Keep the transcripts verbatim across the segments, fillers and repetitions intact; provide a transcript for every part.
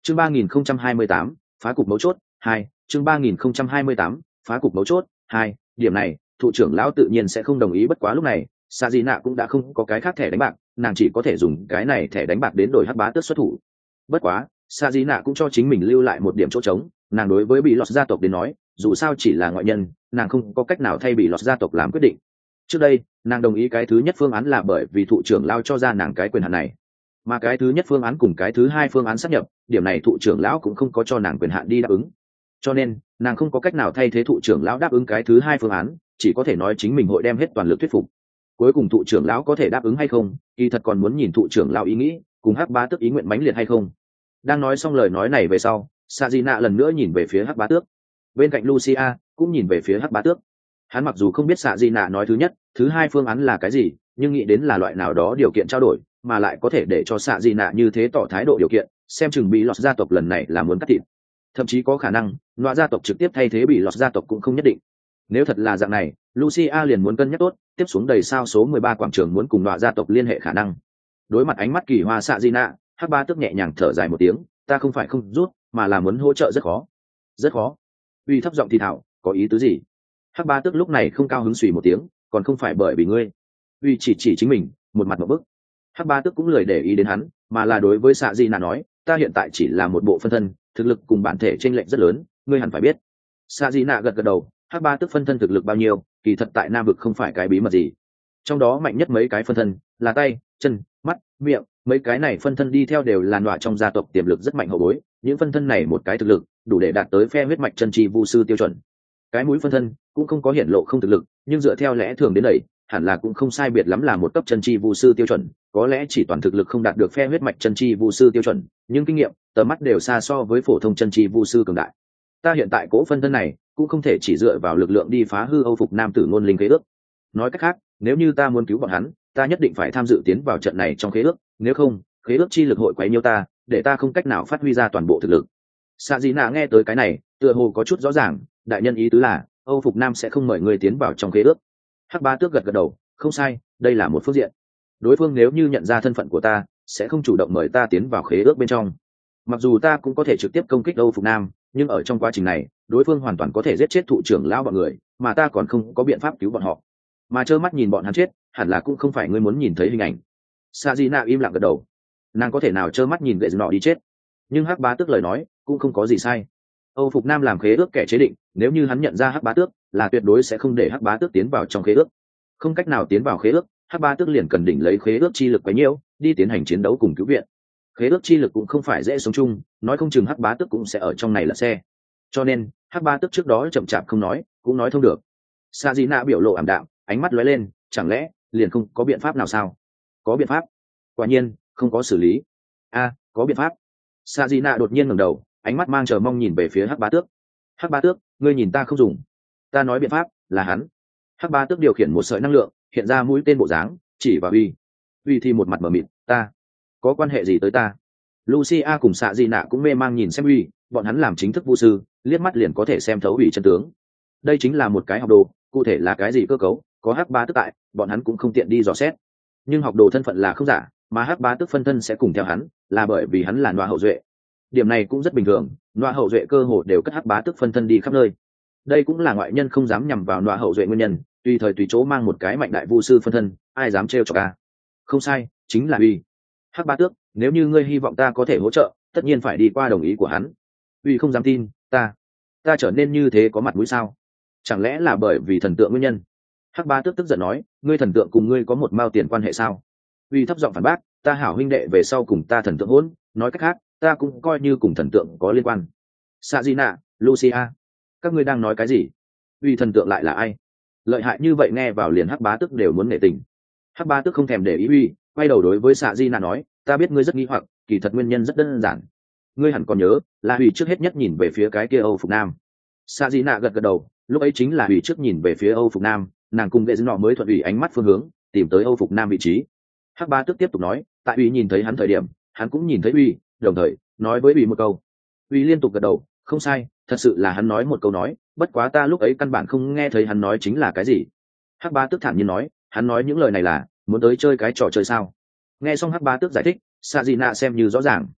chương ba nghìn không trăm hai mươi tám phá cục mấu chốt hai chương ba nghìn không trăm hai mươi tám phá cục mấu chốt hai điểm này thụ trưởng lão tự nhiên sẽ không đồng ý, bất quá lúc này xạ dị nạ cũng đã không có cái khác thẻ đánh bạc, nàng chỉ có thể dùng cái này thẻ đánh bạc đến đổi hắc bá tước xuất thủ. Bất quá xạ dị nạ cũng cho chính mình lưu lại một điểm chỗ trống, nàng đối với bị lọt gia tộc đến nói dù sao chỉ là ngoại nhân, nàng không có cách nào thay bị lọt gia tộc làm quyết định. Trước đây nàng đồng ý cái thứ nhất phương án là bởi vì thụ trưởng lão cho ra nàng cái quyền hạn này, mà cái thứ nhất phương án cùng cái thứ hai phương án sáp nhập, điểm này thụ trưởng lão cũng không có cho nàng quyền hạn đi đáp ứng, cho nên nàng không có cách nào thay thế thụ trưởng lão đáp ứng cái thứ hai phương án, chỉ có thể nói chính mình hội đem hết toàn lực thuyết phục. Cuối cùng thụ trưởng lão có thể đáp ứng hay không, kỳ thật còn muốn nhìn thụ trưởng lão ý nghĩ cùng hắc bá tước ý nguyện mãnh liệt hay không. Đang nói xong lời nói này về sau, Sa Di Nạ lần nữa nhìn về phía hắc bá tước, bên cạnh Lucia cũng nhìn về phía hắc bá tước. Hắn mặc dù không biết Sa Di Nạ nói thứ nhất thứ hai phương án là cái gì, nhưng nghĩ đến là loại nào đó điều kiện trao đổi mà lại có thể để cho Sa Di Nạ như thế tỏ thái độ điều kiện, xem chừng bị lọt gia tộc lần này là muốn cắt thịt, thậm chí có khả năng nọa gia tộc trực tiếp thay thế bị lọt gia tộc cũng không nhất định. Nếu thật là dạng này, Lucia liền muốn cân nhắc tốt tiếp xuống đầy sao số mười ba quảng trường muốn cùng nọa gia tộc liên hệ khả năng. Đối mặt ánh mắt kỳ hoa Sa Di Nạ, hắc bá tước nhẹ nhàng thở dài một tiếng, ta không phải không rút mà là muốn hỗ trợ rất khó rất khó. Uy thấp giọng thì thảo, có ý tứ gì? Hắc bá tước lúc này không cao hứng xùy một tiếng, còn không phải bởi vì ngươi. Uy chỉ chỉ chính mình, một mặt một bức. Hắc bá tước cũng lười để ý đến hắn, mà là đối với Sa Di Nạ nói, ta hiện tại chỉ là một bộ phân thân, thực lực cùng bản thể chênh lệch rất lớn, ngươi hẳn phải biết. Sa Di Nạ gật gật đầu, hắc bá tước phân thân thực lực bao nhiêu, kỳ thật tại Nam vực không phải cái bí mật gì. Trong đó mạnh nhất mấy cái phân thân là tay, chân, mắt, miệng, mấy cái này phân thân đi theo đều là nọa trong gia tộc tiềm lực rất mạnh hậu bối, những phân thân này một cái thực lực đủ để đạt tới phe huyết mạch chân chi vu sư tiêu chuẩn. Cái mũi phân thân cũng không có hiển lộ không thực lực, nhưng dựa theo lẽ thường đến đẩy hẳn là cũng không sai biệt lắm là một cấp chân chi vu sư tiêu chuẩn, có lẽ chỉ toàn thực lực không đạt được phe huyết mạch chân chi vu sư tiêu chuẩn, nhưng kinh nghiệm tầm mắt đều xa so với phổ thông chân chi vu sư cường đại. Ta hiện tại cố phân thân này cũng không thể chỉ dựa vào lực lượng đi phá hư Âu phục nam tử ngôn linh khế ước. Nói cách khác, nếu như ta muốn cứu bọn hắn, ta nhất định phải tham dự tiến vào trận này trong khế ước, nếu không khế ước chi lực hội quấy nhiêu ta, để ta không cách nào phát huy ra toàn bộ thực lực. Sa Di Nạ nghe tới cái này tựa hồ có chút rõ ràng, đại nhân ý tứ là Âu phục nam sẽ không mời người tiến vào trong khế ước. Hắc bá tước gật gật đầu, không sai, đây là một phương diện. Đối phương nếu như nhận ra thân phận của ta sẽ không chủ động mời ta tiến vào khế ước bên trong. Mặc dù ta cũng có thể trực tiếp công kích Âu phục nam, nhưng ở trong quá trình này đối phương hoàn toàn có thể giết chết thụ trưởng lão bọn người, mà ta còn không có biện pháp cứu bọn họ, mà trơ mắt nhìn bọn hắn chết hẳn là cũng không phải ngươi muốn nhìn thấy hình ảnh. Sa Di Nạ im lặng gật đầu, nàng có thể nào trơ mắt nhìn gậy nọ đi chết, nhưng hắc bá tước lời nói cũng không có gì sai. Âu phục nam làm khế ước kẻ chế định, nếu như hắn nhận ra hắc bá tước là tuyệt đối sẽ không để hắc bá tước tiến vào trong khế ước. Không cách nào tiến vào khế ước, hắc bá tước liền cần đỉnh lấy khế ước chi lực bấy nhiêu đi tiến hành chiến đấu cùng cứu viện. Khế ước chi lực cũng không phải dễ sống chung, nói không chừng hắc bá tước cũng sẽ ở trong này là xe, cho nên hắc bá tước trước đó chậm chạp không nói cũng nói thông được. Sa Di Nạ biểu lộ ảm đạm, ánh mắt lóe lên, chẳng lẽ liền không có biện pháp nào sao? Có biện pháp. Quả nhiên không có xử lý. A, có biện pháp. Sa Di Nạ đột nhiên ngẩng đầu, ánh mắt mang chờ mong nhìn về phía hắc bá tước. Hắc bá tước, ngươi nhìn ta không dùng. Ta nói biện pháp là hắn. Hắc bá tước điều khiển một sợi năng lượng hiện ra mũi tên bộ dáng chỉ vào Uy. Uy thì một mặt mờ mịt, ta có quan hệ gì tới ta? Lucia cùng Sa Di Nạ cũng mê mang nhìn xem Uy, bọn hắn làm chính thức vu sư liếc mắt liền có thể xem thấu Uy chân tướng. Đây chính là một cái học đồ, cụ thể là cái gì cơ cấu có hắc bá tước tại bọn hắn cũng không tiện đi dò xét, nhưng học đồ thân phận là không giả, mà hắc bá tước phân thân sẽ cùng theo hắn là bởi vì hắn là nọa hậu duệ. Điểm này cũng rất bình thường, nọa hậu duệ cơ hồ đều cất hắc bá tước phân thân đi khắp nơi. Đây cũng là ngoại nhân không dám nhằm vào nọa hậu duệ nguyên nhân, tùy thời tùy chỗ mang một cái mạnh đại vu sư phân thân, ai dám trêu chọc a? Không sai, chính là Uy. Hắc bá tước, nếu như ngươi hy vọng ta có thể hỗ trợ tất nhiên phải đi qua đồng ý của hắn. Uy không dám tin, ta ta trở nên như thế có mặt mũi sao? Chẳng lẽ là bởi vì thần tượng nguyên nhân? Hắc bá tước tức giận nói, ngươi thần tượng cùng ngươi có một mao tiền quan hệ sao? Uy thấp giọng phản bác, ta hảo huynh đệ về sau cùng ta thần tượng hỗn, nói cách khác ta cũng coi như cùng thần tượng có liên quan. Sa Di Nạ, Lucia, các ngươi đang nói cái gì? Uy thần tượng lại là ai? Lợi hại như vậy nghe vào liền hắc bá tước đều muốn nể tình. Hắc bá tước không thèm để ý Uy, quay đầu đối với Sa Di Nạ nói, ta biết ngươi rất nghi hoặc, kỳ thật nguyên nhân rất đơn giản. Ngươi hẳn còn nhớ là Uy trước hết nhất nhìn về phía cái kia Âu phục nam. Sa Di Nạ gật gật đầu, lúc ấy chính là Uy trước nhìn về phía Âu phục nam, nàng cùng đệ nọ mới thuận Uy ánh mắt phương hướng tìm tới Âu phục nam vị trí. Hắc bá tước tiếp tục nói, tại Uy nhìn thấy hắn thời điểm hắn cũng nhìn thấy Uy, đồng thời nói với Uy một câu. Uy liên tục gật đầu, không sai, thật sự là hắn nói một câu nói, bất quá ta lúc ấy căn bản không nghe thấy hắn nói chính là cái gì. Hắc bá tước thản nhiên nói, hắn nói những lời này là muốn tới chơi cái trò chơi sao? Nghe xong hắc bá tước giải thích, Sa Di Nạ xem như rõ ràng.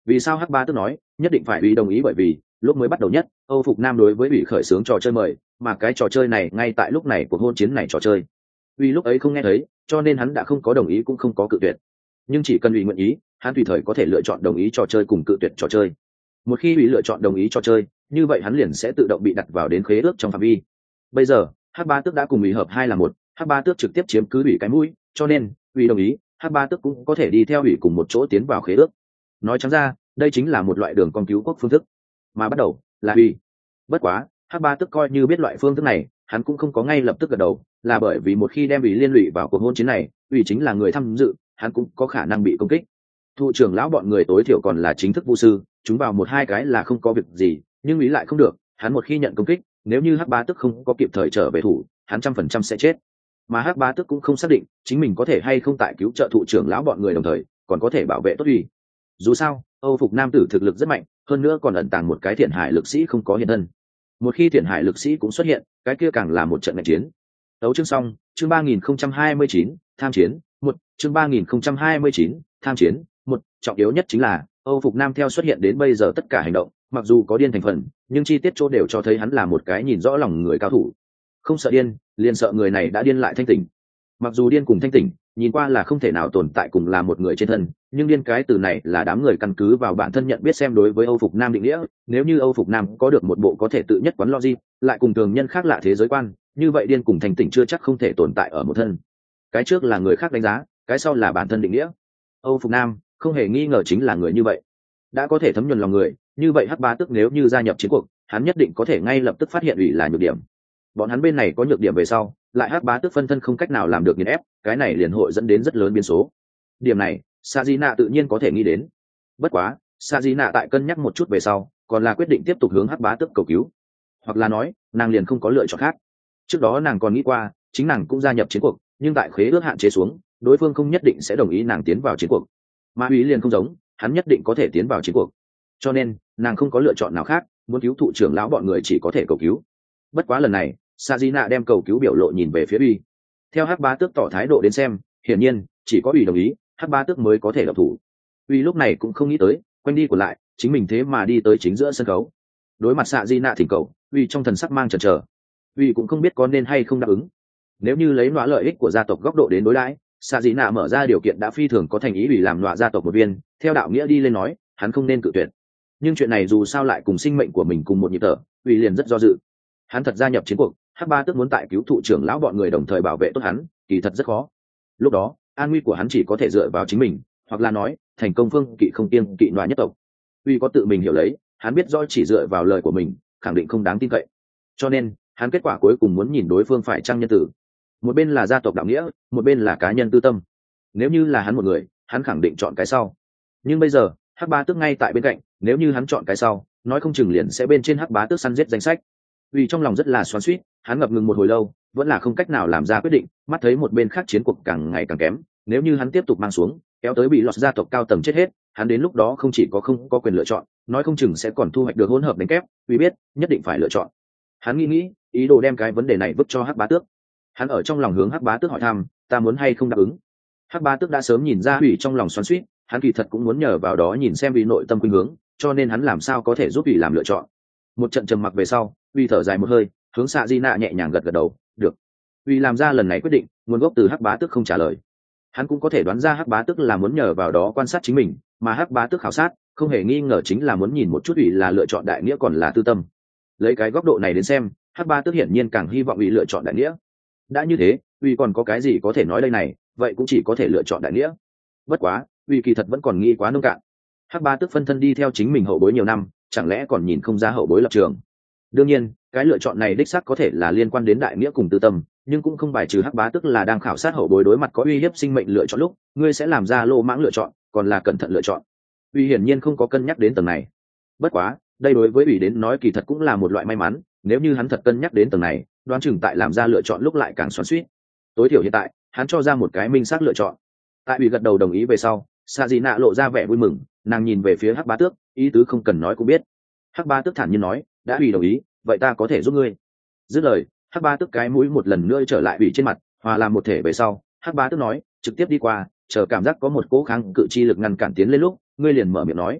Vì sao hắc ba tức nói nhất định phải ủy đồng ý? Bởi vì lúc mới bắt đầu nhất Âu Phục Nam đối với ủy khởi xướng trò chơi mời, mà cái trò chơi này ngay tại lúc này cuộc hôn chiến này trò chơi ủy lúc ấy không nghe thấy, cho nên hắn đã không có đồng ý cũng không có cự tuyệt. Nhưng chỉ cần ủy nguyện ý, hắn tùy thời có thể lựa chọn đồng ý trò chơi cùng cự tuyệt trò chơi. Một khi ủy lựa chọn đồng ý trò chơi, như vậy hắn liền sẽ tự động bị đặt vào đến khế ước trong phạm vi. Bây giờ hắc ba tước đã cùng ủy hợp hai là một, hắc ba tước trực tiếp chiếm cứ ủy cái mũi, cho nên ủy đồng ý, hắc ba tước cũng có thể đi theo ủy cùng một chỗ tiến vào khế ước. Nói trắng ra, đây chính là một loại đường con cứu quốc phương thức, mà bắt đầu là ủy. Bất quá hắc ba tước coi như biết loại phương thức này, hắn cũng không có ngay lập tức gật đầu, là bởi vì một khi đem ủy liên lụy vào cuộc hôn chiến này, ủy chính là người tham dự, hắn cũng có khả năng bị công kích. Thụ trưởng lão bọn người tối thiểu còn là chính thức vu sư, chúng vào một hai cái là không có việc gì, nhưng ý lại không được, hắn một khi nhận công kích, nếu như hắc bá tức không có kịp thời trở về thủ, hắn trăm phần trăm sẽ chết. Mà hắc bá tức cũng không xác định chính mình có thể hay không tại cứu trợ thụ trưởng lão bọn người đồng thời còn có thể bảo vệ tốt uy. Dù sao Âu Phục Nam tử thực lực rất mạnh, hơn nữa còn ẩn tàng một cái thiện hải lực sĩ không có hiện thân. Một khi thiện hải lực sĩ cũng xuất hiện, cái kia càng là một trận ngành chiến. Đấu chương xong, chương ba nghìn không trăm hai mươi chín, tham chiến một, chương ba nghìn không trăm hai mươi chín, tham chiến một. Trọng yếu nhất chính là Âu Phục Nam theo xuất hiện đến bây giờ tất cả hành động, mặc dù có điên thành phần, nhưng chi tiết chỗ đều cho thấy hắn là một cái nhìn rõ lòng người cao thủ. Không sợ điên, liền sợ người này đã điên lại thanh tỉnh. Mặc dù điên cùng thanh tỉnh, nhìn qua là không thể nào tồn tại cùng là một người trên thân, nhưng điên cái từ này là đám người căn cứ vào bản thân nhận biết xem đối với Âu Phục Nam định nghĩa. Nếu như Âu Phục Nam có được một bộ có thể tự nhất quán logic, lại cùng thường nhân khác lạ thế giới quan, như vậy điên cùng thanh tỉnh chưa chắc không thể tồn tại ở một thân. Cái trước là người khác đánh giá, cái sau là bản thân định nghĩa. Âu Phục Nam không hề nghi ngờ chính là người như vậy, đã có thể thấm nhuần lòng người. Như vậy hắc bá tức nếu như gia nhập chiến cuộc, hắn nhất định có thể ngay lập tức phát hiện ủy là nhược điểm. Bọn hắn bên này có nhược điểm về sau, lại hắc bá tức phân thân không cách nào làm được nghiền ép, cái này liền hội dẫn đến rất lớn biến số. Điểm này Sajina tự nhiên có thể nghĩ đến. Bất quá Sajina tại cân nhắc một chút về sau, còn là quyết định tiếp tục hướng hắc bá tức cầu cứu, hoặc là nói nàng liền không có lựa chọn khác. Trước đó nàng còn nghĩ qua chính nàng cũng gia nhập chiến cuộc, nhưng tại khế ước hạn chế xuống, đối phương không nhất định sẽ đồng ý nàng tiến vào chiến cuộc. Mà ủy liền không giống, hắn nhất định có thể tiến vào chiến cuộc, cho nên nàng không có lựa chọn nào khác, muốn cứu thụ trưởng lão bọn người chỉ có thể cầu cứu. Bất quá lần này Sajina đem cầu cứu biểu lộ nhìn về phía ủy. Theo hắc bá tước tỏ thái độ đến xem, hiển nhiên chỉ có ủy đồng ý, hắc bá tước mới có thể độc thủ. Ủy lúc này cũng không nghĩ tới quanh đi của lại chính mình thế mà đi tới chính giữa sân khấu. Đối mặt Sajina thỉnh cầu, ủy trong thần sắc mang chần chờ. Ủy cũng không biết có nên hay không đáp ứng. Nếu như lấy nọa lợi ích của gia tộc góc độ đến đối đãi, Sajina mở ra điều kiện đã phi thường có thành ý ủy làm nọa gia tộc một viên, theo đạo nghĩa đi lên nói, hắn không nên cự tuyệt. Nhưng chuyện này dù sao lại cùng sinh mệnh của mình cùng một nhịp thở, ủy liền rất do dự. Hắn thật gia nhập chiến cuộc, hắc ba tức muốn tại cứu thụ trưởng lão bọn người đồng thời bảo vệ tốt hắn, kỳ thật rất khó. Lúc đó an nguy của hắn chỉ có thể dựa vào chính mình, hoặc là nói thành công phương kỵ không tiên kỵ nọa nhất tộc. Ủy có tự mình hiểu lấy, hắn biết rõ chỉ dựa vào lời của mình khẳng định không đáng tin cậy, cho nên hắn kết quả cuối cùng muốn nhìn đối phương phải trang nhân tử. Một bên là gia tộc đạo nghĩa, một bên là cá nhân tư tâm. Nếu như là hắn một người, hắn khẳng định chọn cái sau. Nhưng bây giờ hắc bá tước ngay tại bên cạnh, nếu như hắn chọn cái sau, nói không chừng liền sẽ bên trên hắc bá tước săn giết danh sách. Vì trong lòng rất là xoắn xuýt, hắn ngập ngừng một hồi lâu, vẫn là không cách nào làm ra quyết định. Mắt thấy một bên khác chiến cuộc càng ngày càng kém, nếu như hắn tiếp tục mang xuống, kéo tới bị lọt gia tộc cao tầng chết hết, hắn đến lúc đó không chỉ có không có quyền lựa chọn, nói không chừng sẽ còn thu hoạch được hỗn hợp đánh kép. Vì biết nhất định phải lựa chọn. Hắn nghĩ nghĩ, ý đồ đem cái vấn đề này vứt cho hắc bá tước. Hắn ở trong lòng hướng hắc bá tước hỏi thăm, ta muốn hay không đáp ứng. Hắc bá tước đã sớm nhìn ra ủy trong lòng xoắn xuýt, hắn kỳ thật cũng muốn nhờ vào đó nhìn xem vì nội tâm khuynh hướng, cho nên hắn làm sao có thể giúp ủy làm lựa chọn. Một trận trầm mặc về sau, ủy thở dài một hơi, hướng Sajina nhẹ nhàng gật gật đầu, được. Ủy làm ra lần này quyết định, nguồn gốc từ hắc bá tước không trả lời. Hắn cũng có thể đoán ra hắc bá tước là muốn nhờ vào đó quan sát chính mình, mà hắc bá tước khảo sát, không hề nghi ngờ chính là muốn nhìn một chút ủy là lựa chọn đại nghĩa còn là tư tâm. Lấy cái góc độ này đến xem, hắc bá tước hiển nhiên càng hy vọng ủy lựa chọn đại nghĩa. Đã như thế, uy còn có cái gì có thể nói đây này, vậy cũng chỉ có thể lựa chọn đại nghĩa. Bất quá uy kỳ thật vẫn còn nghĩ quá nông cạn. Hắc ba tức phân thân đi theo chính mình hậu bối nhiều năm, chẳng lẽ còn nhìn không ra hậu bối lập trường. Đương nhiên cái lựa chọn này đích xác có thể là liên quan đến đại nghĩa cùng tư tâm, nhưng cũng không bài trừ hắc bá tức là đang khảo sát hậu bối đối mặt có uy hiếp sinh mệnh lựa chọn lúc ngươi sẽ làm ra lô mãng lựa chọn còn là cẩn thận lựa chọn. Uy hiển nhiên không có cân nhắc đến tầng này. Bất quá đây đối với ủy đến nói kỳ thật cũng là một loại may mắn, nếu như hắn thật cân nhắc đến tầng này, đoán chừng tại làm ra lựa chọn lúc lại càng xoắn xuýt. Tối thiểu hiện tại hắn cho ra một cái minh xác lựa chọn. Tại ủy gật đầu đồng ý về sau, Sajina lộ ra vẻ vui mừng, nàng nhìn về phía hắc bá tước, ý tứ không cần nói cũng biết. Hắc bá tước thản nhiên nói, đã ủy đồng ý, vậy ta có thể giúp ngươi. Dứt lời, hắc bá tước cái mũi một lần nữa trở lại ủy trên mặt, hòa làm một thể về sau, hắc bá tước nói, trực tiếp đi qua, chờ cảm giác có một cỗ kháng cự chi lực ngăn cản tiến lên lúc, ngươi liền mở miệng nói.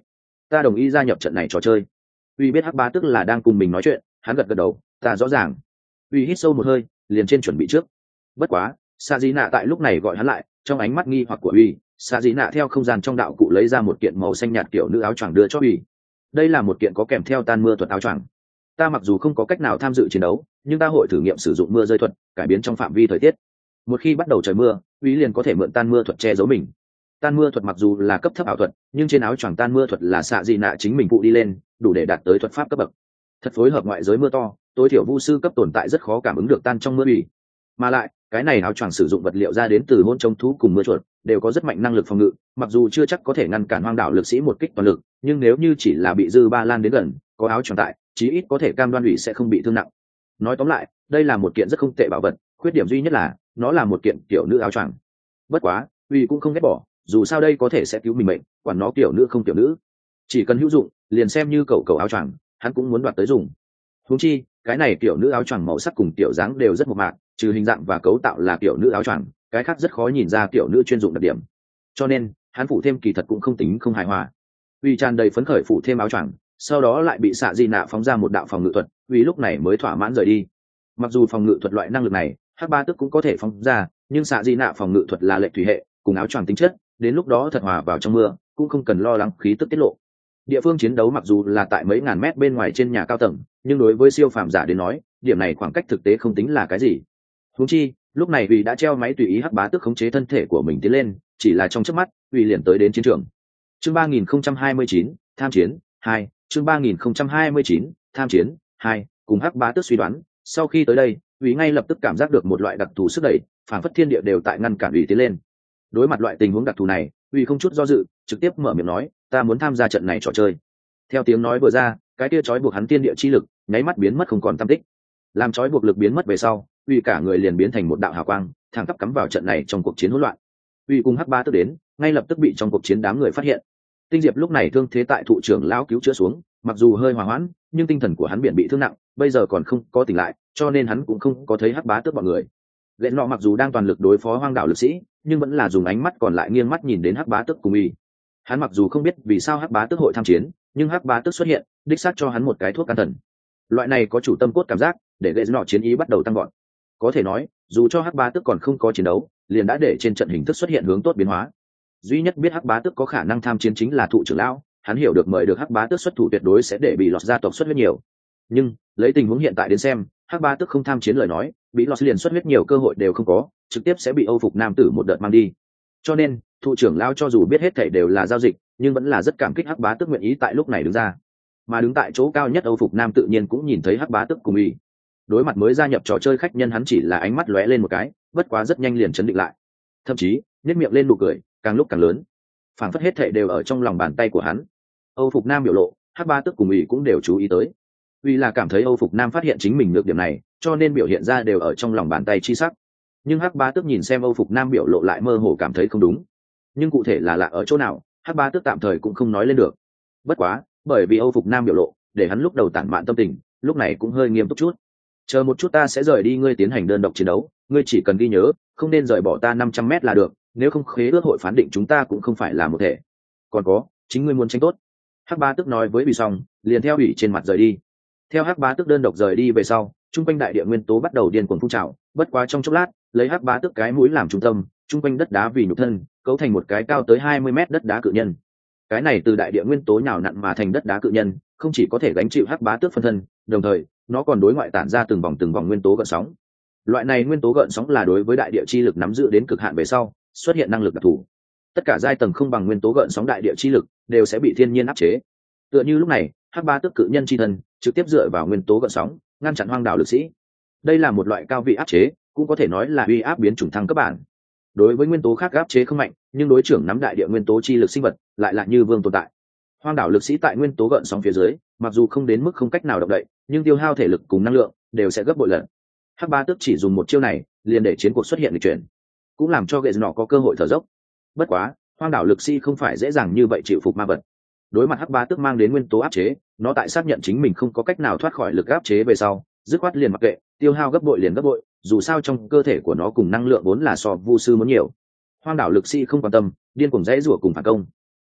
ta đồng ý gia nhập trận này trò chơi. Uy biết hắc bá tức là đang cùng mình nói chuyện, hắn gật gật đầu, ta rõ ràng. Uy hít sâu một hơi, liền trên chuẩn bị trước. Bất quá, Sa Dĩ Nạ tại lúc này gọi hắn lại, trong ánh mắt nghi hoặc của Uy, Sa Dĩ Nạ theo không gian trong đạo cụ lấy ra một kiện màu xanh nhạt kiểu nữ áo choàng đưa cho Uy. Đây là một kiện có kèm theo tan mưa thuật áo choàng. Ta mặc dù không có cách nào tham dự chiến đấu, nhưng ta hội thử nghiệm sử dụng mưa rơi thuật, cải biến trong phạm vi thời tiết. Một khi bắt đầu trời mưa, Uy liền có thể mượn tan mưa thuật che giấu mình. Tan mưa thuật mặc dù là cấp thấp ảo thuật, nhưng trên áo choàng tan mưa thuật là Sa Dĩ Nạ chính mình phụ đi lên, đủ để đạt tới thuật pháp cấp bậc. Thật phối hợp ngoại giới mưa to, tối thiểu vu sư cấp tồn tại rất khó cảm ứng được tan trong mưa Uy. Mà lại, cái này áo choàng sử dụng vật liệu ra đến từ hôn trông thú cùng mưa chuột, đều có rất mạnh năng lực phòng ngự, mặc dù chưa chắc có thể ngăn cản hoang đảo lực sĩ một kích toàn lực, nhưng nếu như chỉ là bị dư ba lan đến gần, có áo choàng tại, chí ít có thể cam đoan Uy sẽ không bị thương nặng. Nói tóm lại, đây là một kiện rất không tệ bảo vật, khuyết điểm duy nhất là nó là một kiện kiểu nữ áo choàng. Bất quá, Uy cũng không ghét bỏ, dù sao đây có thể sẽ cứu mình mệnh, quản nó kiểu nữ không kiểu nữ, chỉ cần hữu dụng, liền xem như cầu cầu áo choàng, hắn cũng muốn đoạt tới dùng. Huống chi, cái này kiểu nữ áo choàng màu sắc cùng kiểu dáng đều rất mộc mạc, trừ hình dạng và cấu tạo là kiểu nữ áo choàng, cái khác rất khó nhìn ra kiểu nữ chuyên dụng đặc điểm. Cho nên, hắn phủ thêm kỳ thật cũng không tính không hài hòa. Uy tràn đầy phấn khởi phủ thêm áo choàng, sau đó lại bị Xạ Di Nạ phóng ra một đạo phòng ngự thuật, Uy lúc này mới thỏa mãn rời đi. Mặc dù phòng ngự thuật loại năng lực này, Hắc Ba Tức cũng có thể phóng ra, nhưng Xạ Di Nạ phòng ngự thuật là lệ thủy hệ, cùng áo choàng tính chất, đến lúc đó thật hòa vào trong mưa, cũng không cần lo lắng khí tức tiết lộ. Địa phương chiến đấu mặc dù là tại mấy ngàn mét bên ngoài trên nhà cao tầng, nhưng đối với siêu phàm giả đến nói, điểm này khoảng cách thực tế không tính là cái gì. Huống chi, lúc này Uy đã treo máy tùy ý Hắc Bá Tức khống chế thân thể của mình tiến lên, chỉ là trong chớp mắt, Uy liền tới đến chiến trường. Chương ba nghìn không trăm hai mươi chín, tham chiến hai, chương ba nghìn không trăm hai mươi chín, tham chiến hai, cùng Hắc Bá Tức suy đoán, sau khi tới đây, Uy ngay lập tức cảm giác được một loại đặc thù sức đẩy, phản phất thiên địa đều tại ngăn cản Uy tiến lên. Đối mặt loại tình huống đặc thù này, Uy không chút do dự, trực tiếp mở miệng nói, ta muốn tham gia trận này trò chơi. Theo tiếng nói vừa ra, cái kia trói buộc hắn tiên địa chi lực nháy mắt biến mất không còn tăm tích. Làm trói buộc lực biến mất về sau, Uy cả người liền biến thành một đạo hào quang, thẳng tắp cắm vào trận này trong cuộc chiến hỗn loạn. Uy cùng Hắc Ba Tức đến, ngay lập tức bị trong cuộc chiến đám người phát hiện. Tinh Diệp lúc này thương thế tại thụ trưởng lão cứu chữa xuống, mặc dù hơi hòa hoãn, nhưng tinh thần của hắn biển bị thương nặng, bây giờ còn không có tỉnh lại, cho nên hắn cũng không có thấy Hắc Bá Tước bọn người. Lệnh nọ mặc dù đang toàn lực đối phó hoang đảo lực sĩ, nhưng vẫn là dùng ánh mắt còn lại nghiêng mắt nhìn đến Hắc Bá Tước cùng Uy. Hắn mặc dù không biết vì sao Hắc Bá Tước hội tham chiến, nhưng Hắc Bá Tước xuất hiện, đích xác cho hắn một cái thuốc can thần. Loại này có chủ tâm cốt cảm giác, để lệnh nọ chiến ý bắt đầu tăng gọn. Có thể nói, dù cho Hắc Bá Tước còn không có chiến đấu, liền đã để trên trận hình thức xuất hiện hướng tốt biến hóa. Duy nhất biết Hắc Bá Tước có khả năng tham chiến chính là thụ trưởng lão, hắn hiểu được mời được Hắc Bá Tước xuất thủ tuyệt đối sẽ để bị lọt gia tộc xuất huyết nhiều. Nhưng lấy tình huống hiện tại đến xem, Hắc Bá Tước không tham chiến lời nói, bị lọt liền xuất huyết nhiều cơ hội đều không có, trực tiếp sẽ bị Âu Phục Nam tử một đợt mang đi. Cho nên, thụ trưởng lão cho dù biết hết thảy đều là giao dịch, nhưng vẫn là rất cảm kích Hắc Bá Tước nguyện ý tại lúc này đứng ra. Mà đứng tại chỗ cao nhất Âu Phục Nam tự nhiên cũng nhìn thấy Hắc Bá Tước cùng Uy. Đối mặt mới gia nhập trò chơi khách nhân, hắn chỉ là ánh mắt lóe lên một cái, bất quá rất nhanh liền chấn định lại. Thậm chí, nhếch miệng lên nụ cười, càng lúc càng lớn. Phảng phất hết thảy đều ở trong lòng bàn tay của hắn. Âu Phục Nam biểu lộ, Hắc Bá Tước cùng Uy cũng đều chú ý tới. Uy là cảm thấy Âu Phục Nam phát hiện chính mình được điểm này, cho nên biểu hiện ra đều ở trong lòng bàn tay chi sắc. Nhưng Hắc Bá Tước nhìn xem Âu Phục Nam biểu lộ lại mơ hồ cảm thấy không đúng. Nhưng cụ thể là lạ ở chỗ nào, Hắc Bá Tước tạm thời cũng không nói lên được. Bất quá, bởi vì Âu Phục Nam biểu lộ, để hắn lúc đầu tản mạn tâm tình, lúc này cũng hơi nghiêm túc chút. Chờ một chút, ta sẽ rời đi ngươi tiến hành đơn độc chiến đấu, ngươi chỉ cần ghi nhớ, không nên rời bỏ ta năm trăm mét là được, nếu không khế ước hội phán định chúng ta cũng không phải là một thể. Còn có, chính ngươi muốn tranh tốt. Hắc Bá Tước nói với Uy xong, liền theo Uy trên mặt rời đi. Theo Hắc Bá Tước đơn độc rời đi về sau, trung quanh đại địa nguyên tố bắt đầu điên cuồng phun trào, bất quá trong chốc lát, lấy Hắc Bá Tước cái mũi làm trung tâm, trung quanh đất đá vì nhục thân, cấu thành một cái cao tới hai mươi mét đất đá cự nhân. Cái này từ đại địa nguyên tố nhào nặn mà thành đất đá cự nhân, không chỉ có thể gánh chịu Hắc Bá Tước phân thân, đồng thời, nó còn đối ngoại tản ra từng vòng từng vòng nguyên tố gợn sóng. Loại này nguyên tố gợn sóng là đối với đại địa chi lực nắm giữ đến cực hạn về sau, xuất hiện năng lực đặc thù. Tất cả giai tầng không bằng nguyên tố gợn sóng đại địa chi lực đều sẽ bị thiên nhiên áp chế. Tựa như lúc này, Hắc Bá Tước cự nhân chi thân trực tiếp dựa vào nguyên tố gợn sóng, ngăn chặn hoang đảo lực sĩ. Đây là một loại cao vị áp chế, cũng có thể nói là uy áp biến chủng thăng cấp bản. Đối với nguyên tố khác áp chế không mạnh, nhưng đối trưởng nắm đại địa nguyên tố chi lực sinh vật lại là như vương tồn tại. Hoang đảo lực sĩ tại nguyên tố gợn sóng phía dưới, mặc dù không đến mức không cách nào động đậy, nhưng tiêu hao thể lực cùng năng lượng đều sẽ gấp bội lần. Hắc Bá Tước chỉ dùng một chiêu này, liền để chiến cuộc xuất hiện lịch chuyển, cũng làm cho gậy nọ có cơ hội thở dốc. Bất quá, hoang đảo lực sĩ không phải dễ dàng như vậy chịu phục ma vật. Đối mặt Hắc Bá Tước mang đến nguyên tố áp chế, nó tại xác nhận chính mình không có cách nào thoát khỏi lực áp chế về sau, dứt khoát liền mặc kệ, tiêu hao gấp bội liền gấp bội, dù sao trong cơ thể của nó cùng năng lượng vốn là so vu sư muốn nhiều. Hoang đảo lực sĩ không quan tâm, điên cuồng dãy rủa cùng phản công.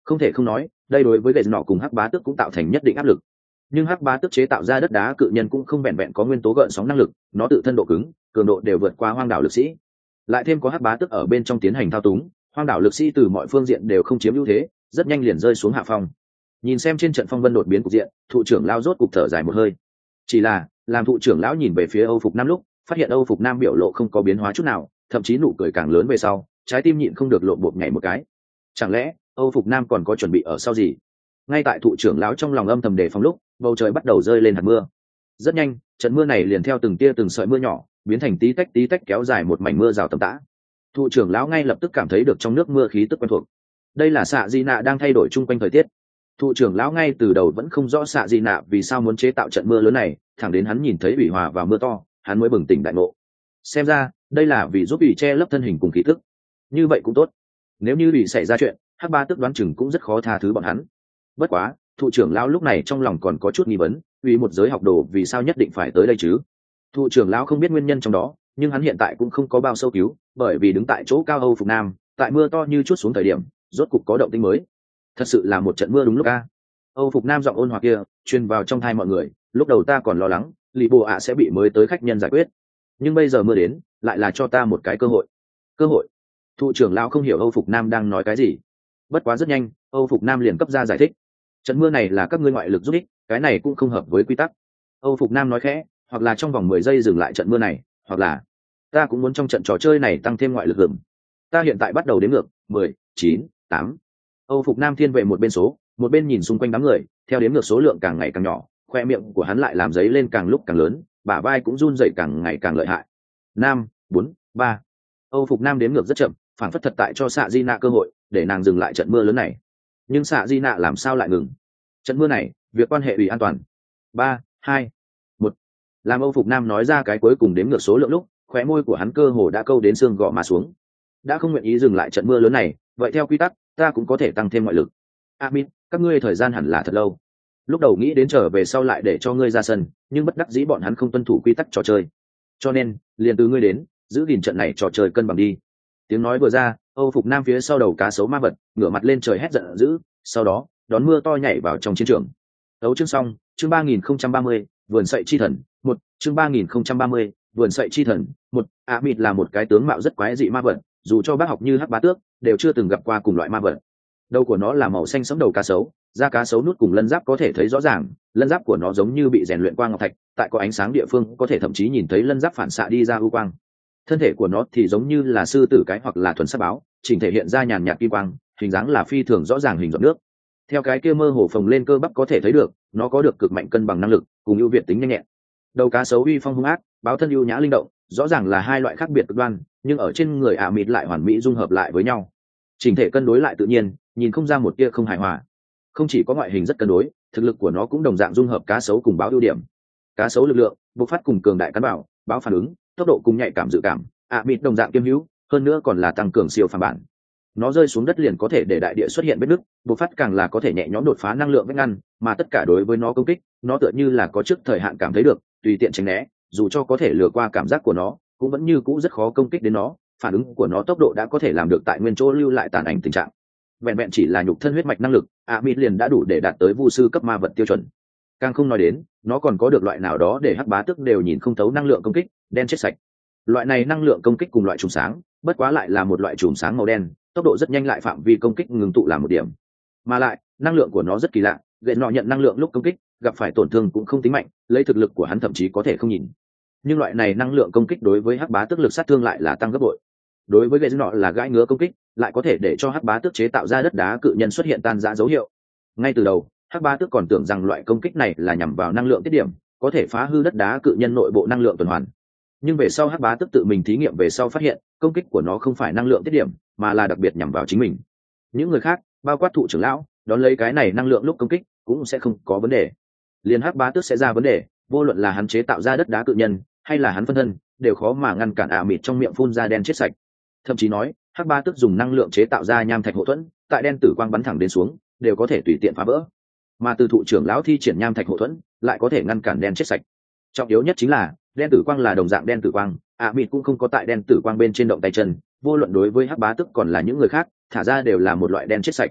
Không thể không nói, đây đối với gậy nọ cùng hắc bá tước cũng tạo thành nhất định áp lực. Nhưng hắc bá tước chế tạo ra đất đá cự nhân cũng không vẹn vẹn có nguyên tố gợn sóng năng lực, nó tự thân độ cứng cường độ đều vượt qua hoang đảo lực sĩ, lại thêm có hắc bá tước ở bên trong tiến hành thao túng, hoang đảo lực sĩ từ mọi phương diện đều không chiếm ưu thế, rất nhanh liền rơi xuống hạ phong. Nhìn xem trên trận phong vân đột biến cục diện, thụ trưởng lao rốt cục thở dài một hơi. Chỉ là làm thụ trưởng lão nhìn về phía Âu Phục Nam lúc, phát hiện Âu Phục Nam biểu lộ không có biến hóa chút nào, thậm chí nụ cười càng lớn về sau, trái tim nhịn không được lộ bột nhảy một cái. Chẳng lẽ Âu Phục Nam còn có chuẩn bị ở sau gì? Ngay tại thụ trưởng lão trong lòng âm thầm đề phòng lúc, bầu trời bắt đầu rơi lên hạt mưa. Rất nhanh, trận mưa này liền theo từng tia từng sợi mưa nhỏ, biến thành tí tách tí tách kéo dài một mảnh mưa rào tầm tã. Thụ trưởng lão ngay lập tức cảm thấy được trong nước mưa khí tức quen thuộc. Đây là xạ di nạ đang thay đổi chung quanh thời tiết. Thụ trưởng lão ngay từ đầu vẫn không rõ xạ di nạ vì sao muốn chế tạo trận mưa lớn này, thẳng đến hắn nhìn thấy ủy hòa và mưa to, hắn mới bừng tỉnh đại ngộ. Xem ra đây là vì giúp ủy che lấp thân hình cùng khí tức. Như vậy cũng tốt. Nếu như ủy xảy ra chuyện, hắc ba tức đoán chừng cũng rất khó tha thứ bọn hắn. Bất quá, thụ trưởng lão lúc này trong lòng còn có chút nghi vấn, ủy một giới học đồ vì sao nhất định phải tới đây chứ? Thụ trưởng lão không biết nguyên nhân trong đó, nhưng hắn hiện tại cũng không có bao sâu cứu, bởi vì đứng tại chỗ cao Âu Phục Nam, tại mưa to như chút xuống thời điểm, rốt cục có động tĩnh mới. Thật sự là một trận mưa đúng lúc a. Âu Phục Nam giọng ôn hòa kia truyền vào trong tai mọi người, lúc đầu ta còn lo lắng lì bộ ạ sẽ bị mới tới khách nhân giải quyết, nhưng bây giờ mưa đến lại là cho ta một cái cơ hội. Cơ hội? Thụ trưởng lão không hiểu Âu Phục Nam đang nói cái gì, bất quá rất nhanh Âu Phục Nam liền cấp ra giải thích. Trận mưa này là các ngươi ngoại lực giúp ích, cái này cũng không hợp với quy tắc. Âu Phục Nam nói khẽ, hoặc là trong vòng mười giây dừng lại trận mưa này, hoặc là ta cũng muốn trong trận trò chơi này tăng thêm ngoại lực hưởng. Ta hiện tại bắt đầu đếm ngược, mười, chín, tám. Âu Phục Nam thiên về một bên số, một bên nhìn xung quanh đám người, theo đếm ngược số lượng càng ngày càng nhỏ, khoe miệng của hắn lại làm giấy lên càng lúc càng lớn, bả vai cũng run rẩy càng ngày càng lợi hại. Năm, bốn, ba. Âu Phục Nam đếm ngược rất chậm, phản phất thật tại cho xạ di nạ cơ hội để nàng dừng lại trận mưa lớn này. Nhưng xạ di nạ làm sao lại ngừng? Trận mưa này, việc quan hệ ủy an toàn. Ba, hai, một. Làm Âu Phục Nam nói ra cái cuối cùng đếm ngược số lượng lúc, khóe môi của hắn cơ hồ đã câu đến xương gò má xuống. Đã không nguyện ý dừng lại trận mưa lớn này, vậy theo quy tắc, ta cũng có thể tăng thêm ngoại lực. Amin, các ngươi thời gian hẳn là thật lâu. Lúc đầu nghĩ đến trở về sau lại để cho ngươi ra sân, nhưng bất đắc dĩ bọn hắn không tuân thủ quy tắc trò chơi. Cho nên, liền từ ngươi đến, giữ gìn trận này trò chơi cân bằng đi. Tiếng nói vừa ra, Âu Phục Nam phía sau đầu cá sấu ma vật, ngửa mặt lên trời hét giận dữ, sau đó, đón mưa to nhảy vào trong chiến trường. Đấu chương xong, chương ba nghìn không trăm ba mươi, vườn sậy chi thần, một, chương ba nghìn không trăm ba mươi, vườn sậy chi thần, một. Amid là một cái tướng mạo rất quái dị ma vật, dù cho bác học như Hắc Bá Tước, đều chưa từng gặp qua cùng loại ma vật. Đầu của nó là màu xanh sẫm đầu cá sấu, da cá sấu nút cùng lân giáp có thể thấy rõ ràng, lân giáp của nó giống như bị rèn luyện qua ngọc thạch, tại có ánh sáng địa phương có thể thậm chí nhìn thấy lân giáp phản xạ đi ra ưu quang. Thân thể của nó thì giống như là sư tử cái hoặc là thuần sát báo, chỉnh thể hiện ra nhàn nhạt kim quang, hình dáng là phi thường rõ ràng hình giọt nước. Theo cái kia mơ hồ phồng lên cơ bắp có thể thấy được, nó có được cực mạnh cân bằng năng lực, cùng ưu việt tính nhanh nhẹn. Đầu cá sấu uy phong hung ác, báo thân ưu nhã linh động, rõ ràng là hai loại khác biệt cực đoan, nhưng ở trên người ả mịt lại hoàn mỹ dung hợp lại với nhau. Chỉnh thể cân đối lại tự nhiên, nhìn không ra một tia không hài hòa. Không chỉ có ngoại hình rất cân đối, thực lực của nó cũng đồng dạng dung hợp cá sấu cùng báo ưu điểm. Cá sấu lực lượng, bộc phát cùng cường đại cán bảo, báo phản ứng, tốc độ cùng nhạy cảm dự cảm, ả mịt đồng dạng kiêm hữu, hơn nữa còn là tăng cường siêu phàm bản. Nó rơi xuống đất liền có thể để đại địa xuất hiện vết nứt, bộc phát càng là có thể nhẹ nhõm đột phá năng lượng vách ngăn, mà tất cả đối với nó công kích, nó tựa như là có trước thời hạn cảm thấy được, tùy tiện tránh né, dù cho có thể lừa qua cảm giác của nó, cũng vẫn như cũ rất khó công kích đến nó, phản ứng của nó tốc độ đã có thể làm được tại nguyên chỗ lưu lại tàn ảnh tình trạng. Vẹn vẹn chỉ là nhục thân huyết mạch năng lực, Amid liền đã đủ để đạt tới vu sư cấp ma vật tiêu chuẩn. Càng không nói đến, nó còn có được loại nào đó để Hắc Bá Tước đều nhìn không thấu năng lượng công kích, đen chết sạch. Loại này năng lượng công kích cùng loại chùm sáng, bất quá lại là một loại chùm sáng màu đen, tốc độ rất nhanh lại phạm vi công kích ngừng tụ làm một điểm. Mà lại, năng lượng của nó rất kỳ lạ, gậy nọ nhận năng lượng lúc công kích, gặp phải tổn thương cũng không tính mạnh, lấy thực lực của hắn thậm chí có thể không nhìn. Nhưng loại này năng lượng công kích đối với Hắc Bá Tước lực sát thương lại là tăng gấp bội. Đối với gậy nọ là gãi ngứa công kích, lại có thể để cho Hắc Bá Tước chế tạo ra đất đá cự nhân xuất hiện tan rã dấu hiệu. Ngay từ đầu, Hắc Bá Tước còn tưởng rằng loại công kích này là nhằm vào năng lượng tiết điểm, có thể phá hư đất đá cự nhân nội bộ năng lượng tuần hoàn. Nhưng về sau Hắc Bá Tước tự mình thí nghiệm về sau phát hiện, công kích của nó không phải năng lượng tiết điểm, mà là đặc biệt nhằm vào chính mình. Những người khác, bao quát thụ trưởng lão, đón lấy cái này năng lượng lúc công kích cũng sẽ không có vấn đề. Liên Hắc Bá Tước sẽ ra vấn đề, vô luận là hắn chế tạo ra đất đá cự nhân, hay là hắn phân thân, đều khó mà ngăn cản ả mịt trong miệng phun ra đen chết sạch. Thậm chí nói, Hắc Bá Tước dùng năng lượng chế tạo ra nham thạch hộ thuẫn, tại đen tử quang bắn thẳng đến xuống, đều có thể tùy tiện phá vỡ. Mà từ thụ trưởng lão thi triển nham thạch hộ thuẫn, lại có thể ngăn cản đen chết sạch. Trọng yếu nhất chính là, đen tử quang là đồng dạng đen tử quang, ả mịt cũng không có tại đen tử quang bên trên động tay chân, vô luận đối với Hắc Bá Tước còn là những người khác, thả ra đều là một loại đen chết sạch.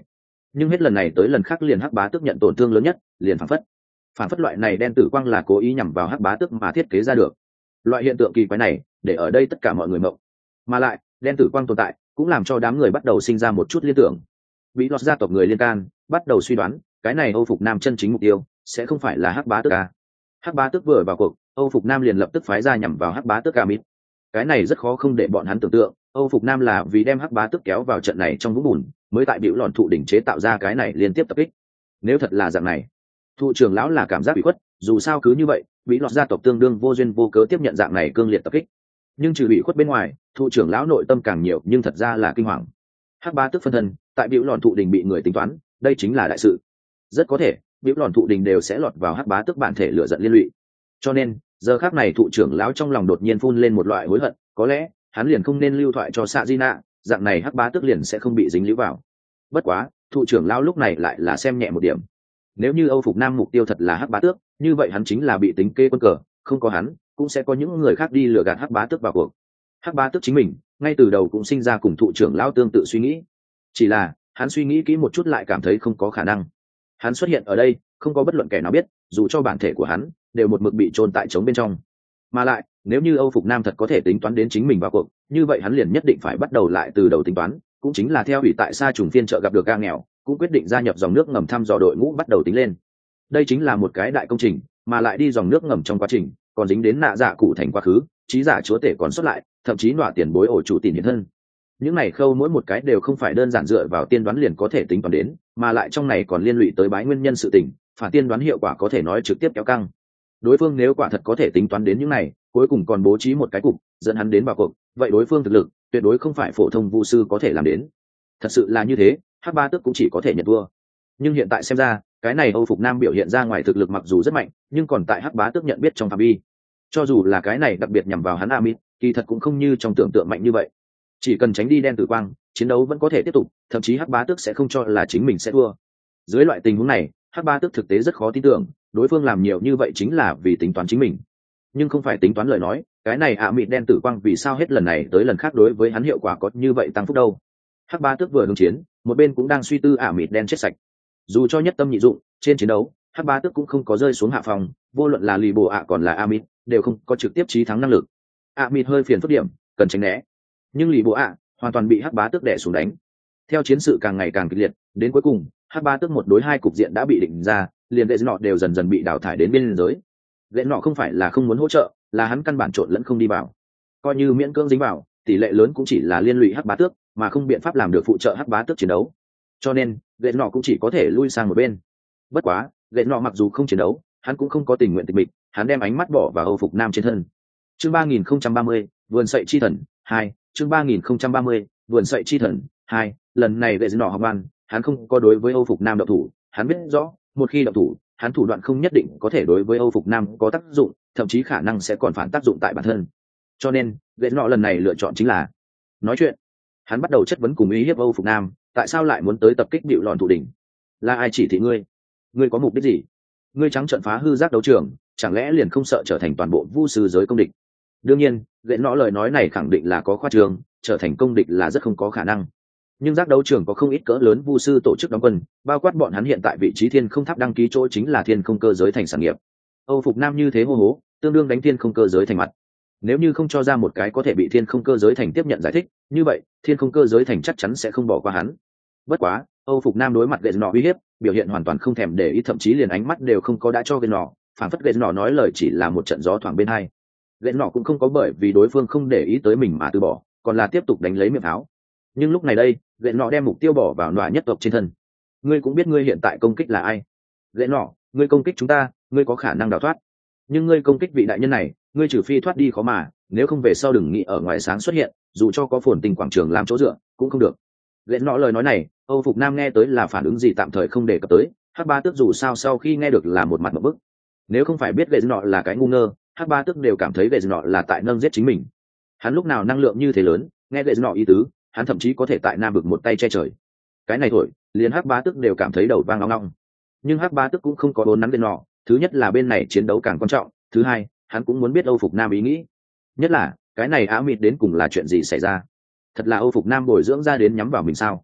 nhưng hết lần này tới lần khác liền hắc bá tước nhận tổn thương lớn nhất, liền phản phất phản phất loại này đen tử quang là cố ý nhằm vào hắc bá tước mà thiết kế ra được. Loại hiện tượng kỳ quái này để ở đây tất cả mọi người mộng, mà lại đen tử quang tồn tại cũng làm cho đám người bắt đầu sinh ra một chút liên tưởng. Bị lọt gia tộc người liên can bắt đầu suy đoán cái này Âu Phục Nam chân chính mục tiêu sẽ không phải là hắc bá tước a. Hắc bá tước vừa vào cuộc, Âu Phục Nam liền lập tức phái ra nhằm vào hắc bá tước Amit. Cái này rất khó không để bọn hắn tưởng tượng, Âu Phục Nam là vì đem hắc bá tước kéo vào trận này trong vũng bùn, mới tại biểu lọn thụ đỉnh chế tạo ra cái này liên tiếp tập kích. Nếu thật là dạng này, thụ trưởng lão là cảm giác bị khuất, dù sao cứ như vậy, bị lọt gia tộc tương đương vô duyên vô cớ tiếp nhận dạng này cương liệt tập kích. Nhưng trừ bị khuất bên ngoài, thụ trưởng lão nội tâm càng nhiều, nhưng thật ra là kinh hoàng. Hắc bá tước phân thân tại biểu lọn thụ đỉnh bị người tính toán, đây chính là đại sự. Rất có thể biểu lọn thụ đỉnh đều sẽ lọt vào hắc bá tước bản thể lửa giận liên lụy. Cho nên giờ khắc này thụ trưởng lão trong lòng đột nhiên phun lên một loại hối hận, có lẽ hắn liền không nên lưu thoại cho xạ di nạ, dạng này hắc bá tước liền sẽ không bị dính líu vào. Bất quá thụ trưởng lão lúc này lại là xem nhẹ một điểm. Nếu như Âu Phục Nam mục tiêu thật là hắc bá tước, như vậy hắn chính là bị tính kê quân cờ, không có hắn cũng sẽ có những người khác đi lừa gạt hắc bá tước vào cuộc. Hắc bá tước chính mình ngay từ đầu cũng sinh ra cùng thụ trưởng lão tương tự suy nghĩ, chỉ là hắn suy nghĩ kỹ một chút lại cảm thấy không có khả năng. Hắn xuất hiện ở đây không có bất luận kẻ nào biết, dù cho bản thể của hắn đều một mực bị chôn tại trống bên trong. Mà lại nếu như Âu Phục Nam thật có thể tính toán đến chính mình vào cuộc, như vậy hắn liền nhất định phải bắt đầu lại từ đầu tính toán, cũng chính là theo ủy tại Sa Trùng Phiên trợ gặp được ga nghèo, cũng quyết định gia nhập dòng nước ngầm thăm dò đội ngũ bắt đầu tính lên. Đây chính là một cái đại công trình, mà lại đi dòng nước ngầm trong quá trình còn dính đến nạ dạ cụ thành quá khứ, trí giả chúa tể còn xuất lại, thậm chí nọa tiền bối ổ chủ tiền hiện thân. Những này khâu mỗi một cái đều không phải đơn giản dựa vào tiên đoán liền có thể tính toán đến, mà lại trong này còn liên lụy tới bái nguyên nhân sự tình, phản tiên đoán hiệu quả có thể nói trực tiếp kéo căng. Đối phương nếu quả thật có thể tính toán đến những này, cuối cùng còn bố trí một cái cục dẫn hắn đến vào cuộc, vậy đối phương thực lực tuyệt đối không phải phổ thông vu sư có thể làm đến. Thật sự là như thế, hắc ba tước cũng chỉ có thể nhận thua. Nhưng hiện tại xem ra, cái này Âu Phục Nam biểu hiện ra ngoài thực lực mặc dù rất mạnh, nhưng còn tại hắc bá tước nhận biết trong phạm vi. Cho dù là cái này đặc biệt nhằm vào hắn Amit, kỳ thật cũng không như trong tưởng tượng mạnh như vậy. Chỉ cần tránh đi đen tử quang, chiến đấu vẫn có thể tiếp tục, thậm chí hắc bá tước sẽ không cho là chính mình sẽ thua. Dưới loại tình huống này, hắc bá tước thực tế rất khó tin tưởng, đối phương làm nhiều như vậy chính là vì tính toán chính mình. Nhưng không phải tính toán lời nói, cái này ạ mịt đen tử quang vì sao hết lần này tới lần khác đối với hắn hiệu quả có như vậy tăng phúc đâu. Hắc bá tước vừa hướng chiến, một bên cũng đang suy tư ạ mịt đen chết sạch. Dù cho nhất tâm nhị dụng, trên chiến đấu hắc bá tước cũng không có rơi xuống hạ phòng, vô luận là lì bồ ạ còn là Amit đều không có trực tiếp chí thắng năng lực. Amit hơi phiền phức điểm, cần tránh né, nhưng lì bồ ạ hoàn toàn bị hắc bá tước đè xuống đánh. Theo chiến sự càng ngày càng kịch liệt, đến cuối cùng hắc bá tước một đối hai cục diện đã bị định ra, liền đệ nọ đều dần dần bị đào thải đến biên giới. Đệ nọ không phải là không muốn hỗ trợ, là hắn căn bản trộn lẫn không đi vào, coi như miễn cưỡng dính vào, tỷ lệ lớn cũng chỉ là liên lụy hắc bá tước, mà không biện pháp làm được phụ trợ hắc bá tước chiến đấu. Cho nên đệ nọ cũng chỉ có thể lui sang một bên. Bất quá đệ nọ mặc dù không chiến đấu, hắn cũng không có tình nguyện tịch mịch, hắn đem ánh mắt bỏ vào Âu Phục Nam trên thân. Chương ba nghìn không trăm ba mươi, vườn sậy chi thần hai. Chương ba nghìn không trăm ba mươi, vườn sậy chi thần hai. Lần này đệ nọ học ngoan, hắn không có đối với Âu Phục Nam động thủ, hắn biết rõ một khi động thủ, hắn thủ đoạn không nhất định có thể đối với Âu Phục Nam có tác dụng, thậm chí khả năng sẽ còn phản tác dụng tại bản thân. Cho nên đệ nọ lần này lựa chọn chính là nói chuyện. Hắn bắt đầu chất vấn cùng uy hiếp Âu Phục Nam, tại sao lại muốn tới tập kích bịu lòn thủ đỉnh? Là ai chỉ thị ngươi? Ngươi có mục đích gì? Ngươi trắng trợn phá hư giác đấu trường, chẳng lẽ liền không sợ trở thành toàn bộ vu sư giới công địch? Đương nhiên gậy nọ lời nói này khẳng định là có khoa trương, trở thành công địch là rất không có khả năng. Nhưng giác đấu trường có không ít cỡ lớn vu sư tổ chức đóng quân, bao quát bọn hắn hiện tại vị trí thiên không tháp đăng ký chỗ chính là thiên không cơ giới thành sản nghiệp. Âu Phục Nam như thế hô hố, tương đương đánh thiên không cơ giới thành mặt. Nếu như không cho ra một cái có thể bị thiên không cơ giới thành tiếp nhận giải thích, như vậy thiên không cơ giới thành chắc chắn sẽ không bỏ qua hắn. Bất quá Âu Phục Nam đối mặt gậy nọ uy hiếp, biểu hiện hoàn toàn không thèm để ý, thậm chí liền ánh mắt đều không có đã cho gậy nọ, phản phất gậy nọ nói lời chỉ là một trận gió thoảng bên hai. Gậy nọ cũng không có bởi vì đối phương không để ý tới mình mà từ bỏ, còn là tiếp tục đánh lấy miệng tháo. Nhưng lúc này đây gậy nọ đem mục tiêu bỏ vào nọa nhất tộc trên thân. Ngươi cũng biết ngươi hiện tại công kích là ai. Gậy nọ, ngươi công kích chúng ta, ngươi có khả năng đào thoát, nhưng ngươi công kích vị đại nhân này, ngươi trừ phi thoát đi khó mà, nếu không về sau đừng nghĩ ở ngoài sáng xuất hiện, dù cho có phồn tình quảng trường làm chỗ dựa cũng không được. Gậy nọ lời nói này Âu Phục Nam nghe tới là phản ứng gì tạm thời không đề cập tới, hắc ba tước dù sao sau khi nghe được là một mặt một bức. Nếu không phải biết gậy nọ là cái ngu ngơ, hắc ba tước đều cảm thấy gậy nọ là tại nâng giết chính mình. Hắn lúc nào năng lượng như thế lớn, nghe gậy nọ ý tứ, hắn thậm chí có thể tại nam vực một tay che trời. Cái này thôi liền hắc ba tước đều cảm thấy đầu vang long long. Nhưng hắc ba tước cũng không có bốn nắn gậy nọ, thứ nhất là bên này chiến đấu càng quan trọng, thứ hai hắn cũng muốn biết Âu Phục Nam ý nghĩ, nhất là cái này Á Mịt đến cùng là chuyện gì xảy ra. Thật là Âu Phục Nam bồi dưỡng ra đến nhắm vào mình sao?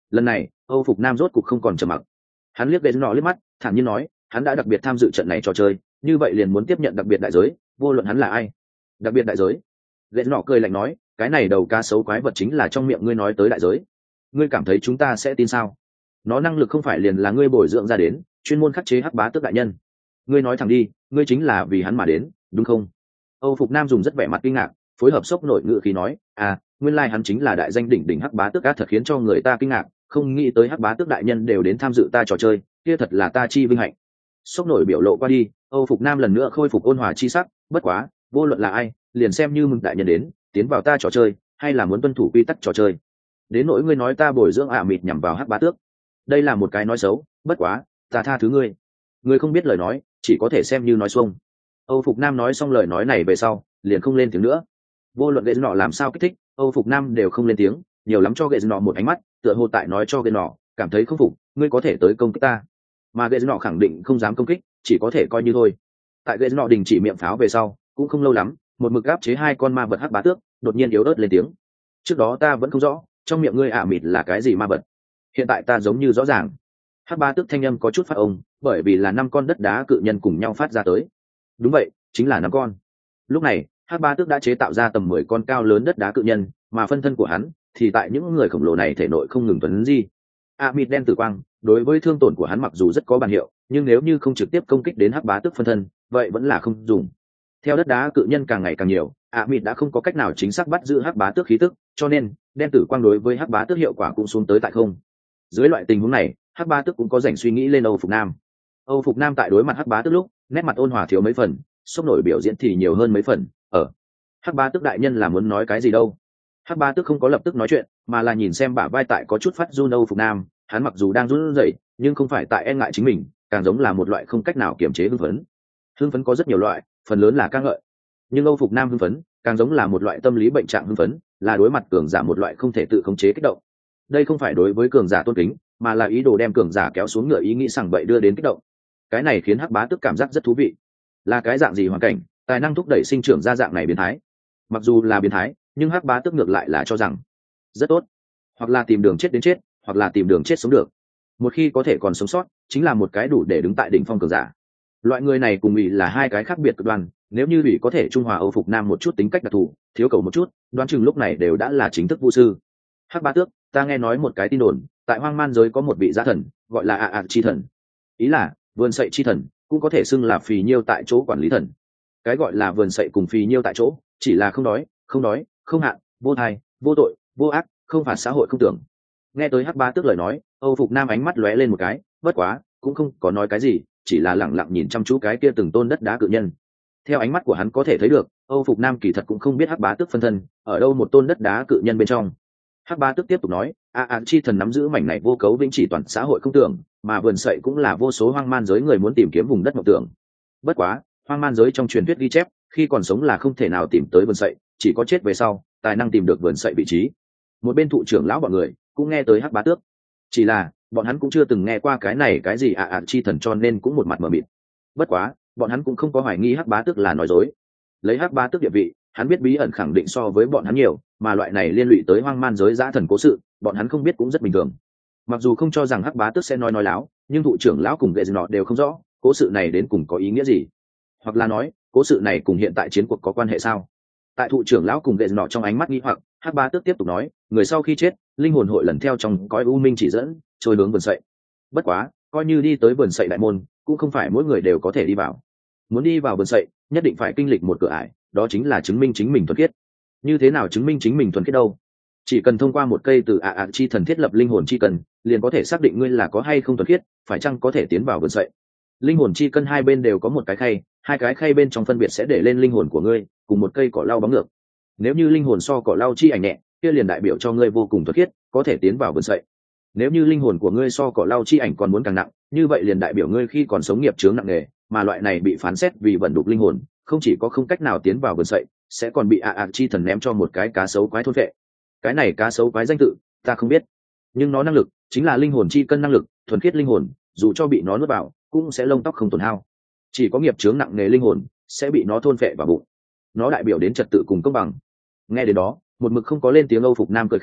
Lần này Âu Phục Nam rốt cục không còn trầm mặc, hắn liếc ghệ nọ liếc mắt, thản nhiên nói, hắn đã đặc biệt tham dự trận này trò chơi, như vậy liền muốn tiếp nhận đặc biệt đại giới, vô luận hắn là ai. Đặc biệt đại giới? Ghệ nọ cười lạnh nói, cái này đầu cá sấu quái vật chính là trong miệng ngươi nói tới đại giới. Ngươi cảm thấy chúng ta sẽ tin sao? Nó năng lực không phải liền là ngươi bồi dưỡng ra đến, chuyên môn khắc chế hắc bá tước đại nhân. Ngươi nói thẳng đi, ngươi chính là vì hắn mà đến, đúng không? Âu Phục Nam dùng rất vẻ mặt kinh ngạc, phối hợp sốc nổi ngữ khí nói, à, nguyên lai hắn chính là đại danh đỉnh đỉnh hắc bá tước, á thật khiến cho người ta kinh ngạc, không nghĩ tới hắc bá tước đại nhân đều đến tham dự ta trò chơi, kia thật là ta chi vinh hạnh. Sốc nổi biểu lộ qua đi, Âu Phục Nam lần nữa khôi phục ôn hòa chi sắc, bất quá, vô luận là ai, liền xem như mừng đại nhân đến, tiến vào ta trò chơi, hay là muốn tuân thủ quy tắc trò chơi. Đến nỗi ngươi nói ta bồi dưỡng ả mịt nhằm vào hắc bá tước, đây là một cái nói xấu, bất quá, ta tha thứ ngươi. Ngươi không biết lời nói, chỉ có thể xem như nói xuông. Âu Phục Nam nói xong lời nói này về sau, liền không lên tiếng nữa. Vô luận ghệ nọ làm sao kích thích, Âu Phục Nam đều không lên tiếng, nhiều lắm cho ghệ nọ một ánh mắt, tựa hồ tại nói cho ghệ nọ, cảm thấy không phục, ngươi có thể tới công kích ta. Mà ghệ nọ khẳng định không dám công kích, chỉ có thể coi như thôi. Tại ghệ nọ đình chỉ miệng pháo về sau, cũng không lâu lắm, một mực áp chế hai con ma vật hắc bá tước, đột nhiên yếu ớt lên tiếng. Trước đó ta vẫn không rõ, trong miệng ngươi ả mịt là cái gì ma vật. Hiện tại ta giống như rõ ràng. Hắc bá tước thanh âm có chút phát ông, bởi vì là năm con đất đá cự nhân cùng nhau phát ra tới. Đúng vậy, chính là năm con. Lúc này, hắc bá tước đã chế tạo ra tầm mười con cao lớn đất đá cự nhân, mà phân thân của hắn thì tại những người khổng lồ này thể nội không ngừng tuấn di. A mịt đen tử quang, đối với thương tổn của hắn mặc dù rất có bàn hiệu, nhưng nếu như không trực tiếp công kích đến hắc bá tước phân thân, vậy vẫn là không dùng. Theo đất đá cự nhân càng ngày càng nhiều, A mịt đã không có cách nào chính xác bắt giữ hắc bá tước khí tức, cho nên đen tử quang đối với hắc bá tước hiệu quả cũng xuống tới tại không. Dưới loại tình huống này, hắc bá tước cũng có rảnh suy nghĩ lên Âu Phục Nam. Âu Phục Nam tại đối mặt hắc bá tước lúc, nét mặt ôn hòa thiếu mấy phần, sốc nổi biểu diễn thì nhiều hơn mấy phần. Ở hắc bá tước đại nhân là muốn nói cái gì đâu? Hắc bá tước không có lập tức nói chuyện, mà là nhìn xem bả vai tại có chút phát run Âu Phục Nam, hắn mặc dù đang run rẩy, nhưng không phải tại e ngại chính mình, càng giống là một loại không cách nào kiềm chế hưng phấn. Hưng phấn có rất nhiều loại, phần lớn là ca ngợi, nhưng Âu Phục Nam hưng phấn, càng giống là một loại tâm lý bệnh trạng hưng phấn, là đối mặt cường giả một loại không thể tự khống chế kích động. Đây không phải đối với cường giả tôn kính, mà là ý đồ đem cường giả kéo xuống ngựa ý nghĩ sằng bậy đưa đến kích động. Cái này khiến hắc bá tước cảm giác rất thú vị. Là cái dạng gì hoàn cảnh, tài năng thúc đẩy sinh trưởng ra dạng này biến thái? Mặc dù là biến thái, nhưng hắc bá tước ngược lại là cho rằng rất tốt, hoặc là tìm đường chết đến chết, hoặc là tìm đường chết sống được. Một khi có thể còn sống sót, chính là một cái đủ để đứng tại đỉnh phong cường giả. Loại người này cùng ủy là hai cái khác biệt cực đoan, nếu như ủy có thể trung hòa Âu Phục Nam một chút tính cách đặc thù, thiếu cầu một chút, đoán chừng lúc này đều đã là chính thức vu sư. Hắc bá tước, ta nghe nói một cái tin đồn, tại hoang man giới có một vị giá thần, gọi là ạ ạ chi thần. Ý là vườn sậy chi thần, cũng có thể xưng là phì nhiêu tại chỗ quản lý thần. Cái gọi là vườn sậy cùng phì nhiêu tại chỗ, chỉ là không đói, không đói, không hạn, vô thai, vô tội, vô ác, không phạt xã hội không tưởng. Nghe tới hắc bá tước lời nói, Âu Phục Nam ánh mắt lóe lên một cái, bất quá cũng không có nói cái gì, chỉ là lẳng lặng nhìn chăm chú cái kia từng tôn đất đá cự nhân. Theo ánh mắt của hắn có thể thấy được, Âu Phục Nam kỳ thật cũng không biết hắc bá tước phân thân ở đâu một tôn đất đá cự nhân bên trong. Hắc bá tước tiếp tục nói, a a chi thần nắm giữ mảnh này vô cấu vĩnh chỉ toàn xã hội không tưởng, mà vườn sậy cũng là vô số hoang man giới người muốn tìm kiếm vùng đất mộng tưởng. Bất quá hoang man giới trong truyền thuyết ghi chép, khi còn sống là không thể nào tìm tới vườn sậy, chỉ có chết về sau tài năng tìm được vườn sậy vị trí. Một bên thụ trưởng lão bọn người cũng nghe tới hắc bá tước, chỉ là bọn hắn cũng chưa từng nghe qua cái này cái gì ạ ạ chi thần, cho nên cũng một mặt mờ mịt. Bất quá bọn hắn cũng không có hoài nghi hắc bá tước là nói dối. Lấy hắc bá tước địa vị, hắn biết bí ẩn khẳng định so với bọn hắn nhiều, mà loại này liên lụy tới hoang man giới dã thần cố sự, bọn hắn không biết cũng rất bình thường. Mặc dù không cho rằng hắc bá tước sẽ nói nói láo, nhưng thụ trưởng lão cùng ghệ nọ đều không rõ cố sự này đến cùng có ý nghĩa gì, hoặc là nói cố sự này cùng hiện tại chiến cuộc có quan hệ sao. Tại thụ trưởng lão cùng ghệ nọ trong ánh mắt nghi hoặc, hắc bá tước tiếp tục nói, người sau khi chết, linh hồn hội lần theo trong cõi u minh chỉ dẫn trôi hướng vườn sậy. Bất quá coi như đi tới vườn sậy đại môn, cũng không phải mỗi người đều có thể đi vào. Muốn đi vào vườn sậy, nhất định phải kinh lịch một cửa ải, đó chính là chứng minh chính mình thuần khiết. Như thế nào chứng minh chính mình thuần khiết đâu? Chỉ cần thông qua một cây từ ạ ạ chi thần thiết lập linh hồn chi cần, liền có thể xác định ngươi là có hay không thuần khiết, phải chăng có thể tiến vào vườn sậy. Linh hồn chi cân hai bên đều có một cái khay, hai cái khay bên trong phân biệt sẽ để lên linh hồn của ngươi cùng một cây cỏ lau bóng ngược. Nếu như linh hồn so cỏ lau chi ảnh nhẹ, kia liền đại biểu cho ngươi vô cùng thuần khiết, có thể tiến vào vườn sậy. Nếu như linh hồn của ngươi so cỏ lau chi ảnh còn muốn càng nặng, như vậy liền đại biểu ngươi khi còn sống nghiệp chướng nặng nề, mà loại này bị phán xét vì vận đục linh hồn, không chỉ có không cách nào tiến vào vườn sậy, sẽ còn bị ạ ạ chi thần ném cho một cái cá sấu quái thôn vệ. Cái này cá sấu quái danh tự ta không biết, nhưng nó năng lực chính là linh hồn chi cân năng lực, thuần khiết linh hồn, dù cho bị nó nuốt vào cũng sẽ lông tóc không tổn hao. Chỉ có nghiệp chướng nặng nề linh hồn sẽ bị nó thôn vệ vào bụng. Nó đại biểu đến trật tự cùng công bằng. Nghe đến đó, một mực không có lên tiếng Âu Phục Nam cười khẽ,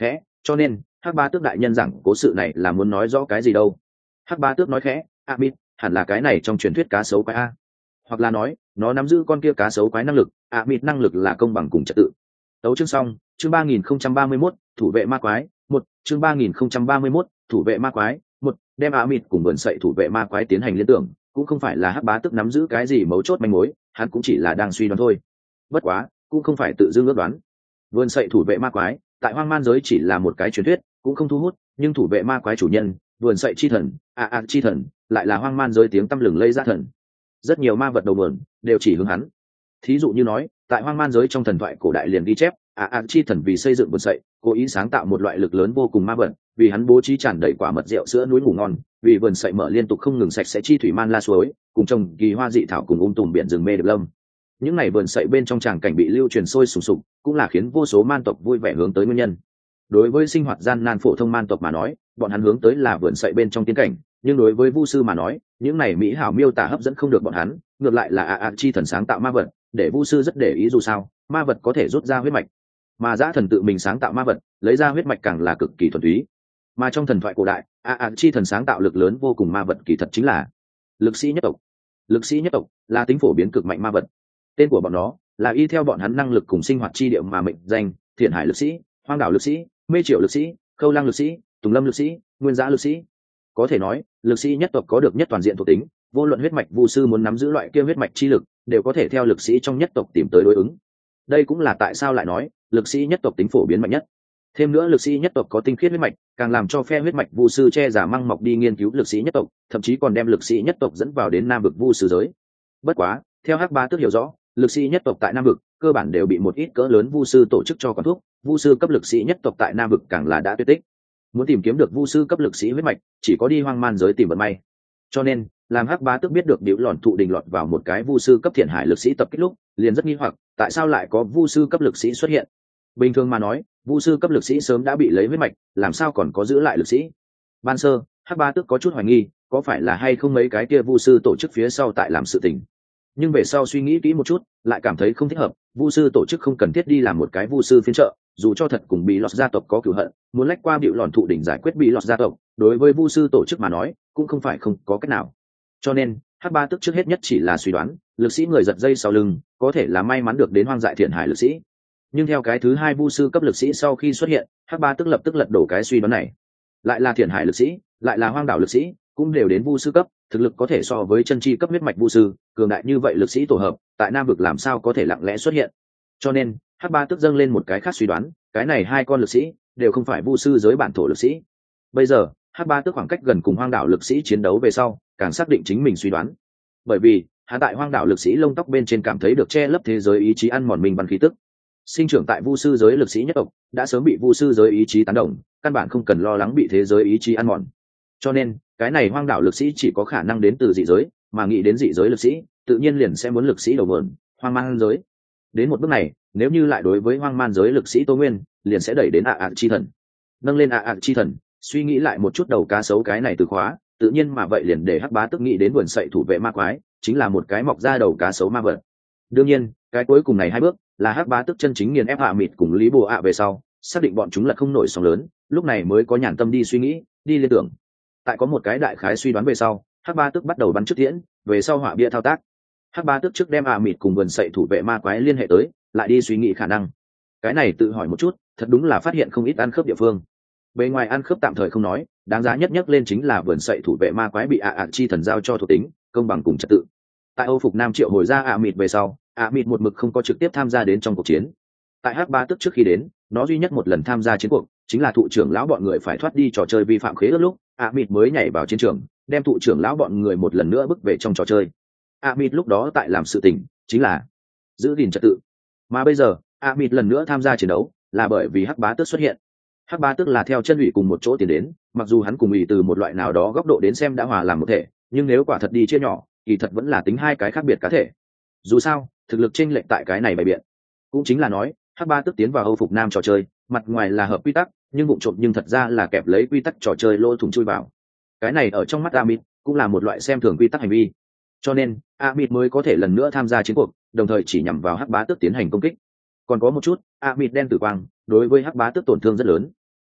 cho nên hắc ba tước đại nhân rằng cố sự này là muốn nói rõ cái gì đâu. Hắc ba tước nói khẽ, a mít hẳn là cái này trong truyền thuyết cá sấu quái a, hoặc là nói nó nắm giữ con kia cá sấu quái năng lực. a mít năng lực là công bằng cùng trật tự. Tấu chương xong. Chương ba nghìn không trăm ba mươi mốt thủ vệ ma quái một. Chương ba nghìn không trăm ba mươi mốt thủ vệ ma quái một. Đem a mít cùng vườn sậy thủ vệ ma quái tiến hành liên tưởng cũng không phải là hắc bá tước nắm giữ cái gì mấu chốt manh mối, hắn cũng chỉ là đang suy đoán thôi. Bất quá cũng không phải tự dưng ước đoán. Vườn sậy thủ vệ ma quái tại hoang man giới chỉ là một cái truyền thuyết, cũng không thu hút, nhưng thủ vệ ma quái chủ nhân vườn sậy chi thần a a chi thần lại là hoang man giới tiếng tăm lừng lây ra thần. Rất nhiều ma vật đầu mượn đều chỉ hướng hắn. Thí dụ như nói tại hoang man giới trong thần thoại cổ đại liền ghi chép a a chi thần vì xây dựng vườn sậy cố ý sáng tạo một loại lực lớn vô cùng ma vật, vì hắn bố trí tràn đầy quả mật rượu sữa núi ngủ ngon, vì vườn sậy mở liên tục không ngừng sạch sẽ chi thủy man la suối, cùng trồng kỳ hoa dị thảo cùng ung tùm biển rừng mê được lâm. Những ngày vườn sậy bên trong tràng cảnh bị lưu truyền sôi sùng sục cũng là khiến vô số man tộc vui vẻ hướng tới nguyên nhân. Đối với sinh hoạt gian nan phổ thông man tộc mà nói, bọn hắn hướng tới là vườn sậy bên trong tiến cảnh, nhưng đối với vu sư mà nói, những này mỹ hảo miêu tả hấp dẫn không được bọn hắn, ngược lại là a a chi thần sáng tạo ma vật, để vu sư rất để ý. Dù sao ma vật có thể rút ra huyết mạch, mà dã thần tự mình sáng tạo ma vật lấy ra huyết mạch càng là cực kỳ thuần túy. Mà trong thần thoại cổ đại, a a chi thần sáng tạo lực lớn vô cùng ma vật kỳ thật chính là lực sĩ nhất tộc. Lực sĩ nhất tộc là tính phổ biến cực mạnh ma vật, tên của bọn nó là y theo bọn hắn năng lực cùng sinh hoạt chi địa mà mệnh danh: thiện hải lực sĩ, hoang đảo lực sĩ, mê triệu lực sĩ, khâu lăng lực sĩ, tùng lâm lực sĩ, nguyên giã lực sĩ. Có thể nói lực sĩ nhất tộc có được nhất toàn diện thuộc tính, vô luận huyết mạch vu sư muốn nắm giữ loại kia huyết mạch chi lực đều có thể theo lực sĩ trong nhất tộc tìm tới đối ứng. Đây cũng là tại sao lại nói lực sĩ nhất tộc tính phổ biến mạnh nhất. Thêm nữa lực sĩ nhất tộc có tinh khiết huyết mạch, càng làm cho phe huyết mạch vu sư che giả măng mọc đi nghiên cứu lực sĩ nhất tộc, thậm chí còn đem lực sĩ nhất tộc dẫn vào đến nam vực vu sư giới. Bất quá theo hắc ba tước hiểu rõ, lực sĩ nhất tộc tại nam vực cơ bản đều bị một ít cỡ lớn vu sư tổ chức cho quản thuốc, vu sư cấp lực sĩ nhất tộc tại nam vực càng là đã tuyệt tích. Muốn tìm kiếm được vu sư cấp lực sĩ huyết mạch chỉ có đi hoang man giới tìm vận may. Cho nên làm hắc bá tước biết được điệu lòn thụ đình lọt vào một cái vu sư cấp thiện hải lực sĩ tập kích lúc, liền rất nghi hoặc tại sao lại có vu sư cấp lực sĩ xuất hiện. Bình thường mà nói vu sư cấp lực sĩ sớm đã bị lấy huyết mạch, làm sao còn có giữ lại lực sĩ. Ban sơ hắc bá tước có chút hoài nghi có phải là hay không mấy cái kia vu sư tổ chức phía sau tại làm sự tình, nhưng về sau suy nghĩ kỹ một chút lại cảm thấy không thích hợp. Vu sư tổ chức không cần thiết đi làm một cái vu sư phiên trợ, dù cho thật cùng bị lọt gia tộc có cửu hận, muốn lách qua bịu lòn thụ đỉnh giải quyết bị lọt gia tộc, đối với vu sư tổ chức mà nói cũng không phải không có cách nào. Cho nên hắc ba tức trước hết nhất chỉ là suy đoán lực sĩ người giật dây sau lưng có thể là may mắn được đến hoang dại thiện hải lực sĩ. Nhưng theo cái thứ hai vu sư cấp lực sĩ sau khi xuất hiện, hắc ba tức lập tức lật đổ cái suy đoán này. Lại là thiện hải lực sĩ, lại là hoang đảo lực sĩ, cũng đều đến vu sư cấp, thực lực có thể so với chân chi cấp huyết mạch vu sư, cường đại như vậy lực sĩ tổ hợp tại nam vực làm sao có thể lặng lẽ xuất hiện. Cho nên hắc ba tức dâng lên một cái khác suy đoán, cái này hai con lực sĩ đều không phải vu sư giới bản thổ lực sĩ. Bây giờ hắc ba tức khoảng cách gần cùng hoang đảo lực sĩ chiến đấu về sau càng xác định chính mình suy đoán, bởi vì hắn tại hoang đảo lực sĩ lông tóc bên trên cảm thấy được che lấp thế giới ý chí ăn mòn mình bằng khí tức. Sinh trưởng tại vu sư giới lực sĩ nhất tộc đã sớm bị vu sư giới ý chí tán đồng, căn bản không cần lo lắng bị thế giới ý chí ăn mòn. Cho nên cái này hoang đảo lực sĩ chỉ có khả năng đến từ dị giới, mà nghĩ đến dị giới lực sĩ tự nhiên liền sẽ muốn lực sĩ đầu mượn hoang man giới. Đến một bước này nếu như lại đối với hoang man giới lực sĩ tô nguyên, liền sẽ đẩy đến ạ ạ chi thần. Nâng lên ạ ạ chi thần, suy nghĩ lại một chút đầu cá sấu cái này từ khóa, tự nhiên mà vậy liền để hắc bá tức nghĩ đến vườn sậy thủ vệ ma quái chính là một cái mọc ra đầu cá sấu ma vật. Đương nhiên cái cuối cùng này hai bước là hắc bá tức chân chính nghiền ép hạ mịt cùng lý bồ ạ về sau, xác định bọn chúng là không nổi sóng lớn, lúc này mới có nhàn tâm đi suy nghĩ, đi liên tưởng. Tại có một cái đại khái suy đoán về sau, hắc bá tức bắt đầu bắn trước tiễn, về sau họa bia thao tác. Hắc bá tức trước đem hạ mịt cùng vườn sậy thủ vệ ma quái liên hệ tới, lại đi suy nghĩ khả năng. Cái này tự hỏi một chút, thật đúng là phát hiện không ít ăn khớp địa phương. Bề ngoài ăn khớp tạm thời không nói, đáng giá nhất nhất lên chính là vườn sậy thủ vệ ma quái bị ạ ạ chi thần giao cho thuộc tính công bằng cùng trật tự. Tại Âu Phục Nam triệu hồi ra ạ mịt về sau, ạ mịt một mực không có trực tiếp tham gia đến trong cuộc chiến. Tại hắc ba tức trước khi đến, nó duy nhất một lần tham gia chiến cuộc chính là thụ trưởng lão bọn người phải thoát đi trò chơi vi phạm khế ước lúc, ạ mịt mới nhảy vào chiến trường, đem thụ trưởng lão bọn người một lần nữa bước về trong trò chơi. ạ mịt lúc đó tại làm sự tình chính là giữ gìn trật tự, mà bây giờ ạ mịt lần nữa tham gia chiến đấu là bởi vì hắc bá tước xuất hiện. Hắc bá tước là theo chân ủy cùng một chỗ tiến đến, mặc dù hắn cùng ủy từ một loại nào đó góc độ đến xem đã hòa làm một thể, nhưng nếu quả thật đi chia nhỏ kỳ thật vẫn là tính hai cái khác biệt cá thể. Dù sao thực lực chênh lệch tại cái này bày biện, cũng chính là nói hắc bá tước tiến vào Âu Phục Nam trò chơi, mặt ngoài là hợp quy tắc nhưng bụng trộm nhưng thật ra là kẹp lấy quy tắc trò chơi lỗ thủng chui vào. Cái này ở trong mắt Amit cũng là một loại xem thường quy tắc hành vi, cho nên Amit mới có thể lần nữa tham gia chiến cuộc, đồng thời chỉ nhằm vào hắc bá tước tiến hành công kích. Còn có một chút, Amit đen tử quang đối với hắc bá tước tổn thương rất lớn.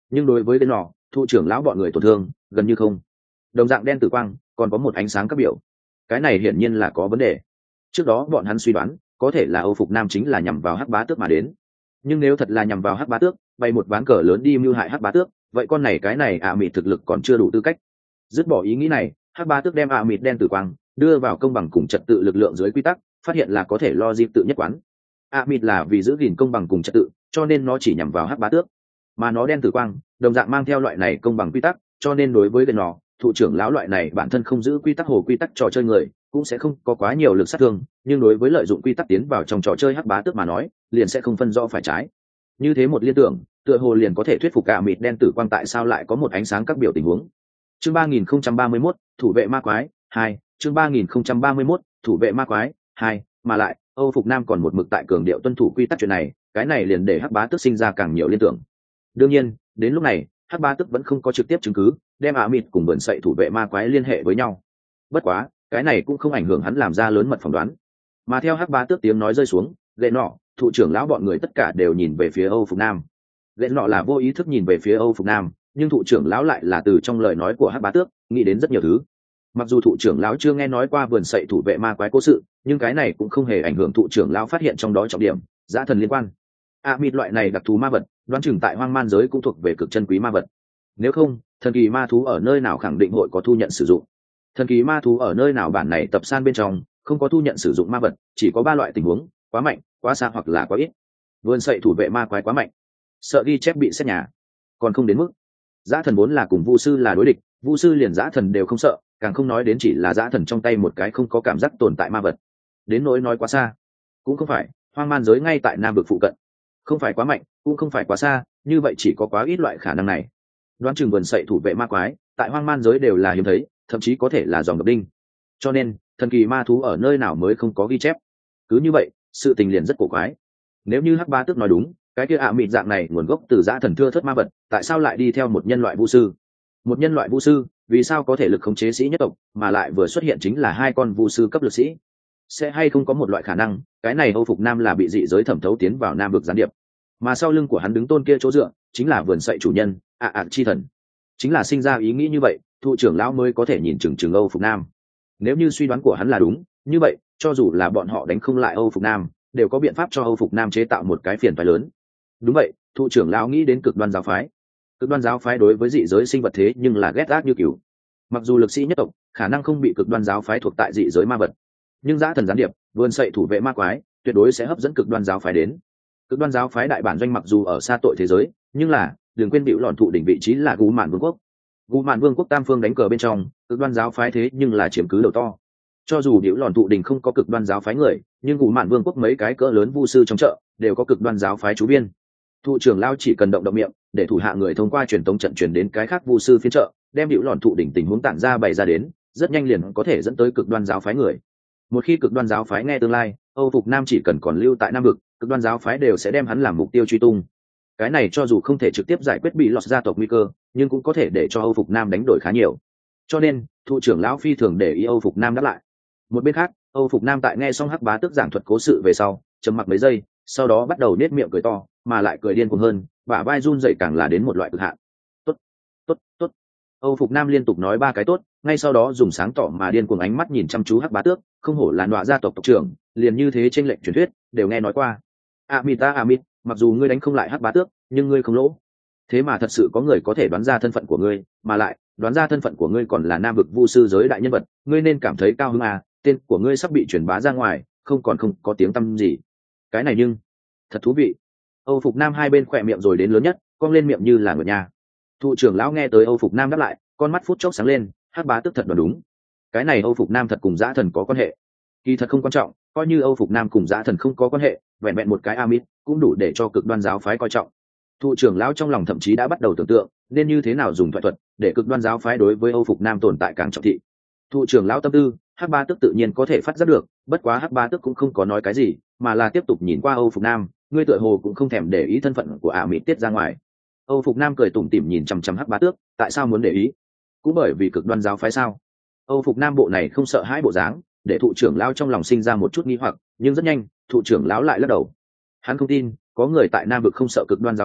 nhưng đối với cái nọ thụ trưởng lão bọn người tổn thương gần như không. Đồng dạng đen tử quang còn có một ánh sáng các biểu, cái này hiển nhiên là có vấn đề. Trước đó bọn hắn suy đoán có thể là Âu Phục Nam chính là nhằm vào Hắc Bá Tước mà đến, nhưng nếu thật là nhằm vào Hắc Bá Tước, bay một ván cờ lớn đi mưu hại Hắc Bá Tước, vậy con này cái này ạ à mịt thực lực còn chưa đủ tư cách. Dứt bỏ ý nghĩ này, Hắc Bá Tước đem ạ à mịt đen tử quang đưa vào công bằng cùng trật tự lực lượng dưới quy tắc, phát hiện là có thể lo dịp tự nhất quán. ạ à mịt là vì giữ gìn công bằng cùng trật tự, cho nên nó chỉ nhằm vào Hắc Bá Tước, mà nó đen tử quang đồng dạng mang theo loại này công bằng quy tắc, cho nên đối với gần nó thụ trưởng lão loại này bản thân không giữ quy tắc hồ quy tắc trò chơi người cũng sẽ không có quá nhiều lực sát thương, nhưng đối với lợi dụng quy tắc tiến vào trong trò chơi Hắc Bá Tước mà nói liền sẽ không phân rõ phải trái. Như thế một liên tưởng tựa hồ liền có thể thuyết phục cả mịt đen tử quang tại sao lại có một ánh sáng các biểu tình huống. Chương ba nghìn không trăm ba mươi mốt thủ vệ ma quái hai. Chương ba nghìn không trăm ba mươi mốt thủ vệ ma quái hai. Mà lại Âu Phục Nam còn một mực tại cường điệu tuân thủ quy tắc chuyện này, cái này liền để Hắc Bá Tước sinh ra càng nhiều liên tưởng. Đương nhiên đến lúc này Hắc Bá Tước vẫn không có trực tiếp chứng cứ đem ạ mịt cùng vườn sậy thủ vệ ma quái liên hệ với nhau. Bất quá cái này cũng không ảnh hưởng hắn làm ra lớn mật phỏng đoán. Mà theo Hắc Bá Tước tiếng nói rơi xuống, lệ nọ thụ trưởng lão bọn người tất cả đều nhìn về phía Âu Phục Nam. Lệ nọ là vô ý thức nhìn về phía Âu Phục Nam, nhưng thụ trưởng lão lại là từ trong lời nói của Hắc Bá Tước nghĩ đến rất nhiều thứ. Mặc dù thụ trưởng lão chưa nghe nói qua vườn sậy thủ vệ ma quái cố sự, nhưng cái này cũng không hề ảnh hưởng thụ trưởng lão phát hiện trong đó trọng điểm dã thần liên quan. A mịt loại này đặc thù ma vật, đoán chừng tại hoang man giới cũng thuộc về cực chân quý ma vật. Nếu không, thần kỳ ma thú ở nơi nào khẳng định hội có thu nhận sử dụng. Thần kỳ ma thú ở nơi nào bản này tập san bên trong không có thu nhận sử dụng ma vật, chỉ có ba loại tình huống: quá mạnh, quá xa hoặc là quá ít. Vườn sậy thủ vệ ma quái quá mạnh, sợ ghi chép bị xét nhà, còn không đến mức. Dã thần vốn là cùng vu sư là đối địch, vu sư liền dã thần đều không sợ, càng không nói đến chỉ là dã thần trong tay một cái không có cảm giác tồn tại ma vật. Đến nỗi nói quá xa, cũng không phải, hoang man giới ngay tại nam vực phụ cận, không phải quá mạnh cũng không phải quá xa, như vậy chỉ có quá ít loại khả năng này. Đoán chừng vườn sậy thủ vệ ma quái tại hoang man giới đều là hiếm thấy, thậm chí có thể là dòng ngập đinh, cho nên thần kỳ ma thú ở nơi nào mới không có ghi chép. Cứ như vậy sự tình liền rất cổ quái. Nếu như Hắc Bá Tước nói đúng, cái kia ạ mịt dạng này nguồn gốc từ dã thần thưa thớt ma vật, tại sao lại đi theo một nhân loại vu sư? Một nhân loại vu sư vì sao có thể lực khống chế sĩ nhất tộc, mà lại vừa xuất hiện chính là hai con vu sư cấp lực sĩ? Sẽ hay không có một loại khả năng cái này Âu Phục Nam là bị dị giới thẩm thấu tiến vào nam vực gián điệp, mà sau lưng của hắn đứng tôn kia chỗ dựa chính là vườn sậy chủ nhân ạ ạ chi thần? Chính là sinh ra ý nghĩ như vậy thụ trưởng lão mới có thể nhìn chừng chừng Âu Phục Nam. Nếu như suy đoán của hắn là đúng, như vậy cho dù là bọn họ đánh không lại Âu Phục Nam, đều có biện pháp cho Âu Phục Nam chế tạo một cái phiền phái lớn. Đúng vậy, thụ trưởng lão nghĩ đến cực đoan giáo phái. Cực đoan giáo phái đối với dị giới sinh vật thế nhưng là ghét ác như cừu. Mặc dù lực sĩ nhất tộc khả năng không bị cực đoan giáo phái thuộc tại dị giới ma vật, nhưng dã thần gián điệp vườn sậy thủ vệ ma quái tuyệt đối sẽ hấp dẫn cực đoan giáo phái đến. Cực đoan giáo phái đại bản doanh mặc dù ở xa tội thế giới, nhưng là đừng quên bịu lọn thụ đỉnh vị trí là Gú Mạn Vương quốc. Gú Mạn Vương quốc tam phương đánh cờ bên trong, cực đoan giáo phái thế nhưng là chiếm cứ đầu to. Cho dù bịu lọn thụ đỉnh không có cực đoan giáo phái người, nhưng Gú Mạn Vương quốc mấy cái cỡ lớn vu sư trong chợ đều có cực đoan giáo phái chú viên. Thụ trưởng lao chỉ cần động động miệng, để thủ hạ người thông qua truyền tống trận truyền đến cái khác vu sư phiên chợ, đem bịu lọn thụ đỉnh tình huống tản ra bày ra đến, rất nhanh liền có thể dẫn tới cực đoan giáo phái người. Một khi cực đoan giáo phái nghe tương lai Âu Phục Nam chỉ cần còn lưu tại nam vực, cực đoan giáo phái đều sẽ đem hắn làm mục tiêu truy tung. Cái này cho dù không thể trực tiếp giải quyết bị lọt gia tộc nguy cơ, nhưng cũng có thể để cho Âu Phục Nam đánh đổi khá nhiều. Cho nên thụ trưởng lão phi thường để ý Âu Phục Nam đáp lại. Một bên khác, Âu Phục Nam tại nghe xong Hắc Bá Tước giảng thuật cố sự về sau trầm mặc mấy giây, sau đó bắt đầu nết miệng cười to, mà lại cười điên cuồng hơn, bả vai run rẩy càng là đến một loại cực hạn. Tốt, tốt, tốt. Âu Phục Nam liên tục nói ba cái tốt, ngay sau đó dùng sáng tỏ mà điên cuồng ánh mắt nhìn chăm chú Hắc Bá Tước, không hổ là nọa gia tộc tộc trưởng, liền như thế trên lệnh truyền thuyết đều nghe nói qua. Amita Amit, mặc dù ngươi đánh không lại Hắc Bá Tước, nhưng ngươi không lỗ. Thế mà thật sự có người có thể đoán ra thân phận của ngươi, mà lại đoán ra thân phận của ngươi còn là nam vực vu sư giới đại nhân vật, ngươi nên cảm thấy cao hứng à, tên của ngươi sắp bị truyền bá ra ngoài, không còn không có tiếng tăm gì. Cái này nhưng thật thú vị. Âu Phục Nam hai bên khỏe miệng rồi đến lớn nhất, cong lên miệng như là ngựa nhà. Thụ trưởng lão nghe tới Âu Phục Nam đáp lại, con mắt phút chốc sáng lên, Hắc Bá Tước thật đoán đúng. Cái này Âu Phục Nam thật cùng dã thần có quan hệ. Kỳ thật không quan trọng, coi như Âu Phục Nam cùng dã thần không có quan hệ, vẹn vẹn một cái Amit cũng đủ để cho cực đoan giáo phái coi trọng. Thụ trưởng lão trong lòng thậm chí đã bắt đầu tưởng tượng nên như thế nào dùng thoại thuật để cực đoan giáo phái đối với Âu Phục Nam tồn tại càng trọng thị. Thụ trưởng lão tâm tư Hắc Bá Tước tự nhiên có thể phát giác được, bất quá Hắc Bá Tước cũng không có nói cái gì, mà là tiếp tục nhìn qua Âu Phục Nam, ngươi tựa hồ cũng không thèm để ý thân phận của Amit tiết ra ngoài. Âu Phục Nam cười tủm tỉm nhìn chằm chằm Hắc Bá Tước, tại sao muốn để ý? Cũng bởi vì cực đoan giáo phái sao? Âu Phục Nam bộ này không sợ hãi bộ dáng, để thụ trưởng lão trong lòng sinh ra một chút nghi hoặc, nhưng rất nhanh thụ trưởng lão lại lắc đầu. Hắn không tin có người tại nam vực không sợ cực đoan giáo phái,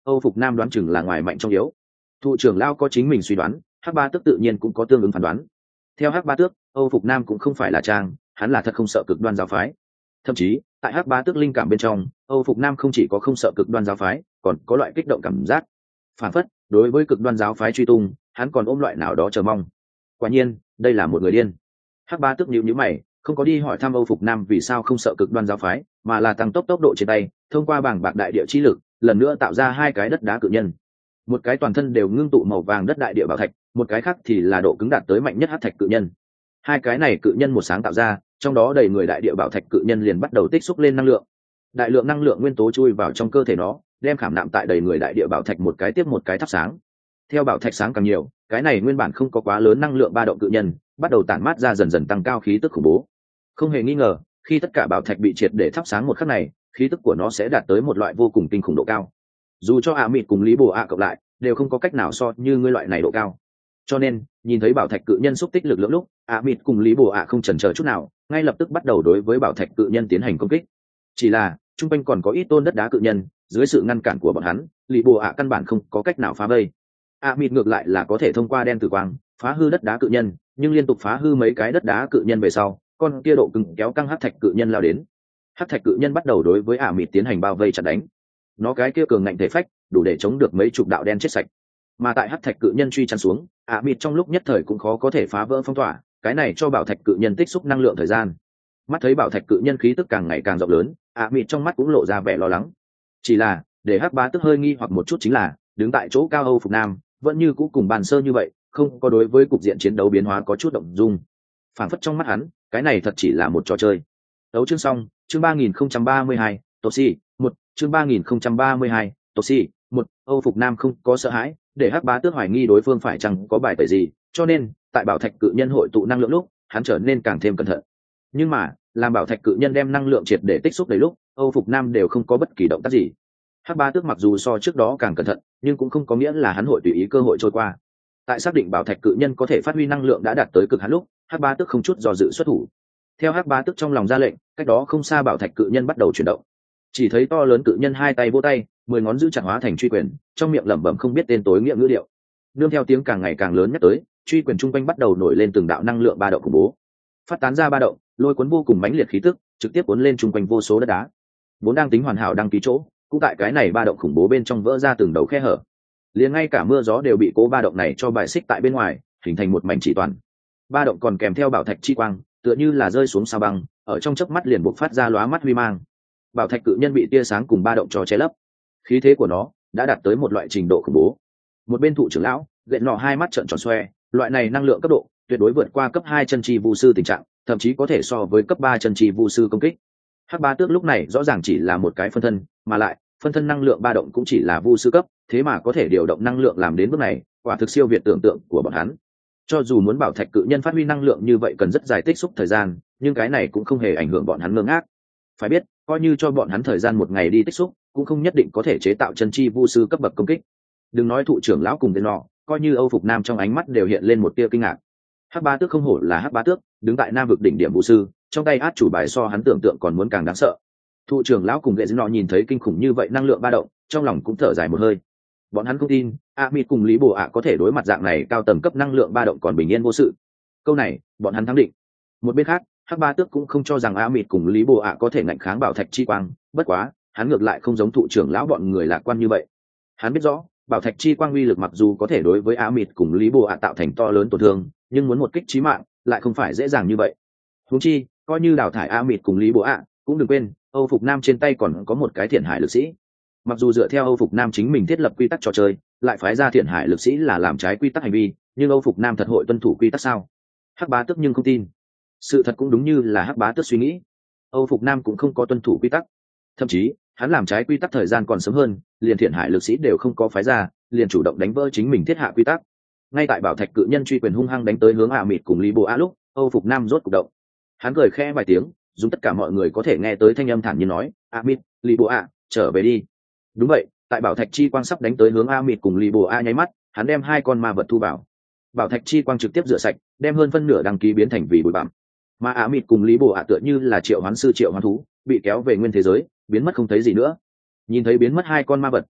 Âu Phục Nam đoán chừng là ngoài mạnh trong yếu. Thụ trưởng lão có chính mình suy đoán, Hắc Ba Tước tự nhiên cũng có tương ứng phán đoán. Theo Hắc Ba Tước, Âu Phục Nam cũng không phải là trang, hắn là thật không sợ cực đoan giáo phái. Thậm chí, tại Hắc Ba Tước linh cảm bên trong, Âu Phục Nam không chỉ có không sợ cực đoan giáo phái, còn có loại kích động cảm giác. Phản phất, đối với cực đoan giáo phái truy tung, hắn còn ôm loại nào đó chờ mong. Quả nhiên, đây là một người điên. Hắc Ba Tước nhíu nhíu mày, không có đi hỏi thăm Âu Phục Nam vì sao không sợ cực đoan giáo phái, mà là tăng tốc tốc độ trên tay, thông qua bảng bạc đại địa chi lực, lần nữa tạo ra hai cái đất đá cự nhân. Một cái toàn thân đều ngưng tụ màu vàng đất đại địa bảo thạch, một cái khác thì là độ cứng đạt tới mạnh nhất hắc thạch cự nhân. Hai cái này cự nhân một sáng tạo ra, trong đó đầy người đại địa bảo thạch cự nhân liền bắt đầu tích xúc lên năng lượng. Đại lượng năng lượng nguyên tố chui vào trong cơ thể nó, đem khảm nạm tại đầy người đại địa bảo thạch một cái tiếp một cái thắp sáng. Theo bảo thạch sáng càng nhiều, cái này nguyên bản không có quá lớn năng lượng ba động cự nhân, bắt đầu tản mát ra dần dần tăng cao khí tức khủng bố. Không hề nghi ngờ, khi tất cả bảo thạch bị triệt để thắp sáng một khắc này, khí tức của nó sẽ đạt tới một loại vô cùng kinh khủng độ cao. Dù cho ạ mịt cùng lý bồ ạ cộng lại, đều không có cách nào so như ngươi loại này độ cao. Cho nên, nhìn thấy bảo thạch cự nhân xúc tích lực lượng lúc, ạ mịt cùng lý bồ ạ không chần chờ chút nào, ngay lập tức bắt đầu đối với bảo thạch cự nhân tiến hành công kích. Chỉ là, trung quanh còn có ít tôn đất đá cự nhân, dưới sự ngăn cản của bọn hắn, lý bồ ạ căn bản không có cách nào phá vây. ạ mịt ngược lại là có thể thông qua đen tử quang phá hư đất đá cự nhân, nhưng liên tục phá hư mấy cái đất đá cự nhân về sau, con kia độ cứng kéo căng hắc thạch cự nhân lao đến. Hắc thạch cự nhân bắt đầu đối với ả mịt tiến hành bao vây chặn đánh. Nó cái kia cường ngạnh thể phách, đủ để chống được mấy chục đạo đen chết sạch. Mà tại hắc thạch cự nhân truy chắn xuống, ả mịt trong lúc nhất thời cũng khó có thể phá vỡ phong tỏa, cái này cho bảo thạch cự nhân tích xúc năng lượng thời gian. Mắt thấy bảo thạch cự nhân khí tức càng ngày càng rộng lớn, ả mịt trong mắt cũng lộ ra vẻ lo lắng. Chỉ là, để hắc bá tức hơi nghi hoặc một chút chính là, đứng tại chỗ cao Âu Phục Nam, vẫn như cũ cùng bàn sơ như vậy, không có đối với cục diện chiến đấu biến hóa có chút động dung. Phản phất trong mắt hắn, cái này thật chỉ là một trò chơi. Đấu chương xong, chương ba nghìn không trăm ba mươi hai, Toshi, một, chương ba nghìn không trăm ba mươi hai, Toshi, một, Âu Phục Nam không có sợ hãi, để Hắc Bá Tước hoài nghi đối phương phải chăng có bài tẩy gì, cho nên, tại bảo thạch cự nhân hội tụ năng lượng lúc, hắn trở nên càng thêm cẩn thận. Nhưng mà, làm bảo thạch cự nhân đem năng lượng triệt để tích xúc đầy lúc, Âu Phục Nam đều không có bất kỳ động tác gì. Hắc Bá Tước mặc dù so trước đó càng cẩn thận, nhưng cũng không có nghĩa là hắn hội tùy ý cơ hội trôi qua. Tại xác định bảo thạch cự nhân có thể phát huy năng lượng đã đạt tới cực hạn lúc, Hắc Bá Tước không chút do dự xuất thủ. Theo Hắc Bá Tước trong lòng ra lệnh, cách đó không xa bảo thạch cự nhân bắt đầu chuyển động. Chỉ thấy to lớn cự nhân hai tay vỗ tay, mười ngón giữ chặt hóa thành truy quyền, trong miệng lẩm bẩm không biết tên tối nghĩa ngữ điệu. Nương theo tiếng càng ngày càng lớn nhắc tới, truy quyền trung quanh bắt đầu nổi lên từng đạo năng lượng ba động khủng bố. Phát tán ra ba động, lôi cuốn vô cùng mãnh liệt khí tức, trực tiếp cuốn lên trung quanh vô số đất đá. Vốn đang tính hoàn hảo đăng ký chỗ, cũng tại cái này ba động khủng bố bên trong vỡ ra từng đầu khe hở. Liền ngay cả mưa gió đều bị cố ba động này cho bài xích tại bên ngoài, hình thành một mảnh chỉ toàn. Ba động còn kèm theo bảo thạch chi quang, tựa như là rơi xuống sao băng, ở trong chớp mắt liền bộc phát ra lóa mắt huy mang. Bảo thạch cự nhân bị tia sáng cùng ba động cho che lấp, khí thế của nó đã đạt tới một loại trình độ khủng bố. Một bên thụ trưởng lão gậy nọ hai mắt trợn tròn xoe, loại này năng lượng cấp độ tuyệt đối vượt qua cấp hai chân chi vu sư tình trạng, thậm chí có thể so với cấp ba chân chi vu sư công kích. Hắc Bá Tước lúc này rõ ràng chỉ là một cái phân thân, mà lại phân thân năng lượng ba động cũng chỉ là vu sư cấp, thế mà có thể điều động năng lượng làm đến bước này, quả thực siêu việt tưởng tượng của bọn hắn. Cho dù muốn bảo thạch cự nhân phát huy năng lượng như vậy cần rất dài tích xúc thời gian, nhưng cái này cũng không hề ảnh hưởng bọn hắn ngơ ngác. Phải biết, coi như cho bọn hắn thời gian một ngày đi tích xúc, cũng không nhất định có thể chế tạo chân chi vu sư cấp bậc công kích. Đừng nói thụ trưởng lão cùng tên nọ, coi như Âu Phục Nam trong ánh mắt đều hiện lên một tia kinh ngạc. Hắc Bá Tước không hổ là Hắc Bá Tước, đứng tại Nam vực đỉnh điểm vu sư, trong tay át chủ bài so hắn tưởng tượng còn muốn càng đáng sợ. Thụ trưởng lão cùng lệ nọ nhìn thấy kinh khủng như vậy năng lượng ba động, trong lòng cũng thở dài một hơi. Bọn hắn không tin a mịt cùng lý bồ ạ có thể đối mặt dạng này cao tầng cấp năng lượng ba động còn bình yên vô sự. Câu này bọn hắn thắng định. Một bên khác, Hắc Bá Tước cũng không cho rằng a mịt cùng lý bồ ạ có thể ngạnh kháng bảo thạch chi quang, bất quá hắn ngược lại không giống thụ trưởng lão bọn người lạc quan như vậy. Hắn biết rõ bảo thạch chi quang uy lực mặc dù có thể đối với a mịt cùng lý bồ ạ tạo thành to lớn tổn thương, nhưng muốn một kích chí mạng lại không phải dễ dàng như vậy. Huống chi coi như đào thải a mịt cùng lý bồ ạ, cũng đừng quên Âu Phục Nam trên tay còn có một cái thiện hải lực sĩ. Mặc dù dựa theo Âu Phục Nam chính mình thiết lập quy tắc trò chơi, lại phái ra thiện hải lực sĩ là làm trái quy tắc hành vi, nhưng Âu Phục Nam thật hội tuân thủ quy tắc sao? Hắc Bá Tước nhưng không tin. Sự thật cũng đúng như là Hắc Bá Tước suy nghĩ, Âu Phục Nam cũng không có tuân thủ quy tắc. Thậm chí, hắn làm trái quy tắc thời gian còn sớm hơn, liền thiện hải lực sĩ đều không có phái ra, liền chủ động đánh vỡ chính mình thiết hạ quy tắc. Ngay tại bảo thạch cự nhân truy quyền hung hăng đánh tới hướng A Mịt cùng Lý Bồ A lúc, Âu Phục Nam rốt cục động. Hắn cười khẽ vài tiếng, dùng tất cả mọi người có thể nghe tới thanh âm thản nhiên nói: "A Mịt, Lý Bồ A, trở về đi." Đúng vậy, tại bảo thạch chi quang sắp đánh tới hướng A Mịt cùng Lý Bồ A nháy mắt, hắn đem hai con ma vật thu vào. Bảo thạch chi quang trực tiếp rửa sạch, đem hơn phân nửa đăng ký biến thành vì bụi bặm. Mà A Mịt cùng Lý Bồ A tựa như là triệu hoán sư triệu hoán thú, bị kéo về nguyên thế giới, biến mất không thấy gì nữa. Nhìn thấy biến mất hai con ma vật,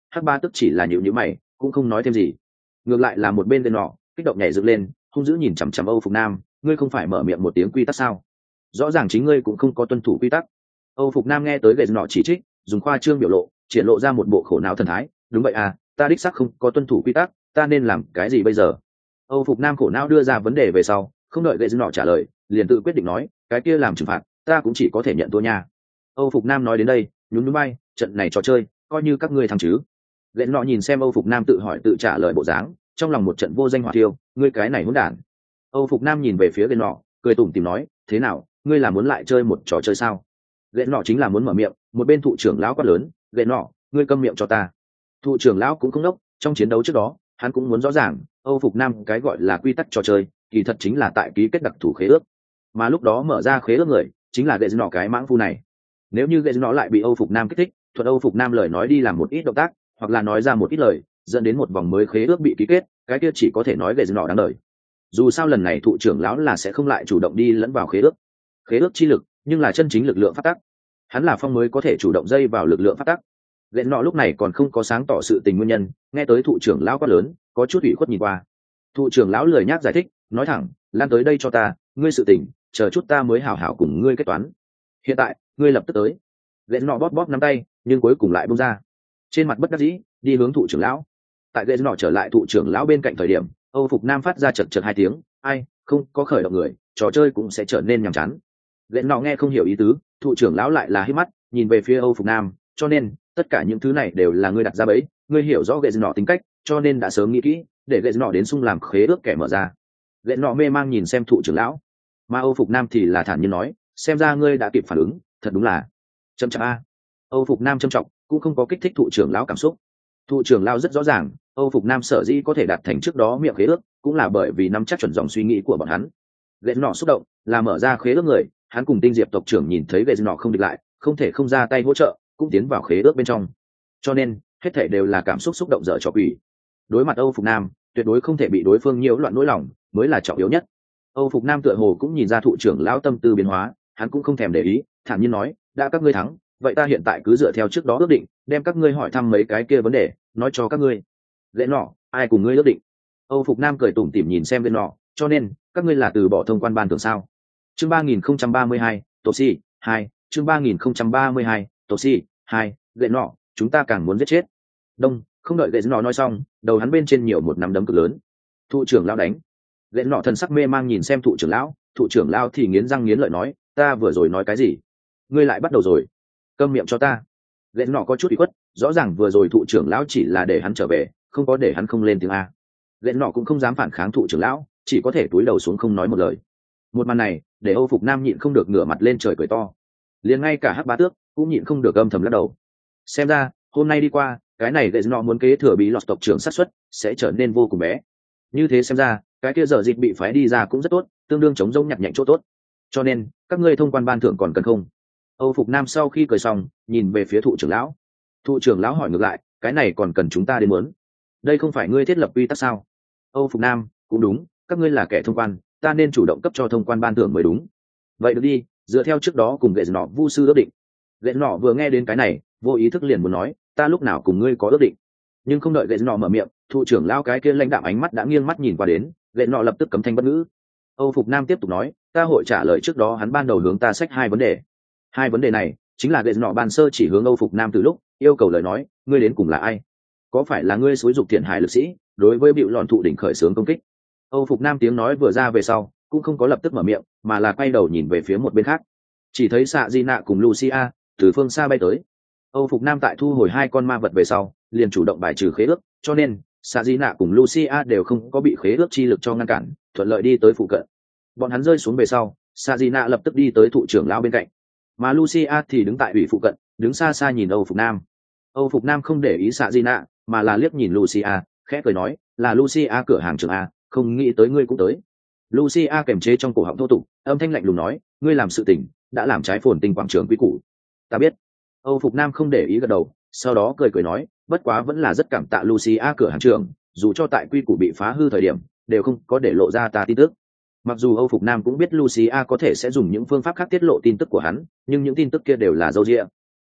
hắc ba tức chỉ là nhịu nhữ mày cũng không nói thêm gì. Ngược lại là một bên tên nọ kích động nhảy dựng lên, hung dữ nhìn chằm chằm Âu Phục Nam, ngươi không phải mở miệng một tiếng quy tắc sao? Rõ ràng chính ngươi cũng không có tuân thủ quy tắc. Âu Phục Nam nghe tới gậy nọ chỉ trích, dùng khoa trương biểu lộ triển lộ ra một bộ khổ não thần thái, đúng vậy à, ta đích xác không có tuân thủ quy tắc, ta nên làm cái gì bây giờ? Âu Phục Nam khổ não đưa ra vấn đề về sau, không đợi gậy nọ trả lời, liền tự quyết định nói, cái kia làm trừng phạt, ta cũng chỉ có thể nhận thua nha. Âu Phục Nam nói đến đây, nhún nhún bay, trận này trò chơi, coi như các ngươi thắng chứ. Gậy nọ nhìn xem Âu Phục Nam tự hỏi tự trả lời bộ dáng, trong lòng một trận vô danh hỏa thiêu, ngươi cái này hỗn đản. Âu Phục Nam nhìn về phía gậy nọ, cười tủm tỉm nói, thế nào, ngươi là muốn lại chơi một trò chơi sao? Gậy nọ chính là muốn mở miệng, một bên thụ trưởng lão quát lớn, gậy nọ, ngươi câm miệng cho ta. Thụ trưởng lão cũng không đốc, trong chiến đấu trước đó, hắn cũng muốn rõ ràng, Âu Phục Nam cái gọi là quy tắc trò chơi, kỳ thật chính là tại ký kết đặc thủ khế ước, mà lúc đó mở ra khế ước người, chính là gậy nọ cái mãng phu này. Nếu như gậy nọ lại bị Âu Phục Nam kích thích, thuận Âu Phục Nam lời nói đi làm một ít động tác, hoặc là nói ra một ít lời, dẫn đến một vòng mới khế ước bị ký kết, cái kia chỉ có thể nói gậy nọ đáng đời. Dù sao lần này thụ trưởng lão là sẽ không lại chủ động đi lẫn vào khế ước, khế ước chi lực, nhưng là chân chính lực lượng phát tắc, hắn là phong mới có thể chủ động dây vào lực lượng phát tắc. Gậy nọ lúc này còn không có sáng tỏ sự tình nguyên nhân, nghe tới thụ trưởng lão quát lớn, có chút ủy khuất nhìn qua. Thụ trưởng lão lười nhác giải thích, nói thẳng, lan tới đây cho ta, ngươi sự tình, chờ chút ta mới hảo hảo cùng ngươi kết toán. Hiện tại, ngươi lập tức tới. Gậy nọ bóp bóp nắm tay, nhưng cuối cùng lại buông ra. Trên mặt bất đắc dĩ, đi hướng thụ trưởng lão. Tại gậy nọ trở lại thụ trưởng lão bên cạnh thời điểm, Âu Phục Nam phát ra chật chật hai tiếng, ai, không có khởi động người, trò chơi cũng sẽ trở nên nhàm chán. Gậy nọ nghe không hiểu ý tứ, thụ trưởng lão lại là hít mắt, nhìn về phía Âu Phục Nam, cho nên tất cả những thứ này đều là ngươi đặt ra bẫy, ngươi hiểu rõ gậy nọ tính cách, cho nên đã sớm nghĩ kỹ, để gậy nọ đến xung làm khế ước kẻ mở ra. Gậy nọ mê mang nhìn xem thụ trưởng lão, mà Âu Phục Nam thì là thản nhiên nói, xem ra ngươi đã kịp phản ứng, thật đúng là chậm chạp a. Âu Phục Nam trầm trọng, cũng không có kích thích thụ trưởng lão cảm xúc. Thụ trưởng lão rất rõ ràng, Âu Phục Nam sở dĩ có thể đạt thành trước đó miệng khế ước, cũng là bởi vì nắm chắc chuẩn dòng suy nghĩ của bọn hắn. Gậy nọ xúc động, là mở ra khế ước người, hắn cùng Tinh Diệp tộc trưởng nhìn thấy gậy nọ không địch lại, không thể không ra tay hỗ trợ, cũng tiến vào khế ước bên trong. Cho nên, hết thảy đều là cảm xúc xúc động dở trò quỷ. Đối mặt Âu Phục Nam, tuyệt đối không thể bị đối phương nhiễu loạn nỗi lòng, mới là trọng yếu nhất. Âu Phục Nam tựa hồ cũng nhìn ra thụ trưởng lão tâm tư biến hóa, hắn cũng không thèm để ý, thản nhiên nói, đã các ngươi thắng, vậy ta hiện tại cứ dựa theo trước đó ước định, đem các ngươi hỏi thăm mấy cái kia vấn đề, nói cho các ngươi. Gậy nọ, ai cùng ngươi ước định? Âu Phục Nam cười tủm tỉm nhìn xem gậy nọ, cho nên các ngươi là từ bỏ thông quan ban thưởng sao? Chương ba nghìn không trăm ba mươi hai, Toshi hai, chương ba nghìn không trăm ba mươi hai, Toshi hai, gậy nọ, chúng ta càng muốn giết chết. Đông, không đợi gậy nọ nói xong, đầu hắn bên trên nhiều một nắm đấm cực lớn. Thụ trưởng lão đánh. Gậy nọ thần sắc mê mang nhìn xem thụ trưởng lão, thụ trưởng lão thì nghiến răng nghiến lợi nói, ta vừa rồi nói cái gì? Ngươi lại bắt đầu rồi. Câm miệng cho ta. Gậy nọ có chút ủy khuất, rõ ràng vừa rồi thụ trưởng lão chỉ là để hắn trở về, không có để hắn không lên tiếng a. Gậy nọ cũng không dám phản kháng thụ trưởng lão, chỉ có thể cúi đầu xuống không nói một lời. Một màn này, để Âu Phục Nam nhịn không được ngửa mặt lên trời cười to. Liền ngay cả Hắc Bá Tước cũng nhịn không được âm thầm lắc đầu. Xem ra, hôm nay đi qua, cái này gậy nọ muốn kế thừa bí lọt tộc trưởng sát suất sẽ trở nên vô cùng bé. Như thế xem ra, cái kia giờ dịch bị phái đi ra cũng rất tốt, tương đương chống rông nhặt nhạnh chỗ tốt. Cho nên, các ngươi thông quan ban thưởng còn cần không? Âu Phục Nam sau khi cười xong, nhìn về phía thụ trưởng lão. Thụ trưởng lão hỏi ngược lại, cái này còn cần chúng ta đến muốn? Đây không phải ngươi thiết lập quy tắc sao? Âu Phục Nam, cũng đúng, các ngươi là kẻ thông quan, ta nên chủ động cấp cho thông quan ban thưởng mới đúng. Vậy được đi, dựa theo trước đó cùng gậy nọ vu sư ước định. Gậy nọ vừa nghe đến cái này, vô ý thức liền muốn nói, ta lúc nào cùng ngươi có ước định. Nhưng không đợi gậy nọ mở miệng, thụ trưởng lão cái kia lãnh đạm ánh mắt đã nghiêng mắt nhìn qua đến, gậy nọ lập tức cấm thanh bất ngữ. Âu Phục Nam tiếp tục nói, ta hội trả lời trước đó hắn ban đầu hướng ta xách hai vấn đề. Hai vấn đề này chính là gậy nọ ban sơ chỉ hướng Âu Phục Nam từ lúc yêu cầu lời nói, ngươi đến cùng là ai? Có phải là ngươi xúi dục thiện hại lực sĩ, đối với bịu lọn thụ đỉnh khởi xướng công kích? Âu Phục Nam tiếng nói vừa ra về sau, cũng không có lập tức mở miệng, mà là quay đầu nhìn về phía một bên khác. Chỉ thấy Sạ Di Nạ cùng Lucia từ phương xa bay tới. Âu Phục Nam tại thu hồi hai con ma vật về sau, liền chủ động bài trừ khế ước, cho nên Sạ Di Nạ cùng Lucia đều không có bị khế ước chi lực cho ngăn cản, thuận lợi đi tới phụ cận. Bọn hắn rơi xuống về sau, Sạ Di Nạ lập tức đi tới thụ trưởng lão bên cạnh, mà Lucia thì đứng tại ủy phụ cận, đứng xa xa nhìn Âu Phục Nam. Âu Phục Nam không để ý Sạ Di Nạ, mà là liếc nhìn Lucia, khẽ cười nói, là Lucia cửa hàng trưởng a, không nghĩ tới ngươi cũng tới. Lucia kềm chế trong cổ họng thô tục, âm thanh lạnh lùng nói, ngươi làm sự tình đã làm trái phồn tinh quảng trường quy củ. Ta biết. Âu Phục Nam không để ý gật đầu, sau đó cười cười nói, bất quá vẫn là rất cảm tạ Lucia cửa hàng trưởng, dù cho tại quy củ bị phá hư thời điểm, đều không có để lộ ra ta tin tức. Mặc dù Âu Phục Nam cũng biết Lucia có thể sẽ dùng những phương pháp khác tiết lộ tin tức của hắn, nhưng những tin tức kia đều là dâu dịa.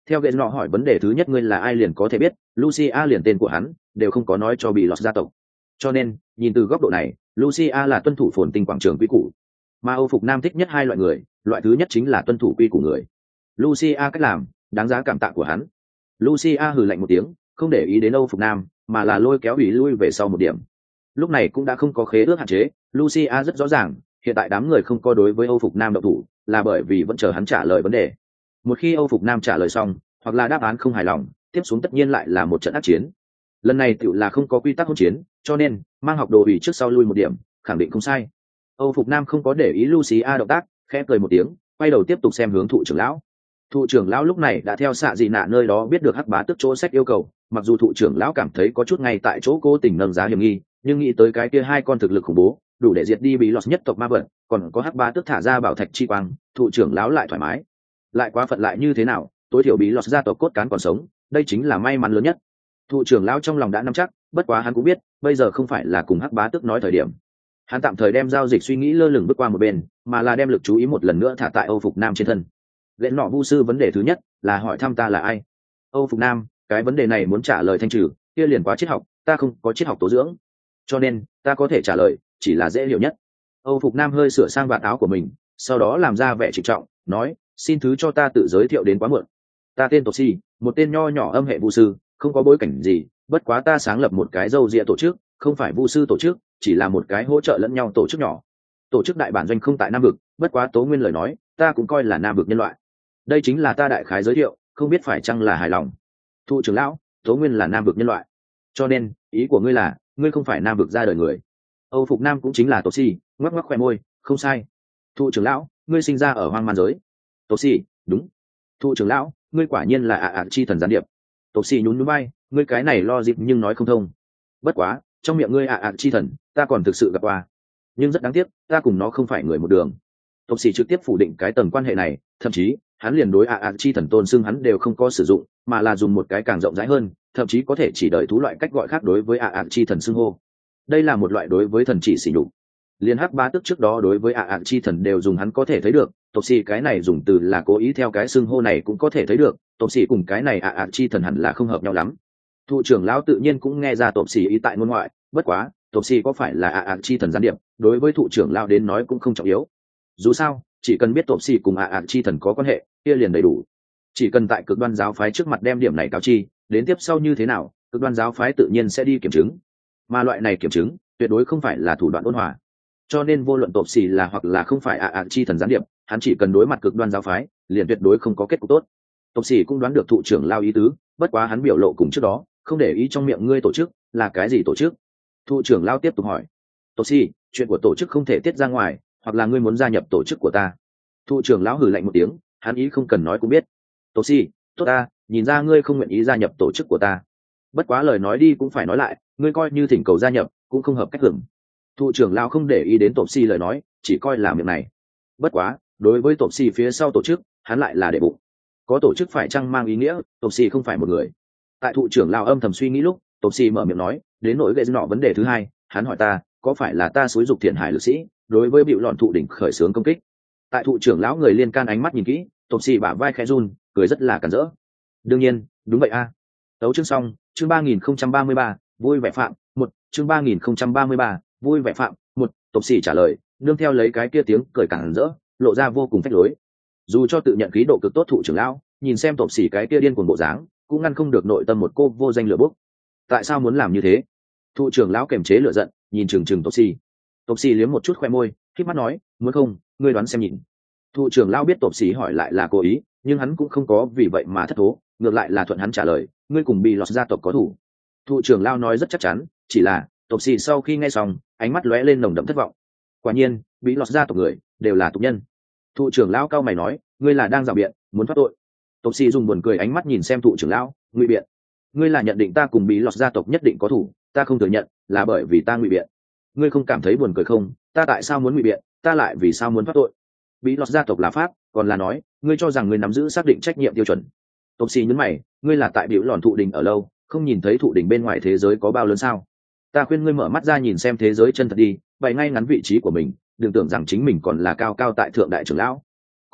Theo ghệ nọ hỏi vấn đề thứ nhất ngươi là ai liền có thể biết Lucia liền tên của hắn đều không có nói cho bị lọt gia tộc, cho nên nhìn từ góc độ này Lucia là tuân thủ phồn tinh quảng trường quy củ. Mà Âu Phục Nam thích nhất hai loại người, loại thứ nhất chính là tuân thủ quy củ người. Lucia cách làm đáng giá cảm tạ của hắn. Lucia hừ lạnh một tiếng, không để ý đến Âu Phục Nam mà là lôi kéo ủy lui về sau một điểm. Lúc này cũng đã không có khế ước hạn chế, Lucia rất rõ ràng hiện tại đám người không có đối với Âu Phục Nam động thủ là bởi vì vẫn chờ hắn trả lời vấn đề. Một khi Âu Phục Nam trả lời xong hoặc là đáp án không hài lòng, tiếp xuống tất nhiên lại là một trận ác chiến. Lần này tựu là không có quy tắc hỗn chiến, cho nên mang học đồ ủy trước sau lui một điểm khẳng định không sai. Âu Phục Nam không có để ý Lucia động tác, khẽ cười một tiếng, quay đầu tiếp tục xem hướng thụ trưởng lão. Thụ trưởng lão lúc này đã theo xạ dị nạ nơi đó biết được hắc bá tức chỗ sách yêu cầu, mặc dù thụ trưởng lão cảm thấy có chút ngay tại chỗ cố tình nâng giá hiểm nghi, nhưng nghĩ tới cái kia hai con thực lực khủng bố đủ để diệt đi bị lọt nhất tộc ma vật, còn có hắc bá tức thả ra bảo thạch chi quang, thụ trưởng lão lại thoải mái. Lại quá phận lại như thế nào, tối thiểu bị lọt gia tộc cốt cán còn sống, đây chính là may mắn lớn nhất. Thụ trưởng lão trong lòng đã nắm chắc, bất quá hắn cũng biết bây giờ không phải là cùng hắc bá tức nói thời điểm. Hắn tạm thời đem giao dịch suy nghĩ lơ lửng bước qua một bên, mà là đem lực chú ý một lần nữa thả tại Âu Phục Nam trên thân. Lệ nọ vu sư vấn đề thứ nhất là hỏi thăm ta là ai. Âu Phục Nam, cái vấn đề này muốn trả lời thanh trừ kia liền quá triết học, ta không có triết học tố dưỡng, cho nên ta có thể trả lời chỉ là dễ hiểu nhất. Âu Phục Nam hơi sửa sang vạt áo của mình, sau đó làm ra vẻ trịnh trọng nói, xin thứ cho ta tự giới thiệu đến quá muộn. Ta tên Tổ Si, một tên nho nhỏ âm hệ vu sư, không có bối cảnh gì, bất quá ta sáng lập một cái dâu ria tổ chức, không phải vu sư tổ chức, chỉ là một cái hỗ trợ lẫn nhau tổ chức nhỏ. Tổ chức đại bản doanh không tại Nam vực, bất quá Tố Nguyên lời nói, ta cũng coi là Nam vực nhân loại. Đây chính là ta đại khái giới thiệu, không biết phải chăng là hài lòng. Thụ trưởng lão, Tố Nguyên là Nam vực nhân loại, cho nên ý của ngươi là ngươi không phải Nam vực ra đời người. Âu Phục Nam cũng chính là Tổ Si, ngoắc ngoắc khoe môi, không sai. Thụ trưởng lão, ngươi sinh ra ở hoang man giới. Tổ Si, đúng. Thụ trưởng lão, ngươi quả nhiên là ạ ạ chi thần gián điệp. Tổ Si nhún nhún vai, ngươi cái này lo dịp nhưng nói không thông. Bất quá trong miệng ngươi ạ ạ chi thần ta còn thực sự gặp qua, nhưng rất đáng tiếc ta cùng nó không phải người một đường. Tộc sĩ trực tiếp phủ định cái tầng quan hệ này, thậm chí hắn liền đối ạ ạ chi thần tôn xưng hắn đều không có sử dụng, mà là dùng một cái càng rộng rãi hơn, thậm chí có thể chỉ đợi thú loại cách gọi khác đối với ạ ạ chi thần xưng hô. Đây là một loại đối với thần chỉ sỉ nhục. Liên hắc ba tức trước đó đối với ạ ạ chi thần đều dùng hắn có thể thấy được, tộc sĩ cái này dùng từ là cố ý theo cái xưng hô này cũng có thể thấy được, tộc sĩ cùng cái này ạ ạ chi thần hẳn là không hợp nhau lắm. Thụ trưởng lão tự nhiên cũng nghe ra tộc sĩ ý tại ngôn ngoại, bất quá tộc sĩ có phải là ạ ạ chi thần gián điệp đối với thụ trưởng lão đến nói cũng không trọng yếu. Dù sao chỉ cần biết tộc sĩ cùng ạ ạ chi thần có quan hệ kia liền đầy đủ. Chỉ cần tại cực đoan giáo phái trước mặt đem điểm này cáo chi, đến tiếp sau như thế nào cực đoan giáo phái tự nhiên sẽ đi kiểm chứng, mà loại này kiểm chứng tuyệt đối không phải là thủ đoạn ôn hòa. Cho nên vô luận tộc sĩ là hoặc là không phải ạ ạ chi thần gián điệp, hắn chỉ cần đối mặt cực đoan giáo phái liền tuyệt đối không có kết cục tốt. Tộc sĩ cũng đoán được thụ trưởng lão ý tứ, bất quá hắn biểu lộ cùng trước đó không để ý trong miệng ngươi tổ chức là cái gì tổ chức. Thụ trưởng lão tiếp tục hỏi, tộc sĩ, chuyện của tổ chức không thể tiết ra ngoài, hoặc là ngươi muốn gia nhập tổ chức của ta. Thụ trưởng lão hừ lạnh một tiếng, hắn ý không cần nói cũng biết. Tộc sĩ, tốt ta, nhìn ra ngươi không nguyện ý gia nhập tổ chức của ta, bất quá lời nói đi cũng phải nói lại, ngươi coi như thỉnh cầu gia nhập cũng không hợp cách hưởng. Thụ trưởng lão không để ý đến tộc sĩ lời nói, chỉ coi là miệng này. Bất quá đối với tộc sĩ phía sau tổ chức hắn lại là để bụng. Có tổ chức phải chăng mang ý nghĩa tộc sĩ không phải một người. Tại thụ trưởng lão âm thầm suy nghĩ lúc, tộc sĩ mở miệng nói, đến nỗi gây nọ vấn đề thứ hai, hắn hỏi ta có phải là ta xúi dục thiện hải lực sĩ đối với bịu lọn thụ đỉnh khởi xướng công kích. Tại thụ trưởng lão người liên can ánh mắt nhìn kỹ, tộc sĩ bả vai khẽ run, cười rất là cản rỡ. Đương nhiên đúng vậy a. À. Tấu chương xong, chương ba nghìn không trăm ba mươi ba, vui vẻ phạm một, chương ba nghìn không trăm ba mươi ba, vui vẻ phạm một. Tộc sĩ trả lời nương theo lấy cái kia tiếng cười cản rỡ, lộ ra vô cùng phách lối. Dù cho tự nhận khí độ cực tốt thụ trưởng lão, nhìn xem tộc sĩ cái kia điên cuồng bộ dáng, cũng ngăn không được nội tâm một cô vô danh lửa bốc. Tại sao muốn làm như thế? Thụ trưởng lão kiềm chế lửa giận, nhìn chừng chừng tộc sĩ. Tộc sĩ liếm một chút khoe môi, khép mắt nói, muốn không ngươi đoán xem nhìn. Thụ trưởng lão biết tộc sĩ hỏi lại là cố ý, nhưng hắn cũng không có vì vậy mà thất thố, ngược lại là thuận hắn trả lời, ngươi cùng bị lọt gia tộc có thủ. Thụ trưởng lão nói rất chắc chắn, chỉ là tộc sĩ sau khi nghe xong ánh mắt lóe lên nồng đậm thất vọng. Quả nhiên bị lọt gia tộc người đều là tục nhân. Thụ trưởng lão cao mày nói, ngươi là đang rào biện muốn thoát tội. Tộc sĩ dùng buồn cười ánh mắt nhìn xem thụ trưởng lão, ngụy biện. Ngươi là nhận định ta cùng bị lọt gia tộc nhất định có thủ, ta không thừa nhận là bởi vì ta ngụy biện. Ngươi không cảm thấy buồn cười không? Ta tại sao muốn ngụy biện, ta lại vì sao muốn thoát tội? Bị lọt gia tộc là pháp, còn là nói ngươi cho rằng ngươi nắm giữ xác định trách nhiệm tiêu chuẩn. Tộc sĩ nhấn mày, ngươi là tại biểu lòn thụ đình ở lâu, không nhìn thấy thụ đình bên ngoài thế giới có bao lớn sao? Ta khuyên ngươi mở mắt ra nhìn xem thế giới chân thật đi, bày ngay ngắn vị trí của mình, đừng tưởng rằng chính mình còn là cao cao tại thượng đại trưởng lão.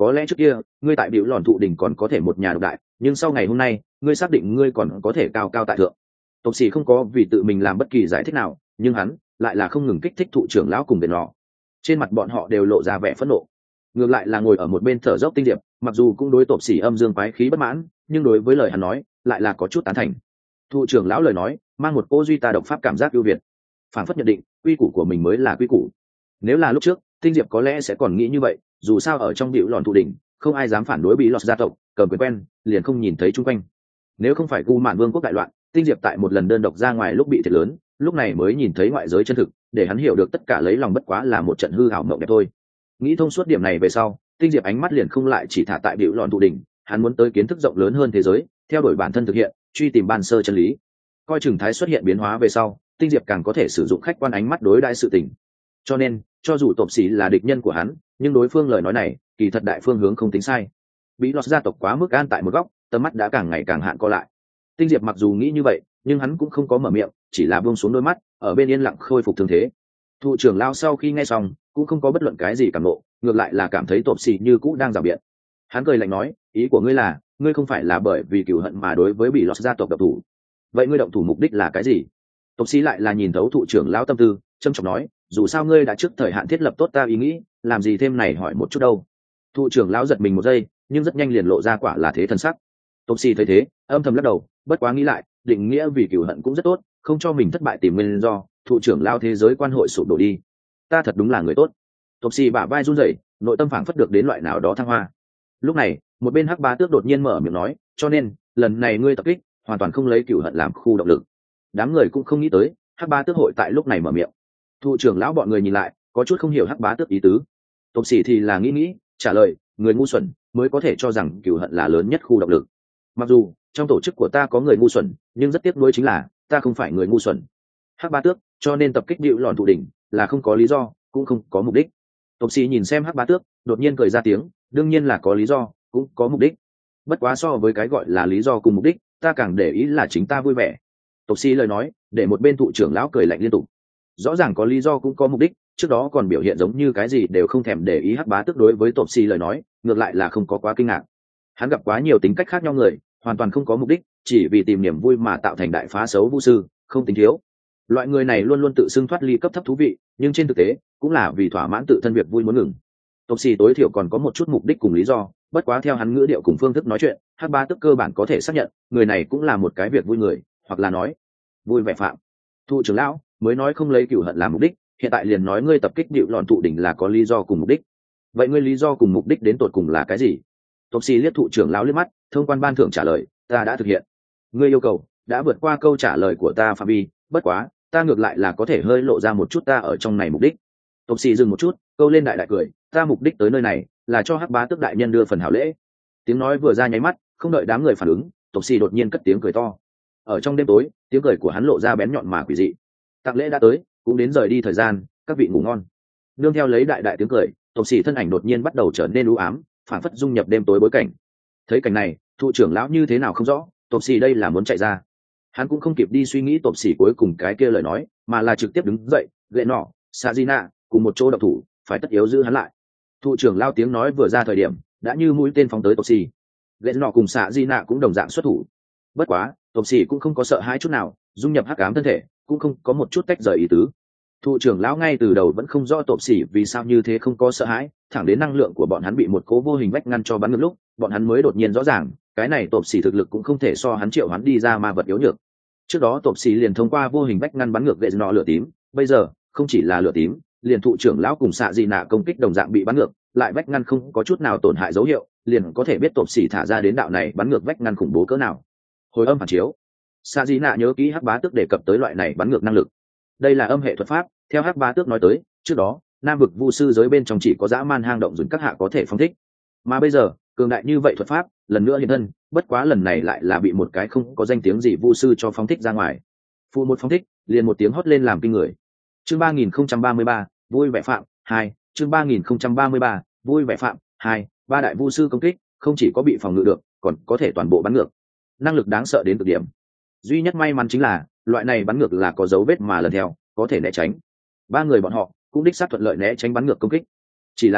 có lẽ trước kia ngươi tại biểu lòn thụ đỉnh còn có thể một nhà độc đại, nhưng sau ngày hôm nay ngươi xác định ngươi còn có thể cao cao tại thượng. Tộc sĩ không có vì tự mình làm bất kỳ giải thích nào, nhưng hắn lại là không ngừng kích thích thụ trưởng lão cùng bên nọ. Trên mặt bọn họ đều lộ ra vẻ phẫn nộ. Ngược lại là ngồi ở một bên thở dốc Tinh Diệp, mặc dù cũng đối tộc sĩ âm dương quái khí bất mãn, nhưng đối với lời hắn nói lại là có chút tán thành. Thụ trưởng lão lời nói mang một cô duy ta độc pháp cảm giác ưu việt, phản phất nhận định quy củ của mình mới là quy củ. Nếu là lúc trước Tinh Diệp có lẽ sẽ còn nghĩ như vậy, dù sao ở trong biểu lòn thụ đỉnh không ai dám phản đối bị lọt gia tộc, cầm quyền quen liền không nhìn thấy chung quanh. Nếu không phải Gu Mạn Vương quốc đại loạn, Tinh Diệp tại một lần đơn độc ra ngoài lúc bị thiệt lớn, lúc này mới nhìn thấy ngoại giới chân thực, để hắn hiểu được tất cả lấy lòng bất quá là một trận hư ảo mộng đẹp thôi. Nghĩ thông suốt điểm này về sau, Tinh Diệp ánh mắt liền không lại chỉ thả tại biểu lòn thụ đỉnh, hắn muốn tới kiến thức rộng lớn hơn thế giới, theo đuổi bản thân thực hiện, truy tìm ban sơ chân lý. Coi chừng thái xuất hiện biến hóa về sau, Tinh Diệp càng có thể sử dụng khách quan ánh mắt đối đãi sự tình. Cho nên, cho dù tộc sĩ là địch nhân của hắn, nhưng đối phương lời nói này, kỳ thật đại phương hướng không tính sai. Bị lọt gia tộc quá mức an tại một góc, tầm mắt đã càng ngày càng hạn co lại. Tinh Diệp mặc dù nghĩ như vậy, nhưng hắn cũng không có mở miệng, chỉ là buông xuống đôi mắt, ở bên yên lặng khôi phục thương thế. Thụ trưởng lao sau khi nghe xong, cũng không có bất luận cái gì cảm ngộ, ngược lại là cảm thấy tộc sĩ như cũ đang rào biện. Hắn cười lạnh nói, ý của ngươi là, ngươi không phải là bởi vì cừu hận mà đối với bị lọt gia tộc động thủ. Vậy ngươi động thủ mục đích là cái gì? Tộc sĩ lại là nhìn thấu thụ trưởng lão tâm tư, trâm trọng nói, dù sao ngươi đã trước thời hạn thiết lập tốt ta ý nghĩ, làm gì thêm này hỏi một chút đâu. Thụ trưởng lão giật mình một giây, nhưng rất nhanh liền lộ ra quả là thế thân sắc. Tộc sĩ thấy thế, âm thầm lắc đầu, bất quá nghĩ lại, định nghĩa vì cừu hận cũng rất tốt, không cho mình thất bại tìm nguyên do, thụ trưởng lão thế giới quan hội sụp đổ đi. Ta thật đúng là người tốt. Tộc sĩ bả vai run rẩy, nội tâm phảng phất được đến loại nào đó thăng hoa. Lúc này, một bên Hắc Bá Tước đột nhiên mở miệng nói, cho nên, lần này ngươi tập kích, hoàn toàn không lấy cừu hận làm khu động lực. Đám người cũng không nghĩ tới, Hắc Bá Tước hội tại lúc này mở miệng. Thụ trưởng lão bọn người nhìn lại, có chút không hiểu Hắc Bá Tước ý tứ. Tộc sĩ thì là nghĩ nghĩ, trả lời, người ngu xuẩn mới có thể cho rằng cừu hận là lớn nhất khu động lực. Mặc dù trong tổ chức của ta có người ngu xuẩn, nhưng rất tiếc nuối chính là ta không phải người ngu xuẩn. Hắc Bá Tước, cho nên tập kích Bịu Lòn Thụ Đỉnh là không có lý do, cũng không có mục đích. Tộc sĩ nhìn xem Hắc Bá Tước, đột nhiên cười ra tiếng, đương nhiên là có lý do, cũng có mục đích. Bất quá so với cái gọi là lý do cùng mục đích, ta càng để ý là chính ta vui vẻ. Tộc sĩ lời nói, để một bên thụ trưởng lão cười lạnh liên tục. Rõ ràng có lý do cũng có mục đích, trước đó còn biểu hiện giống như cái gì đều không thèm để ý Hắc Bá Tước đối với tộc sĩ lời nói, ngược lại là không có quá kinh ngạc. Hắn gặp quá nhiều tính cách khác nhau người, hoàn toàn không có mục đích, chỉ vì tìm niềm vui mà tạo thành đại phá xấu vu sư, không tính thiếu. Loại người này luôn luôn tự xưng thoát ly cấp thấp thú vị, nhưng trên thực tế cũng là vì thỏa mãn tự thân việc vui muốn ngừng. Tộc sĩ tối thiểu còn có một chút mục đích cùng lý do, bất quá theo hắn ngữ điệu cùng phương thức nói chuyện, Hắc Bá Tước cơ bản có thể xác nhận, người này cũng là một cái việc vui người, hoặc là nói vui vẻ phạm. Thụ trưởng lão mới nói không lấy cửu hận làm mục đích, hiện tại liền nói ngươi tập kích Bịu Lòn Thụ Đỉnh là có lý do cùng mục đích. Vậy ngươi lý do cùng mục đích đến tột cùng là cái gì? Tộc sĩ liếc thụ trưởng lão liếc mắt, thông quan ban thưởng trả lời, ta đã thực hiện. Ngươi yêu cầu đã vượt qua câu trả lời của ta phạm vi, bất quá ta ngược lại là có thể hơi lộ ra một chút ta ở trong này mục đích. Tộc sĩ dừng một chút, câu lên đại đại cười, ta mục đích tới nơi này là cho Hắc Bá Tước đại nhân đưa phần hảo lễ. Tiếng nói vừa ra nháy mắt, không đợi đám người phản ứng, tộc sĩ đột nhiên cất tiếng cười to. Ở trong đêm tối, tiếng cười của hắn lộ ra bén nhọn mà quỷ dị. Tặng lễ đã tới, cũng đến rời đi thời gian, các vị ngủ ngon. Nương theo lấy đại đại tiếng cười, tộc sĩ thân ảnh đột nhiên bắt đầu trở nên u ám, phản phất dung nhập đêm tối bối cảnh. Thấy cảnh này, thụ trưởng lão như thế nào không rõ, tộc sĩ đây là muốn chạy ra. Hắn cũng không kịp đi suy nghĩ tộc sĩ cuối cùng cái kia lời nói, mà là trực tiếp đứng dậy, gậy nọ, Sajina cùng một chỗ độc thủ, phải tất yếu giữ hắn lại. Thụ trưởng lao tiếng nói vừa ra thời điểm, đã như mũi tên phóng tới tộc sĩ. Gậy nọ cùng Sajina cũng đồng dạng xuất thủ. Bất quá, tộc sĩ cũng không có sợ hãi chút nào, dung nhập hắc ám thân thể, cũng không có một chút tách rời ý tứ. Thụ trưởng lão ngay từ đầu vẫn không rõ tộc sĩ vì sao như thế không có sợ hãi, thẳng đến năng lượng của bọn hắn bị một cố vô hình vách ngăn cho bắn ngược lúc, bọn hắn mới đột nhiên rõ ràng, cái này tộc sĩ thực lực cũng không thể so hắn triệu hắn đi ra ma vật yếu nhược. Trước đó tộc sĩ liền thông qua vô hình vách ngăn bắn ngược gậy nọ lửa tím, bây giờ không chỉ là lửa tím, liền thụ trưởng lão cùng xạ dị nạ công kích đồng dạng bị bắn ngược, lại vách ngăn không có chút nào tổn hại dấu hiệu, liền có thể biết tộc sĩ thả ra đến đạo này bắn ngược vách ngăn khủng bố cỡ nào. Hồi âm phản chiếu, xạ dị nạ nhớ kỹ Hắc Bá Tước đề cập tới loại này bắn ngược năng lực. Đây là âm hệ thuật pháp, theo Hắc Bá Tước nói tới, trước đó nam vực vu sư giới bên trong chỉ có dã man hang động dùng các hạ có thể phóng thích, mà bây giờ cường đại như vậy thuật pháp lần nữa hiện thân, bất quá lần này lại là bị một cái không có danh tiếng gì vu sư cho phóng thích ra ngoài. Phụ một phóng thích liền một tiếng hót lên làm kinh người. Chương ba nghìn không trăm ba mươi ba, vui vẻ phạm hai. Chương ba nghìn không trăm ba mươi ba, vui vẻ phạm hai. Ba đại vu sư công kích không chỉ có bị phòng ngự được, còn có thể toàn bộ bắn ngược, năng lực đáng sợ đến cực điểm. Duy nhất may mắn chính là loại này bắn ngược là có dấu vết mà lần theo, có thể né tránh. Ba người bọn họ cũng đích xác thuận lợi né tránh bắn ngược công kích, chỉ là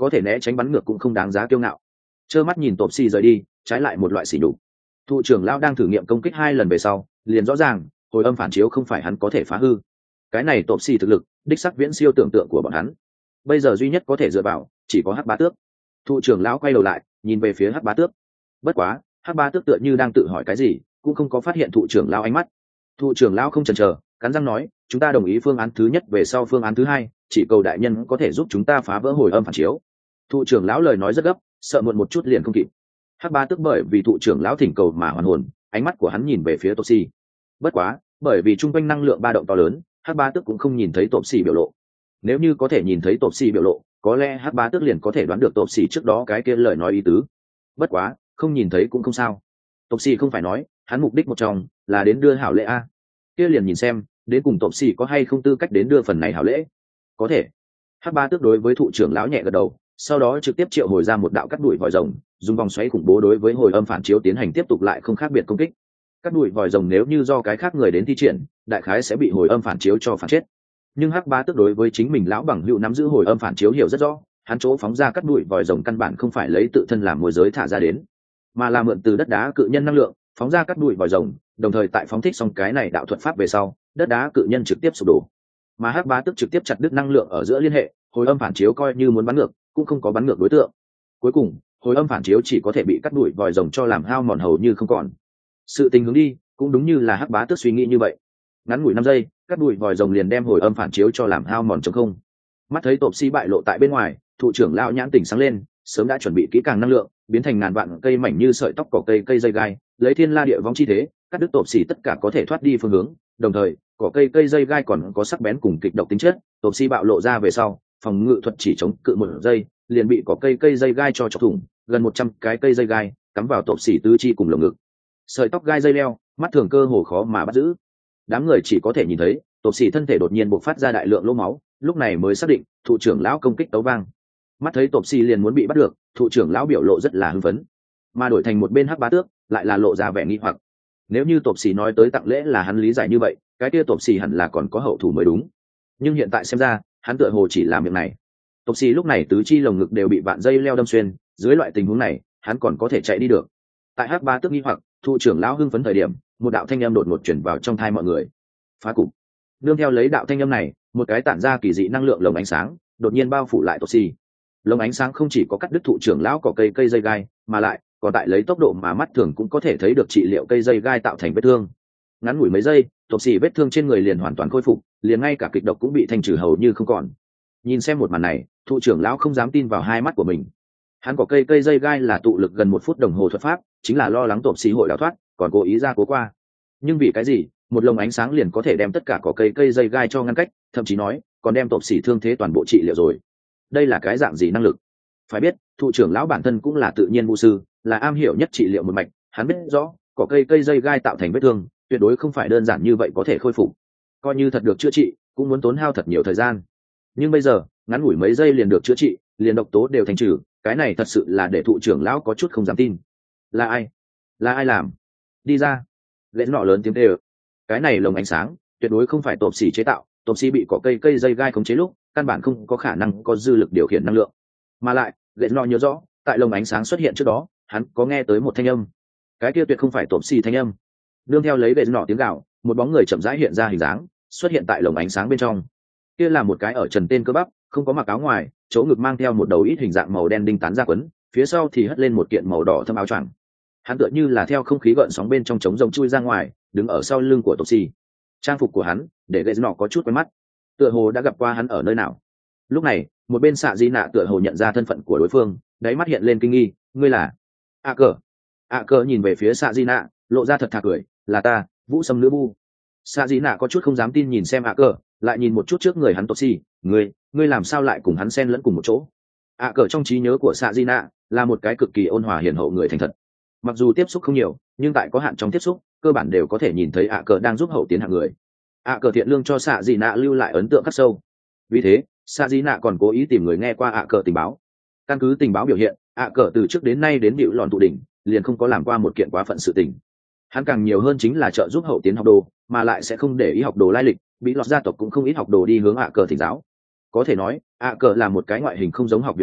có thể né tránh bắn ngược cũng không đáng giá kiêu ngạo. Trơ mắt nhìn tộp xì rời đi, trái lại một loại sỉ nhục. Thụ trưởng lão đang thử nghiệm công kích hai lần về sau, liền rõ ràng hồi âm phản chiếu không phải hắn có thể phá hư. Cái này tộp xì thực lực đích sắc viễn siêu tưởng tượng của bọn hắn. Bây giờ duy nhất có thể dựa vào chỉ có hắc bá tước. Thụ trưởng lão quay đầu lại nhìn về phía hắc bá tước. Bất quá hắc bá tước tựa như đang tự hỏi cái gì, cũng không có phát hiện thụ trưởng lão ánh mắt. Thụ trưởng lão không chần chờ, cắn răng nói, chúng ta đồng ý phương án thứ nhất về sau phương án thứ hai, chỉ cầu đại nhân có thể giúp chúng ta phá vỡ hồi âm phản chiếu. Thụ trưởng lão lời nói rất gấp, sợ muộn một chút liền không kịp. Hắc bá tước bởi vì thụ trưởng lão thỉnh cầu mà hoàn hồn, ánh mắt của hắn nhìn về phía tộp xì. Bất quá bởi vì trung quanh năng lượng ba động to lớn, hắc bá tước cũng không nhìn thấy tộp xì biểu lộ. Nếu như có thể nhìn thấy tộp xì biểu lộ, có lẽ hắc bá tước liền có thể đoán được tộp xì trước đó cái kia lời nói ý tứ. Bất quá không nhìn thấy cũng không sao. Tộp xì không phải nói hắn mục đích một trong là đến đưa hảo lễ a, kia liền nhìn xem đến cùng tộp xì có hay không tư cách đến đưa phần này hảo lễ. Có thể. Hắc bá tước đối với thụ trưởng lão nhẹ gật đầu, sau đó trực tiếp triệu hồi ra một đạo cắt đuổi vòi rồng, dùng vòng xoáy khủng bố đối với hồi âm phản chiếu tiến hành tiếp tục lại không khác biệt công kích. Cắt đuổi vòi rồng nếu như do cái khác người đến thi triển, đại khái sẽ bị hồi âm phản chiếu cho phản chết. Nhưng hắc bá tước đối với chính mình lão bằng hữu nắm giữ hồi âm phản chiếu hiểu rất rõ, hắn chỗ phóng ra cắt đuổi vòi rồng căn bản không phải lấy tự thân làm môi giới thả ra đến, mà là mượn từ đất đá cự nhân năng lượng phóng ra cắt đuổi vòi rồng, đồng thời tại phóng thích xong cái này đạo thuật pháp về sau, đất đá cự nhân trực tiếp sụp đổ, mà hắc bá tước trực tiếp chặt đứt năng lượng ở giữa liên hệ, hồi âm phản chiếu coi như muốn bắn ngược cũng không có bắn ngược đối tượng. Cuối cùng hồi âm phản chiếu chỉ có thể bị cắt đuổi vòi rồng cho làm hao mòn hầu như không còn. Sự tình hướng đi cũng đúng như là hắc bá tước suy nghĩ như vậy, ngắn ngủi năm giây cắt đuổi vòi rồng liền đem hồi âm phản chiếu cho làm hao mòn trống không. Mắt thấy tộp xi bại lộ tại bên ngoài, thụ trưởng lão nhãn tỉnh sáng lên, sớm đã chuẩn bị kỹ càng năng lượng, biến thành ngàn vạn cây mảnh như sợi tóc cỏ cây cây dây gai, lấy thiên la địa vong chi thế cắt đứt tộp xi tất cả có thể thoát đi phương hướng. Đồng thời cỏ cây cây dây gai còn có sắc bén cùng kịch độc tính chất, tộp xi bạo lộ ra về sau, phòng ngự thuật chỉ chống cự một giây liền bị cỏ cây cây dây gai cho chọc thủng, gần một trăm cái cây dây gai cắm vào tộp xỉ tứ chi cùng lồng ngực, sợi tóc gai dây leo, mắt thường cơ hồ khó mà bắt giữ. Đám người chỉ có thể nhìn thấy tộp xỉ thân thể đột nhiên bộc phát ra đại lượng lỗ máu, lúc này mới xác định thụ trưởng lão công kích tấu vang. Mắt thấy tộp xỉ liền muốn bị bắt được, thụ trưởng lão biểu lộ rất là hưng phấn, mà đổi thành một bên hắc bá tước lại là lộ ra vẻ nghi hoặc. Nếu như tộp xỉ nói tới tặng lễ là hắn lý giải như vậy, cái kia tộp xỉ hẳn là còn có hậu thủ mới đúng, nhưng hiện tại xem ra hắn tựa hồ chỉ làm việc này. Tộc xì lúc này tứ chi lồng ngực đều bị vạn dây leo đâm xuyên, dưới loại tình huống này hắn còn có thể chạy đi được. Tại hắc bá tước nghi hoặc, thụ trưởng lão hưng phấn thời điểm, một đạo thanh âm đột ngột chuyển vào trong thai mọi người. Phá cục. Nương theo lấy đạo thanh âm này, một cái tản ra kỳ dị năng lượng lồng ánh sáng đột nhiên bao phủ lại tộc xì. Lồng ánh sáng không chỉ có cắt đứt thụ trưởng lão cỏ cây cây dây gai, mà lại còn tại lấy tốc độ mà mắt thường cũng có thể thấy được trị liệu cây dây gai tạo thành vết thương. Ngắn ngủi mấy giây, tộc xì vết thương trên người liền hoàn toàn khôi phục, liền ngay cả kịch độc cũng bị thanh trừ hầu như không còn. Nhìn xem một màn này, thụ trưởng lão không dám tin vào hai mắt của mình. Hắn có cây cây dây gai là tụ lực gần một phút đồng hồ thuật pháp, chính là lo lắng tộp xì hội đào thoát, còn cố ý ra cố qua. Nhưng vì cái gì một lồng ánh sáng liền có thể đem tất cả có cây cây dây gai cho ngăn cách, thậm chí nói còn đem tộp xì thương thế toàn bộ trị liệu rồi? Đây là cái dạng gì năng lực? Phải biết thụ trưởng lão bản thân cũng là tự nhiên vũ sư, là am hiểu nhất trị liệu một mạch, hắn biết rõ có cây cây dây gai tạo thành vết thương tuyệt đối không phải đơn giản như vậy có thể khôi phục, coi như thật được chữa trị cũng muốn tốn hao thật nhiều thời gian. Nhưng bây giờ ngắn ngủi mấy giây liền được chữa trị, liền độc tố đều thành trừ, cái này thật sự là để thụ trưởng lão có chút không dám tin. Là ai? Là ai làm? Đi ra! Lệ nọ lớn tiếng kêu. Cái này lồng ánh sáng tuyệt đối không phải tộp xì chế tạo, tộp xì bị cỏ cây cây dây gai khống chế lúc căn bản không có khả năng có dư lực điều khiển năng lượng. Mà lại lệ nọ nhớ rõ tại lồng ánh sáng xuất hiện trước đó hắn có nghe tới một thanh âm, cái kia tuyệt không phải tộp xì thanh âm. Nương theo lấy lệ nọ tiếng gào, một bóng người chậm rãi hiện ra hình dáng, xuất hiện tại lồng ánh sáng bên trong. Kia là một cái ở trần tên cơ bắp, không có mặc áo ngoài, chỗ ngực mang theo một đầu ít hình dạng màu đen đinh tán ra quấn, phía sau thì hất lên một kiện màu đỏ thâm áo choàng. Hắn tựa như là theo không khí gợn sóng bên trong trống rồng chui ra ngoài, đứng ở sau lưng của tộc xì. Trang phục của hắn để gậy nọ có chút quen mắt, tựa hồ đã gặp qua hắn ở nơi nào. Lúc này một bên xạ di nạ tựa hồ nhận ra thân phận của đối phương, đáy mắt hiện lên kinh nghi. Ngươi là a cờ? A cờ nhìn về phía xạ di nạ, lộ ra thật thà cười. Là ta, Vũ Sâm nữ bu. Xạ di nạ có chút không dám tin nhìn xem a cờ, lại nhìn một chút trước người hắn tộc xì. Ngươi, ngươi làm sao lại cùng hắn xen lẫn cùng một chỗ? A cờ trong trí nhớ của xạ di nạ là một cái cực kỳ ôn hòa hiền hậu người thành thật. Mặc dù tiếp xúc không nhiều, nhưng tại có hạn trong tiếp xúc cơ bản đều có thể nhìn thấy ạ cờ đang giúp hậu tiến hạng người. ạ cờ thiện lương cho xạ dị nạ lưu lại ấn tượng khắc sâu, vì thế xạ dị nạ còn cố ý tìm người nghe qua ạ cờ tình báo. Căn cứ tình báo biểu hiện, ạ cờ từ trước đến nay đến điệu lòn tụ đỉnh liền không có làm qua một kiện quá phận sự tình. Hắn càng nhiều hơn chính là trợ giúp hậu tiến học đồ, mà lại sẽ không để ý học đồ lai lịch, bị lọt gia tộc cũng không ít học đồ đi hướng ạ cờ thỉnh giáo. Có thể nói ạ cờ là một cái ngoại hình không giống học viện phái,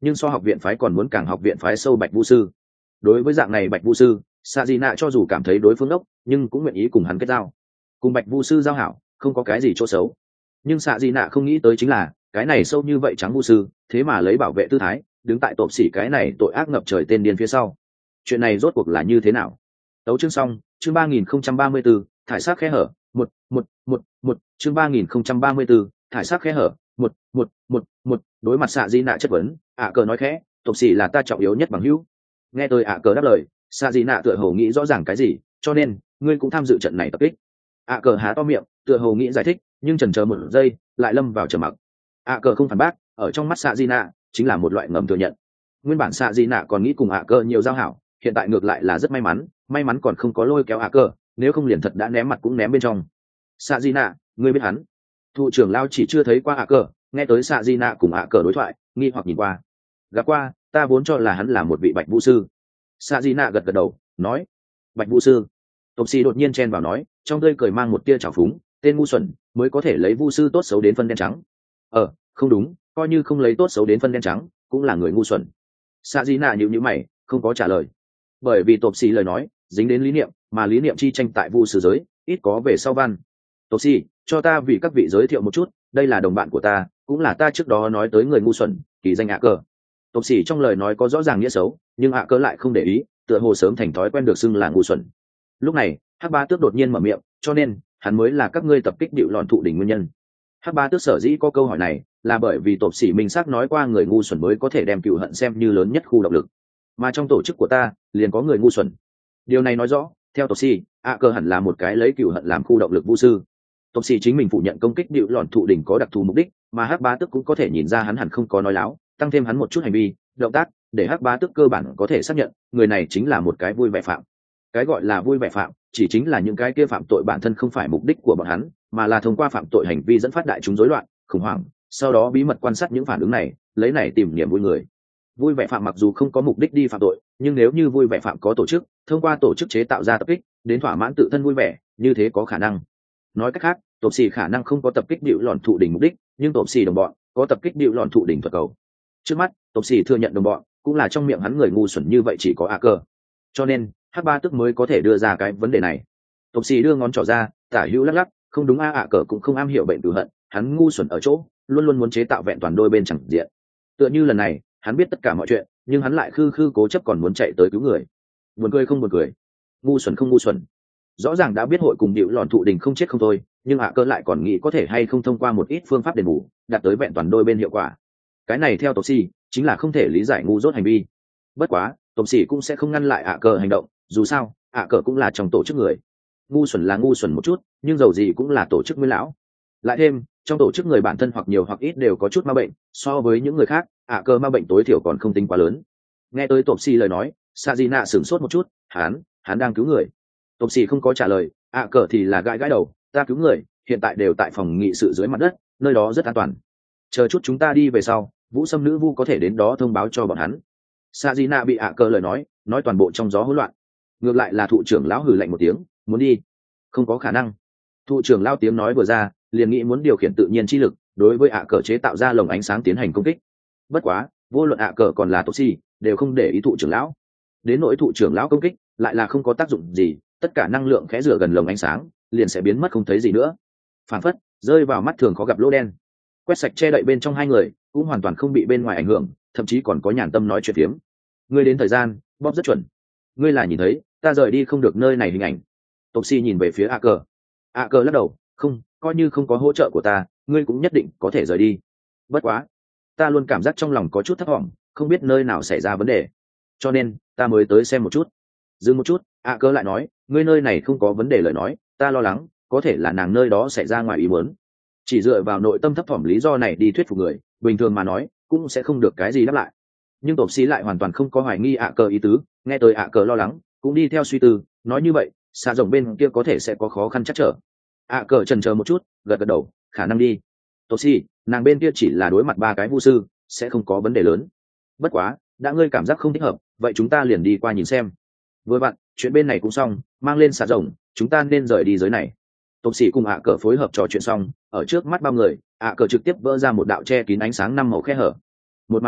nhưng so học viện phái còn muốn càng học viện phái sâu bạch vũ sư. Đối với dạng này bạch vũ sư, xạ dị nạ cho dù cảm thấy đối phương đốc nhưng cũng nguyện ý cùng hắn kết giao. Cùng bạch vũ sư giao hảo không có cái gì chỗ xấu, nhưng xạ dị nạ không nghĩ tới chính là cái này sâu như vậy trắng vũ sư thế mà lấy bảo vệ tư thái đứng tại tộp xỉ cái này tội ác ngập trời tên điên phía sau. Chuyện này rốt cuộc là như thế nào? Tấu chương xong, chương ba nghìn không trăm ba mươi 34, thải sắc khe hở, một, một, một, một, chương ba nghìn không trăm ba mươi 34, thải sắc khe hở, một, một, một, một, đối mặt xạ dị nạ chất vấn, ạ cờ nói khẽ, tộc xỉ là ta trọng yếu nhất bằng hữu. Nghe tôi ạ cờ đáp lời, xạ dị nạ tựa hồ nghĩ rõ ràng cái gì, cho nên, ngươi cũng tham dự trận này tập kích. ạ cờ há to miệng, tựa hồ nghĩ giải thích, nhưng chần chờ một giây, lại lâm vào trầm mặc. ạ cờ không phản bác, ở trong mắt xạ dị nạ, chính là một loại ngầm thừa nhận. Nguyên bản xạ dị nạ còn nghĩ cùng ạ cờ nhiều giao hảo, hiện tại ngược lại là rất may mắn, may mắn còn không có lôi kéo ạ cờ, nếu không liền thật đã ném mặt cũng ném bên trong. Xạ dị nạ, ngươi biết hắn? Thủ trưởng lao chỉ chưa thấy qua ạ cờ, nghe tới xạ di nạ cùng ạ cờ đối thoại, nghi hoặc nhìn qua. Gặp qua, ta vốn cho là hắn là một vị bạch vũ sư. Xạ di nạ gật gật đầu, nói: Bạch vũ sư. Tộc sĩ đột nhiên chen vào nói, trong tươi cười mang một tia trào phúng, tên ngu xuẩn mới có thể lấy vũ sư tốt xấu đến phân đen trắng. Ờ, không đúng, coi như không lấy tốt xấu đến phân đen trắng, cũng là người ngu xuẩn. Xạ di nạ nhíu nhíu mày, không có trả lời. Bởi vì tộc sĩ lời nói dính đến lý niệm, mà lý niệm chi tranh tại vũ sư giới ít có về sau văn. Tộc sĩ, cho ta vì các vị giới thiệu một chút, đây là đồng bạn của ta, cũng là ta trước đó nói tới người ngu xuẩn, kỳ danh ạ cờ. Tộc sĩ trong lời nói có rõ ràng nghĩa xấu, nhưng ạ cờ lại không để ý, tựa hồ sớm thành thói quen được xưng là ngu xuẩn. Lúc này hắc ba tước đột nhiên mở miệng, cho nên hắn mới là các ngươi tập kích điệu lọn thụ đỉnh nguyên nhân. Hắc ba tước sở dĩ có câu hỏi này là bởi vì tộc sĩ minh xác nói qua người ngu xuẩn mới có thể đem cựu hận xem như lớn nhất khu động lực, mà trong tổ chức của ta liền có người ngu xuẩn. Điều này nói rõ theo tộc sĩ, ạ cờ hẳn là một cái lấy cựu hận làm khu động lực vũ sư. Tộc sĩ chính mình phủ nhận công kích điệu lọn thụ đỉnh có đặc thù mục đích, mà hắc bá tước cũng có thể nhìn ra hắn hẳn không có nói láo, tăng thêm hắn một chút hành vi động tác để hắc bá tước cơ bản có thể xác nhận người này chính là một cái vui vẻ phạm. Cái gọi là vui vẻ phạm chỉ chính là những cái kia phạm tội bản thân không phải mục đích của bọn hắn, mà là thông qua phạm tội hành vi dẫn phát đại chúng rối loạn khủng hoảng, sau đó bí mật quan sát những phản ứng này, lấy này tìm niềm vui người. Vui vẻ phạm mặc dù không có mục đích đi phạm tội, nhưng nếu như vui vẻ phạm có tổ chức, thông qua tổ chức chế tạo ra tập kích đến thỏa mãn tự thân vui vẻ, như thế có khả năng. Nói cách khác, tộc sĩ khả năng không có tập kích điệu lọn thụ đỉnh mục đích, nhưng tộc sĩ đồng bọn có tập kích điệu lọn thụ đỉnh thuật cầu. Trước mắt tộc sĩ thừa nhận đồng bọn cũng là trong miệng hắn người ngu xuẩn như vậy chỉ có a cơ, cho nên hắc ba tức mới có thể đưa ra cái vấn đề này. Tộc sĩ đưa ngón trỏ ra, tả hữu lắc lắc, không đúng, a ạ cờ cũng không am hiểu bệnh tử hận, hắn ngu xuẩn ở chỗ luôn luôn muốn chế tạo vẹn toàn đôi bên chẳng diện. Tựa như lần này hắn biết tất cả mọi chuyện, nhưng hắn lại khư khư cố chấp còn muốn chạy tới cứu người. Buồn cười không buồn cười, ngu xuẩn không ngu xuẩn. Rõ ràng đã biết hội cùng điệu lọn thụ đình không chết không thôi, nhưng ạ cơ lại còn nghĩ có thể hay không thông qua một ít phương pháp đền bù đạt tới vẹn toàn đôi bên hiệu quả. Cái này theo tộc sĩ chính là không thể lý giải ngu dốt hành vi. Bất quá tộc sĩ cũng sẽ không ngăn lại ạ cơ hành động, dù sao ạ cơ cũng là trong tổ chức người. Ngu xuẩn là ngu xuẩn một chút, nhưng dầu gì cũng là tổ chức nguyên lão. Lại thêm trong tổ chức người bản thân hoặc nhiều hoặc ít đều có chút ma bệnh, so với những người khác ạ cơ ma bệnh tối thiểu còn không tính quá lớn. Nghe tới tộc sĩ lời nói, Sajina sửng sốt một chút, hắn hắn đang cứu người. Tộc sĩ không có trả lời, ạ cờ thì là gãi gãi đầu, ta cứu người hiện tại đều tại phòng nghị sự dưới mặt đất, nơi đó rất an toàn, chờ chút chúng ta đi về sau vũ sâm nữ vu có thể đến đó thông báo cho bọn hắn. Sajina bị ạ cờ lời nói nói toàn bộ trong gió hỗn loạn. Ngược lại là thụ trưởng lão hừ lạnh một tiếng, muốn đi không có khả năng. Thụ trưởng lão tiếng nói vừa ra liền nghĩ muốn điều khiển tự nhiên chi lực đối với ạ cờ chế tạo ra lồng ánh sáng tiến hành công kích. Bất quá vô luận ạ cờ còn là tộc sĩ đều không để ý thụ trưởng lão. Đến nỗi thụ trưởng lão công kích lại là không có tác dụng gì, tất cả năng lượng khẽ rửa gần lồng ánh sáng liền sẽ biến mất không thấy gì nữa, phản phất rơi vào mắt thường khó gặp lỗ đen. Quét sạch che đậy bên trong hai người cũng hoàn toàn không bị bên ngoài ảnh hưởng, thậm chí còn có nhàn tâm nói chuyện phiếm. Ngươi đến thời gian bóp rất chuẩn, ngươi là nhìn thấy ta rời đi không được nơi này hình ảnh. Tộc si nhìn về phía a cờ. A cờ lắc đầu, không, coi như không có hỗ trợ của ta ngươi cũng nhất định có thể rời đi. Bất quá ta luôn cảm giác trong lòng có chút thấp thỏm, không biết nơi nào xảy ra vấn đề, cho nên ta mới tới xem một chút. Dừng một chút, ạ cơ lại nói, ngươi nơi này không có vấn đề lời nói, ta lo lắng có thể là nàng nơi đó xảy ra ngoài ý muốn. Chỉ dựa vào nội tâm thấp thỏm lý do này đi thuyết phục người, bình thường mà nói cũng sẽ không được cái gì đáp lại. Nhưng tộc sĩ lại hoàn toàn không có hoài nghi ạ cơ ý tứ, nghe tới ạ cơ lo lắng cũng đi theo suy tư, nói như vậy xạ rồng bên kia có thể sẽ có khó khăn chắc trở. ạ cơ chần chờ một chút, gật gật đầu, khả năng đi. Tộc sĩ, nàng bên kia chỉ là đối mặt ba cái vu sư, sẽ không có vấn đề lớn. Bất quá đã ngươi cảm giác không thích hợp, vậy chúng ta liền đi qua nhìn xem. Vừa vặn chuyện bên này cũng xong, mang lên xạ rồng chúng ta nên rời đi giới này. Tộc sĩ cùng ạ cờ phối hợp trò chuyện xong, ở trước mắt bao người ạ cờ trực tiếp vỡ ra một đạo che kín ánh sáng năm màu khe hở. Một màn này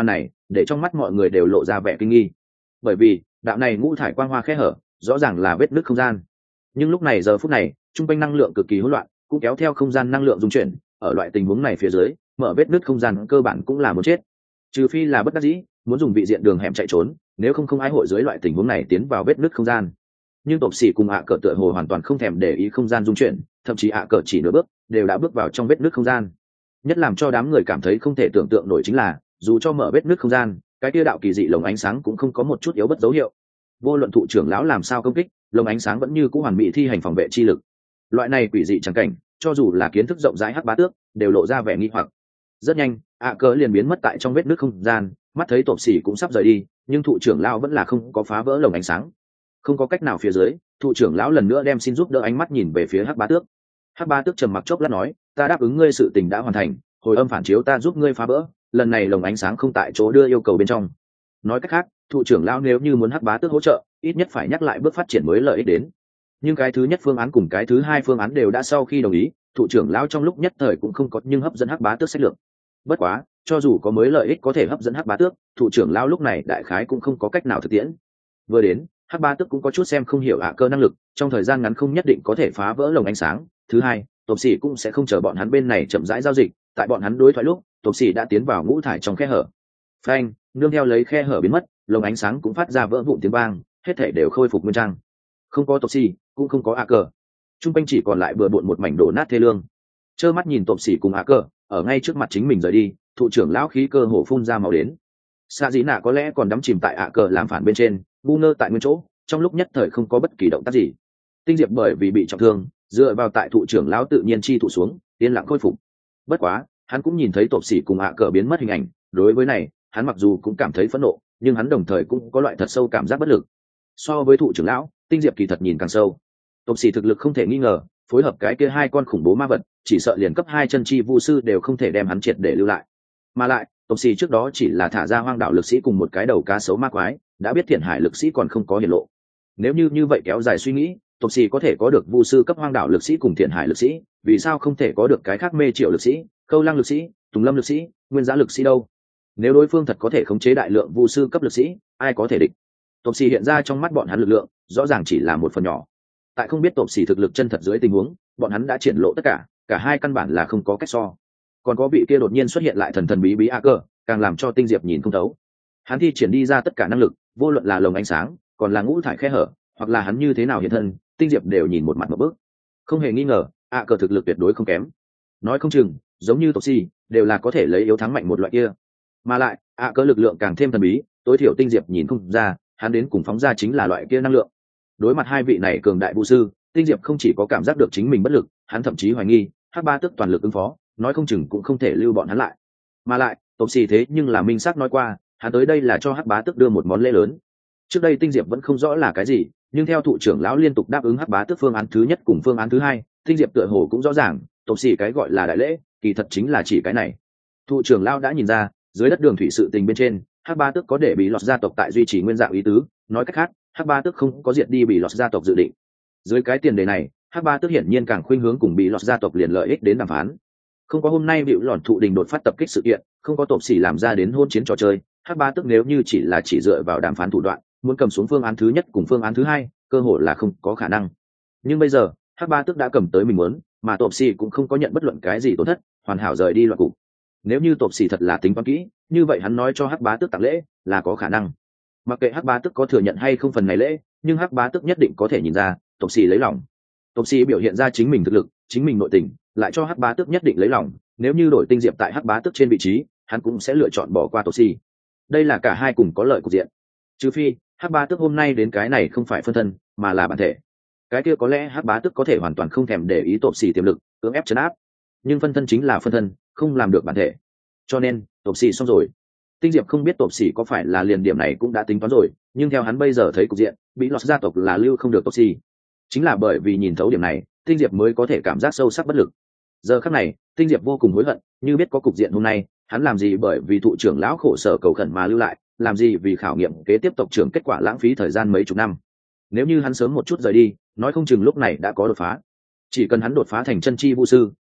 để trong mắt mọi người đều lộ ra vẻ kinh nghi, bởi vì đạo này ngũ thải quang hoa khe hở rõ ràng là vết nứt không gian. Nhưng lúc này giờ phút này trung quanh năng lượng cực kỳ hỗn loạn, cũng kéo theo không gian năng lượng dung chuyển. Ở loại tình huống này phía dưới, mở vết nứt không gian cơ bản cũng là muốn chết, trừ phi là bất đắc dĩ muốn dùng vị diện đường hẻm chạy trốn, nếu không không ai hội dưới loại tình huống này tiến vào vết nứt không gian. Nhưng tộc sĩ cùng ạ cờ tựa hồ hoàn toàn không thèm để ý không gian dung chuyển, thậm chí ạ cờ chỉ nửa bước đều đã bước vào trong vết nứt không gian. Nhất làm cho đám người cảm thấy không thể tưởng tượng nổi chính là, dù cho mở vết nứt không gian, cái kia đạo kỳ dị lồng ánh sáng cũng không có một chút yếu bất dấu hiệu. Vô luận thụ trưởng lão làm sao công kích, lồng ánh sáng vẫn như cũ hoàn mỹ thi hành phòng vệ chi lực. Loại này quỷ dị chẳng cảnh, cho dù là kiến thức rộng rãi hắc bá tước đều lộ ra vẻ nghi hoặc. Rất nhanh ạ cờ liền biến mất tại trong vết nứt không gian, mắt thấy tộc sĩ cũng sắp rời đi, nhưng thụ trưởng lão vẫn là không có phá vỡ lồng ánh sáng. Không có cách nào phía dưới, thụ trưởng lão lần nữa đem xin giúp đỡ ánh mắt nhìn về phía hắc bá tước. Hắc bá tước trầm mặc chốc lát nói, ta đáp ứng ngươi sự tình đã hoàn thành, hồi âm phản chiếu ta giúp ngươi phá vỡ, lần này lồng ánh sáng không tại chỗ đưa yêu cầu bên trong. Nói cách khác, thụ trưởng lão nếu như muốn hắc bá tước hỗ trợ, ít nhất phải nhắc lại bước phát triển mới lợi ích đến. Nhưng cái thứ nhất phương án cùng cái thứ hai phương án đều đã sau khi đồng ý, thụ trưởng lão trong lúc nhất thời cũng không có nhưng hấp dẫn hắc bá tước sách lược. Bất quá, cho dù có mới lợi ích có thể hấp dẫn hắc bá tước, thụ trưởng lão lúc này đại khái cũng không có cách nào thực tiễn. Vừa đến, hắc bá tước cũng có chút xem không hiểu ạ cơ năng lực, trong thời gian ngắn không nhất định có thể phá vỡ lồng ánh sáng. Thứ hai, tộc sĩ cũng sẽ không chờ bọn hắn bên này chậm rãi giao dịch, tại bọn hắn đối thoại lúc, tộc sĩ đã tiến vào ngũ thải trong khe hở. Phanh, nương theo lấy khe hở biến mất, lồng ánh sáng cũng phát ra vỡ vụn tiếng vang, hết thảy đều khôi phục nguyên trang. Không có tộc sĩ, cũng không có ạ cờ, trung quanh chỉ còn lại bừa bộn một mảnh đổ nát thê lương. Trơ mắt nhìn tộc sĩ cùng ạ cờ ở ngay trước mặt chính mình rời đi, thụ trưởng lão khí cơ hồ phun ra máu đến. Sa dĩ nạ có lẽ còn đắm chìm tại ạ cờ làm phản bên trên, ngu ngơ tại nguyên chỗ, trong lúc nhất thời không có bất kỳ động tác gì. Tinh diệp bởi vì bị trọng thương, dựa vào tại thụ trưởng lão tự nhiên chi thụ xuống, yên lặng khôi phục. Bất quá, hắn cũng nhìn thấy tộc sĩ cùng ạ cờ biến mất hình ảnh, đối với này, hắn mặc dù cũng cảm thấy phẫn nộ, nhưng hắn đồng thời cũng có loại thật sâu cảm giác bất lực. So với thụ trưởng lão, tinh diệp kỳ thật nhìn càng sâu. Tộc sĩ thực lực không thể nghi ngờ, phối hợp cái kia hai con khủng bố ma vật, chỉ sợ liền cấp hai chân chi vu sư đều không thể đem hắn triệt để lưu lại. Mà lại, tộc sĩ trước đó chỉ là thả ra hoang đảo lực sĩ cùng một cái đầu cá sấu ma quái, đã biết thiện hải lực sĩ còn không có hiển lộ. Nếu như như vậy kéo dài suy nghĩ, tộc sĩ có thể có được vu sư cấp hoang đảo lực sĩ cùng thiện hải lực sĩ, vì sao không thể có được cái khác mê triệu lực sĩ, câu lăng lực sĩ, tùng lâm lực sĩ, nguyên giá lực sĩ đâu? Nếu đối phương thật có thể khống chế đại lượng vu sư cấp lực sĩ, ai có thể địch? Tộc sĩ hiện ra trong mắt bọn hắn lực lượng, rõ ràng chỉ là một phần nhỏ. Tại không biết tộc sĩ thực lực chân thật dưới tình huống, bọn hắn đã triển lộ tất cả, cả hai căn bản là không có cách so. Còn có vị kia đột nhiên xuất hiện lại thần thần bí bí a cơ, càng làm cho tinh diệp nhìn không thấu. Hắn thi triển đi ra tất cả năng lực, vô luận là lồng ánh sáng, còn là ngũ thải khe hở, hoặc là hắn như thế nào hiện thân, tinh diệp đều nhìn một mặt một bước. Không hề nghi ngờ, a cơ thực lực tuyệt đối không kém. Nói không chừng, giống như tộc sĩ, đều là có thể lấy yếu thắng mạnh một loại kia. Mà lại, a cơ lực lượng càng thêm thần bí, tối thiểu tinh diệp nhìn không ra, hắn đến cùng phóng ra chính là loại kia năng lượng. Đối mặt hai vị này cường đại vũ sư, tinh diệp không chỉ có cảm giác được chính mình bất lực, hắn thậm chí hoài nghi hắc ba tức toàn lực ứng phó, nói không chừng cũng không thể lưu bọn hắn lại. Mà lại tộc xì thế nhưng là minh xác nói qua, hắn tới đây là cho hắc bá tức đưa một món lễ lớn. Trước đây tinh diệp vẫn không rõ là cái gì, nhưng theo thụ trưởng lão liên tục đáp ứng hắc bá tức phương án thứ nhất cùng phương án thứ hai, tinh diệp tựa hồ cũng rõ ràng tộc xì cái gọi là đại lễ kỳ thật chính là chỉ cái này. Thụ trưởng lão đã nhìn ra dưới đất đường thủy sự tình bên trên, hắc ba tức có để bị lọt gia tộc tại duy trì nguyên dạng ý tứ, nói cách khác hắc ba tức không có diệt đi bị lọt gia tộc dự định. Dưới cái tiền đề này, hắc ba tức hiển nhiên càng khuynh hướng cùng bị lọt gia tộc liền lợi ích đến đàm phán. Không có hôm nay bị lọt thụ đình đột phát tập kích sự kiện, không có tộc xỉ làm ra đến hôn chiến trò chơi, hắc ba tức nếu như chỉ là chỉ dựa vào đàm phán thủ đoạn, muốn cầm xuống phương án thứ nhất cùng phương án thứ hai, cơ hội là không có khả năng. Nhưng bây giờ hắc ba tức đã cầm tới mình muốn, mà tộc xỉ cũng không có nhận bất luận cái gì tổn thất, hoàn hảo rời đi loạt cục. Nếu như tộc xỉ thật là tính toán kỹ, như vậy hắn nói cho hắc bá tức tặng lễ là có khả năng. Mặc kệ hắc bá tức có thừa nhận hay không phần này lễ, nhưng hắc bá tức nhất định có thể nhìn ra tộc xỉ lấy lòng. Tộc xỉ biểu hiện ra chính mình thực lực, chính mình nội tình, lại cho hắc bá tức nhất định lấy lòng. Nếu như đổi tinh diệp tại hắc bá tức trên vị trí, hắn cũng sẽ lựa chọn bỏ qua tộc xỉ. Đây là cả hai cùng có lợi cục diện. Trừ phi hắc bá tức hôm nay đến cái này không phải phân thân, mà là bản thể. Cái kia có lẽ hắc bá tức có thể hoàn toàn không thèm để ý tộc xỉ tiềm lực, cưỡng ép trấn áp. Nhưng phân thân chính là phân thân, không làm được bản thể. Cho nên tộc xỉ xong rồi. Tinh diệp không biết tộc xỉ có phải là liền điểm này cũng đã tính toán rồi, nhưng theo hắn bây giờ thấy cục diện, bị lọt gia tộc là lưu không được tộc xỉ. Chính là bởi vì nhìn thấu điểm này, tinh diệp mới có thể cảm giác sâu sắc bất lực. Giờ khắc này tinh diệp vô cùng hối hận, như biết có cục diện hôm nay, hắn làm gì bởi vì thụ trưởng lão khổ sở cầu khẩn mà lưu lại, làm gì vì khảo nghiệm kế tiếp tộc trưởng kết quả lãng phí thời gian mấy chục năm. Nếu như hắn sớm một chút rời đi, nói không chừng lúc này đã có đột phá. Chỉ cần hắn đột phá thành chân chi vu sư,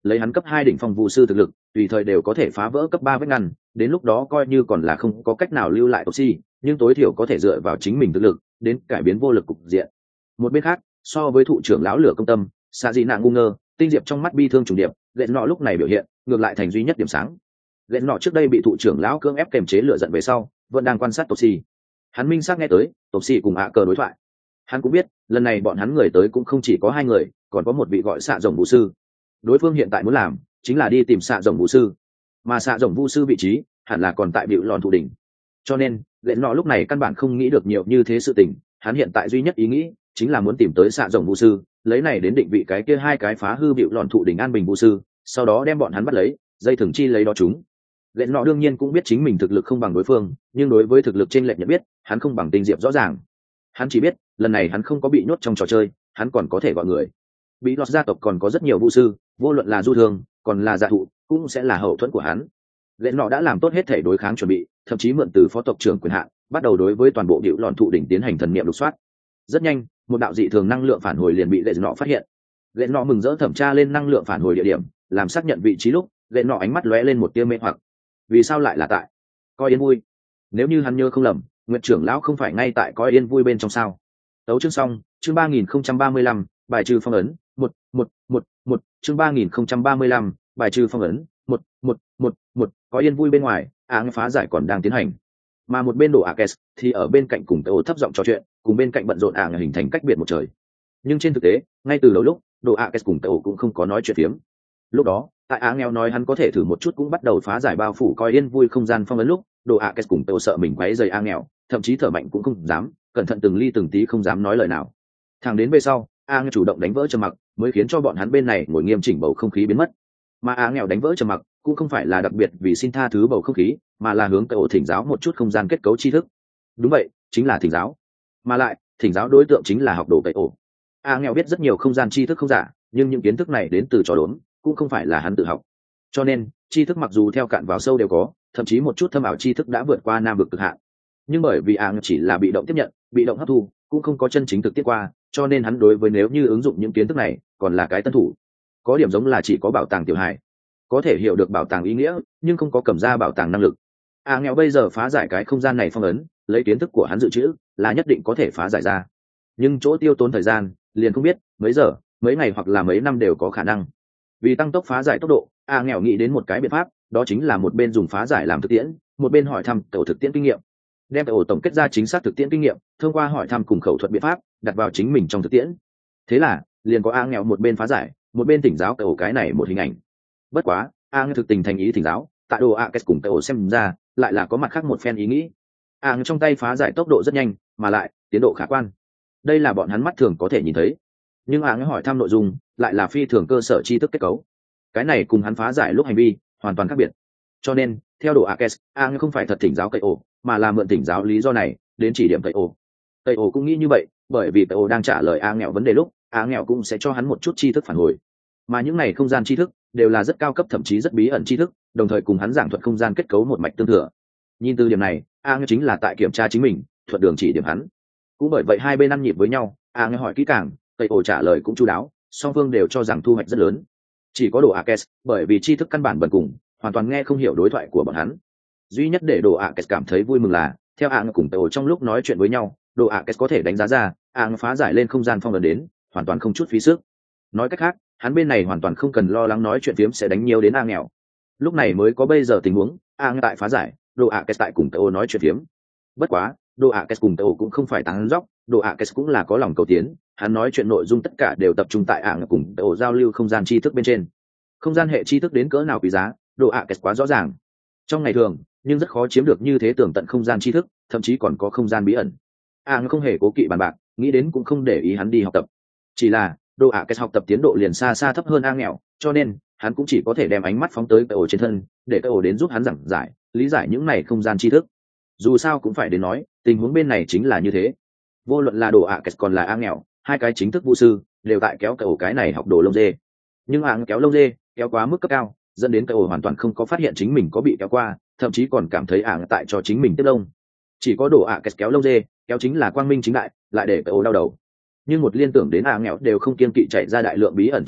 lấy hắn cấp hai đỉnh phong vu sư thực lực tùy thời đều có thể phá vỡ cấp ba vách ngăn, đến lúc đó coi như còn là không có cách nào lưu lại toxi, nhưng tối thiểu có thể dựa vào chính mình thực lực đến cải biến vô lực cục diện. Một bên khác, so với thụ trưởng lão lửa công tâm, xạ dị nạ ngu ngơ, tinh diệp trong mắt bi thương trùng điệp, lệnh nọ lúc này biểu hiện ngược lại thành duy nhất điểm sáng. Lệnh nọ trước đây bị thụ trưởng lão cưỡng ép kềm chế lửa giận về sau vẫn đang quan sát toxi. Hắn minh xác nghe tới toxi cùng ạ cờ đối thoại. Hắn cũng biết lần này bọn hắn người tới cũng không chỉ có hai người, còn có một vị gọi xạ rồng vũ sư. Đối phương hiện tại muốn làm chính là đi tìm xạ rồng vũ sư, mà xạ rồng vũ sư vị trí hẳn là còn tại bịu lòn thụ đỉnh. Cho nên lệnh nọ lúc này căn bản không nghĩ được nhiều như thế sự tình, hắn hiện tại duy nhất ý nghĩ chính là muốn tìm tới xạ rồng vũ sư, lấy này đến định vị cái kia hai cái phá hư bịu lòn thụ đỉnh an bình vũ sư, sau đó đem bọn hắn bắt lấy, dây thừng chi lấy đó chúng. Lệnh nọ đương nhiên cũng biết chính mình thực lực không bằng đối phương, nhưng đối với thực lực trên lệnh nhận biết hắn không bằng tinh diệp rõ ràng. Hắn chỉ biết lần này hắn không có bị nhốt trong trò chơi, hắn còn có thể gọi người. Bị lọt gia tộc còn có rất nhiều vũ sư, vô luận là du thường còn là dạ thụ cũng sẽ là hậu thuẫn của hắn. Lệnh nọ đã làm tốt hết thể đối kháng chuẩn bị, thậm chí mượn từ phó tộc trưởng quyền hạn bắt đầu đối với toàn bộ bịu lòn thụ đỉnh tiến hành thần niệm lục soát. Rất nhanh một đạo dị thường năng lượng phản hồi liền bị lệnh nọ phát hiện. Lệnh nọ mừng rỡ thẩm tra lên năng lượng phản hồi địa điểm, làm xác nhận vị trí lúc lệnh nọ ánh mắt lóe lên một tia mê hoặc. Vì sao lại là tại coi yên vui? Nếu như hắn nhớ không lầm, Nguyệt trưởng lão không phải ngay tại coi yên vui bên trong sao? Tấu chương xong, chương ba nghìn không trăm ba mươi lăm, bài trừ phong ấn, một, một, một, một, chương ba nghìn không trăm ba mươi lăm, bài trừ phong ấn, một, một, một, một, coi yên vui bên ngoài, áng phá giải còn đang tiến hành. Mà một bên đổ Akes thì ở bên cạnh cùng Tấu thấp giọng trò chuyện, cùng bên cạnh bận rộn áng hình thành cách biệt một trời. Nhưng trên thực tế, ngay từ đầu lúc, đổ Akes cùng Tấu cũng không có nói chuyện phiếm. Lúc đó, tại áng nghèo nói hắn có thể thử một chút cũng bắt đầu phá giải bao phủ coi yên vui không gian phong ấn lúc, đồ ạ kết cùng Tàu sợ mình quấy rầy a nghèo, thậm chí thở mạnh cũng không dám, cẩn thận từng ly từng tí không dám nói lời nào. Thẳng đến về sau, a nghèo chủ động đánh vỡ trầm mặc, mới khiến cho bọn hắn bên này ngồi nghiêm chỉnh bầu không khí biến mất. Mà a nghèo đánh vỡ trầm mặc cũng không phải là đặc biệt vì xin tha thứ bầu không khí, mà là hướng Tàu thỉnh giáo một chút không gian kết cấu tri thức. Đúng vậy, chính là thỉnh giáo. Mà lại, thỉnh giáo đối tượng chính là học đồ Tàu. A nghèo biết rất nhiều không gian tri thức không giả, nhưng những kiến thức này đến từ trò đốn, cũng không phải là hắn tự học. Cho nên tri thức mặc dù theo cạn vào sâu đều có, thậm chí một chút thâm ảo tri thức đã vượt qua nam vực cực hạn, nhưng bởi vì áng chỉ là bị động tiếp nhận, bị động hấp thu, cũng không có chân chính thực tiết qua, cho nên hắn đối với nếu như ứng dụng những kiến thức này còn là cái tân thủ. Có điểm giống là chỉ có bảo tàng tiểu hài có thể hiểu được bảo tàng ý nghĩa, nhưng không có cầm ra bảo tàng năng lực. A nghèo bây giờ phá giải cái không gian này phong ấn, lấy kiến thức của hắn dự trữ là nhất định có thể phá giải ra, nhưng chỗ tiêu tốn thời gian liền không biết mấy giờ, mấy ngày hoặc là mấy năm đều có khả năng. Vì tăng tốc phá giải tốc độ, a nghèo nghĩ đến một cái biện pháp, đó chính là một bên dùng phá giải làm thực tiễn, một bên hỏi thăm Tàu thực tiễn kinh nghiệm, đem Tàu tổng kết ra chính xác thực tiễn kinh nghiệm, thông qua hỏi thăm cùng khẩu thuật biện pháp đặt vào chính mình trong thực tiễn. Thế là liền có a nghèo một bên phá giải, một bên thỉnh giáo Tàu cái này một hình ảnh. Bất quá a nghèo thực tình thành ý thỉnh giáo, tại đồ a kết cùng Tàu xem ra lại là có mặt khác một phen ý nghĩ. a nghèo trong tay phá giải tốc độ rất nhanh, mà lại tiến độ khả quan, đây là bọn hắn mắt thường có thể nhìn thấy. Nhưng a nghèo hỏi thăm nội dung lại là phi thường cơ sở tri thức kết cấu, cái này cùng hắn phá giải lúc hành vi hoàn toàn khác biệt. Cho nên theo đồ Akes, a không phải thật thỉnh giáo cây ổ, mà là mượn thỉnh giáo lý do này đến chỉ điểm cây ổ. Cây ổ cũng nghĩ như vậy, bởi vì cây ổ đang trả lời a nghèo vấn đề lúc, a nghèo cũng sẽ cho hắn một chút tri thức phản hồi, mà những này không gian tri thức đều là rất cao cấp, thậm chí rất bí ẩn tri thức, đồng thời cùng hắn giảng thuật không gian kết cấu một mạch tương thừa. Nhìn từ điểm này, a nghèo chính là tại kiểm tra chính mình, thuận đường chỉ điểm hắn. Cũng bởi vậy hai bên ăn nhịp với nhau, a nghèo hỏi kỹ càng, cây ổ trả lời cũng chu đáo, song phương đều cho rằng thu hoạch rất lớn. Chỉ có đồ Akes, bởi vì tri thức căn bản bần cùng, hoàn toàn nghe không hiểu đối thoại của bọn hắn. Duy nhất để đồ Akes cảm thấy vui mừng là theo a cùng Tàu trong lúc nói chuyện với nhau, đồ Akes có thể đánh giá ra a phá giải lên không gian phong ấn đến hoàn toàn không chút phí sức. Nói cách khác, hắn bên này hoàn toàn không cần lo lắng nói chuyện phiếm sẽ đánh nhiều đến a nghèo. Lúc này mới có bây giờ tình huống, a tại phá giải, đồ Akes tại cùng Tàu nói chuyện phiếm. Bất quá đồ Akes cùng Tàu cũng không phải tán dóc, đồ Akes cũng là có lòng cầu tiến, hắn nói chuyện nội dung tất cả đều tập trung tại a cùng Tàu giao lưu không gian tri thức bên trên. Không gian hệ tri thức đến cỡ nào quý giá, đồ Akes quá rõ ràng. Trong ngày thường, nhưng rất khó chiếm được như thế tường tận không gian tri thức, thậm chí còn có không gian bí ẩn. A không hề cố kỵ bàn bạc, nghĩ đến cũng không để ý hắn đi học tập. Chỉ là đồ Akes học tập tiến độ liền xa xa thấp hơn a nghèo, cho nên hắn cũng chỉ có thể đem ánh mắt phóng tới Tàu trên thân, để Tàu đến giúp hắn giảng giải, lý giải những này không gian tri thức. Dù sao cũng phải đến nói, tình huống bên này chính là như thế. Vô luận là đồ Akes còn là a nghèo, hai cái chính thức vũ sư đều tại kéo Tàu cái này học đồ lông dê. Nhưng a kéo lông dê kéo quá mức cấp cao, dẫn đến Tàu hoàn toàn không có phát hiện chính mình có bị kéo qua, thậm chí còn cảm thấy ảng tại cho chính mình tiếp lông. Chỉ có đồ Akes kéo lông dê, kéo chính là quang minh chính đại, lại để Tàu đau đầu. Nhưng một liên tưởng đến a nghèo đều không kiên kỵ chạy ra đại lượng bí ẩn tri thức,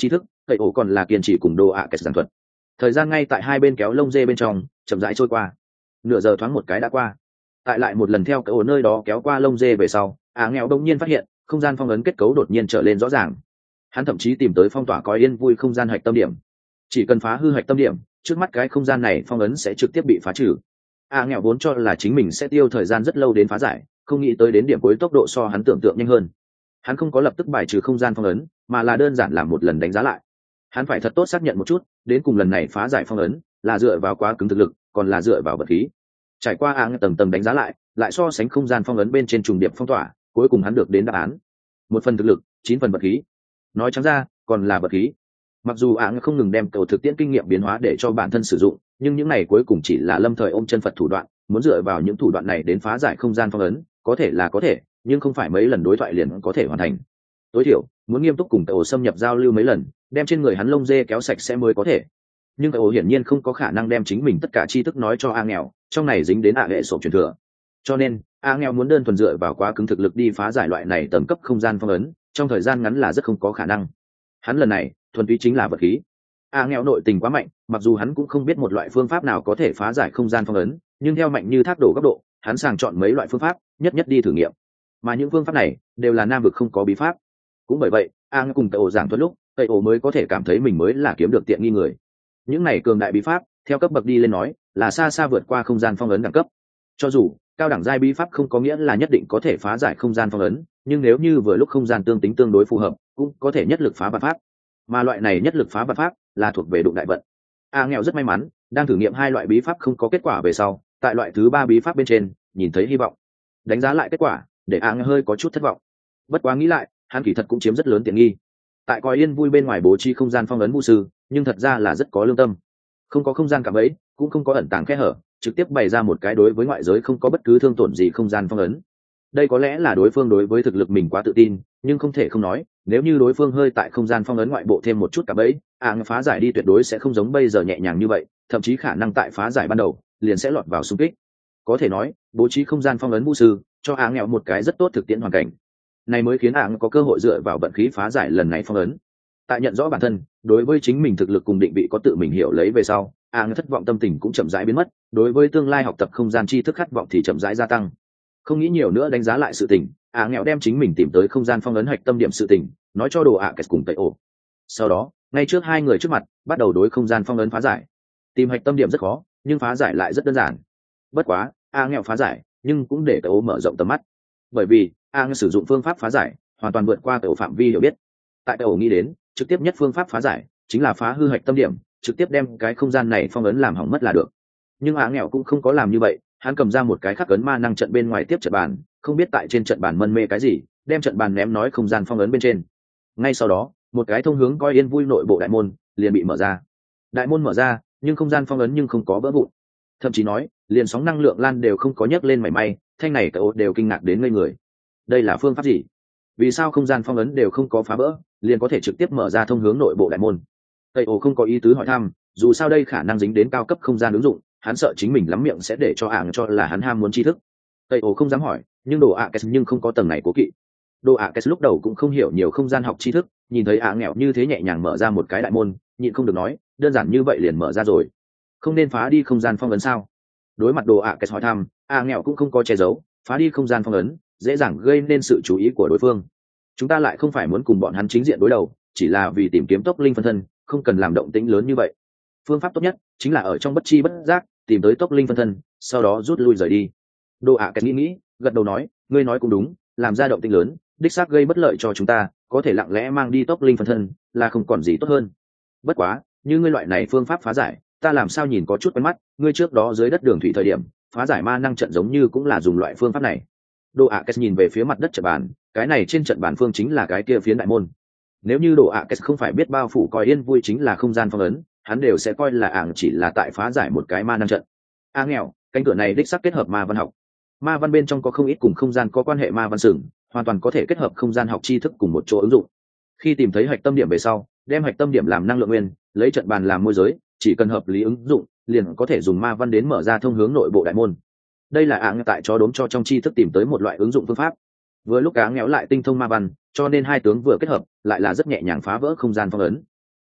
cậy ổ còn là kiên trì cùng đồ ạ kết giảng thuật. Thời gian ngay tại hai bên kéo lông dê bên trong chậm rãi trôi qua, nửa giờ thoáng một cái đã qua. Tại lại một lần theo cậy ổ nơi đó kéo qua lông dê về sau, ạ nghèo đông nhiên phát hiện không gian phong ấn kết cấu đột nhiên trở lên rõ ràng. Hắn thậm chí tìm tới phong tỏa coi yên vui không gian hạch tâm điểm, chỉ cần phá hư hạch tâm điểm, trước mắt cái không gian này phong ấn sẽ trực tiếp bị phá trừ. A nghèo vốn cho là chính mình sẽ tiêu thời gian rất lâu đến phá giải, không nghĩ tới đến điểm cuối tốc độ so hắn tưởng tượng nhanh hơn. Hắn không có lập tức bài trừ không gian phong ấn, mà là đơn giản làm một lần đánh giá lại. Hắn phải thật tốt xác nhận một chút, đến cùng lần này phá giải phong ấn là dựa vào quá cứng thực lực, còn là dựa vào vật khí. Trải qua A nghèo tầng tầng đánh giá lại, lại so sánh không gian phong ấn bên trên trùng điệp phong tỏa, cuối cùng hắn được đến đáp án: một phần thực lực, chín phần vật khí. Nói trắng ra, còn là vật khí. Mặc dù áng không ngừng đem cầu thực tiễn kinh nghiệm biến hóa để cho bản thân sử dụng, nhưng những này cuối cùng chỉ là lâm thời ôm chân Phật thủ đoạn, muốn dựa vào những thủ đoạn này đến phá giải không gian phong ấn, có thể là có thể, nhưng không phải mấy lần đối thoại liền có thể hoàn thành. Tối thiểu, muốn nghiêm túc cùng Tây Ổ xâm nhập giao lưu mấy lần, đem trên người hắn lông dê kéo sạch sẽ mới có thể. Nhưng Tây Ổ hiển nhiên không có khả năng đem chính mình tất cả tri thức nói cho A nghèo, trong này dính đến ạ hệ sổ truyền thừa. Cho nên, A nghèo muốn đơn thuần dựa vào quá cứng thực lực đi phá giải loại này tầng cấp không gian phong ấn, trong thời gian ngắn là rất không có khả năng. Hắn lần này thuần túy chính là vật khí. A nghèo nội tình quá mạnh, mặc dù hắn cũng không biết một loại phương pháp nào có thể phá giải không gian phong ấn, nhưng theo mạnh như thác đổ góc độ, hắn sàng chọn mấy loại phương pháp nhất nhất đi thử nghiệm, mà những phương pháp này đều là nam vực không có bí pháp. Cũng bởi vậy, A nghèo cùng Tây Ổ giảng thuật lúc, Tây Ổ mới có thể cảm thấy mình mới là kiếm được tiện nghi người. Những này cường đại bí pháp theo cấp bậc đi lên nói là xa xa vượt qua không gian phong ấn đẳng cấp. Cho dù cao đẳng giai bí pháp không có nghĩa là nhất định có thể phá giải không gian phong ấn, nhưng nếu như vừa lúc không gian tương tính tương đối phù hợp, cũng có thể nhất lực phá vạn pháp. Mà loại này nhất lực phá vạn pháp là thuộc về đụng đại vận. A nghèo rất may mắn, đang thử nghiệm hai loại bí pháp không có kết quả về sau, tại loại thứ ba bí pháp bên trên nhìn thấy hy vọng. Đánh giá lại kết quả, để A nghèo hơi có chút thất vọng. Bất quá nghĩ lại, hắn kỳ thật cũng chiếm rất lớn tiện nghi. Tại coi yên vui bên ngoài bố trí không gian phong ấn vu sư, nhưng thật ra là rất có lương tâm. Không có không gian cạm bẫy, cũng không có ẩn tàng kẽ hở, trực tiếp bày ra một cái đối với ngoại giới không có bất cứ thương tổn gì không gian phong ấn. Đây có lẽ là đối phương đối với thực lực mình quá tự tin, nhưng không thể không nói, nếu như đối phương hơi tại không gian phong ấn ngoại bộ thêm một chút cạm bẫy, áng phá giải đi tuyệt đối sẽ không giống bây giờ nhẹ nhàng như vậy, thậm chí khả năng tại phá giải ban đầu liền sẽ lọt vào xung kích. Có thể nói, bố trí không gian phong ấn vu sư cho áng nghèo một cái rất tốt thực tiễn hoàn cảnh. Này mới khiến áng có cơ hội dựa vào vận khí phá giải lần này phong ấn. Tại nhận rõ bản thân, đối với chính mình thực lực cùng định vị có tự mình hiểu lấy về sau, áng thất vọng tâm tình cũng chậm rãi biến mất, đối với tương lai học tập không gian tri thức khát vọng thì chậm rãi gia tăng. Không nghĩ nhiều nữa đánh giá lại sự tình, áng nghèo đem chính mình tìm tới không gian phong ấn hạch tâm điểm sự tình nói cho đồ ạ kết cùng Tây Ổ. Sau đó, ngay trước hai người trước mặt, bắt đầu đối không gian phong ấn phá giải. Tìm hạch tâm điểm rất khó, nhưng phá giải lại rất đơn giản. Bất quá, áng nghèo phá giải, nhưng cũng để Tây Ổ mở rộng tầm mắt, bởi vì áng sử dụng phương pháp phá giải hoàn toàn vượt qua Tây Ổ phạm vi hiểu biết. Tại Tây Ổ nghĩ đến, trực tiếp nhất phương pháp phá giải chính là phá hư hạch tâm điểm, trực tiếp đem cái không gian này phong ấn làm hỏng mất là được. Nhưng áng nghèo cũng không có làm như vậy, hắn cầm ra một cái khắc ấn ma năng trận bên ngoài tiếp trận bàn, không biết tại trên trận bàn mân mê cái gì, đem trận bàn ném nói không gian phong ấn bên trên. Ngay sau đó, một cái thông hướng coi yên vui nội bộ đại môn liền bị mở ra. Đại môn mở ra, nhưng không gian phong ấn nhưng không có vỡ vụn, thậm chí nói liền sóng năng lượng lan đều không có nhấc lên mảy may. Thanh này cả ốt đều kinh ngạc đến ngây người. Đây là phương pháp gì? Vì sao không gian phong ấn đều không có phá vỡ, liền có thể trực tiếp mở ra thông hướng nội bộ đại môn? Tây ổ không có ý tứ hỏi thăm, dù sao đây khả năng dính đến cao cấp không gian ứng dụng, hắn sợ chính mình lắm miệng sẽ để cho ảng cho là hắn ham muốn tri thức. Tây ổ không dám hỏi, nhưng đồ ạ kết nhưng không có tầng này cố kỵ. Đồ ạ kết lúc đầu cũng không hiểu nhiều không gian học tri thức, nhìn thấy ả nghèo như thế nhẹ nhàng mở ra một cái đại môn, nhịn không được nói, đơn giản như vậy liền mở ra rồi, không nên phá đi không gian phong ấn sao? Đối mặt đồ ạ kết hỏi thăm, ả nghèo cũng không có che giấu, phá đi không gian phong ấn dễ dàng gây nên sự chú ý của đối phương. Chúng ta lại không phải muốn cùng bọn hắn chính diện đối đầu, chỉ là vì tìm kiếm tốc linh phân thân, không cần làm động tĩnh lớn như vậy. Phương pháp tốt nhất chính là ở trong bất chi bất giác tìm tới tốc linh phân thân, sau đó rút lui rời đi. Đồ ạ cái nghĩ nghĩ, gật đầu nói, ngươi nói cũng đúng, làm ra động tĩnh lớn đích xác gây bất lợi cho chúng ta, có thể lặng lẽ mang đi tốc linh phân thân là không còn gì tốt hơn. Bất quá, như ngươi loại này phương pháp phá giải, ta làm sao nhìn có chút quen mắt, ngươi trước đó dưới đất đường thủy thời điểm phá giải ma năng trận giống như cũng là dùng loại phương pháp này. Đồ ạ kết nhìn về phía mặt đất trận bàn, cái này trên trận bàn phương chính là cái kia phiến đại môn. Nếu như đồ ạ kết không phải biết bao phủ coi yên vui chính là không gian phong ấn, hắn đều sẽ coi là ảng chỉ là tại phá giải một cái ma năng trận. A nghèo, cánh cửa này đích xác kết hợp ma văn học. Ma văn bên trong có không ít cùng không gian có quan hệ ma văn sừng, hoàn toàn có thể kết hợp không gian học tri thức cùng một chỗ ứng dụng. Khi tìm thấy hạch tâm điểm về sau, đem hạch tâm điểm làm năng lượng nguyên, lấy trận bàn làm môi giới, chỉ cần hợp lý ứng dụng, liền có thể dùng ma văn đến mở ra thông hướng nội bộ đại môn. Đây là ảng tại cho đốm cho trong tri thức tìm tới một loại ứng dụng phương pháp. Vừa lúc áng nghèo lại tinh thông ma văn, cho nên hai tướng vừa kết hợp, lại là rất nhẹ nhàng phá vỡ không gian phong ấn.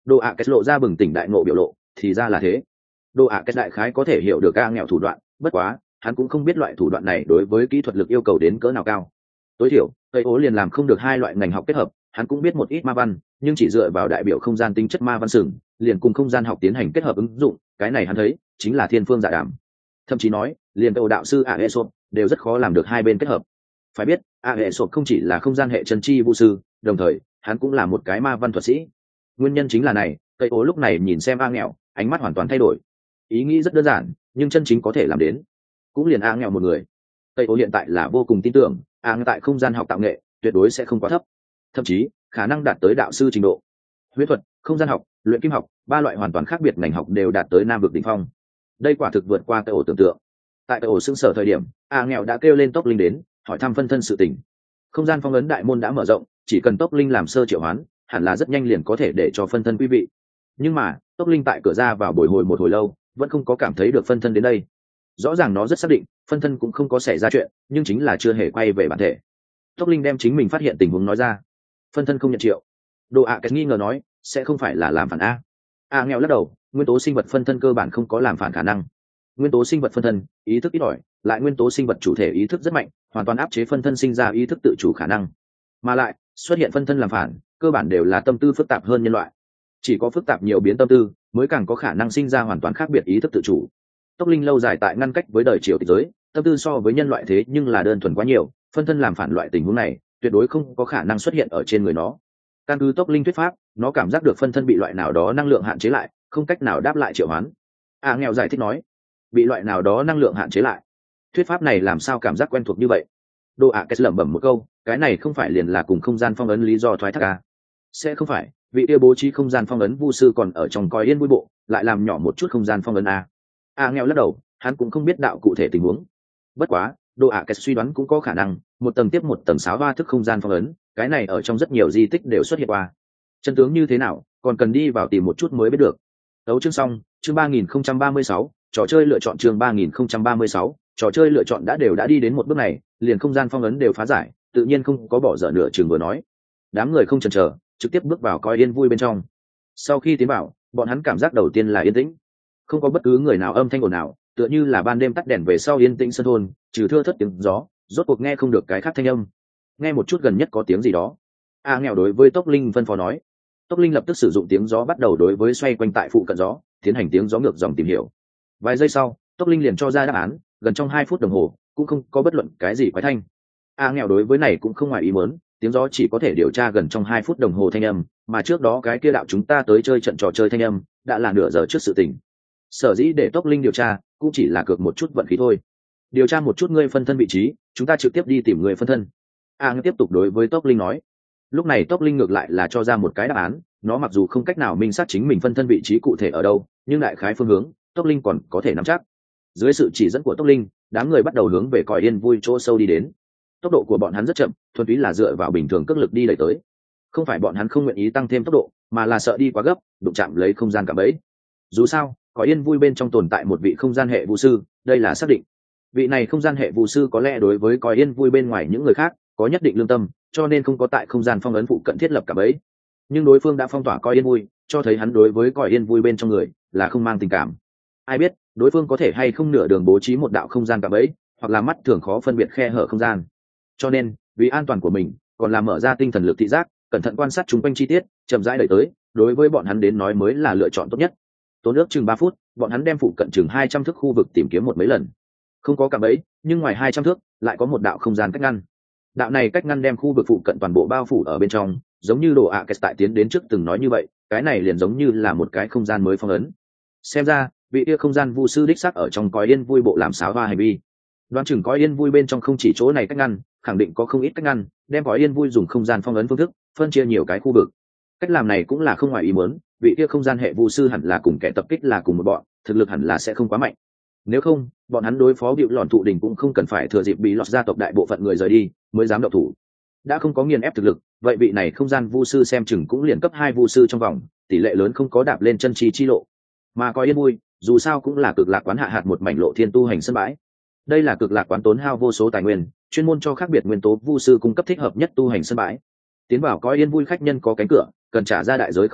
Đồ ạ kết lộ ra bừng tỉnh đại ngộ biểu lộ, thì ra là thế. Đồ ạ kết đại khái có thể hiểu được A nghèo thủ đoạn, bất quá hắn cũng không biết loại thủ đoạn này đối với kỹ thuật lực yêu cầu đến cỡ nào cao. Tối thiểu cây ố liền làm không được hai loại ngành học kết hợp. Hắn cũng biết một ít ma văn, nhưng chỉ dựa vào đại biểu không gian tính chất ma văn sừng liền cùng không gian học tiến hành kết hợp ứng dụng, cái này hắn thấy chính là thiên phương dạ đàm. Thậm chí nói liền cầu đạo sư a hệ sộp đều rất khó làm được hai bên kết hợp. Phải biết a hệ sộp không chỉ là không gian hệ chân chi vũ sư, đồng thời hắn cũng là một cái ma văn thuật sĩ. Nguyên nhân chính là này, cây ố lúc này nhìn xem A nghèo, ánh mắt hoàn toàn thay đổi. Ý nghĩ rất đơn giản, nhưng chân chính có thể làm đến cũng liền A nghèo một người. Cây ố hiện tại là vô cùng tin tưởng A nghèo tại không gian học tạo nghệ tuyệt đối sẽ không quá thấp, thậm chí khả năng đạt tới đạo sư trình độ. Huyễn thuật, không gian học, luyện kim học, ba loại hoàn toàn khác biệt ngành học đều đạt tới nam vực đỉnh phong. Đây quả thực vượt qua cây ổ tưởng tượng. Tại cây ổ xưng sở thời điểm, A nghèo đã kêu lên Tốc Linh đến hỏi thăm phân thân sự tình. Không gian phong ấn đại môn đã mở rộng, chỉ cần Tốc Linh làm sơ triệu hoán, hẳn là rất nhanh liền có thể để cho phân thân quý vị. Nhưng mà Tốc Linh tại cửa ra vào bồi hồi một hồi lâu vẫn không có cảm thấy được phân thân đến đây. Rõ ràng nó rất xác định phân thân cũng không có xảy ra chuyện, nhưng chính là chưa hề quay về bản thể. Tốc Linh đem chính mình phát hiện tình huống nói ra. Phân thân không nhận triệu. Đồ ạ cái nghi ngờ nói sẽ không phải là làm phản a. A nghèo lắc đầu, nguyên tố sinh vật phân thân cơ bản không có làm phản khả năng. Nguyên tố sinh vật phân thân ý thức ít ỏi, lại nguyên tố sinh vật chủ thể ý thức rất mạnh, hoàn toàn áp chế phân thân sinh ra ý thức tự chủ khả năng. Mà lại xuất hiện phân thân làm phản cơ bản đều là tâm tư phức tạp hơn nhân loại. Chỉ có phức tạp nhiều biến tâm tư mới càng có khả năng sinh ra hoàn toàn khác biệt ý thức tự chủ. Tốc Linh lâu dài tại ngăn cách với đời triều tịch giới, tâm tư so với nhân loại thế nhưng là đơn thuần quá nhiều, phân thân làm phản loại tình huống này tuyệt đối không có khả năng xuất hiện ở trên người nó. Căn cứ Tốc Linh thuyết pháp, nó cảm giác được phân thân bị loại nào đó năng lượng hạn chế lại, không cách nào đáp lại triệu hoán. A nghèo giải thích nói, bị loại nào đó năng lượng hạn chế lại. Thuyết pháp này làm sao cảm giác quen thuộc như vậy? Đồ ạ kết lẩm bẩm một câu, cái này không phải liền là cùng không gian phong ấn lý do thoái thác à? Sẽ không phải vị kia bố trí không gian phong ấn vu sư còn ở trong coi yên vui bộ lại làm nhỏ một chút không gian phong ấn à? A nghèo lắc đầu, hắn cũng không biết đạo cụ thể tình huống. Bất quá Đồ ạ kết suy đoán cũng có khả năng một tầng tiếp một tầng sáo ba thức không gian phong ấn, cái này ở trong rất nhiều di tích đều xuất hiện qua. Chân tướng như thế nào còn cần đi vào tìm một chút mới biết được. Đấu chương xong, chương ba nghìn không trăm ba mươi sáu, trò chơi lựa chọn chương ba nghìn không trăm ba mươi sáu, trò chơi lựa chọn đã đều đã đi đến một bước này, liền không gian phong ấn đều phá giải, tự nhiên không có bỏ dở nửa chừng vừa nói. Đám người không chần chờ, trực tiếp bước vào coi yên vui bên trong. Sau khi tiến vào, bọn hắn cảm giác đầu tiên là yên tĩnh, không có bất cứ người nào âm thanh ồn nào, tựa như là ban đêm tắt đèn về sau yên tĩnh sân thôn, trừ thưa thớt tiếng gió, rốt cuộc nghe không được cái khác thanh âm. Nghe một chút gần nhất có tiếng gì đó. A nghèo đối với Tốc Linh phân phó nói. Tốc Linh lập tức sử dụng tiếng gió bắt đầu đối với xoay quanh tại phụ cận gió tiến hành tiếng gió ngược dòng tìm hiểu. Vài giây sau, Tốc Linh liền cho ra đáp án, gần trong hai phút đồng hồ cũng không có bất luận cái gì quái thanh. A nghèo đối với này cũng không ngoài ý muốn, tiếng gió chỉ có thể điều tra gần trong hai phút đồng hồ thanh âm, mà trước đó cái kia đạo chúng ta tới chơi trận trò chơi thanh âm đã là nửa giờ trước sự tình. Sở dĩ để Tốc Linh điều tra cũng chỉ là cược một chút vận khí thôi. Điều tra một chút ngươi phân thân vị trí, chúng ta trực tiếp đi tìm người phân thân. A nghèo tiếp tục đối với Tốc Linh nói. Lúc này Tốc Linh ngược lại là cho ra một cái đáp án, nó mặc dù không cách nào minh xác chính mình phân thân vị trí cụ thể ở đâu, nhưng đại khái phương hướng Tốc Linh còn có thể nắm chắc. Dưới sự chỉ dẫn của Tốc Linh, đám người bắt đầu hướng về cõi yên vui chỗ sâu đi đến. Tốc độ của bọn hắn rất chậm, thuần túy là dựa vào bình thường cước lực đi đẩy tới. Không phải bọn hắn không nguyện ý tăng thêm tốc độ, mà là sợ đi quá gấp, đụng chạm lấy không gian cả bẫy. Dù sao, cõi yên vui bên trong tồn tại một vị không gian hệ vũ sư, đây là xác định. Vị này không gian hệ vũ sư có lẽ đối với cõi yên vui bên ngoài những người khác có nhất định lương tâm, cho nên không có tại không gian phong ấn phụ cận thiết lập cả bẫy. Nhưng đối phương đã phong tỏa cõi yên vui, cho thấy hắn đối với cõi yên vui bên trong người là không mang tình cảm. Ai biết đối phương có thể hay không nửa đường bố trí một đạo không gian cả bẫy, hoặc là mắt thường khó phân biệt khe hở không gian. Cho nên vì an toàn của mình, còn là mở ra tinh thần lực thị giác, cẩn thận quan sát chúng quanh chi tiết, chậm rãi đẩy tới, đối với bọn hắn đến nói mới là lựa chọn tốt nhất. Tốn ước chừng ba phút, bọn hắn đem phụ cận chừng hai trăm thước khu vực tìm kiếm một mấy lần. Không có cả bẫy, nhưng ngoài hai trăm thước lại có một đạo không gian cách ngăn. Đạo này cách ngăn đem khu vực phụ cận toàn bộ bao phủ ở bên trong, giống như Đồ ạ Kết tại tiến đến trước từng nói như vậy, cái này liền giống như là một cái không gian mới phong ấn. Xem ra vị kia không gian vu sư đích xác ở trong cõi yên vui bộ làm xáo hoa hành vi. Đoán chừng cõi yên vui bên trong không chỉ chỗ này cách ngăn, khẳng định có không ít cách ngăn, đem cõi yên vui dùng không gian phong ấn phương thức phân chia nhiều cái khu vực. Cách làm này cũng là không ngoài ý muốn, vị kia không gian hệ vu sư hẳn là cùng kẻ tập kích là cùng một bọn, thực lực hẳn là sẽ không quá mạnh. Nếu không, bọn hắn đối phó bịu lòn thụ đình cũng không cần phải thừa dịp bị lọt gia tộc đại bộ phận người rời đi mới dám động thủ. Đã không có nghiền ép thực lực, vậy vị này không gian vu sư xem chừng cũng liền cấp hai vu sư trong vòng, tỷ lệ lớn không có đạp lên chân trí chi lộ. Mà coi yên vui, dù sao cũng là cực lạc quán hạ hạt một mảnh lộ thiên tu hành sân bãi. Đây là cực lạc quán tốn hao vô số tài nguyên, chuyên môn cho khác biệt nguyên tố vu sư cung cấp thích hợp nhất tu hành sân bãi. Tiến vào coi yên vui khách nhân có cánh cửa, cần trả ra đại giới không ít,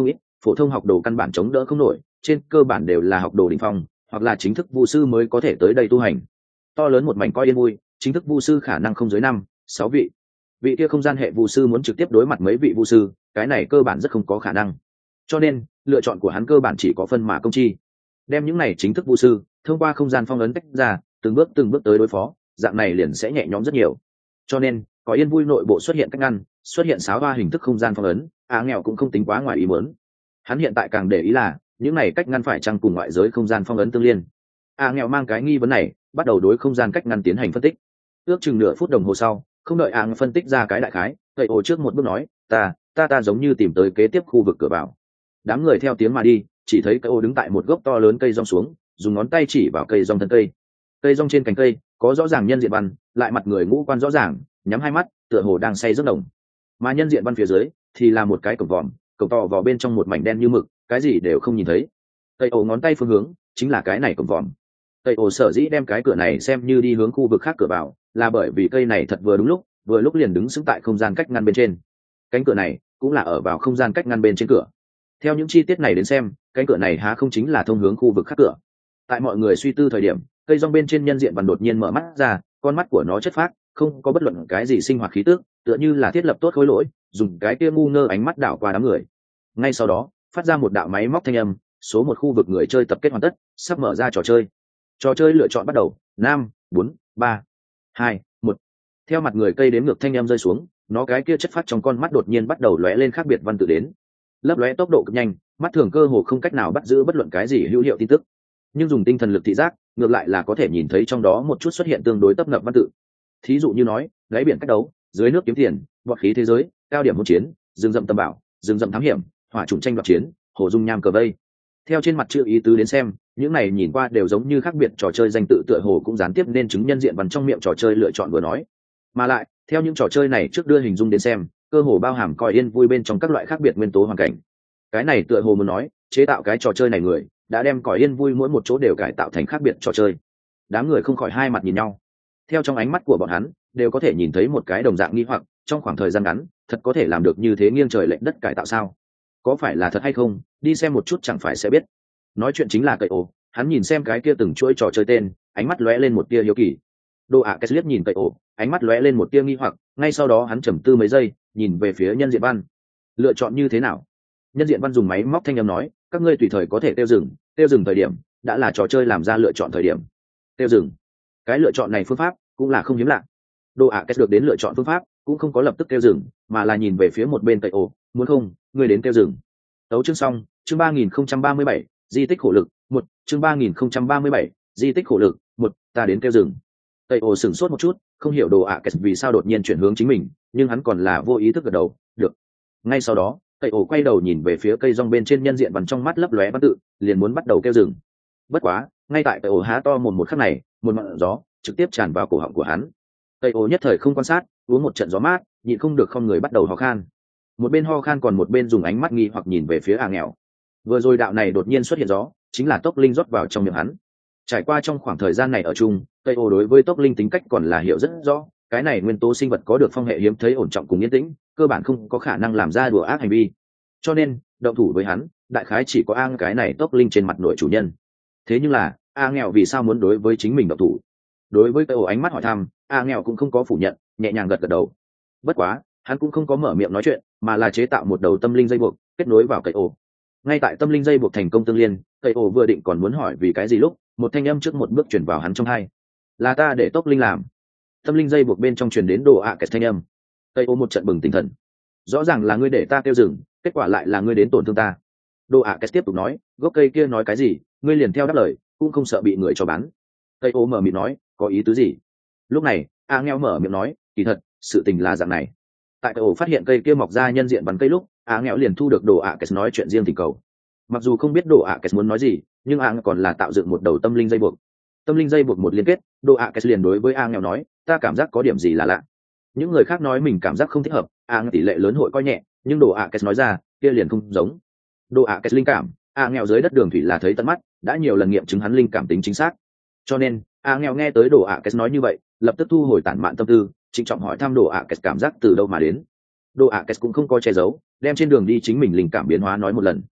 phổ thông học đồ căn bản chống đỡ không nổi, trên cơ bản đều là học đồ đỉnh phong hoặc là chính thức vu sư mới có thể tới đây tu hành. To lớn một mảnh coi yên vui, chính thức vu sư khả năng không dưới năm sáu vị. Vị kia không gian hệ vu sư muốn trực tiếp đối mặt mấy vị vu sư, cái này cơ bản rất không có khả năng. Cho nên lựa chọn của hắn cơ bản chỉ có phân mà công chi, đem những này chính thức vu sư thông qua không gian phong ấn tách ra, từng bước từng bước tới đối phó, dạng này liền sẽ nhẹ nhõm rất nhiều. Cho nên có yên vui nội bộ xuất hiện cách ngăn, xuất hiện sáo hoa hình thức không gian phong ấn, á nghèo cũng không tính quá ngoài ý muốn. Hắn hiện tại càng để ý là những này cách ngăn phải chăng cùng ngoại giới không gian phong ấn tương liên. á nghèo mang cái nghi vấn này, bắt đầu đối không gian cách ngăn tiến hành phân tích. Ước chừng nửa phút đồng hồ sau, không đợi á phân tích ra cái đại khái, tẩy ổ trước một bước nói, ta ta ta giống như tìm tới kế tiếp khu vực cửa vào. Đám người theo tiếng mà đi, chỉ thấy cái ô đứng tại một gốc to lớn cây rong xuống, dùng ngón tay chỉ vào cây rong thân cây. Cây rong trên cành cây có rõ ràng nhân diện văn, lại mặt người ngũ quan rõ ràng, nhắm hai mắt, tựa hồ đang say giấc nồng. Mà nhân diện văn phía dưới thì là một cái cổng vòm, cổng to vào bên trong một mảnh đen như mực, cái gì đều không nhìn thấy. Cây ổ ngón tay phương hướng chính là cái này cổng vòm. Cây ổ sở dĩ đem cái cửa này xem như đi hướng khu vực khác cửa vào, là bởi vì cây này thật vừa đúng lúc, vừa lúc liền đứng sững tại không gian cách ngăn bên trên. Cánh cửa này cũng là ở vào không gian cách ngăn bên trên cửa. Theo những chi tiết này đến xem, cánh cửa này há không chính là thông hướng khu vực khác cửa. Tại mọi người suy tư thời điểm, cây rong bên trên nhân diện văn đột nhiên mở mắt ra, con mắt của nó chất phác, không có bất luận cái gì sinh hoạt khí tức, tựa như là thiết lập tốt khối lỗi, dùng cái kia ngu ngơ ánh mắt đảo qua đám người. Ngay sau đó, phát ra một đạo máy móc thanh âm, số một khu vực người chơi tập kết hoàn tất, sắp mở ra trò chơi. Trò chơi lựa chọn bắt đầu, năm, bốn, ba, hai, một. Theo mặt người cây đếm ngược thanh âm rơi xuống, nó cái kia chất phát trong con mắt đột nhiên bắt đầu lóe lên khác biệt văn tự đến. Lấp lóe tốc độ cực nhanh, mắt thường cơ hồ không cách nào bắt giữ bất luận cái gì hữu hiệu tin tức, nhưng dùng tinh thần lực thị giác ngược lại là có thể nhìn thấy trong đó một chút xuất hiện tương đối tấp nập văn tự. Thí dụ như nói, đáy biển cách đấu, dưới nước kiếm tiền, bọt khí thế giới, cao điểm hỗn chiến, rừng rậm tầm bảo, rừng rậm thám hiểm, hỏa trùng tranh đoạt chiến, hồ dung nham cờ vây. Theo trên mặt chữ ý tứ đến xem, những này nhìn qua đều giống như khác biệt trò chơi danh tự, tựa hồ cũng gián tiếp nên chứng nhân diện văn trong miệng trò chơi lựa chọn vừa nói. Mà lại, theo những trò chơi này trước đưa hình dung đến xem, cơ hồ bao hàm coi yên vui bên trong các loại khác biệt nguyên tố hoàn cảnh. Cái này tựa hồ muốn nói, chế tạo cái trò chơi này người đã đem cõi yên vui mỗi một chỗ đều cải tạo thành khác biệt trò chơi. Đám người không khỏi hai mặt nhìn nhau. Theo trong ánh mắt của bọn hắn, đều có thể nhìn thấy một cái đồng dạng nghi hoặc, trong khoảng thời gian ngắn, thật có thể làm được như thế nghiêng trời lệch đất cải tạo sao? Có phải là thật hay không, đi xem một chút chẳng phải sẽ biết. Nói chuyện chính là cậy ổ, hắn nhìn xem cái kia từng chuỗi trò chơi tên, ánh mắt lóe lên một tia hiếu kỳ. Đồ ạ cái liếc nhìn cậy ổ, ánh mắt lóe lên một tia nghi hoặc, ngay sau đó hắn trầm tư mấy giây, nhìn về phía nhân diện văn. Lựa chọn như thế nào? Nhân diện văn dùng máy móc thanh âm nói, các ngươi tùy thời có thể tiêu dừng, tiêu dừng thời điểm đã là trò chơi làm ra lựa chọn thời điểm. Tiêu dừng, cái lựa chọn này phương pháp cũng là không hiếm lạ. Đồ ạ kết được đến lựa chọn phương pháp cũng không có lập tức tiêu dừng, mà là nhìn về phía một bên cậy ổ, muốn không ngươi đến tiêu dừng. Tấu chương xong, chương ba nghìn không trăm ba mươi bảy, di tích khổ lực một, chương ba nghìn không trăm ba mươi bảy, di tích khổ lực một, ta đến tiêu dừng. Cậy ổ sửng sốt một chút, không hiểu đồ ạ kết vì sao đột nhiên chuyển hướng chính mình, nhưng hắn còn là vô ý thức gật đầu, được. Ngay sau đó, cậy ổ quay đầu nhìn về phía cây rong bên trên nhân diện văn trong mắt lấp lóe văn tự, liền muốn bắt đầu kêu dừng. Bất quá, ngay tại cậy ổ há to mồm một khắc này, một ngọn gió trực tiếp tràn vào cổ họng của hắn. Cậy ổ nhất thời không quan sát, uống một trận gió mát, nhịn không được không người bắt đầu ho khan. Một bên ho khan còn một bên dùng ánh mắt nghi hoặc nhìn về phía A nghèo. Vừa rồi đạo này đột nhiên xuất hiện gió, chính là tốc linh rót vào trong miệng hắn. Trải qua trong khoảng thời gian này ở chung, cậy ổ đối với tốc linh tính cách còn là hiểu rất rõ, cái này nguyên tố sinh vật có được phong hệ hiếm thấy ổn trọng cùng yên tĩnh, cơ bản không có khả năng làm ra đùa ác hành vi. Cho nên động thủ với hắn, đại khái chỉ có A cái này tốc linh trên mặt nội chủ nhân. Thế nhưng là A nghèo vì sao muốn đối với chính mình động thủ? Đối với cái ổ ánh mắt hỏi thăm, A nghèo cũng không có phủ nhận, nhẹ nhàng gật gật đầu. Bất quá hắn cũng không có mở miệng nói chuyện, mà là chế tạo một đầu tâm linh dây buộc kết nối vào cây ổ. Ngay tại tâm linh dây buộc thành công tương liên, cây ổ vừa định còn muốn hỏi vì cái gì lúc một thanh âm trước một bước chuyển vào hắn trong hai, là ta để tốc linh làm. Tâm linh dây buộc bên trong truyền đến đồ ạ kẹt thanh âm. Cây ổ một trận bừng tinh thần, rõ ràng là ngươi để ta kêu dừng, kết quả lại là ngươi đến tổn thương ta. Đồ ạ kẹt tiếp tục nói, gốc cây kia nói cái gì ngươi liền theo đáp lời, cũng không sợ bị người cho bán. Cây ổ mở miệng nói, có ý tứ gì? Lúc này A nghèo mở miệng nói, kỳ thật sự tình là dạng này. Tại cây ổ phát hiện cây kia mọc ra nhân diện bắn cây lúc, A nghèo liền thu được đồ ạ kẹt nói chuyện riêng tình cầu. Mặc dù không biết đồ ạ kẹt muốn nói gì, nhưng A nghèo còn là tạo dựng một đầu tâm linh dây buộc. Tâm linh dây buộc một liên kết, đồ ạ kẹt liền đối với A nghèo nói, ta cảm giác có điểm gì là lạ. Những người khác nói mình cảm giác không thích hợp, A nghèo tỷ lệ lớn hội coi nhẹ, nhưng đồ ạ kẹt nói ra kia liền không giống. Đồ ạ kẹt linh cảm, A nghèo dưới đất đường thủy là thấy tận mắt, đã nhiều lần nghiệm chứng hắn linh cảm tính chính xác. Cho nên A nghèo nghe tới đồ ạ kẹt nói như vậy, lập tức thu hồi tản mạn tâm tư, trịnh trọng hỏi thăm đồ ạ kẹt cảm giác từ đâu mà đến. Đồ ạ kẹt cũng không có che giấu, đem trên đường đi chính mình linh cảm biến hóa nói một lần.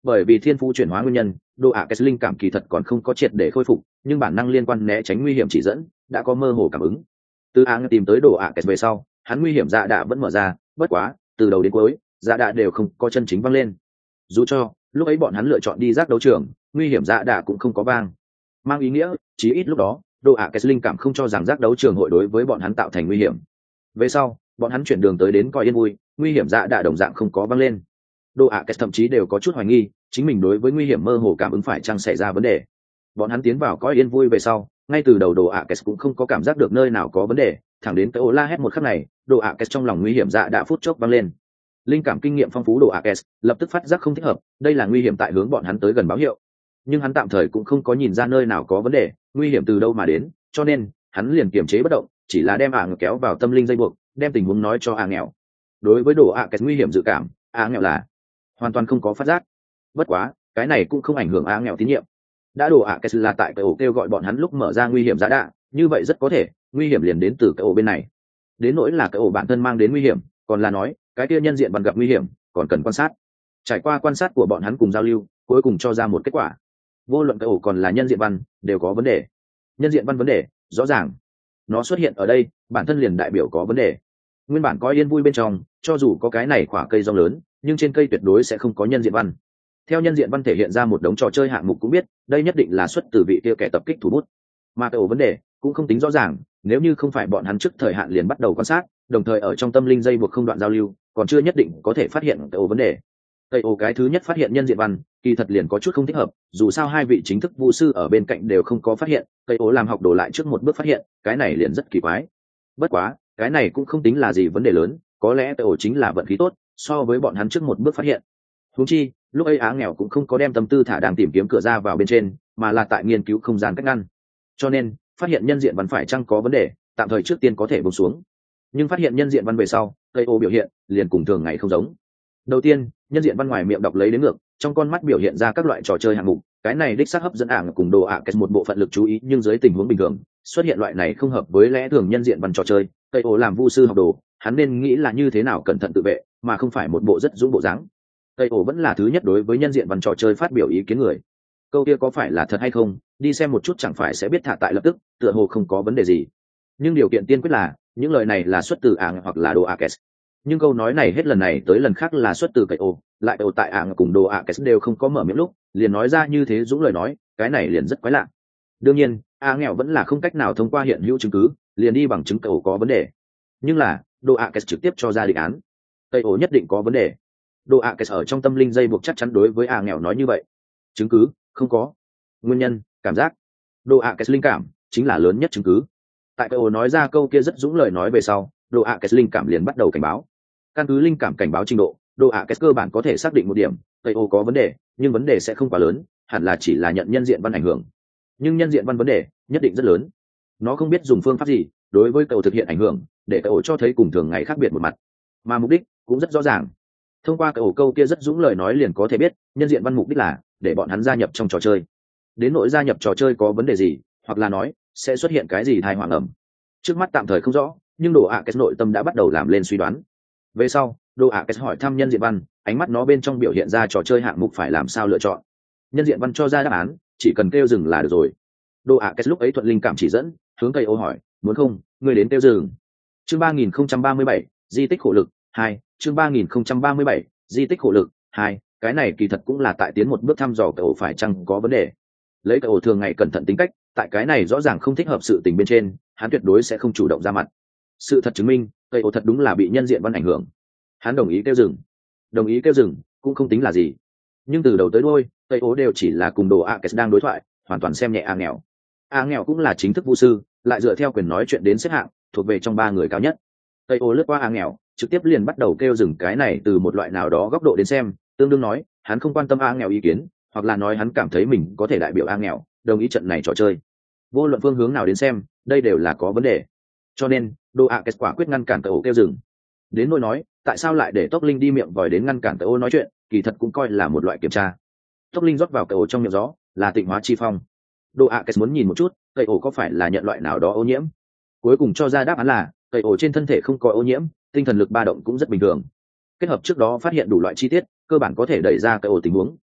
Bởi vì thiên phú chuyển hóa nguyên nhân, độ ạ cái linh cảm kỳ thật còn không có triệt để khôi phục, nhưng bản năng liên quan né tránh nguy hiểm chỉ dẫn đã có mơ hồ cảm ứng. Từ áng tìm tới độ ạ cái về sau, hắn nguy hiểm dạ đạ vẫn mở ra, bất quá từ đầu đến cuối dạ đạ đều không có chân chính văng lên. Dù cho lúc ấy bọn hắn lựa chọn đi giác đấu trường, nguy hiểm dạ đạ cũng không có vang, mang ý nghĩa chí ít lúc đó độ ạ cái linh cảm không cho rằng giác đấu trường hội đối với bọn hắn tạo thành nguy hiểm. Về sau bọn hắn chuyển đường tới đến coi yên vui, nguy hiểm dạ đạ đồng dạng không có vang lên. Độ ạ cái thậm chí đều có chút hoài nghi chính mình đối với nguy hiểm mơ hồ cảm ứng phải chăng xảy ra vấn đề. Bọn hắn tiến vào coi yên vui về sau, ngay từ đầu độ ạ cái cũng không có cảm giác được nơi nào có vấn đề, thẳng đến cái ố la hét một khắc này, độ ạ cái trong lòng nguy hiểm dạ đã phút chốc vang lên. Linh cảm kinh nghiệm phong phú độ ạ cái lập tức phát giác không thích hợp, đây là nguy hiểm tại hướng bọn hắn tới gần báo hiệu. Nhưng hắn tạm thời cũng không có nhìn ra nơi nào có vấn đề, nguy hiểm từ đâu mà đến, cho nên hắn liền kiềm chế bất động, chỉ là đem ả kéo vào tâm linh dây buộc, đem tình huống nói cho ả nghèo. Đối với độ ạ cái nguy hiểm dự cảm, ả nghèo là hoàn toàn không có phát giác. Bất quá cái này cũng không ảnh hưởng ả nghèo tín nhiệm. Đã đổ ạ cái là tại cái ổ kêu gọi bọn hắn lúc mở ra nguy hiểm giá đạ, như vậy rất có thể nguy hiểm liền đến từ cái ổ bên này. Đến nỗi là cái ổ bản thân mang đến nguy hiểm, còn là nói cái kia nhân diện văn gặp nguy hiểm còn cần quan sát. Trải qua quan sát của bọn hắn cùng giao lưu, cuối cùng cho ra một kết quả. Vô luận cái ổ còn là nhân diện văn đều có vấn đề. Nhân diện văn vấn đề rõ ràng, nó xuất hiện ở đây bản thân liền đại biểu có vấn đề. Nguyên bản có yên vui bên trong, cho dù có cái này quả cây rong lớn, nhưng trên cây tuyệt đối sẽ không có nhân diện văn. Theo nhân diện văn thể hiện ra một đống trò chơi hạng mục cũng biết đây nhất định là xuất từ vị kia kẻ tập kích thủ bút. Mà cái ổ vấn đề cũng không tính rõ ràng, nếu như không phải bọn hắn trước thời hạn liền bắt đầu quan sát, đồng thời ở trong tâm linh dây buộc không đoạn giao lưu, còn chưa nhất định có thể phát hiện cái ổ vấn đề. Cái ổ cái thứ nhất phát hiện nhân diện văn kỳ thật liền có chút không thích hợp, dù sao hai vị chính thức vu sư ở bên cạnh đều không có phát hiện, cái ổ làm học đồ lại trước một bước phát hiện, cái này liền rất kỳ quái. Bất quá cái này cũng không tính là gì vấn đề lớn, có lẽ cái ổ chính là vận khí tốt, so với bọn hắn trước một bước phát hiện. Huống chi lúc ấy Á nghèo cũng không có đem tâm tư thả đang tìm kiếm cửa ra vào bên trên, mà là tại nghiên cứu không gian cách ngăn, cho nên phát hiện nhân diện văn phải chăng có vấn đề tạm thời trước tiên có thể bông xuống. Nhưng phát hiện nhân diện văn về sau, cây ô biểu hiện liền cùng thường ngày không giống. Đầu tiên, nhân diện văn ngoài miệng đọc lấy đến ngược, trong con mắt biểu hiện ra các loại trò chơi hạng mục, cái này đích xác hấp dẫn ảng cùng đồ ạ kết một bộ phận lực chú ý, nhưng dưới tình huống bình thường xuất hiện loại này không hợp với lẽ thường nhân diện văn trò chơi, cây ô làm vu sư học đồ, hắn nên nghĩ là như thế nào cẩn thận tự vệ, mà không phải một bộ rất dũng bộ dáng. Tây ổ vẫn là thứ nhất đối với nhân diện văn trò chơi phát biểu ý kiến người. Câu kia có phải là thật hay không, đi xem một chút chẳng phải sẽ biết thả tại lập tức, tựa hồ không có vấn đề gì. Nhưng điều kiện tiên quyết là những lời này là xuất từ ảng hoặc là đồ Akes. Nhưng câu nói này hết lần này tới lần khác là xuất từ cái ổ, lại ổ tại ảng cùng đồ Akes đều không có mở miệng lúc, liền nói ra như thế dũng lời nói, cái này liền rất quái lạ. Đương nhiên, a nghèo vẫn là không cách nào thông qua hiện hữu chứng cứ, liền đi bằng chứng cái ổ có vấn đề. Nhưng là đồ Akes trực tiếp cho ra định án, Tây ổ nhất định có vấn đề. Đồ ạ kẹt ở trong tâm linh dây buộc chắc chắn đối với a nghèo nói như vậy. Chứng cứ không có, nguyên nhân cảm giác. Đồ ạ kẹt linh cảm chính là lớn nhất chứng cứ. Tại cái ổ nói ra câu kia rất dũng lời nói về sau, đồ ạ kẹt linh cảm liền bắt đầu cảnh báo. Căn cứ linh cảm cảnh báo trình độ, đồ ạ kẹt cơ bản có thể xác định một điểm, Tây ổ có vấn đề, nhưng vấn đề sẽ không quá lớn, hẳn là chỉ là nhận nhân diện văn ảnh hưởng. Nhưng nhân diện văn vấn đề nhất định rất lớn. Nó không biết dùng phương pháp gì đối với cậu thực hiện ảnh hưởng, để cái ổ cho thấy cùng thường ngày khác biệt một mặt, mà mục đích cũng rất rõ ràng. Thông qua cái ổ câu kia rất dũng lời nói liền có thể biết nhân diện văn mục đích là để bọn hắn gia nhập trong trò chơi. Đến nỗi gia nhập trò chơi có vấn đề gì, hoặc là nói sẽ xuất hiện cái gì thai hoàng ẩm, trước mắt tạm thời không rõ, nhưng đồ ạ kết nội tâm đã bắt đầu làm lên suy đoán. Về sau đồ ạ kết hỏi thăm nhân diện văn, ánh mắt nó bên trong biểu hiện ra trò chơi hạng mục phải làm sao lựa chọn. Nhân diện văn cho ra đáp án, chỉ cần kêu dừng là được rồi. Đồ ạ kết lúc ấy thuận linh cảm chỉ dẫn hướng cây ô hỏi, muốn không người đến kêu dừng. Chương ba nghìn không trăm ba mươi bảy di tích khổ lực hai, chương ba nghìn không trăm ba mươi bảy di tích khổ lực hai, cái này kỳ thật cũng là tại tiến một bước thăm dò cái ổ phải chăng có vấn đề. Lấy cái ổ thường ngày cẩn thận tính cách, tại cái này rõ ràng không thích hợp sự tình bên trên, hắn tuyệt đối sẽ không chủ động ra mặt. Sự thật chứng minh cái ổ thật đúng là bị nhân diện văn ảnh hưởng. Hắn đồng ý kêu dừng, đồng ý kêu dừng cũng không tính là gì, nhưng từ đầu tới đuôi cái ổ đều chỉ là cùng đồ Akes đang đối thoại, hoàn toàn xem nhẹ a nghèo. A nghèo cũng là chính thức vu sư, lại dựa theo quyền nói chuyện đến xếp hạng, thuộc về trong ba người cao nhất. Cái ổ lướt qua a nghèo, trực tiếp liền bắt đầu kêu dừng, cái này từ một loại nào đó góc độ đến xem, tương đương nói hắn không quan tâm a nghèo ý kiến, hoặc là nói hắn cảm thấy mình có thể đại biểu a nghèo, đồng ý trận này trò chơi. Vô luận phương hướng nào đến xem, đây đều là có vấn đề. Cho nên đồ ạ kết quả quyết ngăn cản cái ổ kêu dừng. Đến nỗi nói tại sao lại để tốc linh đi miệng vòi đến ngăn cản cái ổ nói chuyện, kỳ thật cũng coi là một loại kiểm tra. Tốc linh rót vào cái ổ trong miệng gió là tịnh hóa chi phong. Đồ ạ kết muốn nhìn một chút cái ổ có phải là nhận loại nào đó ô nhiễm, cuối cùng cho ra đáp án là cái ổ trên thân thể không có ô nhiễm, tinh thần lực ba động cũng rất bình thường. Kết hợp trước đó phát hiện đủ loại chi tiết, cơ bản có thể đẩy ra cái ổ tình huống,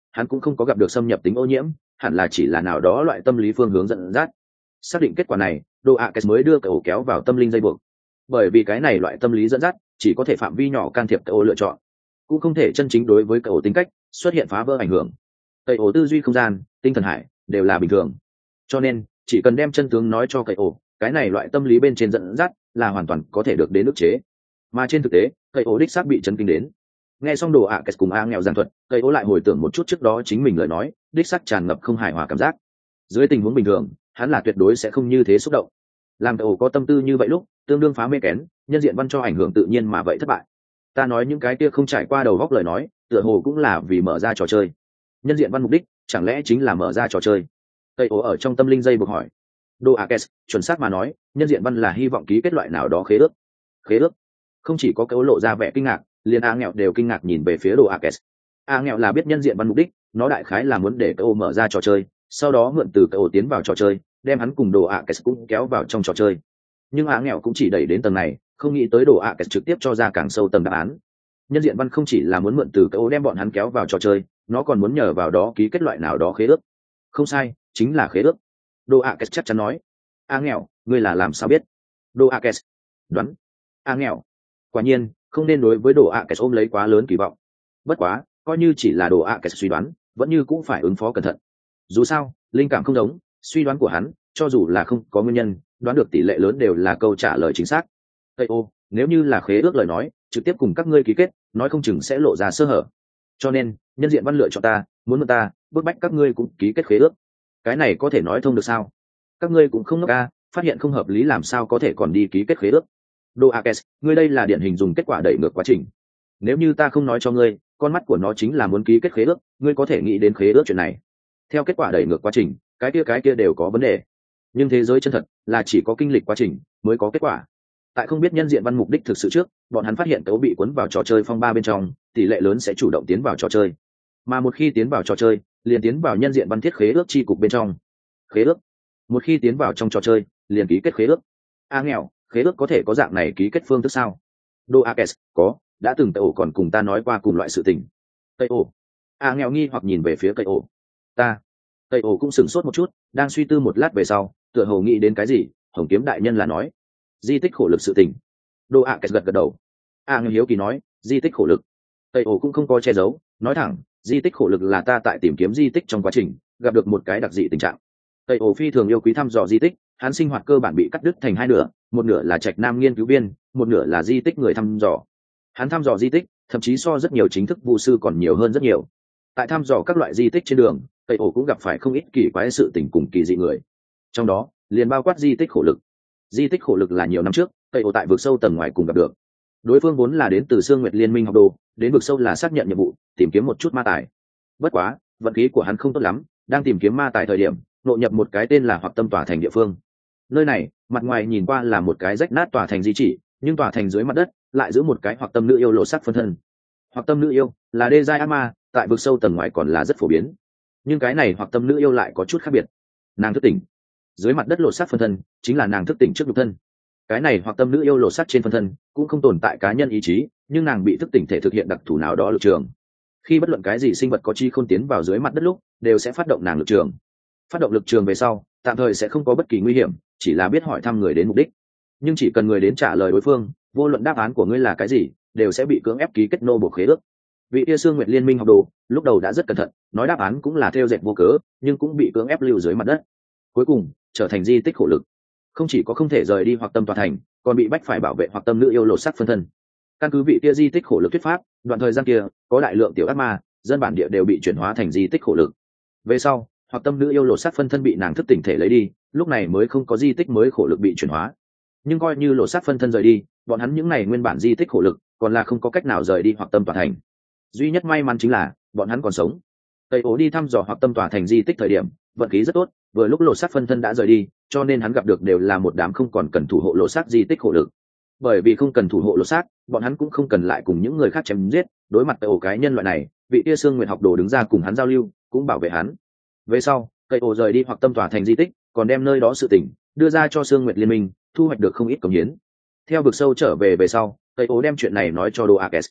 hắn cũng không có gặp được xâm nhập tính ô nhiễm, hẳn là chỉ là nào đó loại tâm lý phương hướng dẫn dắt. Xác định kết quả này, Đồ ạ Kẹt mới đưa cậu kéo vào tâm linh dây buộc. Bởi vì cái này loại tâm lý dẫn dắt chỉ có thể phạm vi nhỏ can thiệp cậu lựa chọn, cũng không thể chân chính đối với cậu tính cách xuất hiện phá vỡ ảnh hưởng. Cậu tư duy không gian, tinh thần hải đều là bình thường, cho nên chỉ cần đem chân tướng nói cho cậu, cái này loại tâm lý bên trên dẫn dắt là hoàn toàn có thể được đến ức chế. Mà trên thực tế, cậu đích xác bị chấn kinh đến. Nghe xong Đồ ạ Kẹt cùng A nghèo giảng thuật, cậu lại hồi tưởng một chút trước đó chính mình lời nói, đích xác tràn ngập không hài hòa cảm giác. Dưới tình huống bình thường, hắn là tuyệt đối sẽ không như thế xúc động. Làm cậu có tâm tư như vậy lúc, tương đương phá mê kén, nhân diện văn cho ảnh hưởng tự nhiên mà vậy thất bại. Ta nói những cái kia không trải qua đầu góc lời nói, tựa hồ cũng là vì mở ra trò chơi. Nhân diện văn mục đích chẳng lẽ chính là mở ra trò chơi? Cậu ở trong tâm linh dây buộc hỏi. Đồ ạ Kẹt chuẩn xác mà nói, nhân diện văn là hy vọng ký kết loại nào đó khế ước. Khế ước? Không chỉ có cậu lộ ra vẻ kinh ngạc, liền A nghèo đều kinh ngạc nhìn về phía Đồ ạ Kẹt. A nghèo là biết nhân diện văn mục đích, nó đại khái là muốn để cậu mở ra trò chơi, sau đó mượn từ cậu tiến vào trò chơi, đem hắn cùng Đồ ạ Kẹt cũng kéo vào trong trò chơi. Nhưng A nghèo cũng chỉ đẩy đến tầng này, không nghĩ tới Đồ ạ Kẹt trực tiếp cho ra càng sâu tầng đáp án. Nhân diện văn không chỉ là muốn mượn từ cậu đem bọn hắn kéo vào trò chơi, nó còn muốn nhờ vào đó ký kết loại nào đó khế ước. Không sai, chính là khế ước. Đồ ạ Kẹt chắc chắn nói. A nghèo, ngươi là làm sao biết? Đồ ạ Kẹt đoán. A nghèo, quả nhiên không nên đối với Đồ ạ Kẹt ôm lấy quá lớn kỳ vọng. Bất quá, coi như chỉ là Đồ ạ Kẹt suy đoán, vẫn như cũng phải ứng phó cẩn thận. Dù sao, linh cảm không giống, suy đoán của hắn, cho dù là không có nguyên nhân, đoán được tỷ lệ lớn đều là câu trả lời chính xác. Tây ô, nếu như là khế ước lời nói, trực tiếp cùng các ngươi ký kết, nói không chừng sẽ lộ ra sơ hở. Cho nên, nhân diện văn lựa chọn ta, muốn mượn ta, bức bách các ngươi cũng ký kết khế ước. Cái này có thể nói thông được sao? Các ngươi cũng không ngốc a, phát hiện không hợp lý làm sao có thể còn đi ký kết khế ước? Đồ Akes, ngươi đây là điển hình dùng kết quả đẩy ngược quá trình. Nếu như ta không nói cho ngươi, con mắt của nó chính là muốn ký kết khế ước, ngươi có thể nghĩ đến khế ước chuyện này. Theo kết quả đẩy ngược quá trình, cái kia cái kia đều có vấn đề. Nhưng thế giới chân thật là chỉ có kinh lịch quá trình mới có kết quả. Tại không biết nhân diện văn mục đích thực sự trước, bọn hắn phát hiện Tấu bị cuốn vào trò chơi phong ba bên trong, tỷ lệ lớn sẽ chủ động tiến vào trò chơi. Mà một khi tiến vào trò chơi, liền tiến vào nhân diện văn thiết khế ước chi cục bên trong. Khế ước. Một khi tiến vào trong trò chơi, liền ký kết khế ước. A nghèo, khế ước có thể có dạng này ký kết phương thức sao? Đô Akes, có, đã từng Tây ổ còn cùng ta nói qua cùng loại sự tình. Tây ổ. A nghèo nghi hoặc nhìn về phía Tây ổ. Ta. Tây ổ cũng sửng sốt một chút, đang suy tư một lát về sau, tựa hồ nghĩ đến cái gì, Hồng Kiếm đại nhân là nói di tích khổ lực sự tình. Đô Akes gật gật đầu. A nghèo hiếu kỳ nói, di tích khổ lực. Tây ổ cũng không có che giấu, nói thẳng, di tích khổ lực là ta tại tìm kiếm di tích trong quá trình gặp được một cái đặc dị tình trạng. Tây ổ phi thường yêu quý thăm dò di tích, hắn sinh hoạt cơ bản bị cắt đứt thành hai nửa, một nửa là trạch nam nghiên cứu viên, một nửa là di tích người thăm dò. Hắn thăm dò di tích, thậm chí so rất nhiều chính thức vu sư còn nhiều hơn rất nhiều. Tại thăm dò các loại di tích trên đường, Tây ổ cũng gặp phải không ít kỳ quái sự tình cùng kỳ dị người. Trong đó, liền bao quát di tích khổ lực. Di tích khổ lực là nhiều năm trước, Tây ổ tại vực sâu tầng ngoài cùng gặp được. Đối phương vốn là đến từ Sương Nguyệt Liên Minh học đồ, đến vực sâu là xác nhận nhiệm vụ, tìm kiếm một chút ma tài. Bất quá, vận khí của hắn không tốt lắm, đang tìm kiếm ma tài thời điểm, nội nhập một cái tên là Hoặc Tâm tòa thành địa phương. Nơi này, mặt ngoài nhìn qua là một cái rách nát tòa thành di chỉ, nhưng tòa thành dưới mặt đất lại giữ một cái Hoặc Tâm nữ yêu lộ sắc phân thân. Hoặc Tâm nữ yêu là đê giai ác ma, tại vực sâu tầng ngoài còn là rất phổ biến. Nhưng cái này Hoặc Tâm nữ yêu lại có chút khác biệt. Nàng thức tỉnh. Dưới mặt đất lộ sắc phân thân chính là nàng thức tỉnh trước nhục thân. Cái này Hoặc Tâm nữ yêu lộ sắc trên phân thân cũng không tồn tại cá nhân ý chí, nhưng nàng bị thức tỉnh thể thực hiện đặc thù nào đó lực trường. Khi bất luận cái gì sinh vật có chi không tiến vào dưới mặt đất lúc, đều sẽ phát động nàng lực trường. Phát động lực trường về sau, tạm thời sẽ không có bất kỳ nguy hiểm, chỉ là biết hỏi thăm người đến mục đích. Nhưng chỉ cần người đến trả lời đối phương, vô luận đáp án của ngươi là cái gì, đều sẽ bị cưỡng ép ký kết nô buộc khế ước. Vị tia Sương Nguyệt Liên Minh học đồ lúc đầu đã rất cẩn thận, nói đáp án cũng là theo dệt vô cớ, nhưng cũng bị cưỡng ép lưu dưới mặt đất. Cuối cùng trở thành di tích khổ lực. Không chỉ có không thể rời đi Hoặc Tâm tòa thành, còn bị bách phải bảo vệ Hoặc Tâm nữ yêu lột sắc phân thân. Căn cứ vị tia di tích khổ lực thuyết pháp, đoạn thời gian kia có đại lượng tiểu ác ma, dân bản địa đều bị chuyển hóa thành di tích khổ lực. Về sau, Hoặc Tâm nữ yêu lột xác phân thân bị nàng thức tỉnh thể lấy đi, lúc này mới không có di tích mới khổ lực bị chuyển hóa. Nhưng coi như lột xác phân thân rời đi, bọn hắn những này nguyên bản di tích khổ lực còn là không có cách nào rời đi Hoặc Tâm tòa thành. Duy nhất may mắn chính là bọn hắn còn sống. Tây ố đi thăm dò Hoặc Tâm tòa thành di tích thời điểm, vận khí rất tốt, vừa lúc lột xác phân thân đã rời đi, cho nên hắn gặp được đều là một đám không còn cần thủ hộ lột xác di tích khổ lực. Bởi vì không cần thủ hộ lột xác, bọn hắn cũng không cần lại cùng những người khác chém giết, đối mặt Tây ố cái nhân loại này, vị tia Sương Nguyệt học đồ đứng ra cùng hắn giao lưu, cũng bảo vệ hắn. Về sau, Tây ổ rời đi Hoặc Tâm tòa thành di tích, còn đem nơi đó sự tỉnh đưa ra cho Sương Nguyệt Liên Minh, thu hoạch được không ít công hiến. Theo vực sâu trở về về sau, Tây ổ đem chuyện này nói cho Đô Akes.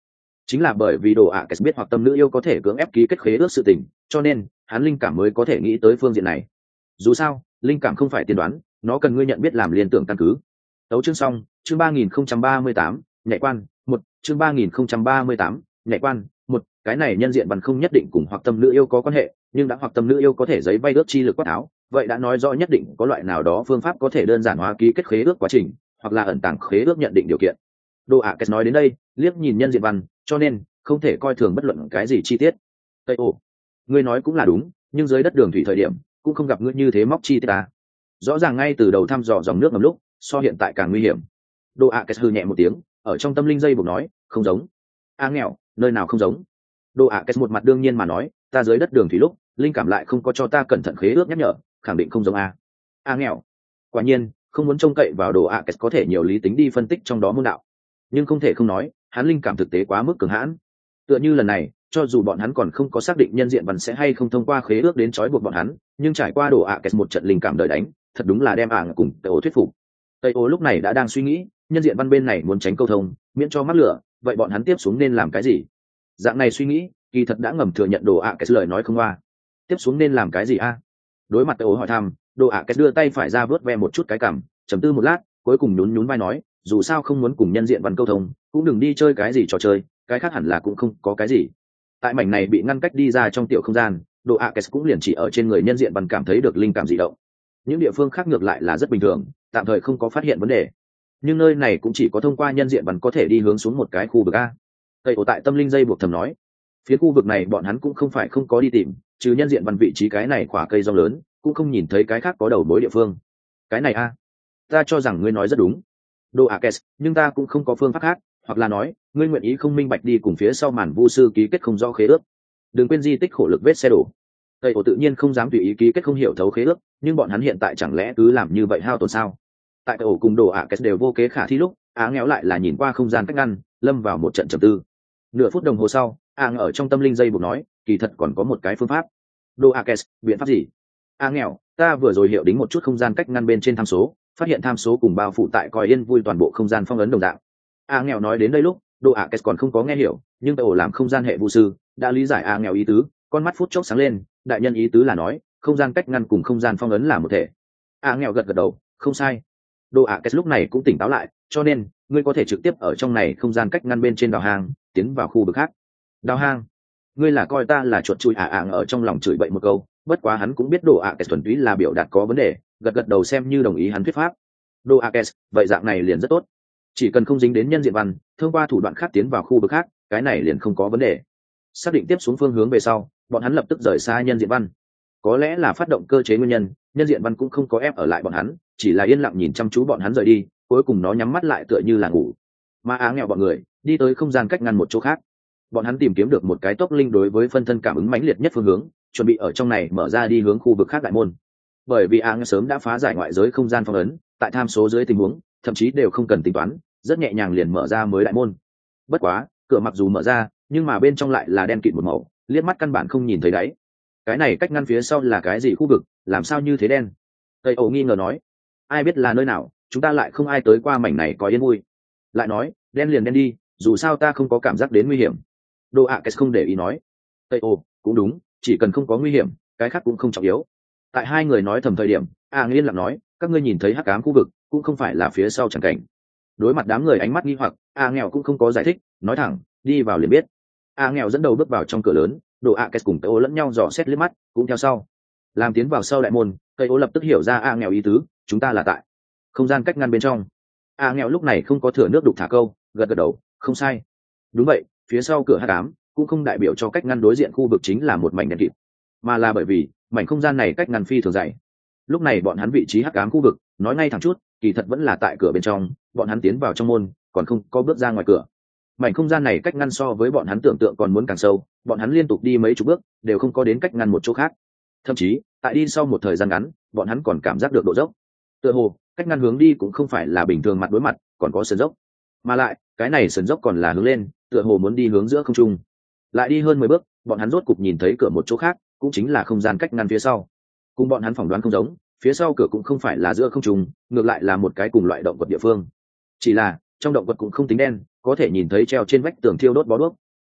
chính là bởi vì đồ ạ à biết hoặc tâm nữ yêu có thể cưỡng ép ký kết khế ước sự tình, cho nên hắn linh cảm mới có thể nghĩ tới phương diện này. Dù sao linh cảm không phải tiên đoán, nó cần ngươi nhận biết làm liên tưởng căn cứ. Tấu chương xong. Chương ba nghìn không trăm ba mươi tám nhạy quan một. Chương ba nghìn không trăm ba mươi tám nhạy quan một. Cái này nhân diện văn không nhất định cùng hoặc tâm nữ yêu có quan hệ, nhưng đã hoặc tâm nữ yêu có thể giấy vay ước chi lực quát tháo, vậy đã nói rõ nhất định có loại nào đó phương pháp có thể đơn giản hóa ký kết khế ước quá trình, hoặc là ẩn tàng khế ước nhận định điều kiện. Đồ ạ kết nói đến đây liếc nhìn nhân diện văn, cho nên không thể coi thường bất luận cái gì chi tiết. Tây ồ, ngươi nói cũng là đúng, nhưng dưới đất đường thủy thời điểm cũng không gặp ngươi như thế móc chi tiết ta. Rõ ràng ngay từ đầu thăm dò dòng nước ngầm lúc so hiện tại càng nguy hiểm. Đồ ạ kết hư nhẹ một tiếng, ở trong tâm linh dây buộc nói, không giống. A nghèo, nơi nào không giống? Đồ ạ kết một mặt đương nhiên mà nói, ta dưới đất đường thủy lúc linh cảm lại không có cho ta cẩn thận khế ước nhắc nhở, khẳng định không giống a. A nghèo, quả nhiên không muốn trông cậy vào đồ ạ kết có thể nhiều lý tính đi phân tích trong đó môn đạo, nhưng không thể không nói hắn linh cảm thực tế quá mức cường hãn. Tựa như lần này, cho dù bọn hắn còn không có xác định nhân diện văn sẽ hay không thông qua khế ước đến trói buộc bọn hắn, nhưng trải qua đồ ạ kết một trận linh cảm đời đánh, thật đúng là đem ảng cùng tây ô thuyết phục. Tây ô lúc này đã đang suy nghĩ, nhân diện văn bên này muốn tránh câu thông, miễn cho mắc lửa, vậy bọn hắn tiếp xuống nên làm cái gì? Dạng này suy nghĩ kỳ thật đã ngầm thừa nhận đồ ạ kết lời nói không qua. Tiếp xuống nên làm cái gì a? Đối mặt tây ô hỏi thăm, đồ ạ kết đưa tay phải ra vớt ve một chút cái cằm, trầm tư một lát, cuối cùng nhún nhún vai nói, dù sao không muốn cùng nhân diện văn câu thông, cũng đừng đi chơi cái gì trò chơi, cái khác hẳn là cũng không có cái gì. Tại mảnh này bị ngăn cách đi ra trong tiểu không gian, đồ ạ kết cũng liền chỉ ở trên người nhân diện văn cảm thấy được linh cảm dị động. Những địa phương khác ngược lại là rất bình thường, tạm thời không có phát hiện vấn đề, nhưng nơi này cũng chỉ có thông qua nhân diện văn có thể đi hướng xuống một cái khu vực a. Tây ổ tại tâm linh dây buộc thầm nói, phía khu vực này bọn hắn cũng không phải không có đi tìm, trừ nhân diện văn vị trí cái này khỏa cây rong lớn, cũng không nhìn thấy cái khác có đầu mối địa phương. Cái này a, ta cho rằng ngươi nói rất đúng, đồ ạ kết, nhưng ta cũng không có phương pháp khác, hoặc là nói ngươi nguyện ý không minh bạch đi cùng phía sau màn vu sư ký kết không rõ khế ước. Đừng quên di tích khổ lực vết xe đổ. Tây ổ tự nhiên không dám tùy ý ký kết không hiểu thấu khế ước, nhưng bọn hắn hiện tại chẳng lẽ cứ làm như vậy hao tổn sao? Tại Tây ổ cùng đồ ạ kết đều vô kế khả thi lúc, á nghèo lại là nhìn qua không gian cách ngăn, lâm vào một trận trầm tư. Nửa phút đồng hồ sau, á ở trong tâm linh dây buộc nói, kỳ thật còn có một cái phương pháp. Đồ ạ kết, biện pháp gì? Á nghèo, ta vừa rồi hiệu đính một chút không gian cách ngăn bên trên tham số, phát hiện tham số cùng bao phủ tại coi yên vui toàn bộ không gian phong ấn đồng dạng. A nghèo nói đến đây lúc, đồ ạ kết còn không có nghe hiểu, nhưng Tây ổ làm không gian hệ vu sư đã lý giải A nghèo ý tứ, con mắt phút chốc sáng lên, đại nhân ý tứ là nói không gian cách ngăn cùng không gian phong ấn là một thể. A nghèo gật gật đầu, không sai. Đồ ạ kết lúc này cũng tỉnh táo lại, cho nên ngươi có thể trực tiếp ở trong này không gian cách ngăn bên trên đào hang, tiến vào khu vực khác. Đào hang? Ngươi là coi ta là chuột chui à ạng ở trong lòng chửi bậy một câu, bất quá hắn cũng biết đồ ạ kết thuần túy là biểu đạt có vấn đề, gật gật đầu xem như đồng ý hắn thuyết pháp. Đồ ạ kết, vậy dạng này liền rất tốt, chỉ cần không dính đến nhân diện văn, thông qua thủ đoạn khác tiến vào khu vực khác, cái này liền không có vấn đề. Xác định tiếp xuống phương hướng về sau, bọn hắn lập tức rời xa nhân diện văn. Có lẽ là phát động cơ chế nguyên nhân, nhân diện văn cũng không có ép ở lại bọn hắn, chỉ là yên lặng nhìn chăm chú bọn hắn rời đi, cuối cùng nó nhắm mắt lại tựa như là ngủ. Mà á nghèo bọn người đi tới không gian cách ngăn một chỗ khác, bọn hắn tìm kiếm được một cái tốc linh đối với phân thân cảm ứng mãnh liệt nhất phương hướng, chuẩn bị ở trong này mở ra đi hướng khu vực khác đại môn. Bởi vì á nghèo sớm đã phá giải ngoại giới không gian phong ấn, tại tham số dưới tình huống thậm chí đều không cần tính toán, rất nhẹ nhàng liền mở ra mới đại môn. Bất quá cửa mặc dù mở ra, nhưng mà bên trong lại là đen kịt một màu, liếc mắt căn bản không nhìn thấy đáy. Cái này cách ngăn phía sau là cái gì khu vực, làm sao như thế đen? Tây ổ nghi ngờ nói, ai biết là nơi nào, chúng ta lại không ai tới qua mảnh này có yên vui. Lại nói, đen liền đen đi, dù sao ta không có cảm giác đến nguy hiểm. Đồ ạ kết không để ý nói, Tây ổ cũng đúng, chỉ cần không có nguy hiểm, cái khác cũng không trọng yếu. Tại hai người nói thầm thời điểm, a nghiên lặng nói, các ngươi nhìn thấy hắc ám khu vực cũng không phải là phía sau chẳng cảnh. Đối mặt đám người ánh mắt nghi hoặc, a nghèo cũng không có giải thích, nói thẳng, đi vào liền biết. A nghèo dẫn đầu bước vào trong cửa lớn, đồ ạ kết cùng Tây ô lẫn nhau dò xét liếc mắt, cũng theo sau. Làm tiến vào sau đại môn, Tây ô lập tức hiểu ra a nghèo ý tứ, chúng ta là tại không gian cách ngăn bên trong. A nghèo lúc này không có thừa nước đục thả câu, gật gật đầu, không sai. Đúng vậy, phía sau cửa hắc ám cũng không đại biểu cho cách ngăn đối diện khu vực chính là một mảnh đen kịt, mà là bởi vì mảnh không gian này cách ngăn phi thường dày. Lúc này bọn hắn vị trí hắc ám khu vực, nói ngay thẳng chút, kỳ thật vẫn là tại cửa bên trong, bọn hắn tiến vào trong môn, còn không có bước ra ngoài cửa. Mảnh không gian này cách ngăn so với bọn hắn tưởng tượng còn muốn càng sâu, bọn hắn liên tục đi mấy chục bước, đều không có đến cách ngăn một chỗ khác. Thậm chí, tại đi sau một thời gian ngắn, bọn hắn còn cảm giác được độ dốc. Tựa hồ, cách ngăn hướng đi cũng không phải là bình thường mặt đối mặt, còn có sườn dốc. Mà lại, cái này sườn dốc còn là hướng lên, tựa hồ muốn đi hướng giữa không trung. Lại đi hơn mười bước, bọn hắn rốt cục nhìn thấy cửa một chỗ khác, cũng chính là không gian cách ngăn phía sau. Cùng bọn hắn phỏng đoán không giống, phía sau cửa cũng không phải là giữa không trung, ngược lại là một cái cùng loại động vật địa phương. Chỉ là, trong động vật cũng không tính đen, có thể nhìn thấy treo trên vách tường thiêu đốt bó đuốc.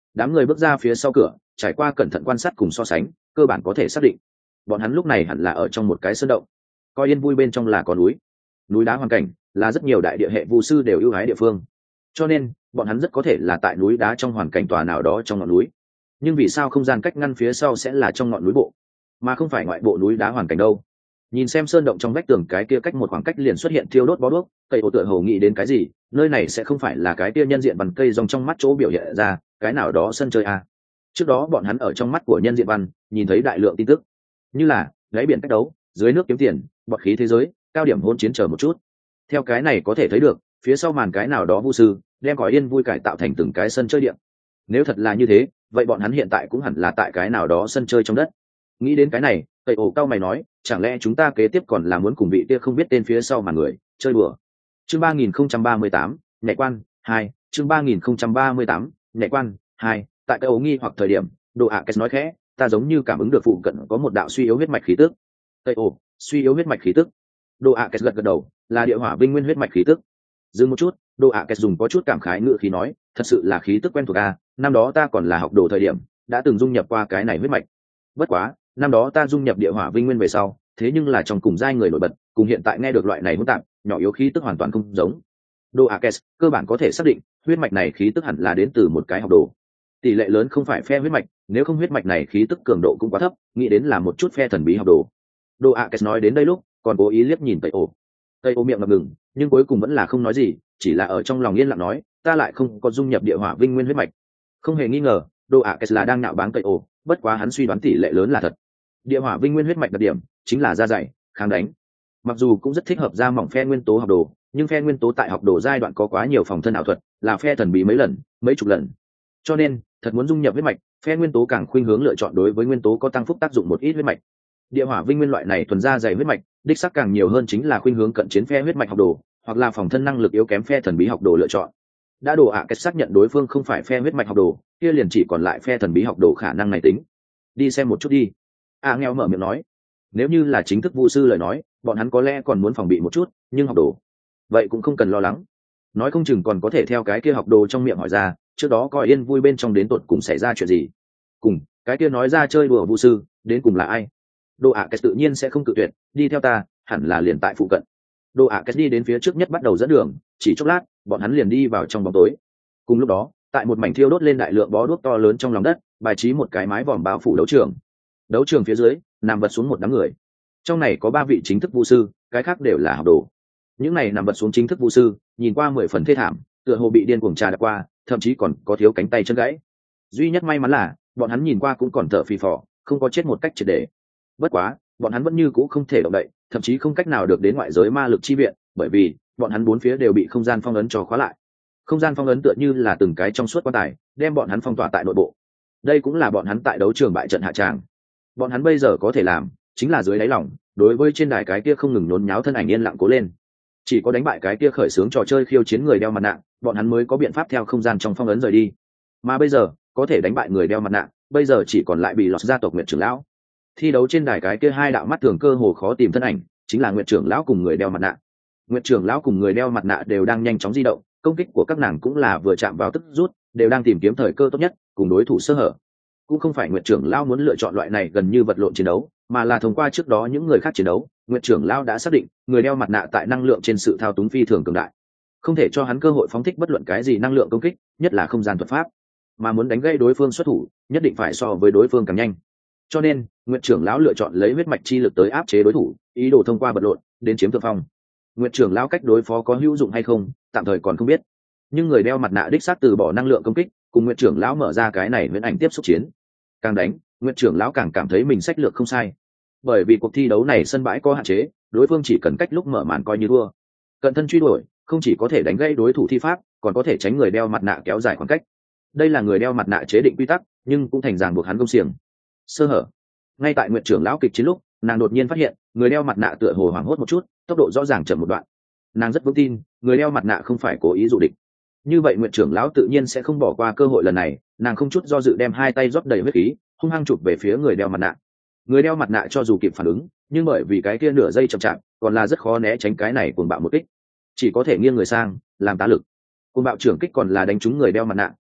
Đám người bước ra phía sau cửa, trải qua cẩn thận quan sát cùng so sánh, cơ bản có thể xác định bọn hắn lúc này hẳn là ở trong một cái sơn động. Coi yên vui bên trong là có núi, núi đá hoàn cảnh là rất nhiều đại địa hệ vu sư đều ưu ái địa phương, cho nên bọn hắn rất có thể là tại núi đá trong hoàn cảnh tòa nào đó trong ngọn núi. Nhưng vì sao không gian cách ngăn phía sau sẽ là trong ngọn núi bộ mà không phải ngoại bộ núi đá hoàn cảnh đâu? Nhìn xem sơn động trong vách tường cái kia cách một khoảng cách liền xuất hiện thiêu đốt bó đuốc, cây ổ tựa hồ nghĩ đến cái gì, nơi này sẽ không phải là cái kia nhân diện văn cây rong trong mắt chỗ biểu hiện ra cái nào đó sân chơi à. Trước đó bọn hắn ở trong mắt của nhân diện văn nhìn thấy đại lượng tin tức, như là đáy biển cách đấu, dưới nước kiếm tiền, bọt khí thế giới, cao điểm hôn chiến chờ một chút. Theo cái này có thể thấy được phía sau màn cái nào đó vu sư đem cõi yên vui cải tạo thành từng cái sân chơi điện. Nếu thật là như thế, vậy bọn hắn hiện tại cũng hẳn là tại cái nào đó sân chơi trong đất. Nghĩ đến cái này, tẩy ổ cao mày nói, chẳng lẽ chúng ta kế tiếp còn là muốn cùng vị kia không biết tên phía sau màn người chơi đùa? Chương ba nghìn không trăm ba mươi tám, nhạy quan hai. Chương ba nghìn không trăm ba mươi tám, nhạy quan hai. Tại cái ổ nghi hoặc thời điểm, Đồ ạ Kết nói khẽ, ta giống như cảm ứng được phụ cận có một đạo suy yếu huyết mạch khí tức. Tẩy ổ, suy yếu huyết mạch khí tức. Đồ ạ Kết gật gật đầu, là địa hỏa vinh nguyên huyết mạch khí tức. Dừng một chút, Đồ ạ Kết dùng có chút cảm khái ngữ khí nói, thật sự là khí tức quen thuộc a, năm đó ta còn là học đồ thời điểm đã từng dung nhập qua cái này huyết mạch. Bất quá năm đó ta dung nhập địa hỏa vinh nguyên về sau, thế nhưng là trong cùng giai người nổi bật, cùng hiện tại nghe được loại này hỗn tạp nhỏ yếu khí tức hoàn toàn không giống. Đồ Akes cơ bản có thể xác định huyết mạch này khí tức hẳn là đến từ một cái học đồ, tỷ lệ lớn không phải phe huyết mạch, nếu không huyết mạch này khí tức cường độ cũng quá thấp, nghĩ đến là một chút phe thần bí học đồ. Đồ Akes nói đến đây lúc còn cố ý liếc nhìn tây ổ, tây ổ miệng ngập ngừng nhưng cuối cùng vẫn là không nói gì, chỉ là ở trong lòng yên lặng nói, ta lại không có dung nhập địa hỏa vinh nguyên huyết mạch. Không hề nghi ngờ, Đồ Akes là đang nạo báng tây ổ, bất quá hắn suy đoán tỷ lệ lớn là thật. Địa hỏa vinh nguyên huyết mạch đặc điểm chính là da dày, kháng đánh, mặc dù cũng rất thích hợp da mỏng phe nguyên tố học đồ, nhưng phe nguyên tố tại học đồ giai đoạn có quá nhiều phòng thân ảo thuật, là phe thần bí mấy lần mấy chục lần, cho nên thật muốn dung nhập huyết mạch, phe nguyên tố càng khuynh hướng lựa chọn đối với nguyên tố có tăng phúc tác dụng một ít huyết mạch. Địa hỏa vinh nguyên loại này thuần da dày huyết mạch đích xác càng nhiều hơn chính là khuynh hướng cận chiến phe huyết mạch học đồ, hoặc là phòng thân năng lực yếu kém phe thần bí học đồ lựa chọn. Đã Đồ ạ Kết xác nhận đối phương không phải phe huyết mạch học đồ, kia liền chỉ còn lại phe thần bí học đồ khả năng này tính. Đi xem một chút đi. A nghèo mở miệng nói, nếu như là chính thức vu sư lời nói, bọn hắn có lẽ còn muốn phòng bị một chút, nhưng học đồ vậy cũng không cần lo lắng, nói không chừng còn có thể theo cái kia học đồ trong miệng hỏi ra trước đó coi yên vui bên trong đến tột cùng xảy ra chuyện gì, cùng cái kia nói ra chơi đùa vu sư đến cùng là ai. Đồ ạ Kết tự nhiên sẽ không cự tuyệt, đi theo ta, hẳn là liền tại phụ cận. Đồ ạ Kết đi đến phía trước nhất bắt đầu dẫn đường, chỉ chốc lát bọn hắn liền đi vào trong bóng tối. Cùng lúc đó, tại một mảnh thiêu đốt lên đại lượng bó đuốc to lớn trong lòng đất, bài trí một cái mái vòm bao phủ đấu trường. Đấu trường phía dưới nằm vật xuống một đám người, trong này có ba vị chính thức vu sư, cái khác đều là học đồ. Những này nằm vật xuống chính thức vu sư nhìn qua mười phần thê thảm, tựa hồ bị điên cuồng trà đạp qua, thậm chí còn có thiếu cánh tay chân gãy. Duy nhất may mắn là bọn hắn nhìn qua cũng còn thở phì phò, không có chết một cách triệt để. Bất quá bọn hắn vẫn như cũ không thể động đậy, thậm chí không cách nào được đến ngoại giới ma lực chi viện, bởi vì bọn hắn bốn phía đều bị không gian phong ấn cho khóa lại. Không gian phong ấn tựa như là từng cái trong suốt quan tài, đem bọn hắn phong tỏa tại nội bộ. Đây cũng là bọn hắn tại đấu trường bại trận hạ tràng. Bọn hắn bây giờ có thể làm chính là dưới đáy lòng đối với trên đài cái kia không ngừng nhốn nháo thân ảnh yên lặng cố lên. Chỉ có đánh bại cái kia khởi xướng trò chơi khiêu chiến người đeo mặt nạ, bọn hắn mới có biện pháp theo không gian trong phong ấn rời đi. Mà bây giờ có thể đánh bại người đeo mặt nạ, bây giờ chỉ còn lại bị lọt gia tộc Nguyệt trưởng lão. Thi đấu trên đài cái kia hai đạo mắt thường cơ hồ khó tìm thân ảnh chính là Nguyệt trưởng lão cùng người đeo mặt nạ. Nguyệt trưởng lão cùng người đeo mặt nạ đều đang nhanh chóng di động, công kích của các nàng cũng là vừa chạm vào tức rút, đều đang tìm kiếm thời cơ tốt nhất cùng đối thủ sơ hở. Cũng không phải Nguyệt trưởng lão muốn lựa chọn loại này gần như vật lộn chiến đấu, mà là thông qua trước đó những người khác chiến đấu, Nguyệt trưởng lão đã xác định người đeo mặt nạ tại năng lượng trên sự thao túng phi thường cường đại, không thể cho hắn cơ hội phóng thích bất luận cái gì năng lượng công kích, nhất là không gian thuật pháp, mà muốn đánh gây đối phương xuất thủ nhất định phải so với đối phương càng nhanh. Cho nên Nguyệt trưởng lão lựa chọn lấy huyết mạch chi lực tới áp chế đối thủ, ý đồ thông qua vật lộn đến chiếm thượng phong. Nguyệt trưởng lão cách đối phó có hữu dụng hay không tạm thời còn không biết, nhưng người đeo mặt nạ đích xác từ bỏ năng lượng công kích, cùng Nguyệt trưởng lão mở ra cái này huyễn ảnh tiếp xúc chiến. Càng đánh Nguyệt trưởng lão càng cảm thấy mình sách lược không sai, bởi vì cuộc thi đấu này sân bãi có hạn chế, đối phương chỉ cần cách lúc mở màn coi như thua. Cận thân truy đuổi không chỉ có thể đánh gây đối thủ thi pháp, còn có thể tránh người đeo mặt nạ kéo dài khoảng cách. Đây là người đeo mặt nạ chế định quy tắc, nhưng cũng thành ràng buộc hắn công xiềng. Sơ hở ngay tại Nguyệt trưởng lão kịch chiến lúc, nàng đột nhiên phát hiện người đeo mặt nạ tựa hồ hoảng hốt một chút, tốc độ rõ ràng chậm một đoạn. Nàng rất vững tin người đeo mặt nạ không phải cố ý dụ địch, như vậy Nguyệt trưởng lão tự nhiên sẽ không bỏ qua cơ hội lần này. Nàng không chút do dự đem hai tay rót đầy huyết khí, hung hăng chụp về phía người đeo mặt nạ. Người đeo mặt nạ cho dù kịp phản ứng, nhưng bởi vì cái kia nửa giây chậm chạp, còn là rất khó né tránh cái này cuồng bạo một kích, chỉ có thể nghiêng người sang làm tá lực. Cuồng bạo trưởng kích còn là đánh trúng người đeo mặt nạ,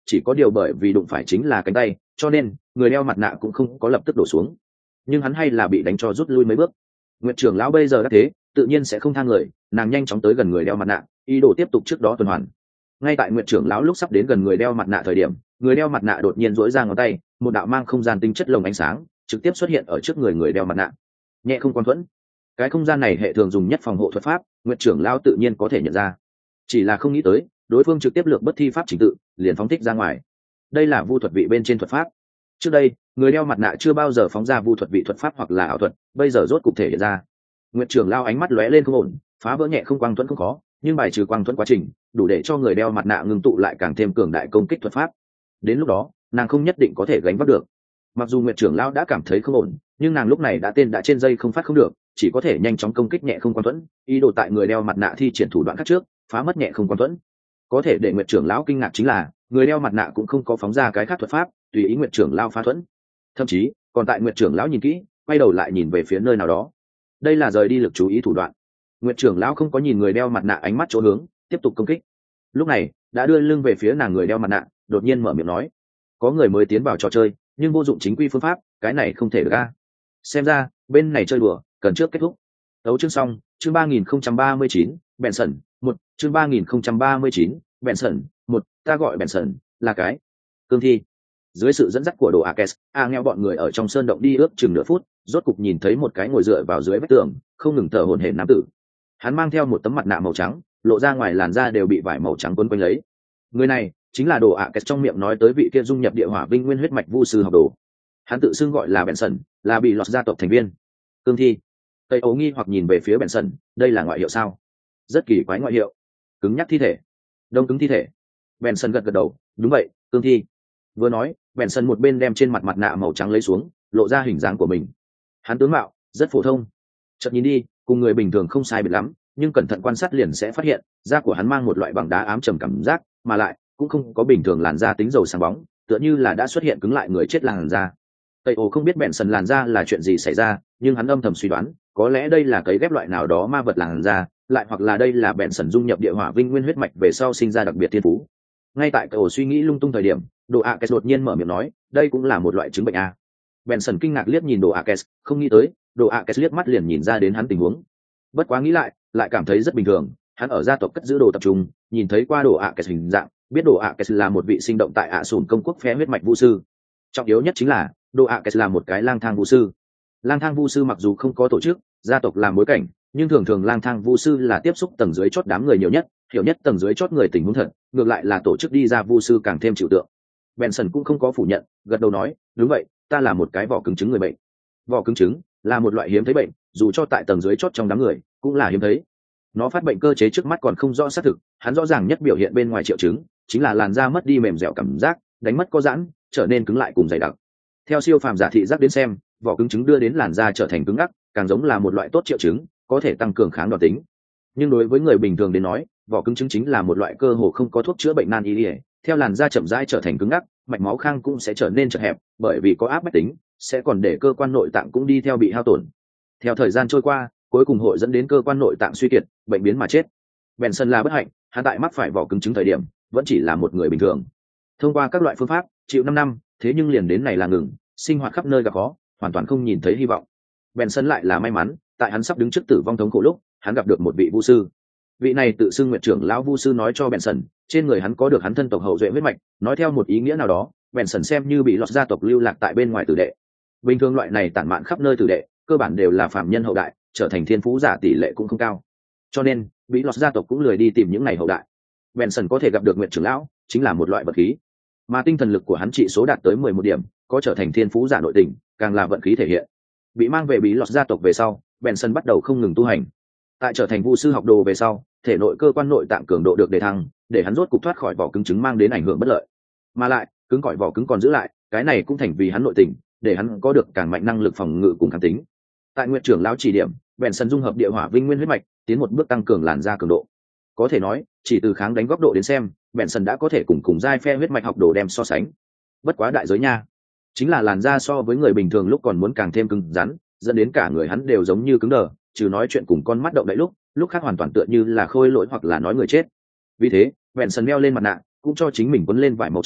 chỉ có điều bởi vì đụng phải chính là cánh tay, cho nên người đeo mặt nạ cũng không có lập tức đổ xuống, nhưng hắn hay là bị đánh cho rút lui mấy bước. Nguyệt trưởng lão bây giờ đã thế, tự nhiên sẽ không tha người, nàng nhanh chóng tới gần người đeo mặt nạ, ý đồ tiếp tục trước đó tuần hoàn. Ngay tại Nguyệt trưởng lão lúc sắp đến gần người đeo mặt nạ thời điểm, người đeo mặt nạ đột nhiên duỗi ra ngón tay, một đạo mang không gian tinh chất lồng ánh sáng trực tiếp xuất hiện ở trước người người đeo mặt nạ. Nhẹ không quan thuẫn, cái không gian này hệ thường dùng nhất phòng hộ thuật pháp, Nguyệt trưởng lão tự nhiên có thể nhận ra, chỉ là không nghĩ tới đối phương trực tiếp lược bất thi pháp trình tự, liền phóng thích ra ngoài. Đây là vu thuật vị bên trên thuật pháp. Trước đây người đeo mặt nạ chưa bao giờ phóng ra vu thuật vị thuật pháp hoặc là ảo thuật, bây giờ rốt cục thể hiện ra. Nguyệt trưởng lão ánh mắt lóe lên không ổn, phá vỡ nhẹ không quang thuẫn không khó, nhưng bài trừ quang thuẫn quá trình đủ để cho người đeo mặt nạ ngưng tụ lại càng thêm cường đại công kích thuật pháp. Đến lúc đó nàng không nhất định có thể gánh vác được. Mặc dù Nguyệt trưởng lão đã cảm thấy không ổn, nhưng nàng lúc này đã tên đã trên dây không phát không được, chỉ có thể nhanh chóng công kích nhẹ không quang thuẫn, ý đồ tại người đeo mặt nạ thi triển thủ đoạn khác trước phá mất nhẹ không quang thuẫn. Có thể để Nguyệt trưởng lão kinh ngạc chính là người đeo mặt nạ cũng không có phóng ra cái khác thuật pháp tùy ý Nguyệt trưởng lão phá thuẫn, thậm chí còn tại Nguyệt trưởng lão nhìn kỹ quay đầu lại nhìn về phía nơi nào đó. Đây là rời đi lực chú ý thủ đoạn. Nguyệt trưởng lão không có nhìn người đeo mặt nạ ánh mắt chỗ hướng, tiếp tục công kích. Lúc này đã đưa lưng về phía nàng người đeo mặt nạ, đột nhiên mở miệng nói: có người mới tiến vào trò chơi nhưng vô dụng chính quy phương pháp, cái này không thể được a. Xem ra bên này chơi đùa cần trước kết thúc. Tấu chương xong, chương ba nghìn không trăm ba mươi chín, Benson một, chương ba nghìn không trăm ba mươi chín, Benson một, ta gọi Benson là cái cương thi. Dưới sự dẫn dắt của đồ Akes, a nghèo bọn người ở trong sơn động đi ước chừng nửa phút, rốt cục nhìn thấy một cái ngồi dựa vào dưới vách tường không ngừng thở hổn hển nam tử. Hắn mang theo một tấm mặt nạ màu trắng, lộ ra ngoài làn da đều bị vải màu trắng quấn quanh lấy. Người này chính là đồ Akes trong miệng nói tới vị kia dung nhập địa hỏa vinh nguyên huyết mạch vu sư học đồ. Hắn tự xưng gọi là Benson, là bị lọt gia tộc thành viên. Cương thi. Tây ấu nghi hoặc nhìn về phía Benson, đây là ngoại hiệu sao? Rất kỳ quái ngoại hiệu. Cứng nhắc thi thể, đông cứng thi thể. Benson gật gật đầu, đúng vậy, cương thi. Vừa nói, Benson một bên đem trên mặt mặt nạ màu trắng lấy xuống, lộ ra hình dáng của mình. Hắn tướng mạo rất phổ thông, chợt nhìn đi cùng người bình thường không sai biệt lắm, nhưng cẩn thận quan sát liền sẽ phát hiện da của hắn mang một loại bằng đá ám trầm cảm giác, mà lại cũng không có bình thường làn da tính dầu sáng bóng, tựa như là đã xuất hiện cứng lại người chết làn da. Tây ồ không biết Benson làn da là chuyện gì xảy ra, nhưng hắn âm thầm suy đoán, có lẽ đây là cấy ghép loại nào đó ma vật làn da, lại hoặc là đây là Benson dung nhập địa hỏa vinh nguyên huyết mạch về sau sinh ra đặc biệt thiên phú. Ngay tại cậu suy nghĩ lung tung thời điểm, đồ Akes đột nhiên mở miệng nói, đây cũng là một loại chứng bệnh a. Benson kinh ngạc liếc nhìn đồ Akes, không nghĩ tới đồ Akes liếc mắt liền nhìn ra đến hắn tình huống. Bất quá nghĩ lại lại cảm thấy rất bình thường, hắn ở gia tộc cất giữ đồ tập trung, nhìn thấy qua đồ Akes hình dạng, biết đồ Akes là một vị sinh động tại ạ sùn công quốc phe huyết mạch vu sư. Trọng yếu nhất chính là đồ Akes là một cái lang thang vu sư. Lang thang vu sư mặc dù không có tổ chức, gia tộc làm bối cảnh, nhưng thường thường lang thang vu sư là tiếp xúc tầng dưới chót đám người nhiều nhất, hiểu nhất tầng dưới chót người tình huống thật, ngược lại là tổ chức đi ra vu sư càng thêm chịu tượng. Benson cũng không có phủ nhận, gật đầu nói, đúng vậy, ta là một cái vỏ cứng trứng người bệnh. Vỏ cứng trứng là một loại hiếm thấy bệnh, dù cho tại tầng dưới chót trong đám người cũng là hiếm thấy. Nó phát bệnh cơ chế trước mắt còn không rõ xác thực, hắn rõ ràng nhất biểu hiện bên ngoài triệu chứng chính là làn da mất đi mềm dẻo cảm giác, đánh mất có giãn, trở nên cứng lại cùng dày đặc. Theo siêu phàm giả thị giác đến xem, vỏ cứng trứng đưa đến làn da trở thành cứng ngắc, càng giống là một loại tốt triệu chứng, có thể tăng cường kháng đòn tính. Nhưng đối với người bình thường đến nói, vỏ cứng trứng chính là một loại cơ hồ không có thuốc chữa bệnh nan y, theo làn da chậm rãi trở thành cứng ngắc, mạch máu khang cũng sẽ trở nên chật hẹp, bởi vì có áp bách tính, sẽ còn để cơ quan nội tạng cũng đi theo bị hao tổn. Theo thời gian trôi qua, cuối cùng hội dẫn đến cơ quan nội tạng suy kiệt, bệnh biến mà chết. Benson là bất hạnh, hắn tại mắc phải vỏ cứng trứng thời điểm, vẫn chỉ là một người bình thường. Thông qua các loại phương pháp, chịu năm năm, thế nhưng liền đến này là ngừng, sinh hoạt khắp nơi gặp khó, hoàn toàn không nhìn thấy hy vọng. Benson lại là may mắn, tại hắn sắp đứng trước tử vong thống khổ lúc, hắn gặp được một vị vu sư. Vị này tự xưng Nguyệt trưởng lão vu sư nói cho Benson, trên người hắn có được hắn thân tộc hậu duệ huyết mạch, nói theo một ý nghĩa nào đó, Benson xem như bị lọt gia tộc lưu lạc tại bên ngoài tử đệ. Bình thường loại này tản mạn khắp nơi tử đệ, cơ bản đều là phạm nhân hậu đại, trở thành thiên phú giả tỷ lệ cũng không cao. Cho nên, bị lọt gia tộc cũng lười đi tìm những này hậu đại. Benson có thể gặp được Nguyệt trưởng lão, chính là một loại vận khí. Mà tinh thần lực của hắn trị số đạt tới mười một điểm, có trở thành thiên phú giả nội tình, càng là vận khí thể hiện. Bị mang về bí lọt gia tộc về sau, Benson bắt đầu không ngừng tu hành. Tại trở thành vu sư học đồ về sau, thể nội cơ quan nội tạng cường độ được đề thăng, để hắn rốt cục thoát khỏi vỏ cứng trứng mang đến ảnh hưởng bất lợi. Mà lại, cứng cỏi vỏ cứng còn giữ lại, cái này cũng thành vì hắn nội tình, để hắn có được càng mạnh năng lực phòng ngự cùng kháng tính. Tại Nguyệt trưởng lão chỉ điểm, Benson dung hợp địa hỏa vinh nguyên huyết mạch, tiến một bước tăng cường làn da cường độ. Có thể nói, chỉ từ kháng đánh góc độ đến xem, Benson đã có thể cùng cùng giai phe huyết mạch học đồ đem so sánh. Bất quá đại giới nha, chính là làn da so với người bình thường lúc còn muốn càng thêm cứng rắn, dẫn đến cả người hắn đều giống như cứng đờ, trừ nói chuyện cùng con mắt động đậy lúc, lúc khác hoàn toàn tựa như là khôi lỗi hoặc là nói người chết. Vì thế, Benson đeo lên mặt nạ, cũng cho chính mình quấn lên vải màu trắng,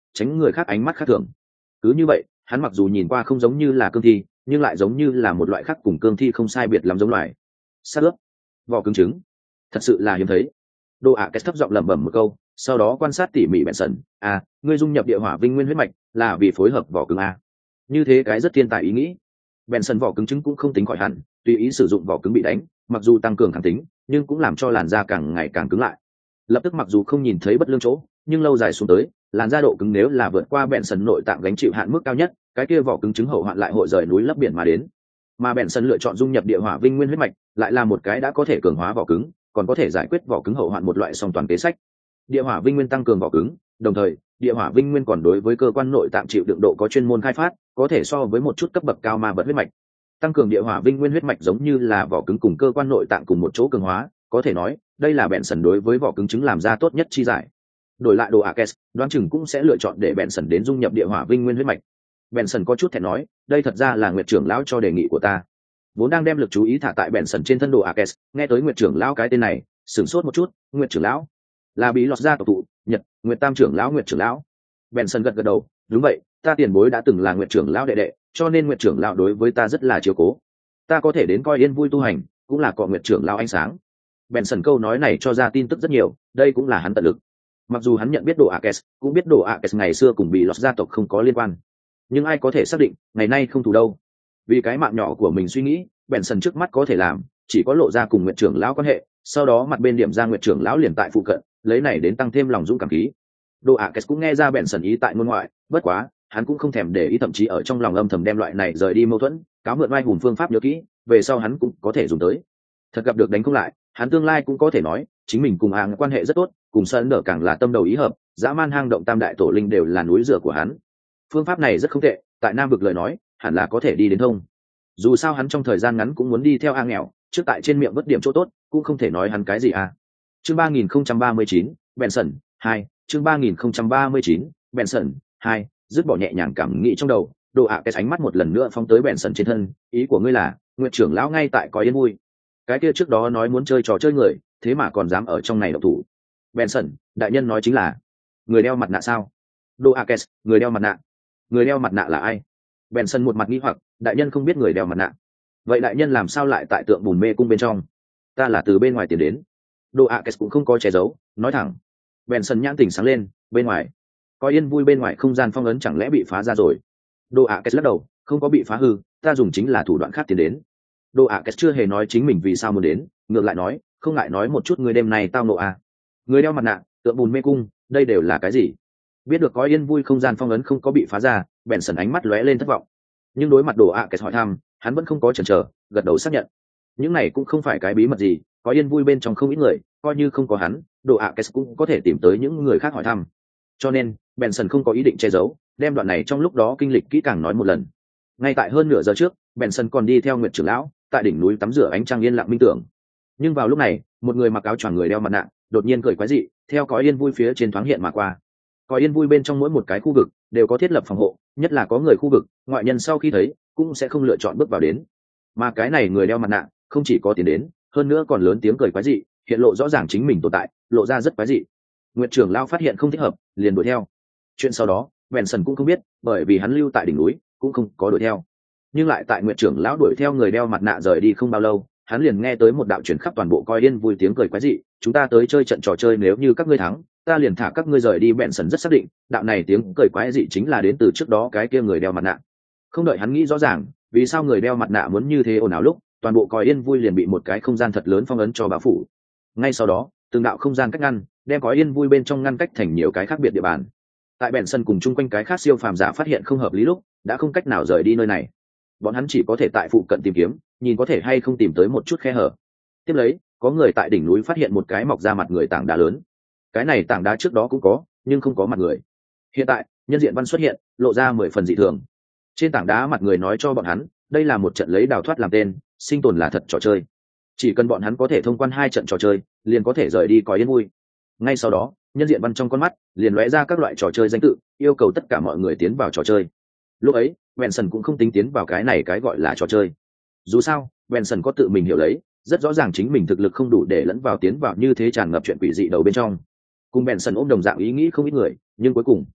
tránh người khác ánh mắt khác thường. Cứ như vậy, hắn mặc dù nhìn qua không giống như là cương thi, nhưng lại giống như là một loại khác cùng cương thi không sai biệt lắm giống loài. Sát ướp, vỏ cứng trứng, thật sự là hiếm thấy. Đồ ạ kết thấp giọng lẩm bẩm một câu, sau đó quan sát tỉ mỉ Benson. À, ngươi dung nhập địa hỏa vinh nguyên huyết mạch là vì phối hợp vỏ cứng a? Như thế cái rất thiên tài ý nghĩ. Benson vỏ cứng trứng cũng không tính khỏi hẳn, tùy ý sử dụng vỏ cứng bị đánh, mặc dù tăng cường kháng tính, nhưng cũng làm cho làn da càng ngày càng cứng lại. Lập tức mặc dù không nhìn thấy bất lương chỗ, nhưng lâu dài xuống tới, làn da độ cứng nếu là vượt qua Benson nội tạng gánh chịu hạn mức cao nhất, cái kia vỏ cứng trứng hậu hoạn lại hội rời núi lấp biển mà đến. Mà Benson lựa chọn dung nhập địa hỏa vinh nguyên huyết mạch, lại là một cái đã có thể cường hóa vỏ cứng, còn có thể giải quyết vỏ cứng hậu hoạn một loại song toàn kế sách. Địa hỏa vinh nguyên tăng cường vỏ cứng, đồng thời địa hỏa vinh nguyên còn đối với cơ quan nội tạng chịu đựng độ có chuyên môn khai phát, có thể so với một chút cấp bậc cao ma vật huyết mạch. Tăng cường địa hỏa vinh nguyên huyết mạch giống như là vỏ cứng cùng cơ quan nội tạng cùng một chỗ cường hóa, có thể nói đây là Benson đối với vỏ cứng trứng làm ra tốt nhất chi giải. Đổi lại đồ Akes, đoán chừng cũng sẽ lựa chọn để Benson đến dung nhập địa hỏa vinh nguyên huyết mạch. Benson có chút thẹn nói, đây thật ra là Nguyệt trưởng lão cho đề nghị của ta. Vốn đang đem lực chú ý thả tại Benson trên thân đồ Akes, nghe tới Nguyệt trưởng lão cái tên này, sửng sốt một chút. Nguyệt trưởng lão là bí lọt gia tộc tụ Nhật, Nguyệt tam trưởng lão Nguyệt trưởng lão. Benson gật gật đầu, đúng vậy, ta tiền bối đã từng là Nguyệt trưởng lão đệ đệ, cho nên Nguyệt trưởng lão đối với ta rất là chiếu cố. Ta có thể đến coi yên vui tu hành, cũng là cọ Nguyệt trưởng lão ánh sáng. Benson câu nói này cho ra tin tức rất nhiều, đây cũng là hắn tận lực. Mặc dù hắn nhận biết đồ Akes, cũng biết đồ Akes ngày xưa cùng bị lọt gia tộc không có liên quan, nhưng ai có thể xác định ngày nay không thù đâu. Vì cái mạng nhỏ của mình suy nghĩ, Benson trước mắt có thể làm chỉ có lộ ra cùng Nguyệt trưởng lão quan hệ, sau đó mặt bên điểm ra Nguyệt trưởng lão liền tại phụ cận, lấy này đến tăng thêm lòng dũng cảm khí. Đồ Akes cũng nghe ra Benson ý tại ngôn ngoại, bất quá hắn cũng không thèm để ý, thậm chí ở trong lòng âm thầm đem loại này rời đi mâu thuẫn cáo mượn oai hùng phương pháp nhớ kỹ, về sau hắn cũng có thể dùng tới. Thật gặp được đánh không lại, hắn tương lai cũng có thể nói chính mình cùng áng quan hệ rất tốt, cùng sơn nở càng là tâm đầu ý hợp, dã man hang động tam đại tổ linh đều là núi rửa của hắn. Phương pháp này rất không tệ, tại Nam vực lời nói hẳn là có thể đi đến thông. Dù sao hắn trong thời gian ngắn cũng muốn đi theo a nghèo, trước tại trên miệng vất điểm chỗ tốt, cũng không thể nói hắn cái gì à. Chương ba nghìn không trăm ba mươi chín, Benson hai, chương ba nghìn không trăm ba mươi chín, Benson hai, dứt bỏ nhẹ nhàng cảm nghĩ trong đầu, Đồ ạ cái ánh mắt một lần nữa phóng tới Benson trên thân, ý của ngươi là, Nguyệt trưởng lão ngay tại có yên vui. Cái kia trước đó nói muốn chơi trò chơi người, thế mà còn dám ở trong này độc thủ. Benson, đại nhân nói chính là người đeo mặt nạ sao? Đồ Akes, người đeo mặt nạ. Người đeo mặt nạ là ai? Benson một mặt nghi hoặc, đại nhân không biết người đeo mặt nạ. Vậy đại nhân làm sao lại tại tượng bùn mê cung bên trong? Ta là từ bên ngoài tiến đến. Đồ Akes cũng không có che giấu, nói thẳng. Benson nhãn tỉnh sáng lên, bên ngoài. Có yên vui bên ngoài không gian phong ấn chẳng lẽ bị phá ra rồi? Đồ Akes lắc đầu, không có bị phá hư, ta dùng chính là thủ đoạn khác tiến đến. Đồ Akes chưa hề nói chính mình vì sao muốn đến, ngược lại nói, không ngại nói một chút người đêm này tao nộ à. Người đeo mặt nạ, tượng bùn mê cung, đây đều là cái gì? Biết được có yên vui không gian phong ấn không có bị phá ra, Benson ánh mắt lóe lên thất vọng. Nhưng đối mặt Đồ Akes hỏi thăm, hắn vẫn không có chần chờ, gật đầu xác nhận. Những này cũng không phải cái bí mật gì, có yên vui bên trong không ít người, coi như không có hắn, Đồ Akes cũng có thể tìm tới những người khác hỏi thăm. Cho nên, Benson không có ý định che giấu, đem đoạn này trong lúc đó kinh lịch kỹ càng nói một lần. Ngay tại hơn nửa giờ trước, Benson còn đi theo Nguyệt trưởng lão, tại đỉnh núi tắm rửa ánh trăng yên lặng minh tưởng. Nhưng vào lúc này, một người mặc áo choàng người đeo mặt nạ, đột nhiên cười quái dị, theo cõi yên vui phía trên thoáng hiện mà qua. Cõi yên vui bên trong mỗi một cái khu vực đều có thiết lập phòng hộ, nhất là có người khu vực, ngoại nhân sau khi thấy cũng sẽ không lựa chọn bước vào đến. Mà cái này người đeo mặt nạ, không chỉ có tiến đến, hơn nữa còn lớn tiếng cười quái dị, hiện lộ rõ ràng chính mình tồn tại, lộ ra rất quái dị. Nguyệt trưởng lão phát hiện không thích hợp, liền đuổi theo. Chuyện sau đó, Benson cũng không biết, bởi vì hắn lưu tại đỉnh núi, cũng không có đuổi theo. Nhưng lại tại Nguyệt trưởng lão đuổi theo người đeo mặt nạ rời đi không bao lâu, hắn liền nghe tới một đạo truyền khắp toàn bộ coi yên vui tiếng cười quái dị, chúng ta tới chơi trận trò chơi, nếu như các ngươi thắng, ta liền thả các ngươi rời đi. Benson rất xác định, đạo này tiếng cười quái dị chính là đến từ trước đó cái kia người đeo mặt nạ. Không đợi hắn nghĩ rõ ràng, vì sao người đeo mặt nạ muốn như thế ồn ào lúc, toàn bộ coi yên vui liền bị một cái không gian thật lớn phong ấn cho bao phủ. Ngay sau đó, từng đạo không gian cách ngăn, đem coi yên vui bên trong ngăn cách thành nhiều cái khác biệt địa bàn. Tại Benson cùng chung quanh cái khác siêu phàm giả phát hiện không hợp lý lúc, đã không cách nào rời đi nơi này. Bọn hắn chỉ có thể tại phụ cận tìm kiếm, nhìn có thể hay không tìm tới một chút khe hở. Tiếp lấy, có người tại đỉnh núi phát hiện một cái mọc ra mặt người tảng đá lớn. Cái này tảng đá trước đó cũng có, nhưng không có mặt người. Hiện tại, nhân diện văn xuất hiện, lộ ra mười phần dị thường. Trên tảng đá mặt người nói cho bọn hắn, đây là một trận lấy đào thoát làm tên, sinh tồn là thật trò chơi. Chỉ cần bọn hắn có thể thông quan hai trận trò chơi, liền có thể rời đi có yên vui. Ngay sau đó, nhân diện văn trong con mắt liền lóe ra các loại trò chơi danh tự, yêu cầu tất cả mọi người tiến vào trò chơi. Lúc ấy, Benson cũng không tính tiến vào cái này cái gọi là trò chơi. Dù sao, Benson có tự mình hiểu lấy, rất rõ ràng chính mình thực lực không đủ để lẫn vào tiến vào như thế tràn ngập chuyện quỷ dị đầu bên trong. Cùng Benson ôm đồng dạng ý nghĩ không ít người, nhưng cuối cùng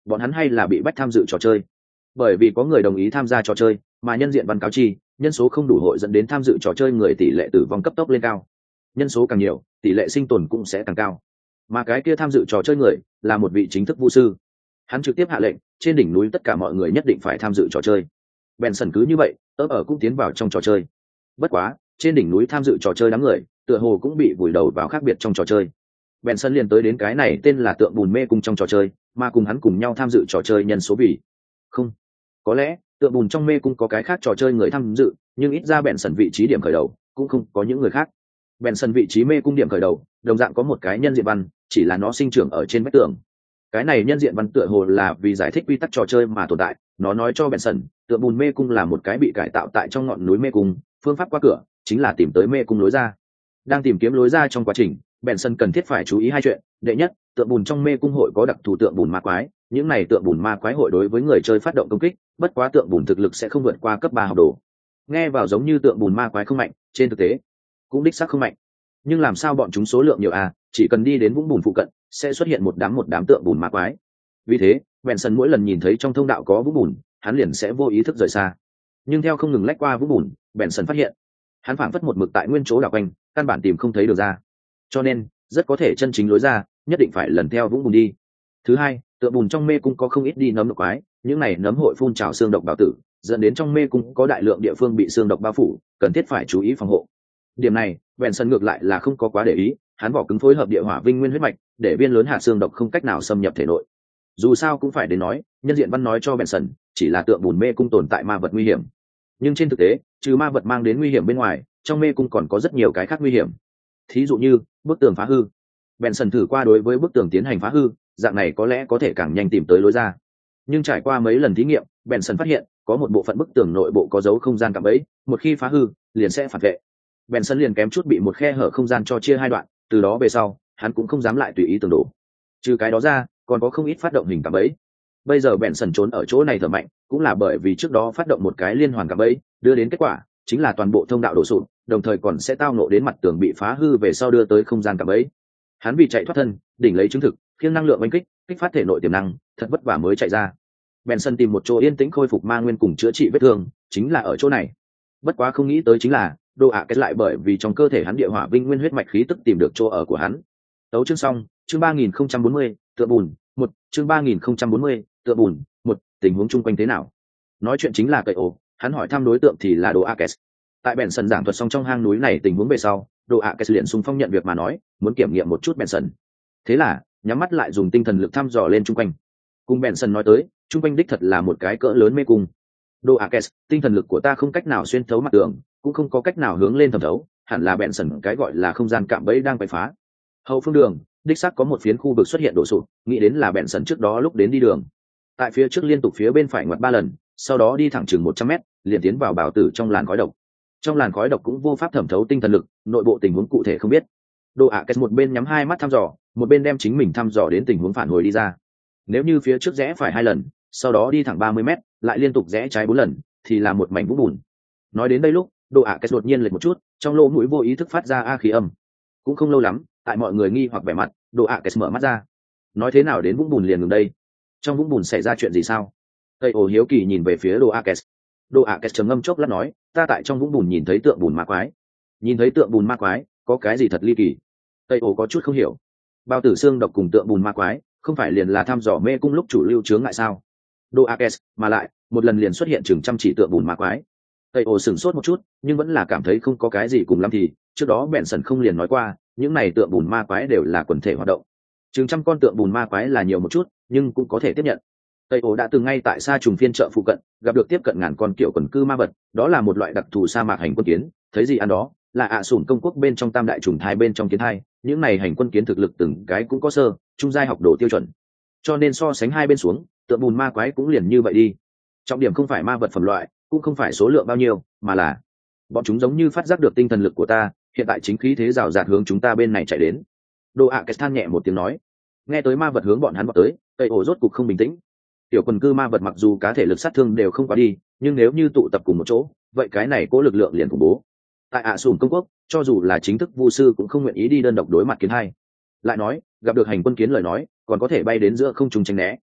bọn hắn hay là bị bách tham dự trò chơi. Bởi vì có người đồng ý tham gia trò chơi mà nhân diện văn cáo chi nhân số không đủ hội dẫn đến tham dự trò chơi người tỷ lệ tử vong cấp tốc lên cao, nhân số càng nhiều tỷ lệ sinh tồn cũng sẽ càng cao. Mà cái kia tham dự trò chơi người là một vị chính thức vũ sư, hắn trực tiếp hạ lệnh trên đỉnh núi tất cả mọi người nhất định phải tham dự trò chơi. Benson cứ như vậy ấp ở cũng tiến vào trong trò chơi. Bất quá trên đỉnh núi tham dự trò chơi đám người tựa hồ cũng bị vùi đầu vào khác biệt trong trò chơi. Benson liền tới đến cái này tên là tượng bùn mê cung trong trò chơi, mà cùng hắn cùng nhau tham dự trò chơi nhân số vì không. Có lẽ tượng bùn trong mê cung có cái khác trò chơi người tham dự, nhưng ít ra Benson vị trí điểm khởi đầu cũng không có những người khác. Benson vị trí mê cung điểm khởi đầu đồng dạng có một cái nhân diện văn, chỉ là nó sinh trưởng ở trên vách tường. Cái này nhân diện văn tựa hồ là vì giải thích quy tắc trò chơi mà tồn tại. Nó nói cho Benson tượng bùn mê cung là một cái bị cải tạo tại trong ngọn núi mê cung, phương pháp qua cửa chính là tìm tới mê cung lối ra. Đang tìm kiếm lối ra trong quá trình, Benson cần thiết phải chú ý hai chuyện. Đệ nhất, tượng bùn trong mê cung hội có đặc thù tượng bùn ma quái, những này tượng bùn ma quái hội đối với người chơi phát động công kích, bất quá tượng bùn thực lực sẽ không vượt qua cấp ba học đồ. Nghe vào giống như tượng bùn ma quái không mạnh, trên thực tế cũng đích xác không mạnh. Nhưng làm sao bọn chúng số lượng nhiều à, chỉ cần đi đến vũng bùn phụ cận sẽ xuất hiện một đám một đám tượng bùn ma quái. Vì thế Benson mỗi lần nhìn thấy trong thông đạo có vũng bùn, hắn liền sẽ vô ý thức rời xa. Nhưng theo không ngừng lách qua vũng bùn, Benson phát hiện hắn phảng phất một mực tại nguyên chỗ đảo quanh, căn bản tìm không thấy được ra. Cho nên rất có thể chân chính lối ra nhất định phải lần theo vũng bùn đi. Thứ hai, tượng bùn trong mê cung có không ít đi nấm độc quái, những này nấm hội phun trào xương độc bào tử, dẫn đến trong mê cung có đại lượng địa phương bị xương độc bao phủ, cần thiết phải chú ý phòng hộ. Điểm này Benson ngược lại là không có quá để ý, hắn vỏ cứng phối hợp địa hỏa vinh nguyên huyết mạch, để viên lớn hạt xương độc không cách nào xâm nhập thể nội. Dù sao cũng phải đến nói, nhân diện văn nói cho Benson chỉ là tượng bùn mê cung tồn tại ma vật nguy hiểm. Nhưng trên thực tế, trừ ma vật mang đến nguy hiểm bên ngoài, trong mê cung còn có rất nhiều cái khác nguy hiểm. Thí dụ như bức tường phá hư. Benson thử qua đối với bức tường tiến hành phá hư, dạng này có lẽ có thể càng nhanh tìm tới lối ra. Nhưng trải qua mấy lần thí nghiệm, Benson phát hiện có một bộ phận bức tường nội bộ có dấu không gian cạm bẫy, một khi phá hư liền sẽ phản vệ. Benson liền kém chút bị một khe hở không gian cho chia hai đoạn, từ đó về sau hắn cũng không dám lại tùy ý tường đổ. Trừ cái đó ra còn có không ít phát động hình cạm bẫy. Bây giờ Benson trốn ở chỗ này thở mạnh cũng là bởi vì trước đó phát động một cái liên hoàn cạm bẫy, đưa đến kết quả chính là toàn bộ thông đạo đổ sụp, đồng thời còn sẽ tao nộ đến mặt tường bị phá hư về sau đưa tới không gian cạm bẫy. Hắn vì chạy thoát thân, đỉnh lấy chứng thực, khiêng năng lượng oanh kích, kích phát thể nội tiềm năng, thật vất vả mới chạy ra. Benson tìm một chỗ yên tĩnh khôi phục ma nguyên cùng chữa trị vết thương, chính là ở chỗ này. Bất quá không nghĩ tới chính là Đồ ạ kết lại bởi vì trong cơ thể hắn địa hỏa vinh nguyên huyết mạch khí tức tìm được chỗ ở của hắn. Tấu chương xong, chương ba nghìn không trăm bốn mươi, tựa bùn, một, chương ba nghìn không trăm bốn mươi, tựa bùn, một, tình huống chung quanh thế nào? Nói chuyện chính là cậy ổ, hắn hỏi thăm đối tượng thì là Đồ ạ kết. Tại Benson giảng thuật xong trong hang núi này tình huống về sau, Đồ ạ kết liền xung phong nhận việc mà nói, muốn kiểm nghiệm một chút Benson. Thế là, nhắm mắt lại dùng tinh thần lực thăm dò lên chung quanh. Cùng Benson nói tới, chung quanh đích thật là một cái cỡ lớn mê cung. Đồ ạ kết, tinh thần lực của ta không cách nào xuyên thấu mặt tường, cũng không có cách nào hướng lên thẩm thấu, hẳn là Benson cái gọi là không gian cạm bẫy đang quậy phá. Hậu phương đường đích xác có một phiến khu vực xuất hiện đổ sụp, nghĩ đến là Benson trước đó lúc đến đi đường tại phía trước liên tục phía bên phải ngoặt ba lần, sau đó đi thẳng chừng một trăm mét liền tiến vào bảo tử trong làn khói độc. Trong làn khói độc cũng vô pháp thẩm thấu tinh thần lực, nội bộ tình huống cụ thể không biết. Đồ ạ kết một bên nhắm hai mắt thăm dò, một bên đem chính mình thăm dò đến tình huống phản hồi đi ra. Nếu như phía trước rẽ phải hai lần, sau đó đi thẳng ba mươi mét, lại liên tục rẽ trái bốn lần, thì là một mảnh vũng bùn. Nói đến đây lúc, Đồ ạ kết đột nhiên lệch một chút, trong lỗ mũi vô ý thức phát ra a khí âm. Cũng không lâu lắm, tại mọi người nghi hoặc vẻ mặt, Đồ ạ kết mở mắt ra. Nói thế nào đến vũng bùn liền ngừng đây? Trong vũng bùn xảy ra chuyện gì sao? Tây ồ hiếu kỳ nhìn về phía Đồ ạ kết. Đồ ạ kết trầm ngâm chốc lát nói, ta tại trong vũng bùn nhìn thấy tượng bùn ma quái. Nhìn thấy tượng bùn ma quái, có cái gì thật ly kỳ? Tây ồ có chút không hiểu. Bao tử xương độc cùng tượng bùn ma quái, không phải liền là thăm dò mê cung lúc chủ lưu chướng ngại sao? Đồ ạ kết, mà lại, một lần liền xuất hiện chừng trăm chỉ tượng bùn ma quái. Tây ồ sửng sốt một chút, nhưng vẫn là cảm thấy không có cái gì cùng lắm thì, trước đó Benson không liền nói qua, những này tượng bùn ma quái đều là quần thể hoạt động. Chừng trăm con tượng bùn ma quái là nhiều một chút, nhưng cũng có thể tiếp nhận. Tây ồ đã từng ngay tại sa trùng phiên chợ phụ cận gặp được tiếp cận ngàn con kiểu quần cư ma vật, đó là một loại đặc thù sa mạc hành quân kiến, thấy gì ăn đó, là ạ à sủn công quốc bên trong tam đại trùng thai bên trong kiến hai, những này hành quân kiến thực lực từng cái cũng có sơ trung giai học đồ tiêu chuẩn, cho nên so sánh hai bên xuống, tượng bùn ma quái cũng liền như vậy đi. Trọng điểm không phải ma vật phẩm loại, cũng không phải số lượng bao nhiêu, mà là bọn chúng giống như phát giác được tinh thần lực của ta, hiện tại chính khí thế rào rạt hướng chúng ta bên này chạy đến. Đồ ạ kết than nhẹ một tiếng nói, nghe tới ma vật hướng bọn hắn vào tới, Tây ồ rốt cục không bình tĩnh. Tiểu quần cư ma vật mặc dù cá thể lực sát thương đều không quá đi, nhưng nếu như tụ tập cùng một chỗ, vậy cái này cố lực lượng liền khủng bố. Tại ạ sùn công quốc, cho dù là chính thức vu sư cũng không nguyện ý đi đơn độc đối mặt kiến hai. Lại nói, gặp được hành quân kiến lời nói, còn có thể bay đến giữa không trung tránh né,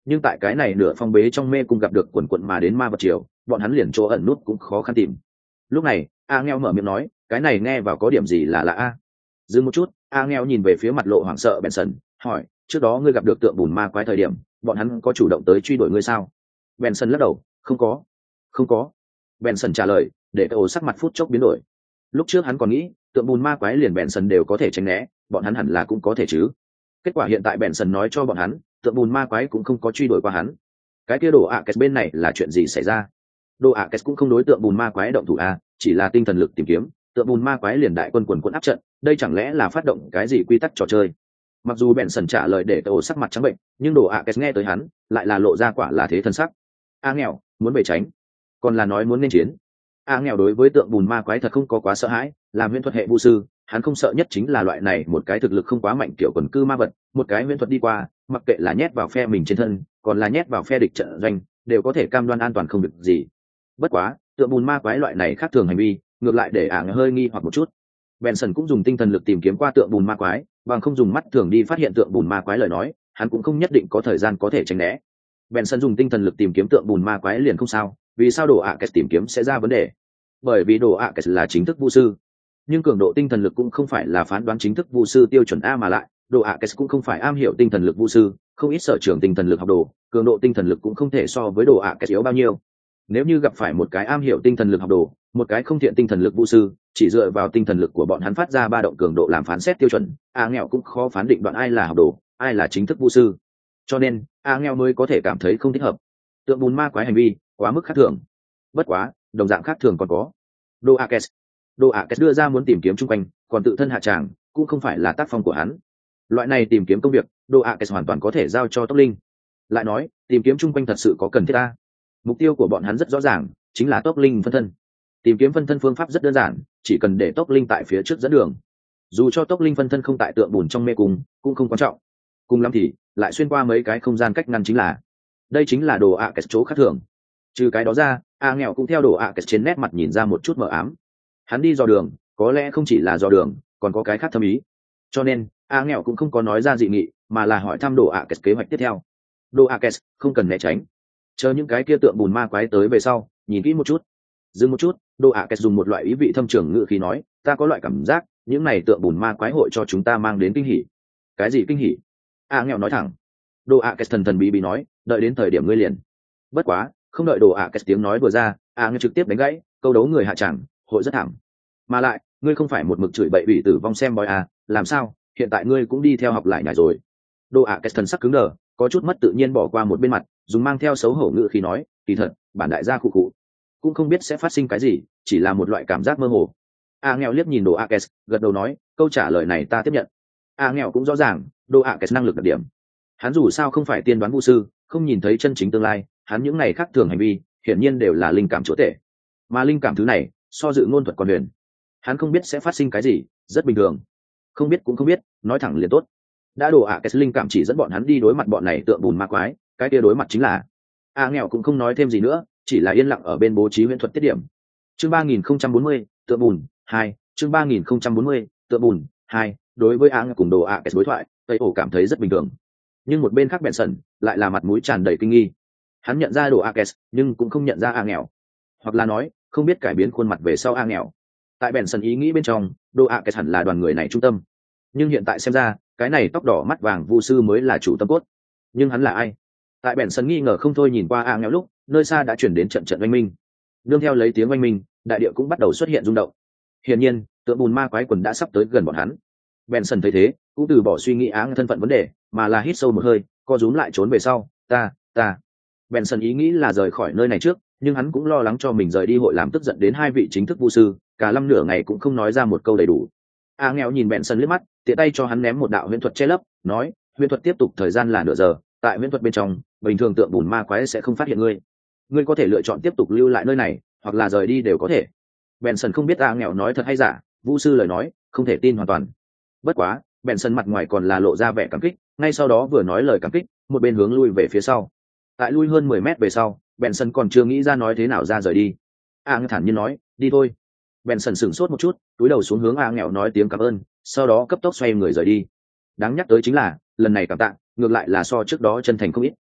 nhưng tại cái này nửa phong bế trong mê cung gặp được quần quận mà đến ma vật triều, bọn hắn liền chỗ ẩn nút cũng khó khăn tìm. Lúc này a nghèo mở miệng nói, cái này nghe vào có điểm gì là lạ a? Dừng một chút, a nghèo nhìn về phía mặt lộ hoảng sợ Benson, hỏi, trước đó ngươi gặp được tượng bùn ma quái thời điểm, bọn hắn có chủ động tới truy đuổi ngươi sao? Benson lắc đầu, không có, không có. Benson trả lời, để cái ổ sắc mặt phút chốc biến đổi. Lúc trước hắn còn nghĩ tượng bùn ma quái liền Benson đều có thể tránh né, bọn hắn hẳn là cũng có thể chứ. Kết quả hiện tại Benson nói cho bọn hắn, tượng bùn ma quái cũng không có truy đuổi qua hắn. Cái kia đồ ạ kết bên này là chuyện gì xảy ra? Đồ ạ kết cũng không đối tượng bùn ma quái động thủ a, chỉ là tinh thần lực tìm kiếm, tượng bùn ma quái liền đại quân quần quần áp trận, đây chẳng lẽ là phát động cái gì quy tắc trò chơi? Mặc dù Benson trả lời để cái ổ sắc mặt trắng bệnh, nhưng đồ ạ kết nghe tới hắn, lại là lộ ra quả là thế thân sắc. A nghèo, muốn bề tránh, còn là nói muốn nên chiến. A nghèo đối với tượng bùn ma quái thật không có quá sợ hãi, làm huyễn thuật hệ vu sư, hắn không sợ nhất chính là loại này một cái thực lực không quá mạnh kiểu quần cư ma vật, một cái huyễn thuật đi qua, mặc kệ là nhét vào phe mình trên thân, còn là nhét vào phe địch trận doanh, đều có thể cam đoan an toàn không việc gì. Bất quá, tượng bùn ma quái loại này khác thường hành vi, ngược lại để A nghèo hơi nghi hoặc một chút. Benson cũng dùng tinh thần lực tìm kiếm qua tượng bùn ma quái, bằng không dùng mắt thường đi phát hiện tượng bùn ma quái lời nói, hắn cũng không nhất định có thời gian có thể tránh né. Benson dùng tinh thần lực tìm kiếm tượng bùn ma quái liền không sao, vì sao đồ ạ kết tìm kiếm sẽ ra vấn đề? Bởi vì đồ ạ kết là chính thức vu sư, nhưng cường độ tinh thần lực cũng không phải là phán đoán chính thức vu sư tiêu chuẩn a, mà lại đồ ạ kết cũng không phải am hiểu tinh thần lực vu sư, không ít sở trường tinh thần lực học đồ, cường độ tinh thần lực cũng không thể so với đồ ạ kết yếu bao nhiêu. Nếu như gặp phải một cái am hiểu tinh thần lực học đồ, một cái không thiện tinh thần lực vu sư, chỉ dựa vào tinh thần lực của bọn hắn phát ra ba động cường độ làm phán xét tiêu chuẩn, a nghèo cũng khó phán định đoạn ai là học đồ, ai là chính thức vu sư. Cho nên a nghèo mới có thể cảm thấy không thích hợp. Tượng bùn ma quái hành vi quá mức khác thường. Bất quá đồng dạng khác thường còn có đồ ạ kết. Đồ ạ kết đưa ra muốn tìm kiếm chung quanh, còn tự thân hạ tràng cũng không phải là tác phong của hắn. Loại này tìm kiếm công việc, đồ ạ kết hoàn toàn có thể giao cho Tốc Linh. Lại nói tìm kiếm chung quanh thật sự có cần thiết ta? Mục tiêu của bọn hắn rất rõ ràng, chính là Tốc Linh phân thân. Tìm kiếm phân thân phương pháp rất đơn giản, chỉ cần để Tốc Linh tại phía trước dẫn đường. Dù cho Tốc Linh phân thân không tại tượng bùn trong mê cung, cũng không quan trọng. Cùng lắm thì lại xuyên qua mấy cái không gian cách ngăn chính là. Đây chính là đồ ạ kết chỗ khác thường. Trừ cái đó ra, a nghèo cũng theo đồ ạ kết trên nét mặt nhìn ra một chút mờ ám. Hắn đi dò đường, có lẽ không chỉ là dò đường, còn có cái khác thâm ý. Cho nên a nghèo cũng không có nói ra dị nghị, mà là hỏi thăm đồ ạ kết kế hoạch tiếp theo. Đồ ạ kết không cần né tránh, chờ những cái kia tượng bùn ma quái tới về sau, nhìn kỹ một chút. Dừng một chút, đồ ạ kết dùng một loại ý vị thâm trường ngữ khí nói, ta có loại cảm giác những này tượng bùn ma quái hội cho chúng ta mang đến kinh hỉ. Cái gì kinh hỉ? A nghèo nói thẳng. Đồ ạ kết thần thần bí bí nói, đợi đến thời điểm ngươi liền. Bất quá không đợi đồ ạ kết tiếng nói vừa ra, a nghèo trực tiếp đánh gãy, câu đấu người hạ chẳng hội rất thẳng. Mà lại ngươi không phải một mực chửi bậy ủy tử vong xem bói à, làm sao hiện tại ngươi cũng đi theo học lại nhảy rồi? Đồ ạ kết thần sắc cứng đờ, có chút mất tự nhiên bỏ qua một bên mặt, dùng mang theo xấu hổ ngữ khí nói, kỳ thật bản đại gia khụ khụ, cũng không biết sẽ phát sinh cái gì, chỉ là một loại cảm giác mơ hồ. A nghèo liếc nhìn đồ ạ kết, gật đầu nói, câu trả lời này ta tiếp nhận. A nghèo cũng rõ ràng đồ ạ kết năng lực đặc điểm, hắn dù sao không phải tiên đoán vu sư, không nhìn thấy chân chính tương lai, hắn những ngày khác thường hành vi hiển nhiên đều là linh cảm chúa tể, mà linh cảm thứ này so dự ngôn thuật còn huyền. Hắn không biết sẽ phát sinh cái gì, rất bình thường. Không biết cũng không biết, nói thẳng liền tốt. Đã đồ ạ cái linh cảm chỉ dẫn bọn hắn đi đối mặt bọn này tượng bùn ma quái, cái kia đối mặt chính là. A nghèo cũng không nói thêm gì nữa, chỉ là yên lặng ở bên bố trí huyễn thuật tiết điểm. Chương ba nghìn không trăm bốn mươi, tượng bùn hai. Chương ba nghìn không trăm bốn mươi, tượng bùn hai. Đối với A nghèo cùng đồ ạ cái đối thoại, tây ổ cảm thấy rất bình thường. Nhưng một bên khác Benson lại là mặt mũi tràn đầy kinh nghi. Hắn nhận ra đồ ạ cái, nhưng cũng không nhận ra A nghèo, hoặc là nói không biết cải biến khuôn mặt về sau A nghèo. Tại Benson ý nghĩ bên trong, đồ ạ cái hẳn là đoàn người này trung tâm, nhưng hiện tại xem ra cái này tóc đỏ mắt vàng vu sư mới là chủ tâm cốt. Nhưng hắn là ai? Tại Benson nghi ngờ không thôi nhìn qua A nghèo lúc, nơi xa đã chuyển đến trận trận oanh minh. Nương theo lấy tiếng oanh minh, đại địa cũng bắt đầu xuất hiện rung động. Hiển nhiên tượng bùn ma quái quần đã sắp tới gần bọn hắn. Benson thấy thế cũng từ bỏ suy nghĩ áng thân phận vấn đề, mà là hít sâu một hơi, co rúm lại trốn về sau. Ta ta Benson ý nghĩ là rời khỏi nơi này trước, nhưng hắn cũng lo lắng cho mình rời đi hội làm tức giận đến hai vị chính thức vu sư, cả lâm nửa ngày cũng không nói ra một câu đầy đủ. A nghèo nhìn Benson liếc mắt, tiện tay cho hắn ném một đạo huyễn thuật che lấp, nói, huyễn thuật tiếp tục thời gian là nửa giờ, tại huyễn thuật bên trong, bình thường tượng bùn ma quái sẽ không phát hiện ngươi. Ngươi có thể lựa chọn tiếp tục lưu lại nơi này, hoặc là rời đi đều có thể. Benson không biết A nghèo nói thật hay giả, vu sư lời nói, không thể tin hoàn toàn. Bất quá, Benson mặt ngoài còn là lộ ra vẻ cảm kích, ngay sau đó vừa nói lời cảm kích, một bên hướng lui về phía sau. Tại lui hơn mười mét về sau, Benson còn chưa nghĩ ra nói thế nào ra rời đi. A nghèo thản nhiên nói, đi thôi. Benson sửng sốt một chút, túi đầu xuống hướng A nghèo nói tiếng cảm ơn, sau đó cấp tốc xoay người rời đi. Đáng nhắc tới chính là, lần này cảm tạ, ngược lại là so trước đó chân thành không ít.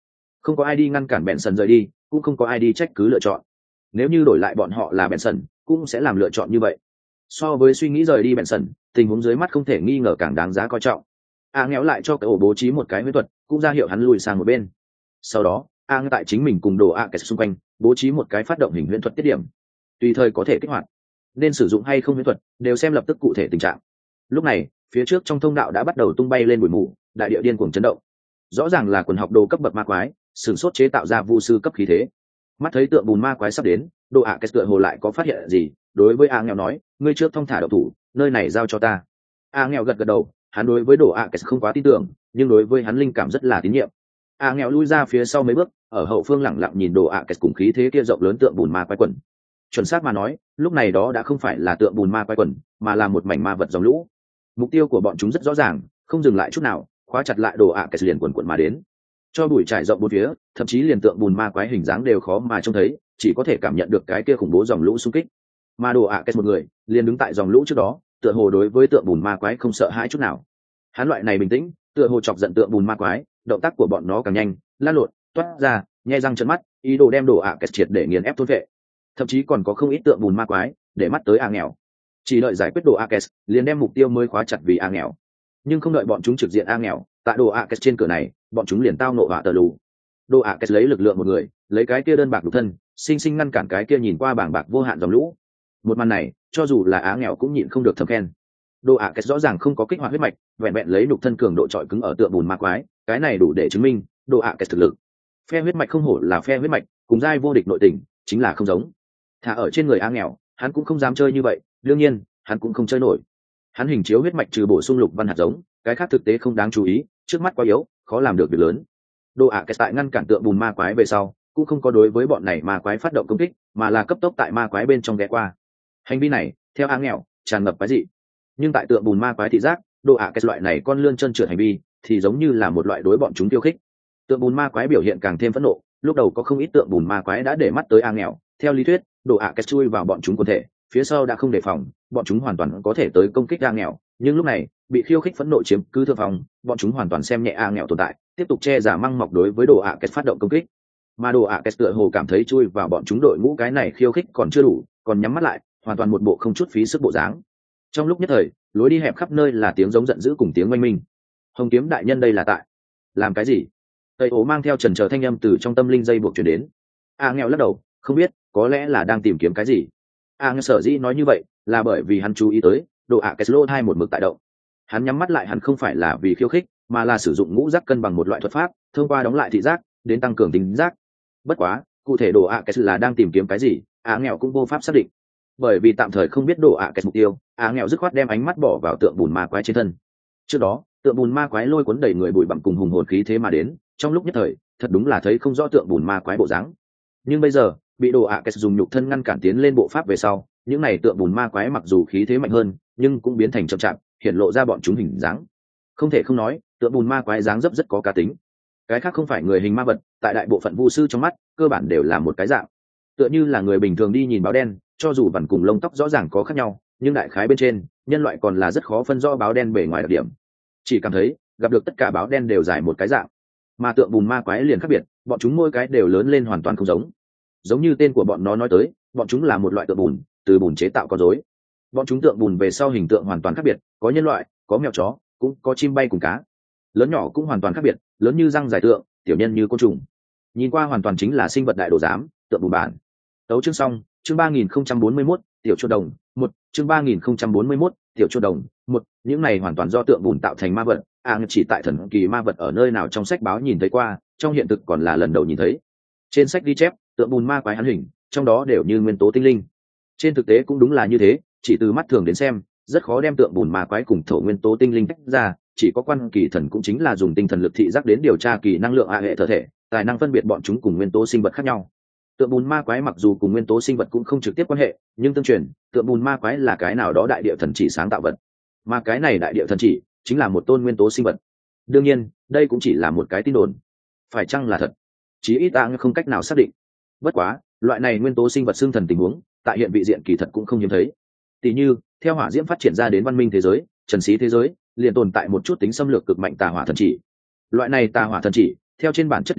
không có ai đi ngăn cản bèn sần rời đi, cũng không có ai đi trách cứ lựa chọn. Nếu như đổi lại bọn họ là bèn sần, cũng sẽ làm lựa chọn như vậy. So với suy nghĩ rời đi bèn sần, tình huống dưới mắt không thể nghi ngờ càng đáng giá coi trọng. A nghèo lại cho cái ổ bố trí một cái huyễn thuật, cũng ra hiệu hắn lùi sang một bên. Sau đó A tại chính mình cùng đồ A kẹt xung quanh bố trí một cái phát động hình huyễn thuật tiết điểm, tùy thời có thể kích hoạt. Nên sử dụng hay không huyễn thuật đều xem lập tức cụ thể tình trạng. Lúc này phía trước trong thông đạo đã bắt đầu tung bay lên bụi mù, đại địa điên cuồng chấn động. Rõ ràng là quần học đồ cấp bậc ma quái sửng sốt chế tạo ra vu sư cấp khí thế. Mắt thấy tượng bùn ma quái sắp đến, đồ ạ kẹt tựa hồ lại có phát hiện gì, đối với A nghèo nói, ngươi trước thong thả đậu thủ, nơi này giao cho ta. A nghèo gật gật đầu, hắn đối với đồ ạ kẹt không quá tin tưởng, nhưng đối với hắn linh cảm rất là tín nhiệm. A nghèo lui ra phía sau mấy bước, ở hậu phương lẳng lặng nhìn đồ ạ kẹt cùng khí thế kia rộng lớn tượng bùn ma quái quần. Chuẩn xác mà nói, lúc này đó đã không phải là tượng bùn ma quái quần, mà là một mảnh ma vật dòng lũ. Mục tiêu của bọn chúng rất rõ ràng, không dừng lại chút nào, khóa chặt lại đồ ạ kẹt liền quần quần mà đến. Cho bụi trải rộng bốn phía, thậm chí liền tượng bùn ma quái hình dáng đều khó mà trông thấy, chỉ có thể cảm nhận được cái kia khủng bố dòng lũ xung kích. Mà đồ ạ kẹt một người liền đứng tại dòng lũ trước đó, tựa hồ đối với tượng bùn ma quái không sợ hãi chút nào. Hắn loại này bình tĩnh, tựa hồ chọc giận tượng bùn ma quái, động tác của bọn nó càng nhanh, lan lộn, toát ra, nhe răng trợn mắt, ý đồ đem đồ ạ kẹt triệt để nghiền ép thôn vệ. Thậm chí còn có không ít tượng bùn ma quái để mắt tới A nghèo, chỉ đợi giải quyết đồ A Kes liền đem mục tiêu mới khóa chặt vì A nghèo. Nhưng không đợi bọn chúng trực diện A nghèo, tại đồ A Kes trên cửa này, bọn chúng liền tao nộ hỏa tờ lù. Đồ A Kes lấy lực lượng một người, lấy cái kia đơn bạc đục thân, sinh sinh ngăn cản cái kia nhìn qua bảng bạc vô hạn dòng lũ. Một màn này, cho dù là A nghèo cũng nhịn không được thầm khen. Đồ A Kes rõ ràng không có kích hoạt huyết mạch, vẹn vẹn lấy đục thân cường độ trọi cứng ở tượng bùn ma quái, cái này đủ để chứng minh đồ A Kes thực lực. Phe huyết mạch không hổ là phe huyết mạch, cùng giai vô địch nội tình, chính là không giống. Thả ở trên người A nghèo, hắn cũng không dám chơi như vậy, đương nhiên hắn cũng không chơi nổi. Hắn hình chiếu huyết mạch trừ bổ sung lục văn hạt giống, cái khác thực tế không đáng chú ý, trước mắt quá yếu, khó làm được việc lớn. Đồ ạ kẹt tại ngăn cản tượng bùn ma quái về sau, cũng không có đối với bọn này ma quái phát động công kích, mà là cấp tốc tại ma quái bên trong ghé qua. Hành vi này theo A nghèo tràn ngập quái dị, nhưng tại tượng bùn ma quái thị giác, đồ ạ kẹt loại này con lươn chân trượt hành vi thì giống như là một loại đối bọn chúng tiêu khích. Tượng bùn ma quái biểu hiện càng thêm phẫn nộ, lúc đầu có không ít tượng bùn ma quái đã để mắt tới A nghèo, theo lý thuyết đồ ạ kẹt chui vào bọn chúng quần thể, phía sau đã không đề phòng, bọn chúng hoàn toàn có thể tới công kích A nghèo, nhưng lúc này bị khiêu khích phẫn nộ chiếm cứ thượng phòng, bọn chúng hoàn toàn xem nhẹ A nghèo tồn tại, tiếp tục che giả măng mọc đối với đồ ạ kẹt phát động công kích. Mà đồ ạ kẹt tựa hồ cảm thấy chui vào bọn chúng đội ngũ cái này khiêu khích còn chưa đủ, còn nhắm mắt lại, hoàn toàn một bộ không chút phí sức bộ dáng. Trong lúc nhất thời, lối đi hẹp khắp nơi là tiếng giống giận dữ cùng tiếng oanh minh. Hồng kiếm đại nhân đây là tại làm cái gì? Tây ố mang theo trần chờ thanh âm từ trong tâm linh dây buộc truyền đến. A nghèo lắc đầu, không biết, có lẽ là đang tìm kiếm cái gì. A nghèo sở dĩ nói như vậy là bởi vì hắn chú ý tới đồ ạ kẹt lô hai một mực tại động. Hắn nhắm mắt lại hẳn không phải là vì khiêu khích, mà là sử dụng ngũ giác cân bằng một loại thuật pháp, thông qua đóng lại thị giác đến tăng cường tính giác. Bất quá cụ thể đồ ạ kẹt là đang tìm kiếm cái gì, A nghèo cũng vô pháp xác định, bởi vì tạm thời không biết đồ ạ kẹt mục tiêu. A nghèo dứt khoát đem ánh mắt bỏ vào tượng bùn ma quái trên thân. Trước đó tượng bùn ma quái lôi cuốn đầy người bụi bặm cùng hùng hồn khí thế mà đến, trong lúc nhất thời thật đúng là thấy không rõ tượng bùn ma quái bộ dáng. Nhưng bây giờ bị đồ ạ kẹt dùng nhục thân ngăn cản tiến lên bộ pháp về sau, những này tượng bùn ma quái mặc dù khí thế mạnh hơn, nhưng cũng biến thành chậm chạp, hiện lộ ra bọn chúng hình dáng. Không thể không nói, tượng bùn ma quái dáng dấp rất có cá tính. Cái khác không phải người hình ma vật, tại đại bộ phận vu sư trong mắt cơ bản đều là một cái dạng, tựa như là người bình thường đi nhìn báo đen, cho dù vằn cùng lông tóc rõ ràng có khác nhau, nhưng đại khái bên trên nhân loại còn là rất khó phân rõ báo đen bề ngoài đặc điểm. Chỉ cảm thấy gặp được tất cả báo đen đều dài một cái dạng, mà tượng bùn ma quái liền khác biệt, bọn chúng mỗi cái đều lớn lên hoàn toàn không giống. Giống như tên của bọn nó nói tới, bọn chúng là một loại tượng bùn, từ bùn chế tạo con rối. Bọn chúng tượng bùn về sau hình tượng hoàn toàn khác biệt, có nhân loại, có mèo chó, cũng có chim bay cùng cá. Lớn nhỏ cũng hoàn toàn khác biệt, lớn như răng dài tượng, tiểu nhân như côn trùng. Nhìn qua hoàn toàn chính là sinh vật đại đồ giám, tượng bùn bản. Tấu chương xong, chương ba nghìn không trăm bốn mươi mốt, tiểu chuột đồng, một, chương ba nghìn không trăm bốn mươi mốt, tiểu chuột đồng, một, những này hoàn toàn do tượng bùn tạo thành ma vật, à chỉ tại thần kỳ ma vật ở nơi nào trong sách báo nhìn thấy qua, trong hiện thực còn là lần đầu nhìn thấy. Trên sách ghi chép, tượng bùn ma quái hắn hình, trong đó đều như nguyên tố tinh linh. Trên thực tế cũng đúng là như thế, chỉ từ mắt thường đến xem, rất khó đem tượng bùn ma quái cùng thổ nguyên tố tinh linh tách ra, chỉ có quan kỳ thần cũng chính là dùng tinh thần lực thị giác đến điều tra kỳ năng lượng a hệ thể thể, tài năng phân biệt bọn chúng cùng nguyên tố sinh vật khác nhau. Tượng bùn ma quái mặc dù cùng nguyên tố sinh vật cũng không trực tiếp quan hệ, nhưng tương truyền tượng bùn ma quái là cái nào đó đại địa thần chỉ sáng tạo vật, mà cái này đại địa thần chỉ chính là một tôn nguyên tố sinh vật. Đương nhiên đây cũng chỉ là một cái tin đồn, phải chăng là thật chí ít ta không cách nào xác định. Bất quá loại này nguyên tố sinh vật xương thần tình huống tại hiện vị diện kỳ thật cũng không hiếm thấy. Tỷ như theo hỏa diễm phát triển ra đến văn minh thế giới, trần xí thế giới liền tồn tại một chút tính xâm lược cực mạnh tà hỏa thần chỉ. Loại này tà hỏa thần chỉ theo trên bản chất đến nói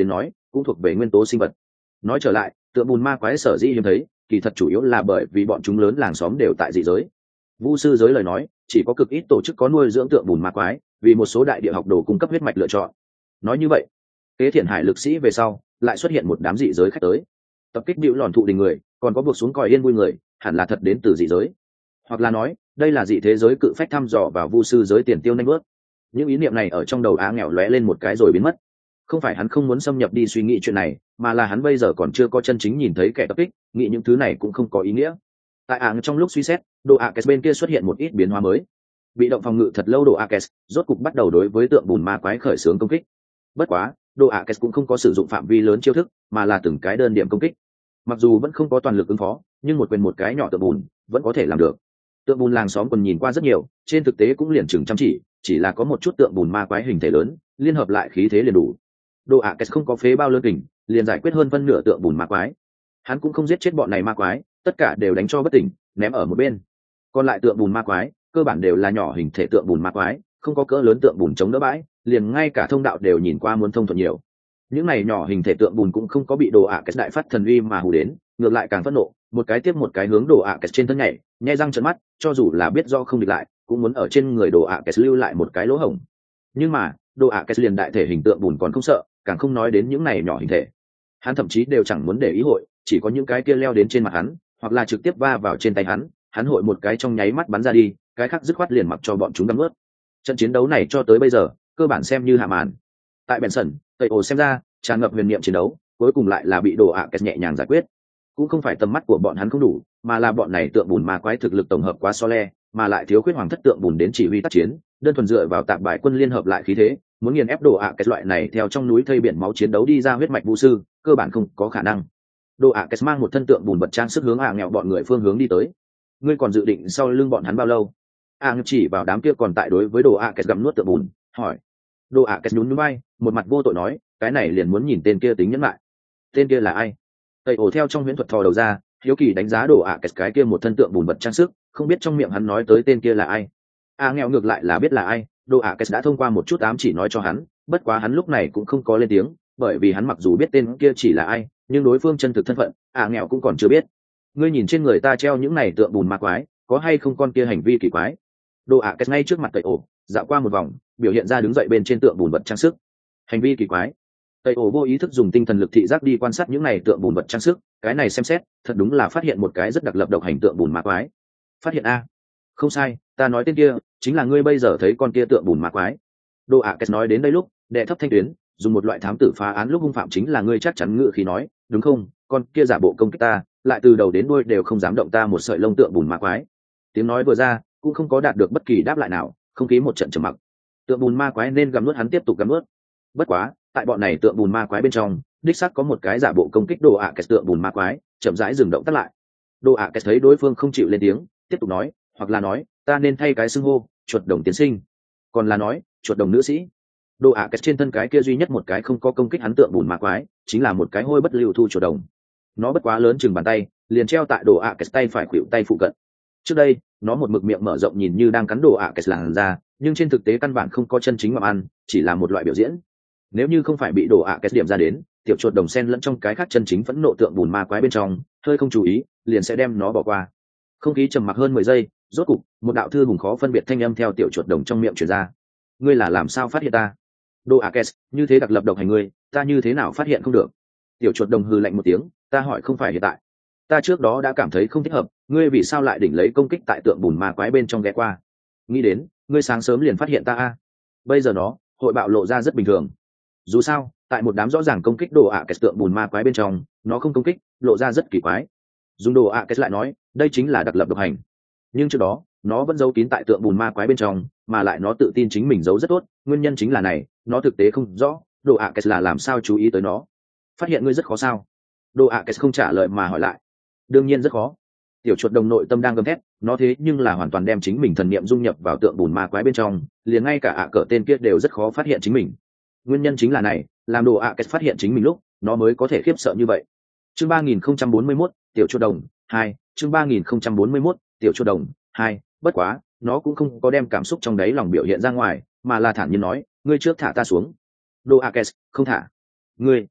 cũng thuộc về nguyên tố sinh vật. Nói trở lại, tượng bùn ma quái sở dĩ hiếm thấy kỳ thật chủ yếu là bởi vì bọn chúng lớn làng xóm đều tại dị giới. Vu sư giới lời nói chỉ có cực ít tổ chức có nuôi dưỡng tượng bùn ma quái, vì một số đại địa học đồ cung cấp huyết mạch lựa chọn. Nói như vậy, kế thiện hải lực sĩ về sau lại xuất hiện một đám dị giới khách tới tập kích bịu lòn thụ đình người, còn có buộc xuống còi yên vui người, hẳn là thật đến từ dị giới, hoặc là nói đây là dị thế giới cự phách thăm dò vào vu sư giới tiền tiêu nanh bớt. Những ý niệm này ở trong đầu á nghèo lóe lên một cái rồi biến mất. Không phải hắn không muốn xâm nhập đi suy nghĩ chuyện này, mà là hắn bây giờ còn chưa có chân chính nhìn thấy kẻ tập kích, nghĩ những thứ này cũng không có ý nghĩa. Tại ảng trong lúc suy xét, đồ Akes bên kia xuất hiện một ít biến hóa mới. Bị động phòng ngự thật lâu đồ Akes rốt cục bắt đầu đối với tượng bùn ma quái khởi xướng công kích. Bất quá, đồ Akes cũng không có sử dụng phạm vi lớn chiêu thức, mà là từng cái đơn điểm công kích. Mặc dù vẫn không có toàn lực ứng phó, nhưng một quyền một cái nhỏ tượng bùn vẫn có thể làm được. Tượng bùn làng xóm còn nhìn qua rất nhiều, trên thực tế cũng liền chừng chăm chỉ, chỉ là có một chút tượng bùn ma quái hình thể lớn, liên hợp lại khí thế liền đủ. Đồ Akes không có phế bao lớn kình, liền giải quyết hơn phân nửa tượng bùn ma quái. Hắn cũng không giết chết bọn này ma quái, tất cả đều đánh cho bất tỉnh, ném ở một bên. Còn lại tượng bùn ma quái cơ bản đều là nhỏ hình thể tượng bùn ma quái, không có cỡ lớn tượng bùn chống đỡ bãi, liền ngay cả thông đạo đều nhìn qua muốn thông thuận nhiều. Những này nhỏ hình thể tượng bùn cũng không có bị đồ Akes đại phát thần uy mà hù đến, ngược lại càng phẫn nộ, một cái tiếp một cái hướng đồ Akes trên thân nhảy, nhai răng trợn mắt, cho dù là biết do không địch lại, cũng muốn ở trên người đồ Akes lưu lại một cái lỗ hổng. Nhưng mà đồ Akes liền đại thể hình tượng bùn còn không sợ, càng không nói đến những này nhỏ hình thể. Hắn thậm chí đều chẳng muốn để ý hội, chỉ có những cái kia leo đến trên mặt hắn, hoặc là trực tiếp va vào trên tay hắn, hắn hội một cái trong nháy mắt bắn ra đi, cái khác dứt khoát liền mặc cho bọn chúng đắm ướt. Trận chiến đấu này cho tới bây giờ cơ bản xem như hạ màn. Tại Benson, tây ổ xem ra tràn ngập huyền niệm chiến đấu, cuối cùng lại là bị đồ Akes nhẹ nhàng giải quyết. Cũng không phải tầm mắt của bọn hắn không đủ, mà là bọn này tượng bùn ma quái thực lực tổng hợp quá so le, mà lại thiếu khuyết hoàng thất tượng bùn đến chỉ huy tác chiến, đơn thuần dựa vào tạp bài quân liên hợp lại khí thế, muốn nghiền ép đồ Akes loại này theo trong núi thây biển máu chiến đấu đi ra huyết mạch vũ sư, cơ bản không có khả năng. Đồ Akes mang một thân tượng bùn vật trang sức hướng ạ nghèo bọn người phương hướng đi tới. Ngươi còn dự định sau lưng bọn hắn bao lâu? A à, chỉ vào đám kia còn tại đối với đồ Akes gặm nuốt tượng bùn, hỏi. Đồ Akes nhún nhún vai, một mặt vô tội nói, cái này liền muốn nhìn tên kia tính nhẫn lại. Tên kia là ai? Tây ổ theo trong huyễn thuật thò đầu ra, hiếu kỳ đánh giá đồ Akes cái kia một thân tượng bùn vật trang sức, không biết trong miệng hắn nói tới tên kia là ai. A à, nghèo ngược lại là biết là ai, đồ Akes đã thông qua một chút ám chỉ nói cho hắn, bất quá hắn lúc này cũng không có lên tiếng, bởi vì hắn mặc dù biết tên kia chỉ là ai, nhưng đối phương chân thực thân phận, A à, nghèo cũng còn chưa biết. Ngươi nhìn trên người ta treo những này tượng bùn ma quái, có hay không con kia hành vi kỳ quái? Đồ Akes ngay trước mặt Tây ổ, dạo qua một vòng, biểu hiện ra đứng dậy bên trên tượng bùn vật trang sức. Hành vi kỳ quái? Tây ổ vô ý thức dùng tinh thần lực thị giác đi quan sát những này tượng bùn vật trang sức, cái này xem xét, thật đúng là phát hiện một cái rất đặc lập độc hành tượng bùn ma quái. Phát hiện a? Không sai, ta nói tên kia, chính là ngươi bây giờ thấy con kia tượng bùn ma quái. Đồ Akes nói đến đây lúc, đệ thấp thanh tuyến, dùng một loại thám tử phá án lúc hung phạm chính là ngươi chắc chắn ngự khí nói, đúng không? Con kia giả bộ công kích ta, lại từ đầu đến đuôi đều không dám động ta một sợi lông tượng bùn ma quái. Tiếng nói vừa ra, cũng không có đạt được bất kỳ đáp lại nào, không khí một trận trầm mặc. Tượng bùn ma quái nên gầm nuốt hắn tiếp tục gầm nuốt. Bất quá, tại bọn này tượng bùn ma quái bên trong, đích xác có một cái giả bộ công kích đồ Akes tượng bùn ma quái, chậm rãi dừng động tắt lại. Đồ Akes thấy đối phương không chịu lên tiếng, tiếp tục nói, hoặc là nói, ta nên thay cái xưng hô, chuột đồng tiến sinh, còn là nói, chuột đồng nữ sĩ. Đồ Akes trên thân cái kia duy nhất một cái không có công kích hắn tượng bùn ma quái, chính là một cái hôi bất lưu thu chuột đồng. Nó bất quá lớn chừng bàn tay, liền treo tại đồ Akes tay phải khuỷu tay phụ cận. Trước đây, nó một mực miệng mở rộng nhìn như đang cắn đồ Akes làn ra, nhưng trên thực tế căn bản không có chân chính ngậm ăn, chỉ là một loại biểu diễn. Nếu như không phải bị đồ Akes điểm ra đến, tiểu chuột đồng sen lẫn trong cái khác chân chính phẫn nộ tượng bùn ma quái bên trong, hơi không chú ý, liền sẽ đem nó bỏ qua. Không khí trầm mặc hơn mười giây, rốt cục, một đạo thư hùng khó phân biệt thanh âm theo tiểu chuột đồng trong miệng truyền ra. Ngươi là làm sao phát hiện ta? Đồ Akes, như thế đặc lập độc hành ngươi, ta như thế nào phát hiện không được? Tiểu chuột đồng hừ lạnh một tiếng, ta hỏi không phải hiện tại. Ta trước đó đã cảm thấy không thích hợp, ngươi vì sao lại đỉnh lấy công kích tại tượng bùn ma quái bên trong ghé qua? Nghĩ đến, ngươi sáng sớm liền phát hiện ta a. Bây giờ nó, hội bạo lộ ra rất bình thường. Dù sao, tại một đám rõ ràng công kích đồ Akes tượng bùn ma quái bên trong, nó không công kích, lộ ra rất kỳ quái. Dùng đồ Akes lại nói, đây chính là đặc lập độc hành. Nhưng trước đó, nó vẫn giấu kín tại tượng bùn ma quái bên trong, mà lại nó tự tin chính mình giấu rất tốt, nguyên nhân chính là này, nó thực tế không rõ, đồ Akes là làm sao chú ý tới nó. Phát hiện ngươi rất khó sao? Đồ Akes không trả lời mà hỏi lại. Đương nhiên rất khó. Tiểu chuột đồng nội tâm đang gầm thét, nó thế nhưng là hoàn toàn đem chính mình thần niệm dung nhập vào tượng bùn ma quái bên trong, liền ngay cả ạ cỡ tên kia đều rất khó phát hiện chính mình. Nguyên nhân chính là này, làm đồ Akes phát hiện chính mình lúc, nó mới có thể khiếp sợ như vậy. Chương ba nghìn không trăm bốn mươi mốt, tiểu chuột đồng hai, chương ba nghìn không trăm bốn mươi mốt, tiểu chuột đồng hai, bất quá, nó cũng không có đem cảm xúc trong đáy lòng biểu hiện ra ngoài, mà là thản nhiên nói, ngươi trước thả ta xuống. Đồ Akes, không thả. Ngươi.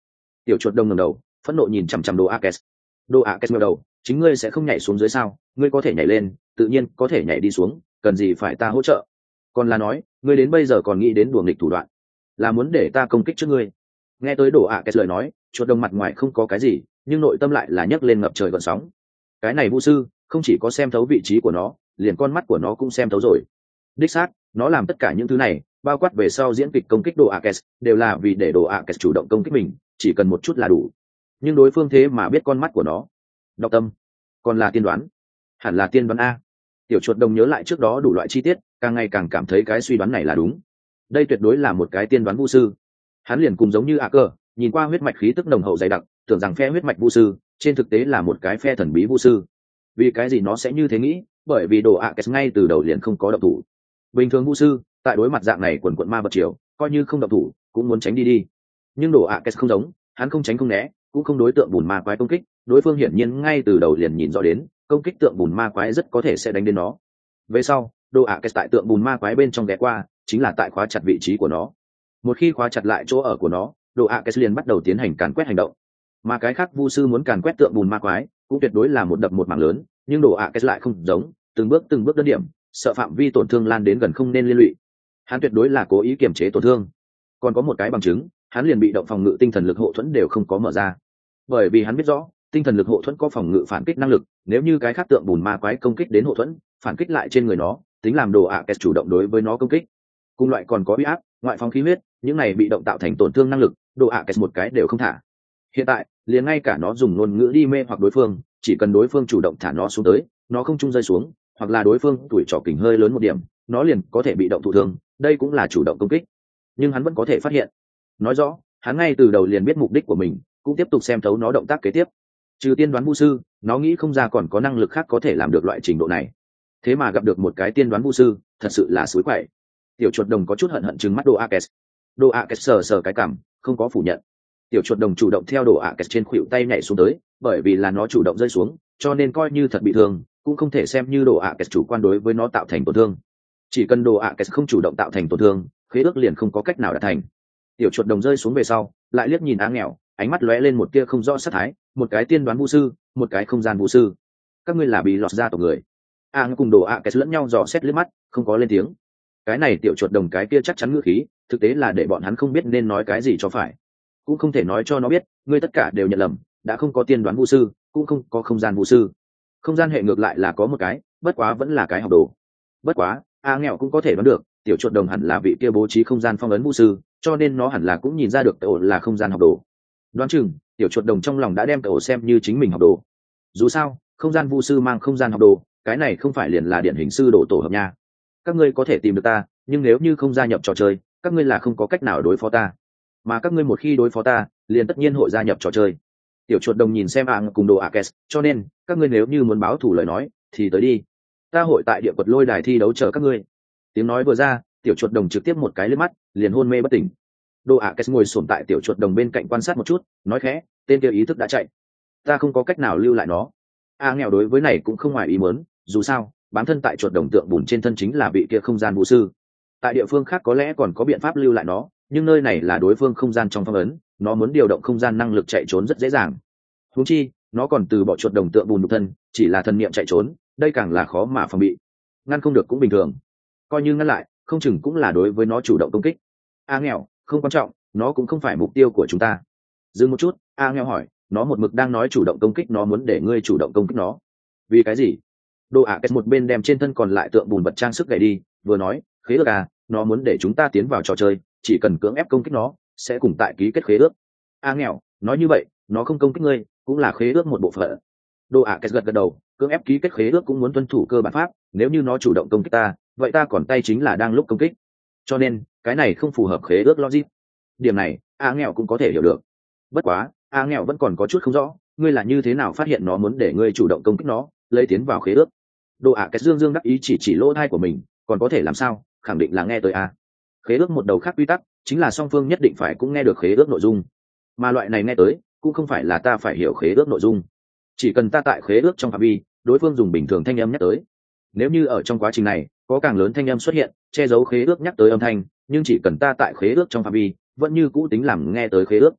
Tiểu chuột đồng ngẩng đầu phẫn nộ nhìn chằm chằm đồ Akes. Đồ Akes ngẩng đầu, chính ngươi sẽ không nhảy xuống dưới sao? Ngươi có thể nhảy lên, tự nhiên có thể nhảy đi xuống, cần gì phải ta hỗ trợ? Còn là nói, ngươi đến bây giờ còn nghĩ đến đùa nghịch thủ đoạn, là muốn để ta công kích trước ngươi? Nghe tới đồ Akes lời nói, chuột đồng mặt ngoài không có cái gì, nhưng nội tâm lại là nhấc lên ngập trời gợn sóng. Cái này vu sư không chỉ có xem thấu vị trí của nó, liền con mắt của nó cũng xem thấu rồi. Đích xác, nó làm tất cả những thứ này, bao quát về sau diễn kịch công kích đồ Akes, đều là vì để đồ Akes chủ động công kích mình, chỉ cần một chút là đủ. Nhưng đối phương thế mà biết con mắt của nó. Đọc tâm, còn là tiên đoán, hẳn là tiên đoán a. Tiểu chuột đồng nhớ lại trước đó đủ loại chi tiết, càng ngày càng cảm thấy cái suy đoán này là đúng. Đây tuyệt đối là một cái tiên đoán vu sư. Hắn liền cùng giống như A Cơ, nhìn qua huyết mạch khí tức nồng hậu dày đặc, tưởng rằng phe huyết mạch vu sư, trên thực tế là một cái phe thần bí vu sư. Vì cái gì nó sẽ như thế nghĩ? Bởi vì đồ Akes ngay từ đầu liền không có động thủ. Bình thường vu sư, tại đối mặt dạng này quần quần ma vật chiều, coi như không động thủ, cũng muốn tránh đi đi. Nhưng đồ Akes không giống, hắn không tránh không né, cũng không đối tượng bùn ma quái công kích, đối phương hiển nhiên ngay từ đầu liền nhìn rõ đến, công kích tượng bùn ma quái rất có thể sẽ đánh đến nó. Về sau, đồ Akes tại tượng bùn ma quái bên trong ghé qua, chính là tại khóa chặt vị trí của nó. Một khi khóa chặt lại chỗ ở của nó, đồ Akes liền bắt đầu tiến hành càn quét hành động. Mà cái khác vu sư muốn càn quét tượng bùn ma quái, cũng tuyệt đối là một đập một mảng lớn, nhưng đồ Akes lại không giống, từng bước từng bước đơn điểm, sợ phạm vi tổn thương lan đến gần không nên liên lụy. Hắn tuyệt đối là cố ý kiềm chế tổn thương. Còn có một cái bằng chứng, hắn liền bị động phòng ngự tinh thần lực hộ thuẫn đều không có mở ra, bởi vì hắn biết rõ tinh thần lực hộ thuẫn có phòng ngự phản kích năng lực, nếu như cái khác tượng bùn ma quái công kích đến hộ thuẫn, phản kích lại trên người nó, tính làm đồ Akes chủ động đối với nó công kích. Cùng loại còn có uy áp, ngoại phóng khí huyết, những này bị động tạo thành tổn thương năng lực, đồ Akes một cái đều không thả. Hiện tại liền ngay cả nó dùng ngôn ngữ đi mê hoặc đối phương, chỉ cần đối phương chủ động thả nó xuống tới, nó không trung rơi xuống, hoặc là đối phương tuổi trỏ kình hơi lớn một điểm, nó liền có thể bị động thụ thương, đây cũng là chủ động công kích. Nhưng hắn vẫn có thể phát hiện, nói rõ hắn ngay từ đầu liền biết mục đích của mình, cũng tiếp tục xem thấu nó động tác kế tiếp. Trừ tiên đoán vu sư, nó nghĩ không ra còn có năng lực khác có thể làm được loại trình độ này. Thế mà gặp được một cái tiên đoán vu sư, thật sự là suối quậy. Tiểu chuột đồng có chút hận hận trừng mắt đồ Akes. Đồ Akes sờ sờ cái cằm, không có phủ nhận. Tiểu chuột đồng chủ động theo đồ Akes trên khuỷu tay nhảy xuống tới, bởi vì là nó chủ động rơi xuống, cho nên coi như thật bị thương, cũng không thể xem như đồ Akes chủ quan đối với nó tạo thành tổn thương. Chỉ cần đồ Akes không chủ động tạo thành tổn thương, khế ước liền không có cách nào đạt thành. Tiểu chuột đồng rơi xuống về sau, lại liếc nhìn Á Nghèo, ánh mắt lóe lên một tia không rõ sát thái, một cái tiên đoán vu sư, một cái không gian vu sư. Các ngươi là bị lọt ra tộc người. Á cùng đồ Akes lẫn nhau dò xét liếc mắt, không có lên tiếng. Cái này tiểu chuột đồng cái kia chắc chắn ngữ khí, thực tế là để bọn hắn không biết nên nói cái gì cho phải. Cũng không thể nói cho nó biết, ngươi tất cả đều nhận lầm, đã không có tiên đoán vu sư, cũng không có không gian vu sư. Không gian hệ ngược lại là có một cái, bất quá vẫn là cái học đồ. Bất quá, A Nghèo cũng có thể đoán được, tiểu chuột đồng hẳn là vị kia bố trí không gian phong ấn vu sư, cho nên nó hẳn là cũng nhìn ra được ổ là không gian học đồ. Đoán chừng, tiểu chuột đồng trong lòng đã đem ổ xem như chính mình học đồ. Dù sao, không gian vu sư mang không gian học đồ, cái này không phải liền là điển hình sư đồ tổ hợp nha. Các ngươi có thể tìm được ta, nhưng nếu như không gia nhập trò chơi, các ngươi là không có cách nào đối phó ta. Mà các ngươi một khi đối phó ta, liền tất nhiên hội gia nhập trò chơi. Tiểu chuột đồng nhìn xem Ang cùng đồ Akes, cho nên các ngươi nếu như muốn báo thù lời nói, thì tới đi. Ta hội tại địa quật lôi đài thi đấu chờ các ngươi. Tiếng nói vừa ra, tiểu chuột đồng trực tiếp một cái lướt mắt, liền hôn mê bất tỉnh. Đồ Akes ngồi xổm tại tiểu chuột đồng bên cạnh quan sát một chút, nói khẽ, tên kia ý thức đã chạy, ta không có cách nào lưu lại nó. A Nghèo đối với này cũng không ngoài ý muốn, dù sao bám thân tại chuột đồng tượng bùn trên thân chính là vị kia không gian vũ sư. Tại địa phương khác có lẽ còn có biện pháp lưu lại nó, nhưng nơi này là đối phương không gian trong phong ấn, nó muốn điều động không gian năng lực chạy trốn rất dễ dàng. Huống chi nó còn từ bỏ chuột đồng tượng bùn nhục thân, chỉ là thần niệm chạy trốn, đây càng là khó mà phòng bị. Ngăn không được cũng bình thường, coi như ngăn lại không chừng cũng là đối với nó chủ động công kích. A Nghèo, không quan trọng, nó cũng không phải mục tiêu của chúng ta. Dừng một chút, A Nghèo hỏi, nó một mực đang nói chủ động công kích, nó muốn để ngươi chủ động công kích nó, vì cái gì? Đồ Akes một bên đem trên thân còn lại tượng bùn vật trang sức gậy đi, vừa nói, khế ước à, nó muốn để chúng ta tiến vào trò chơi, chỉ cần cưỡng ép công kích nó, sẽ cùng tại ký kết khế ước. A Nghèo, nói như vậy, nó không công kích ngươi, cũng là khế ước một bộ phận. Đồ Akes gật gật đầu, cưỡng ép ký kết khế ước cũng muốn tuân thủ cơ bản pháp, nếu như nó chủ động công kích ta, vậy ta còn tay chính là đang lúc công kích. Cho nên, cái này không phù hợp khế ước logic. Điểm này, A Nghèo cũng có thể hiểu được. Bất quá, A Nghèo vẫn còn có chút không rõ, ngươi là như thế nào phát hiện nó muốn để ngươi chủ động công kích nó, lấy tiến vào khế ước. Đồ Akes dương dương đắc ý chỉ chỉ lỗ tai của mình, còn có thể làm sao, khẳng định là nghe tới a. Khế ước một đầu khác quy tắc, chính là song phương nhất định phải cũng nghe được khế ước nội dung. Mà loại này nghe tới, cũng không phải là ta phải hiểu khế ước nội dung. Chỉ cần ta tại khế ước trong phạm vi, đối phương dùng bình thường thanh âm nhắc tới. Nếu như ở trong quá trình này, có càng lớn thanh âm xuất hiện, che giấu khế ước nhắc tới âm thanh, nhưng chỉ cần ta tại khế ước trong phạm vi, vẫn như cũ tính làm nghe tới khế ước.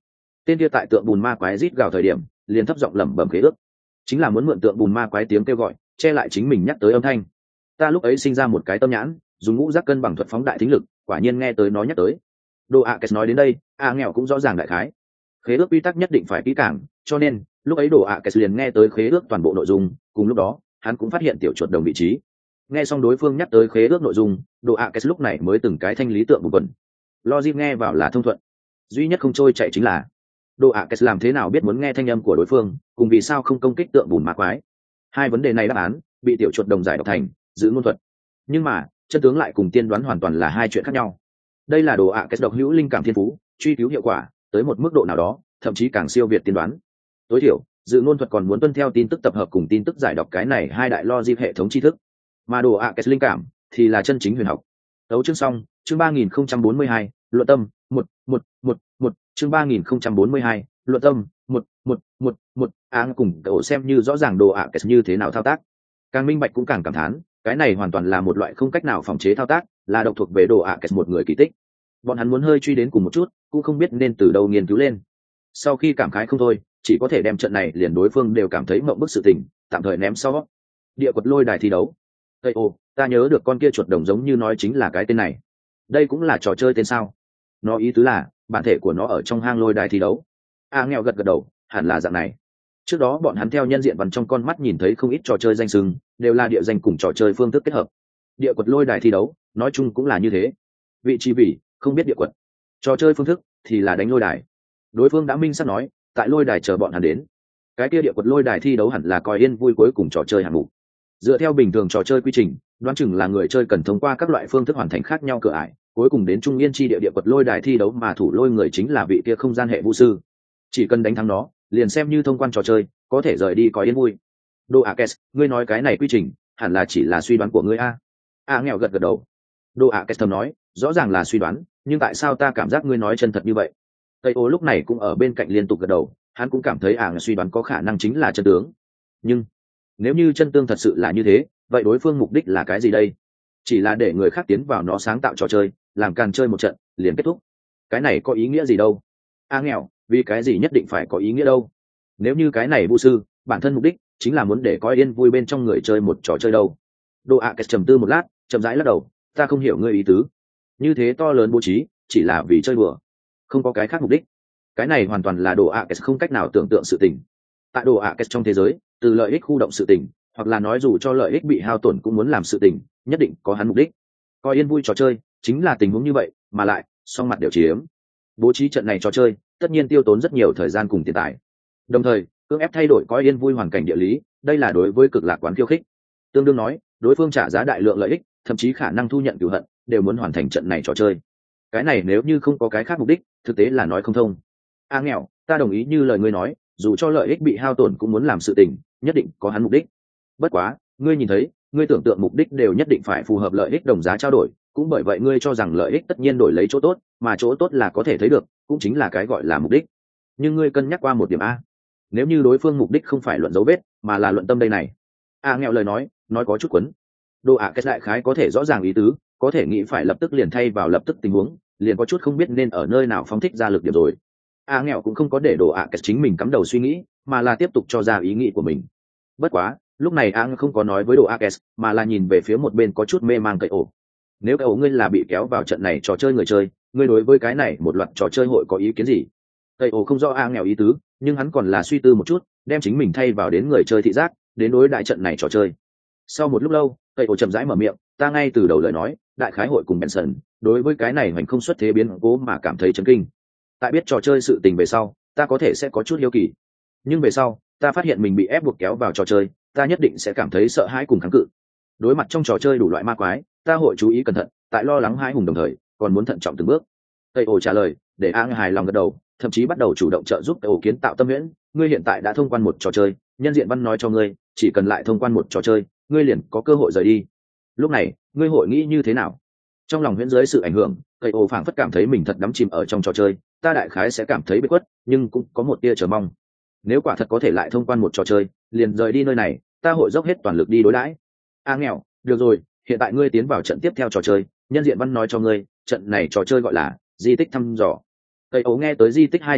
tên kia tại tượng bùn ma quái rít gào thời điểm liền thấp giọng lẩm bẩm khế ước, chính là muốn mượn tượng bùn ma quái tiếng kêu gọi che lại chính mình nhắc tới âm thanh. Ta lúc ấy sinh ra một cái tâm nhãn, dùng ngũ giác cân bằng thuật phóng đại thính lực, quả nhiên nghe tới nó nhắc tới. Đồ ạ Kết nói đến đây, a nghèo cũng rõ ràng đại khái. Khế ước quy tắc nhất định phải kỹ càng, cho nên lúc ấy Đồ ạ Kết liền nghe tới khế ước toàn bộ nội dung, cùng lúc đó hắn cũng phát hiện tiểu chuột đồng vị trí. Nghe xong đối phương nhắc tới khế ước nội dung, Đồ ạ Kết lúc này mới từng cái thanh lý tượng một quần. Logic nghe vào là thông thuận, duy nhất không trôi chạy chính là Đồ ạ Kết làm thế nào biết muốn nghe thanh âm của đối phương, cùng vì sao không công kích tượng bùn ma quái. Hai vấn đề này đáp án bị tiểu chuột đồng giải đọc thành giữ ngôn thuật, nhưng mà chân tướng lại cùng tiên đoán hoàn toàn là hai chuyện khác nhau. Đây là Đồ ạ Kết độc hữu linh cảm thiên phú, truy cứu hiệu quả tới một mức độ nào đó thậm chí càng siêu việt tiên đoán. Tối thiểu dự ngôn thuật còn muốn tuân theo tin tức tập hợp cùng tin tức giải đọc cái này hai đại logic hệ thống tri thức, mà Đồ ạ Kết linh cảm thì là chân chính huyền học. Đấu chương xong, chương ba nghìn không trăm bốn mươi hai, luận tâm một một một một, chương ba nghìn không trăm bốn mươi hai, luận tâm một một một một. Áng cùng cậu xem như rõ ràng Đồ ạ Kết như thế nào thao tác, càng minh bạch cũng càng cảm thán, cái này hoàn toàn là một loại không cách nào phòng chế thao tác, là độc thuộc về Đồ ạ Kết một người kỳ tích. Bọn hắn muốn hơi truy đến cùng một chút, cũng không biết nên từ đâu nghiên cứu lên. Sau khi cảm khái không thôi, chỉ có thể đem trận này liền đối phương đều cảm thấy mộng bức sự tình tạm thời ném sau. Địa quật lôi đài thi đấu. Ê ồ, ta nhớ được con kia chuột đồng giống như nói chính là cái tên này. Đây cũng là trò chơi tên sao? Nó ý tứ là bản thể của nó ở trong hang lôi đài thi đấu. A nghèo gật gật đầu, hẳn là dạng này. Trước đó bọn hắn theo nhân diện văn trong con mắt nhìn thấy không ít trò chơi danh xưng, đều là địa danh cùng trò chơi phương thức kết hợp. Địa quật lôi đài thi đấu, nói chung cũng là như thế. Vị trí vì không biết địa quật, trò chơi phương thức thì là đánh lôi đài. Đối phương đã minh xác nói, tại lôi đài chờ bọn hắn đến. Cái kia địa quật lôi đài thi đấu hẳn là coi yên vui cuối cùng trò chơi hạng mục. Dựa theo bình thường trò chơi quy trình, đoán chừng là người chơi cần thông qua các loại phương thức hoàn thành khác nhau cửa ải, cuối cùng đến trung yên chi địa địa quật lôi đài thi đấu, mà thủ lôi người chính là vị kia không gian hệ vũ sư. Chỉ cần đánh thắng nó, liền xem như thông quan trò chơi, có thể rời đi coi yên vui. Đồ ạ Kết, ngươi nói cái này quy trình hẳn là chỉ là suy đoán của ngươi a? A nghèo gật gật đầu. Đồ ạ Kết thầm nói, rõ ràng là suy đoán, nhưng tại sao ta cảm giác ngươi nói chân thật như vậy? Tây ô lúc này cũng ở bên cạnh liên tục gật đầu, hắn cũng cảm thấy à suy đoán có khả năng chính là chân tướng. Nhưng nếu như chân tương thật sự là như thế, vậy đối phương mục đích là cái gì đây? Chỉ là để người khác tiến vào nó sáng tạo trò chơi, làm càn chơi một trận liền kết thúc, cái này có ý nghĩa gì đâu? A nghèo, vì cái gì nhất định phải có ý nghĩa đâu? Nếu như cái này vu sư bản thân mục đích chính là muốn để coi yên vui bên trong người chơi một trò chơi đâu? Đồ ạ Kết trầm tư một lát, chậm rãi lắc đầu, ta không hiểu ngươi ý tứ. Như thế to lớn bố trí chỉ là vì chơi đùa, không có cái khác mục đích. Cái này hoàn toàn là Đồ ạ Kết không cách nào tưởng tượng sự tình. Tại Đồ ạ Kết trong thế giới, từ lợi ích khu động sự tình, hoặc là nói dù cho lợi ích bị hao tổn cũng muốn làm sự tình, nhất định có hắn mục đích. Coi yên vui trò chơi chính là tình huống như vậy, mà lại song mặt đều chiếm. Bố trí trận này trò chơi tất nhiên tiêu tốn rất nhiều thời gian cùng tiền tài, đồng thời cưỡng ép thay đổi coi yên vui hoàn cảnh địa lý, đây là đối với cực lạc quán khiêu khích. Tương đương nói đối phương trả giá đại lượng lợi ích, thậm chí khả năng thu nhận cửu hận, đều muốn hoàn thành trận này trò chơi. Cái này nếu như không có cái khác mục đích, thực tế là nói không thông. A nghèo, ta đồng ý như lời ngươi nói, dù cho lợi ích bị hao tổn cũng muốn làm sự tình, nhất định có hắn mục đích. Bất quá ngươi nhìn thấy, ngươi tưởng tượng mục đích đều nhất định phải phù hợp lợi ích đồng giá trao đổi, cũng bởi vậy ngươi cho rằng lợi ích tất nhiên đổi lấy chỗ tốt, mà chỗ tốt là có thể thấy được, cũng chính là cái gọi là mục đích. Nhưng ngươi cân nhắc qua một điểm a, nếu như đối phương mục đích không phải luận dấu vết mà là luận tâm đây này. A nghèo lời nói nói có chút quấn. Đồ ạ Kết đại khái có thể rõ ràng ý tứ, có thể nghĩ phải lập tức liền thay vào lập tức tình huống, liền có chút không biết nên ở nơi nào phóng thích ra lực điểm rồi. A nghèo cũng không có để Đồ ạ Kết chính mình cắm đầu suy nghĩ, mà là tiếp tục cho ra ý nghĩ của mình. Bất quá lúc này A không có nói với Đồ ạ Kết, mà là nhìn về phía một bên có chút mê mang cậy ổ. Nếu cậy ổ ngươi là bị kéo vào trận này trò chơi người chơi, ngươi đối với cái này một loạt trò chơi hội có ý kiến gì? Cậy ổ không rõ A nghèo ý tứ, nhưng hắn còn là suy tư một chút, đem chính mình thay vào đến người chơi thị giác, đến đối đại trận này trò chơi. Sau một lúc lâu, cậy ổ chậm rãi mở miệng, ta ngay từ đầu lời nói, đại khái hội cùng Benson đối với cái này hoành không xuất thế biến cố mà cảm thấy chấn kinh. Tại biết trò chơi sự tình về sau, ta có thể sẽ có chút hiếu kỳ, nhưng về sau ta phát hiện mình bị ép buộc kéo vào trò chơi, ta nhất định sẽ cảm thấy sợ hãi cùng kháng cự. Đối mặt trong trò chơi đủ loại ma quái, ta hội chú ý cẩn thận, tại lo lắng hãi hùng đồng thời còn muốn thận trọng từng bước. Tây ổ trả lời, để An hài lòng gật đầu, thậm chí bắt đầu chủ động trợ giúp Tây ổ kiến tạo tâm huyễn. Ngươi hiện tại đã thông quan một trò chơi, nhân diện văn nói cho ngươi, chỉ cần lại thông quan một trò chơi, ngươi liền có cơ hội rời đi. Lúc này ngươi hội nghĩ như thế nào? Trong lòng huyễn dưới sự ảnh hưởng, Tây ổ phảng phất cảm thấy mình thật đắm chìm ở trong trò chơi, ta đại khái sẽ cảm thấy bị quất, nhưng cũng có một tia chờ mong. Nếu quả thật có thể lại thông quan một trò chơi, liền rời đi nơi này, ta hội dốc hết toàn lực đi đối đãi. A nghèo, được rồi, hiện tại ngươi tiến vào trận tiếp theo trò chơi, nhân diện văn nói cho ngươi, trận này trò chơi gọi là di tích thăm dò. Tây ấu nghe tới di tích hai chữ lúc,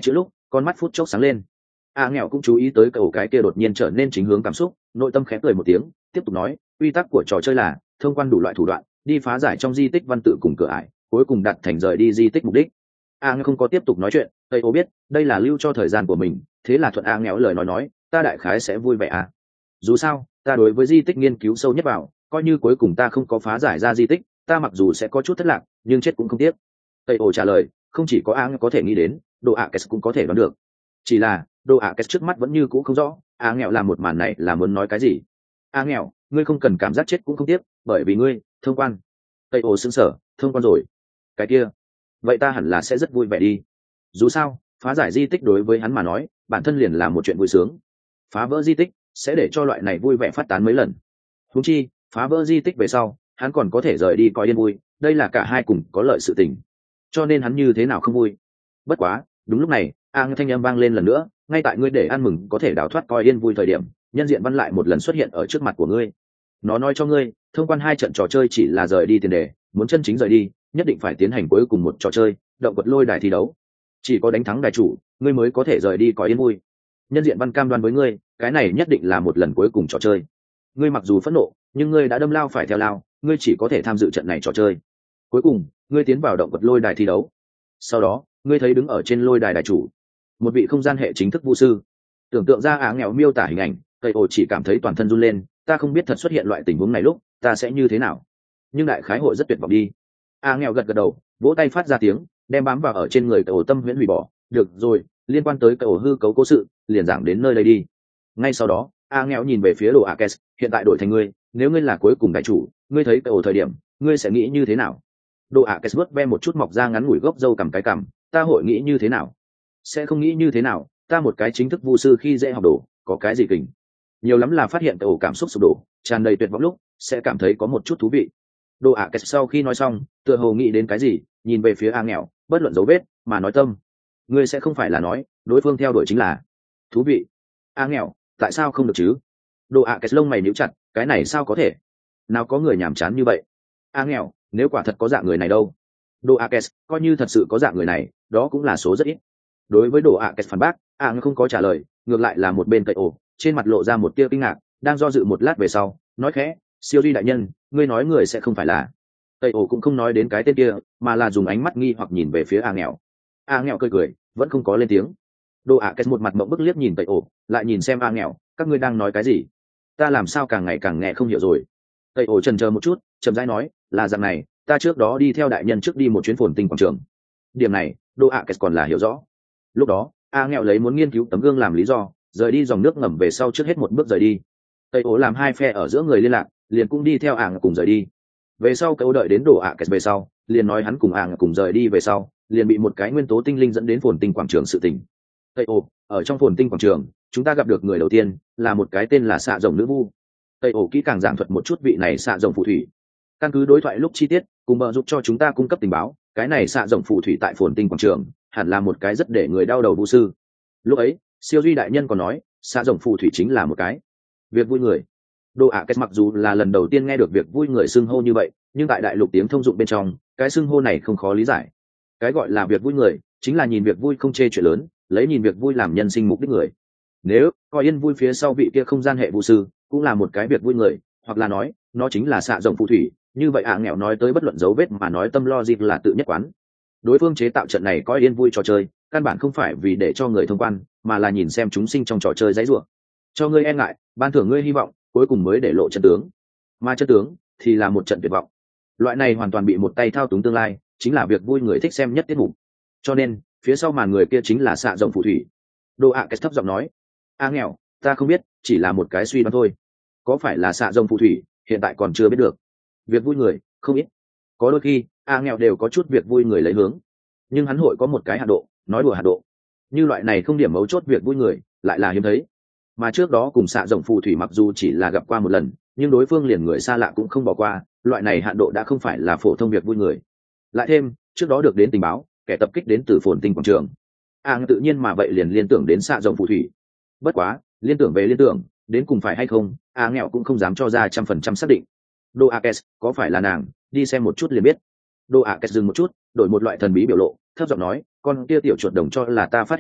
con mắt phút chốc sáng lên. A nghèo cũng chú ý tới cậu cái kia đột nhiên trở nên chính hướng cảm xúc, nội tâm khẽ cười một tiếng, tiếp tục nói, quy tắc của trò chơi là thông quan đủ loại thủ đoạn, đi phá giải trong di tích văn tự cùng cửa ải, cuối cùng đặt thành rời đi di tích mục đích. A nghèo không có tiếp tục nói chuyện, tây ô biết đây là lưu cho thời gian của mình, thế là thuận A nghèo lời nói nói, ta đại khái sẽ vui vẻ à. Dù sao ta đối với di tích nghiên cứu sâu nhất vào, coi như cuối cùng ta không có phá giải ra di tích, ta mặc dù sẽ có chút thất lạc nhưng chết cũng không tiếc. Tây ô trả lời, không chỉ có A nghèo có thể nghĩ đến, đồ ạ kết cũng có thể đoán được, chỉ là đồ ạ kết trước mắt vẫn như cũ không rõ A nghèo làm một màn này là muốn nói cái gì. A nghèo, ngươi không cần cảm giác chết cũng không tiếc, bởi vì ngươi thông quan. Tây ô sững sờ, thông quan rồi? Cái kia vậy ta hẳn là sẽ rất vui vẻ đi. Dù sao phá giải di tích đối với hắn mà nói bản thân liền là một chuyện vui sướng, phá vỡ di tích sẽ để cho loại này vui vẻ phát tán mấy lần. Huống chi phá vỡ di tích về sau hắn còn có thể rời đi coi yên vui, đây là cả hai cùng có lợi sự tình, cho nên hắn như thế nào không vui. Bất quá đúng lúc này A nghe thanh âm vang lên lần nữa, ngay tại ngươi để ăn mừng có thể đào thoát coi yên vui thời điểm, nhân diện văn lại một lần xuất hiện ở trước mặt của ngươi. Nó nói cho ngươi thông quan hai trận trò chơi chỉ là rời đi tiền đề, muốn chân chính rời đi nhất định phải tiến hành cuối cùng một trò chơi, động vật lôi đài thi đấu. Chỉ có đánh thắng đài chủ ngươi mới có thể rời đi coi yên vui. Nhân diện văn cam đoan với ngươi, cái này nhất định là một lần cuối cùng trò chơi. Ngươi mặc dù phẫn nộ nhưng ngươi đã đâm lao phải theo lao, ngươi chỉ có thể tham dự trận này trò chơi. Cuối cùng ngươi tiến vào động vật lôi đài thi đấu, sau đó ngươi thấy đứng ở trên lôi đài đài chủ một vị không gian hệ chính thức vu sư. Tưởng tượng ra Á nghèo miêu tả hình ảnh, cây ổ chỉ cảm thấy toàn thân run lên, ta không biết thật xuất hiện loại tình huống này lúc ta sẽ như thế nào, nhưng đại khái hội rất tuyệt vọng đi. Á nghèo gật gật đầu, vỗ tay phát ra tiếng, đem bám vào ở trên người cây ổ tâm huyễn hủy bỏ. Được rồi, liên quan tới cây ổ hư cấu cố sự liền giảng đến nơi đây đi. Ngay sau đó Á nghèo nhìn về phía đồ Akes, hiện tại đổi thành ngươi, nếu ngươi là cuối cùng đại chủ, ngươi thấy cây ổ thời điểm ngươi sẽ nghĩ như thế nào? Đồ Akes vớt ve một chút mọc ra ngắn ngủi gốc râu cầm cái cằm, ta hội nghĩ như thế nào? Sẽ không nghĩ như thế nào, ta một cái chính thức vu sư khi dễ học đồ có cái gì kình, nhiều lắm là phát hiện ổ cảm xúc sụp đổ tràn đầy tuyệt vọng lúc sẽ cảm thấy có một chút thú vị. Đồ ạ kết sau khi nói xong tựa hồ nghĩ đến cái gì, nhìn về phía A nghèo, bất luận dấu vết mà nói tâm, ngươi sẽ không phải là nói đối phương theo đuổi chính là thú vị? A nghèo, tại sao không được chứ? Đồ ạ kết lông mày níu chặt, cái này sao có thể, nào có người nhàm chán như vậy. A nghèo, nếu quả thật có dạng người này đâu? Đồ ạ kết, coi như thật sự có dạng người này đó cũng là số rất ít. Đối với đồ ạ kết phản bác, A nghèo không có trả lời, ngược lại là một bên cậy ổ trên mặt lộ ra một tia kinh ngạc, đang do dự một lát về sau nói khẽ, siêu duy đại nhân, ngươi nói người sẽ không phải là? Tây ổ cũng không nói đến cái tên kia mà là dùng ánh mắt nghi hoặc nhìn về phía A nghèo. A nghèo cười cười vẫn không có lên tiếng. Đồ ạ kết một mặt mộng bức liếc nhìn Tây ổ, lại nhìn xem A nghèo, các ngươi đang nói cái gì? Ta làm sao càng ngày càng nghe không hiểu rồi. Tây ổ chần chờ một chút chậm rãi nói, là rằng này, ta trước đó đi theo đại nhân trước đi một chuyến phồn tinh quảng trường. Điểm này Đồ ạ kết còn là hiểu rõ. Lúc đó A nghèo lấy muốn nghiên cứu tấm gương làm lý do rời đi dòng nước ngầm về sau trước hết một bước rời đi. Tây ố làm hai phe ở giữa người liên lạc, liền cũng đi theo ảng cùng rời đi. Về sau cậu đợi đến đồ ạ kết về sau liền nói hắn cùng ảng cùng rời đi về sau liền bị một cái nguyên tố tinh linh dẫn đến phồn tinh quảng trường sự tình. Tây ố, ở trong phồn tinh quảng trường chúng ta gặp được người đầu tiên là một cái tên là xạ rồng nữ vu. Tây ố kỹ càng giảng thuật một chút vị này xạ rồng phù thủy, căn cứ đối thoại lúc chi tiết cùng bờ giúp cho chúng ta cung cấp tình báo, cái này xạ rồng phù thủy tại phồn tinh quảng trường hẳn là một cái rất để người đau đầu vu sư. Lúc ấy siêu duy đại nhân còn nói xạ rồng phù thủy chính là một cái việc vui người. Đồ ạ kết mặc dù là lần đầu tiên nghe được việc vui người xưng hô như vậy, nhưng tại đại lục tiếng thông dụng bên trong cái xưng hô này không khó lý giải. Cái gọi là việc vui người chính là nhìn việc vui không chê chuyện lớn, lấy nhìn việc vui làm nhân sinh mục đích người. Nếu coi yên vui phía sau vị kia không gian hệ vu sư cũng là một cái việc vui người, hoặc là nói nó chính là xạ rồng phù thủy, như vậy ạ nghèo nói tới bất luận dấu vết mà nói tâm logic là tự nhất quán. Đối phương chế tạo trận này coi yên vui trò chơi căn bản không phải vì để cho người thông quan, mà là nhìn xem chúng sinh trong trò chơi dãy rủa, cho ngươi e ngại, ban thưởng ngươi hy vọng, cuối cùng mới để lộ chân tướng. Mà chân tướng thì là một trận tuyệt vọng. Loại này hoàn toàn bị một tay thao túng tương lai, chính là việc vui người thích xem nhất tiết mục. Cho nên phía sau màn người kia chính là xạ rồng phù thủy. Đồ ạ kết thấp giọng nói, A nghèo, ta không biết, chỉ là một cái suy đoán thôi. Có phải là xạ rồng phù thủy hiện tại còn chưa biết được. Việc vui người không ít, có đôi khi A nghèo đều có chút việc vui người lấy hướng, nhưng hắn hội có một cái hạ độ, nói đùa hạ độ. Như loại này không điểm mấu chốt việc vui người lại là hiếm thấy. Mà trước đó cùng xạ rồng phù thủy mặc dù chỉ là gặp qua một lần, nhưng đối phương liền người xa lạ cũng không bỏ qua, loại này hạn độ đã không phải là phổ thông việc vui người. Lại thêm trước đó được đến tình báo kẻ tập kích đến từ phồn tinh quảng trường, A tự nhiên mà vậy liền liên tưởng đến xạ rồng phù thủy. Bất quá liên tưởng về liên tưởng, đến cùng phải hay không A nghèo cũng không dám cho ra trăm phần trăm xác định. Đồ Akes, có phải là nàng? Đi xem một chút liền biết. Đồ Akes dừng một chút, đổi một loại thần bí biểu lộ, thấp giọng nói, con kia tiểu chuột đồng cho là ta phát hiện nó,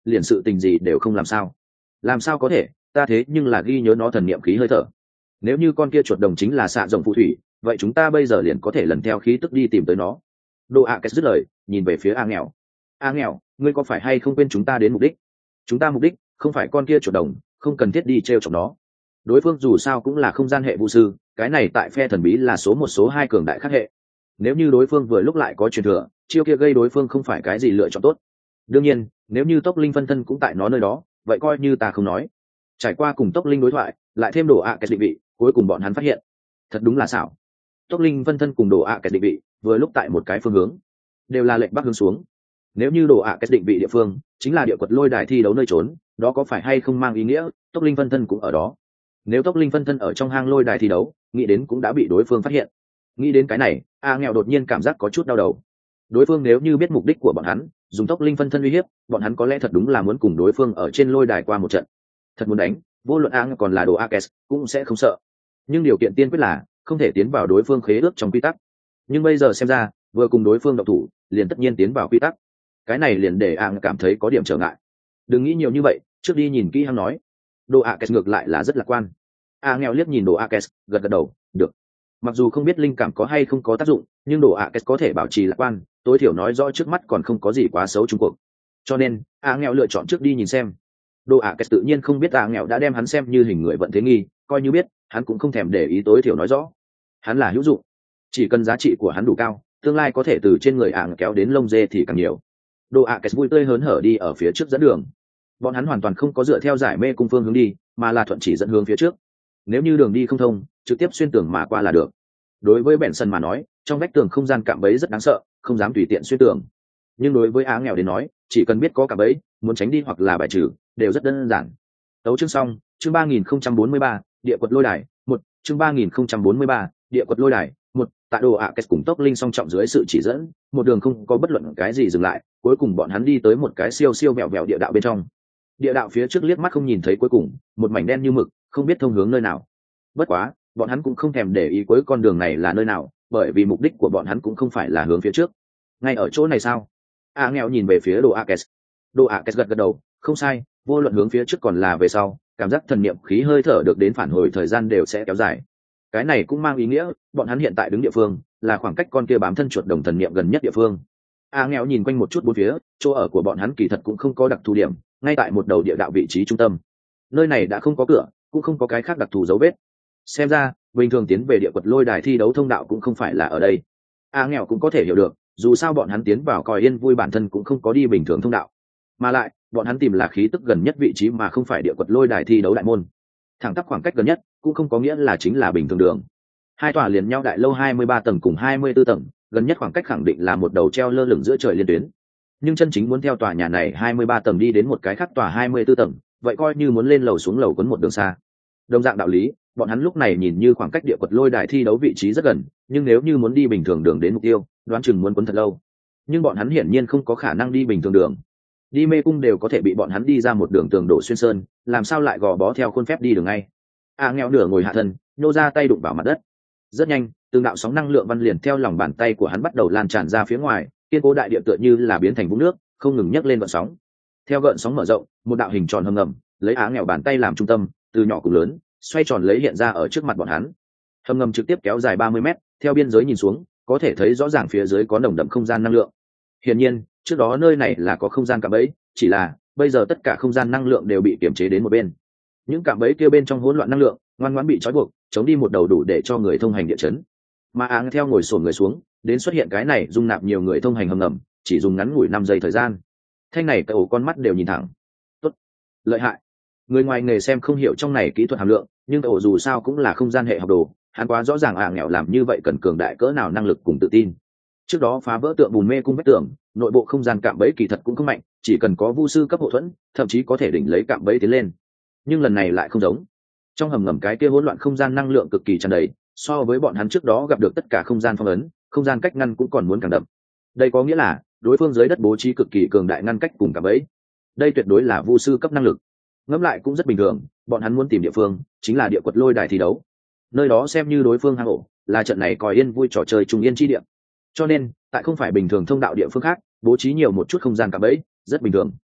liền sự tình gì đều không làm sao? Làm sao có thể? Ta thế nhưng là ghi nhớ nó thần niệm khí hơi thở. Nếu như con kia chuột đồng chính là xạ rồng phù thủy, vậy chúng ta bây giờ liền có thể lần theo khí tức đi tìm tới nó. Đồ ạ kết dứt lời, nhìn về phía A nghèo. A nghèo, ngươi có phải hay không quên chúng ta đến mục đích? Chúng ta mục đích không phải con kia chuột đồng, không cần thiết đi treo chọc nó. Đối phương dù sao cũng là không gian hệ vũ sư, cái này tại phe thần bí là số một số hai cường đại khác hệ. Nếu như đối phương vừa lúc lại có truyền thừa, chiêu kia gây đối phương không phải cái gì lựa chọn tốt. Đương nhiên, nếu như tốc linh phân thân cũng tại nó nơi đó, vậy coi như ta không nói. Trải qua cùng tốc linh đối thoại, lại thêm đồ ạ kết định vị, cuối cùng bọn hắn phát hiện, thật đúng là xảo. Tốc linh phân thân cùng đồ ạ kết định vị, vừa lúc tại một cái phương hướng, đều là lệnh bắc hướng xuống. Nếu như đồ ạ kết định vị địa phương chính là địa quật lôi đài thi đấu nơi trốn, đó có phải hay không mang ý nghĩa tốc linh phân thân cũng ở đó? Nếu tốc linh phân thân ở trong hang lôi đài thi đấu, nghĩ đến cũng đã bị đối phương phát hiện. Nghĩ đến cái này, A nghèo đột nhiên cảm giác có chút đau đầu. Đối phương nếu như biết mục đích của bọn hắn, dùng tốc linh phân thân uy hiếp, bọn hắn có lẽ thật đúng là muốn cùng đối phương ở trên lôi đài qua một trận. Thật muốn đánh, vô luận A còn là đồ Akes cũng sẽ không sợ. Nhưng điều kiện tiên quyết là không thể tiến vào đối phương khế ước trong quy tắc. Nhưng bây giờ xem ra, vừa cùng đối phương độc thủ, liền tất nhiên tiến vào quy tắc. Cái này liền để A cảm thấy có điểm trở ngại. Đừng nghĩ nhiều như vậy, trước đi nhìn kỹ hắn nói. Đồ Akes ngược lại là rất lạc quan. A nghèo liếc nhìn đồ Akes, gật gật đầu, được. Mặc dù không biết linh cảm có hay không có tác dụng, nhưng đồ Akes có thể bảo trì lạc quan, tối thiểu nói rõ trước mắt còn không có gì quá xấu chung cuộc. Cho nên, A nghèo lựa chọn trước đi nhìn xem. Đồ Akes tự nhiên không biết A nghèo đã đem hắn xem như hình người vận thế nghi, coi như biết, hắn cũng không thèm để ý tối thiểu nói rõ. Hắn là hữu dụng, chỉ cần giá trị của hắn đủ cao, tương lai có thể từ trên người A kéo đến lông dê thì càng nhiều. Đồ Akes vui tươi hớn hở đi ở phía trước dẫn đường. Bọn hắn hoàn toàn không có dựa theo giải mê cung phương hướng đi, mà là thuận chỉ dẫn hướng phía trước. Nếu như đường đi không thông, trực tiếp xuyên tường mà qua là được. Đối với Benson mà nói, trong vách tường không gian cạm bẫy rất đáng sợ, không dám tùy tiện xuyên tường. Nhưng đối với Á nghèo đến nói, chỉ cần biết có cạm bẫy, muốn tránh đi hoặc là bài trừ, đều rất đơn giản. Tấu chương xong, chương ba nghìn không trăm bốn mươi ba, địa quật lôi đài, một, chương ba nghìn không trăm bốn mươi ba, địa quật lôi đài, một, tại đồ ạ kết cùng tốc linh song trọng dưới sự chỉ dẫn, một đường không có bất luận cái gì dừng lại, cuối cùng bọn hắn đi tới một cái siêu siêu vẹo vẹo địa đạo bên trong. Địa đạo phía trước liếc mắt không nhìn thấy cuối cùng, một mảnh đen như mực, không biết thông hướng nơi nào. Bất quá, bọn hắn cũng không thèm để ý cuối con đường này là nơi nào, bởi vì mục đích của bọn hắn cũng không phải là hướng phía trước. Ngay ở chỗ này sao? A nghèo nhìn về phía đồ Akes. Đồ Akes gật gật đầu, không sai, vô luận hướng phía trước còn là về sau, cảm giác thần niệm khí hơi thở được đến phản hồi thời gian đều sẽ kéo dài. Cái này cũng mang ý nghĩa, bọn hắn hiện tại đứng địa phương là khoảng cách con kia bám thân chuột đồng thần niệm gần nhất địa phương. A nghèo nhìn quanh một chút bốn phía, chỗ ở của bọn hắn kỳ thật cũng không có đặc thù điểm, ngay tại một đầu địa đạo vị trí trung tâm. Nơi này đã không có cửa, cũng không có cái khác đặc thù dấu vết. Xem ra, bình thường tiến về địa quật lôi đài thi đấu thông đạo cũng không phải là ở đây. A nghèo cũng có thể hiểu được, dù sao bọn hắn tiến vào coi yên vui bản thân cũng không có đi bình thường thông đạo, mà lại bọn hắn tìm là khí tức gần nhất vị trí mà không phải địa quật lôi đài thi đấu đại môn. Thẳng tắp khoảng cách gần nhất cũng không có nghĩa là chính là bình thường đường. Hai tòa liền nhau đại lâu hai mươi ba tầng cùng hai mươi bốn tầng, gần nhất khoảng cách khẳng định là một đầu treo lơ lửng giữa trời liên tuyến. Nhưng chân chính muốn theo tòa nhà này hai mươi ba tầng đi đến một cái khác tòa hai mươi bốn tầng, vậy coi như muốn lên lầu xuống lầu quấn một đường xa. Đồng dạng đạo lý, bọn hắn lúc này nhìn như khoảng cách địa quật lôi đài thi đấu vị trí rất gần, nhưng nếu như muốn đi bình thường đường đến mục tiêu, đoán chừng muốn quấn thật lâu. Nhưng bọn hắn hiển nhiên không có khả năng đi bình thường đường. Đi mê cung đều có thể bị bọn hắn đi ra một đường tường đổ xuyên sơn, làm sao lại gò bó theo khuôn phép đi đường ngay? A nghèo nửa ngồi hạ thân, nhô ra tay đụng vào mặt đất. Rất nhanh, từng đạo sóng năng lượng văn liền theo lòng bàn tay của hắn bắt đầu lan tràn ra phía ngoài, kiên cố đại địa tựa như là biến thành vũng nước, không ngừng nhấc lên gợn sóng. Theo gợn sóng mở rộng, một đạo hình tròn hầm ngầm, lấy Á nghèo bàn tay làm trung tâm, từ nhỏ cùng lớn, xoay tròn lấy hiện ra ở trước mặt bọn hắn. Hầm ngầm trực tiếp kéo dài ba mươi mét, theo biên giới nhìn xuống, có thể thấy rõ ràng phía dưới có nồng đậm không gian năng lượng. Hiển nhiên, trước đó nơi này là có không gian cạm bẫy, chỉ là bây giờ tất cả không gian năng lượng đều bị kiềm chế đến một bên. Những cạm bẫy kia bên trong hỗn loạn năng lượng, ngoan ngoãn bị trói buộc, chống đi một đầu đủ để cho người thông hành địa chấn. Mà Áng theo ngồi xổm người xuống, đến xuất hiện cái này dung nạp nhiều người thông hành hầm ngầm, chỉ dùng ngắn ngủi năm giây thời gian. Thanh này cậu con mắt đều nhìn thẳng. Tốt, lợi hại. Người ngoài nghề xem không hiểu trong này kỹ thuật hàm lượng, nhưng cậu dù sao cũng là không gian hệ học đồ, hắn quá rõ ràng Áng nghèo làm như vậy cần cường đại cỡ nào năng lực cùng tự tin. Trước đó phá vỡ tượng bùn mê cung vách tường, nội bộ không gian cạm bẫy kỳ thật cũng không mạnh, chỉ cần có vu sư cấp hộ thuẫn, thậm chí có thể đỉnh lấy cạm bẫy tiến lên. Nhưng lần này lại không giống. Trong hầm ngầm cái kia hỗn loạn không gian năng lượng cực kỳ tràn đầy, so với bọn hắn trước đó gặp được tất cả không gian phong ấn, không gian cách ngăn cũng còn muốn càng đậm. Đây có nghĩa là đối phương dưới đất bố trí cực kỳ cường đại ngăn cách cùng cạm bẫy. Đây tuyệt đối là vu sư cấp năng lực. Ngẫm lại cũng rất bình thường, bọn hắn muốn tìm địa phương, chính là địa quật lôi đài thi đấu. Nơi đó xem như đối phương hang ổ, là trận này coi yên vui trò chơi trùng yên chi địa. Cho nên, tại không phải bình thường thông đạo địa phương khác, bố trí nhiều một chút không gian cạm bẫy, rất bình thường.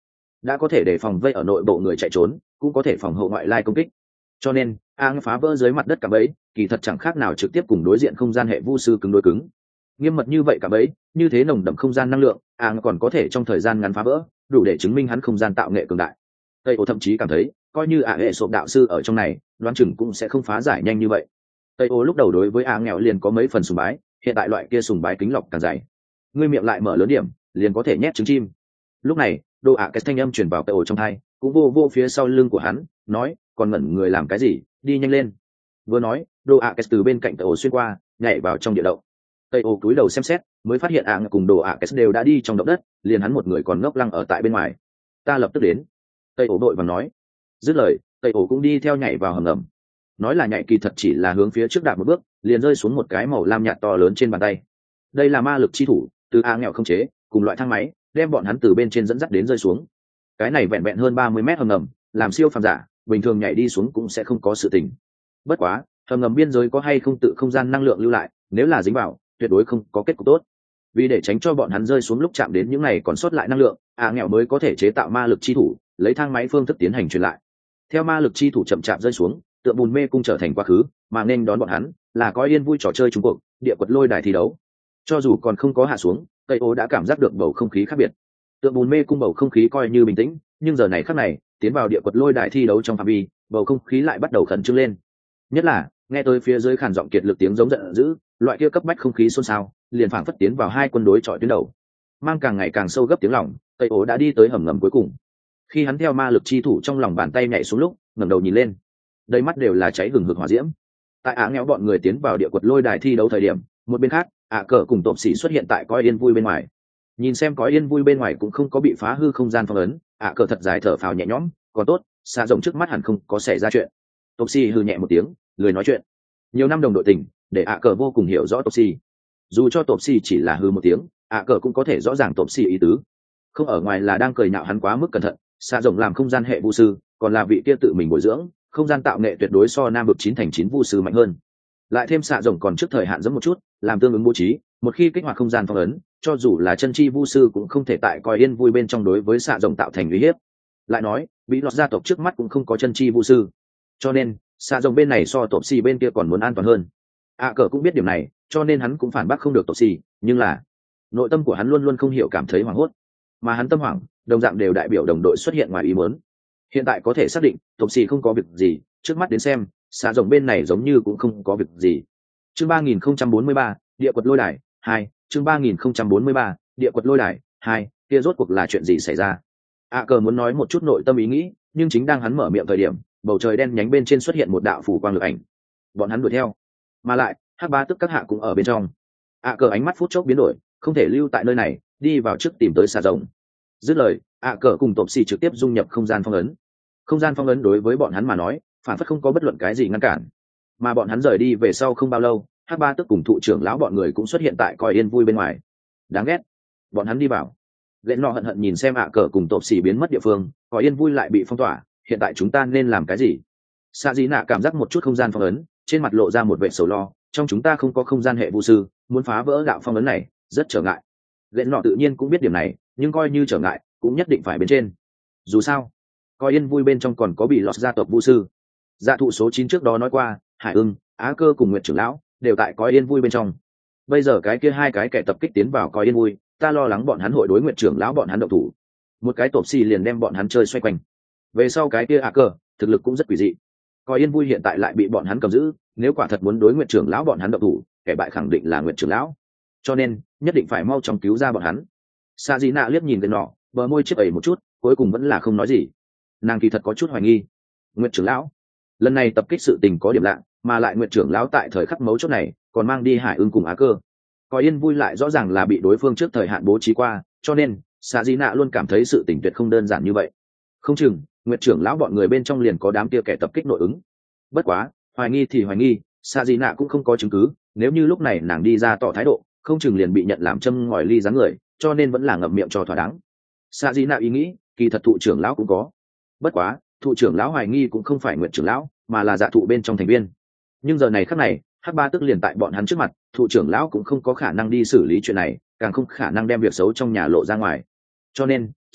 đã có thể để phòng vây ở nội bộ người chạy trốn, cũng có thể phòng hộ ngoại lai công kích. Cho nên Aang phá vỡ dưới mặt đất cả bẫy kỳ thật chẳng khác nào trực tiếp cùng đối diện không gian hệ vu sư cứng đối cứng. Nghiêm mật như vậy cả bẫy, như thế nồng đậm không gian năng lượng, Aang còn có thể trong thời gian ngắn phá vỡ, đủ để chứng minh hắn không gian tạo nghệ cường đại. Tây Ô thậm chí cảm thấy coi như ả hệ sộp đạo sư ở trong này đoán chừng cũng sẽ không phá giải nhanh như vậy. Tây Ô lúc đầu đối với Aang nghèo liền có mấy phần sùng bái, hiện tại loại kia sùng bái kính lọc càng dày. Ngươi miệng lại mở lớn điểm, liền có thể nhét trứng chim. Lúc này đồ ạ cái thanh âm truyền vào Tây Ô trong tai, cũng vô vô phía sau lưng của hắn, nói còn ngẩn người làm cái gì, đi nhanh lên. Vừa nói đồ ạ cái từ bên cạnh Tây Ô xuyên qua, nhảy vào trong địa động. Tây Ô cúi đầu xem xét, mới phát hiện Aang cùng đồ ạ cái đều đã đi trong động đất, liền hắn một người còn ngốc lăng ở tại bên ngoài. Ta lập tức đến. Tây Ô đội và nói. Dứt lời Tây Ô cũng đi theo nhảy vào hầm ngầm. Nói là nhảy kỳ thật chỉ là hướng phía trước đạp một bước, liền rơi xuống một cái màu lam nhạt to lớn trên bàn tay. Đây là ma lực chi thủ, từ A nghèo không chế cùng loại thang máy đem bọn hắn từ bên trên dẫn dắt đến rơi xuống. Cái này vẹn vẹn hơn ba mươi mét hầm ngầm, làm siêu phàm giả bình thường nhảy đi xuống cũng sẽ không có sự tình. Bất quá hầm ngầm biên giới có hay không tự không gian năng lượng lưu lại, nếu là dính vào tuyệt đối không có kết cục tốt. Vì để tránh cho bọn hắn rơi xuống lúc chạm đến những này còn sót lại năng lượng, A nghèo mới có thể chế tạo ma lực chi thủ, lấy thang máy phương thức tiến hành truyền lại. Theo ma lực chi thủ chậm chạp rơi xuống, tựa bùn mê cung trở thành quá khứ, mà nên đón bọn hắn là coi yên vui trò chơi trung cuộc địa quật lôi đài thi đấu. Cho dù còn không có hạ xuống, Tây Ô đã cảm giác được bầu không khí khác biệt. Tượng bùn mê cung bầu không khí coi như bình tĩnh, nhưng giờ này khắc này tiến vào địa quật lôi đài thi đấu trong phạm vi, bầu không khí lại bắt đầu khẩn trương lên. Nhất là nghe tới phía dưới khàn giọng kiệt lực tiếng giống giận dữ, loại kia cấp bách không khí xôn xao, liền phảng phất tiến vào hai quân đối chọi tuyến đầu. Mang càng ngày càng sâu gấp tiếng lòng, Tây Ô đã đi tới hầm ngầm cuối cùng. Khi hắn theo ma lực chi thủ trong lòng bàn tay nhảy xuống lúc, ngẩng đầu nhìn lên, đầy mắt đều là cháy hừng hực hỏa diễm. Tại Á nghèo bọn người tiến vào địa quật lôi đài thi đấu thời điểm, một bên khác ạ cờ cùng tộp xỉ xuất hiện tại coi yên vui bên ngoài. Nhìn xem coi yên vui bên ngoài cũng không có bị phá hư không gian phong ấn, ạ cờ thật dài thở phào nhẹ nhõm, còn tốt xa rộng trước mắt hẳn không có xảy ra chuyện. Tộp xỉ hừ nhẹ một tiếng, lười nói chuyện. Nhiều năm đồng đội tình, để ạ cờ vô cùng hiểu rõ tộp xỉ. Dù cho tộp xỉ chỉ là hư một tiếng, ạ cờ cũng có thể rõ ràng tộp xỉ ý tứ. Không ở ngoài là đang cười nhạo hắn quá mức cẩn thận, xa rộng làm không gian hệ vu sư, còn là vị kia tự mình bồi dưỡng không gian tạo nghệ tuyệt đối so nam vực chín thành chín vu sư mạnh hơn. Lại thêm xạ rồng còn trước thời hạn dẫn một chút, làm tương ứng bố trí, một khi kích hoạt không gian phong ấn, cho dù là chân chi vu sư cũng không thể tại coi yên vui bên trong đối với xạ rồng tạo thành uy hiếp. Lại nói bị lọt gia tộc trước mắt cũng không có chân chi vu sư, cho nên xạ rồng bên này so tộc xì bên kia còn muốn an toàn hơn. A cờ cũng biết điểm này, cho nên hắn cũng phản bác không được tộc xì, nhưng là nội tâm của hắn luôn luôn không hiểu cảm thấy hoảng hốt, mà hắn tâm hoảng đồng dạng đều đại biểu đồng đội xuất hiện ngoài ý muốn. Hiện tại có thể xác định tộc xì không có việc gì, trước mắt đến xem xạ rồng bên này giống như cũng không có việc gì. Chương ba nghìn không trăm bốn mươi ba địa quật lôi đài hai. Chương ba nghìn không trăm bốn mươi ba địa quật lôi đài hai. Kia rốt cuộc là chuyện gì xảy ra? A cờ muốn nói một chút nội tâm ý nghĩ, nhưng chính đang hắn mở miệng thời điểm, bầu trời đen nhánh bên trên xuất hiện một đạo phủ quang lực ảnh. Bọn hắn đuổi theo, mà lại hắc ba tức các hạ cũng ở bên trong. A cờ ánh mắt phút chốc biến đổi, không thể lưu tại nơi này, đi vào trước tìm tới xạ rồng. Dứt lời, A cờ cùng tộc xì trực tiếp dung nhập không gian phong ấn. Không gian phong ấn đối với bọn hắn mà nói phản phất không có bất luận cái gì ngăn cản, mà bọn hắn rời đi về sau không bao lâu, hắc ba tức cùng thụ trưởng lão bọn người cũng xuất hiện tại coi yên vui bên ngoài. Đáng ghét, bọn hắn đi vào. Lệnh nọ hận hận nhìn xem ạ cờ cùng tộc xỉ biến mất địa phương, coi yên vui lại bị phong tỏa, hiện tại chúng ta nên làm cái gì? Sa dĩ nạ cảm giác một chút không gian phong ấn, trên mặt lộ ra một vẻ sầu lo, trong chúng ta không có không gian hệ vu sư, muốn phá vỡ đạo phong ấn này rất trở ngại. Lệnh nọ tự nhiên cũng biết điểm này, nhưng coi như trở ngại cũng nhất định phải bên trên. Dù sao coi yên vui bên trong còn có bị lọt gia tộc vu sư. Dạ thụ số chín trước đó nói qua, Hải Ưng, Á Cơ cùng Nguyệt trưởng lão đều tại coi yên vui bên trong. Bây giờ cái kia hai cái kẻ tập kích tiến vào coi yên vui, ta lo lắng bọn hắn hội đối Nguyệt trưởng lão bọn hắn động thủ. Một cái tộp xì liền đem bọn hắn chơi xoay quanh. Về sau cái kia Á Cơ, thực lực cũng rất quỷ dị. Coi yên vui hiện tại lại bị bọn hắn cầm giữ, nếu quả thật muốn đối Nguyệt trưởng lão bọn hắn động thủ, kẻ bại khẳng định là Nguyệt trưởng lão. Cho nên, nhất định phải mau chóng cứu ra bọn hắn. Sa Dĩ Nạ liếc nhìn cái nọ, bờ môi chiếc ẩy một chút, cuối cùng vẫn là không nói gì. Nàng kỳ thật có chút hoài nghi. Nguyệt trưởng lão lần này tập kích sự tình có điểm lạ, mà lại Nguyệt trưởng lão tại thời khắc mấu chốt này còn mang đi Hải Ưng cùng Á Cơ. Coi yên vui lại rõ ràng là bị đối phương trước thời hạn bố trí qua, cho nên Sa Dĩ Nạ luôn cảm thấy sự tình tuyệt không đơn giản như vậy. Không chừng Nguyệt trưởng lão bọn người bên trong liền có đám kia kẻ tập kích nội ứng. Bất quá hoài nghi thì hoài nghi, Sa Dĩ Nạ cũng không có chứng cứ, nếu như lúc này nàng đi ra tỏ thái độ, không chừng liền bị nhận làm châm ngòi ly dáng người, cho nên vẫn là ngậm miệng cho thỏa đáng. Sa Dĩ Nạ ý nghĩ kỳ thật thụ trưởng lão cũng có, bất quá thụ trưởng lão hoài nghi cũng không phải Nguyệt trưởng lão, mà là dạ thụ bên trong thành viên. Nhưng giờ này khắc này hắc ba tức liền tại bọn hắn trước mặt, thụ trưởng lão cũng không có khả năng đi xử lý chuyện này, càng không khả năng đem việc xấu trong nhà lộ ra ngoài, cho nên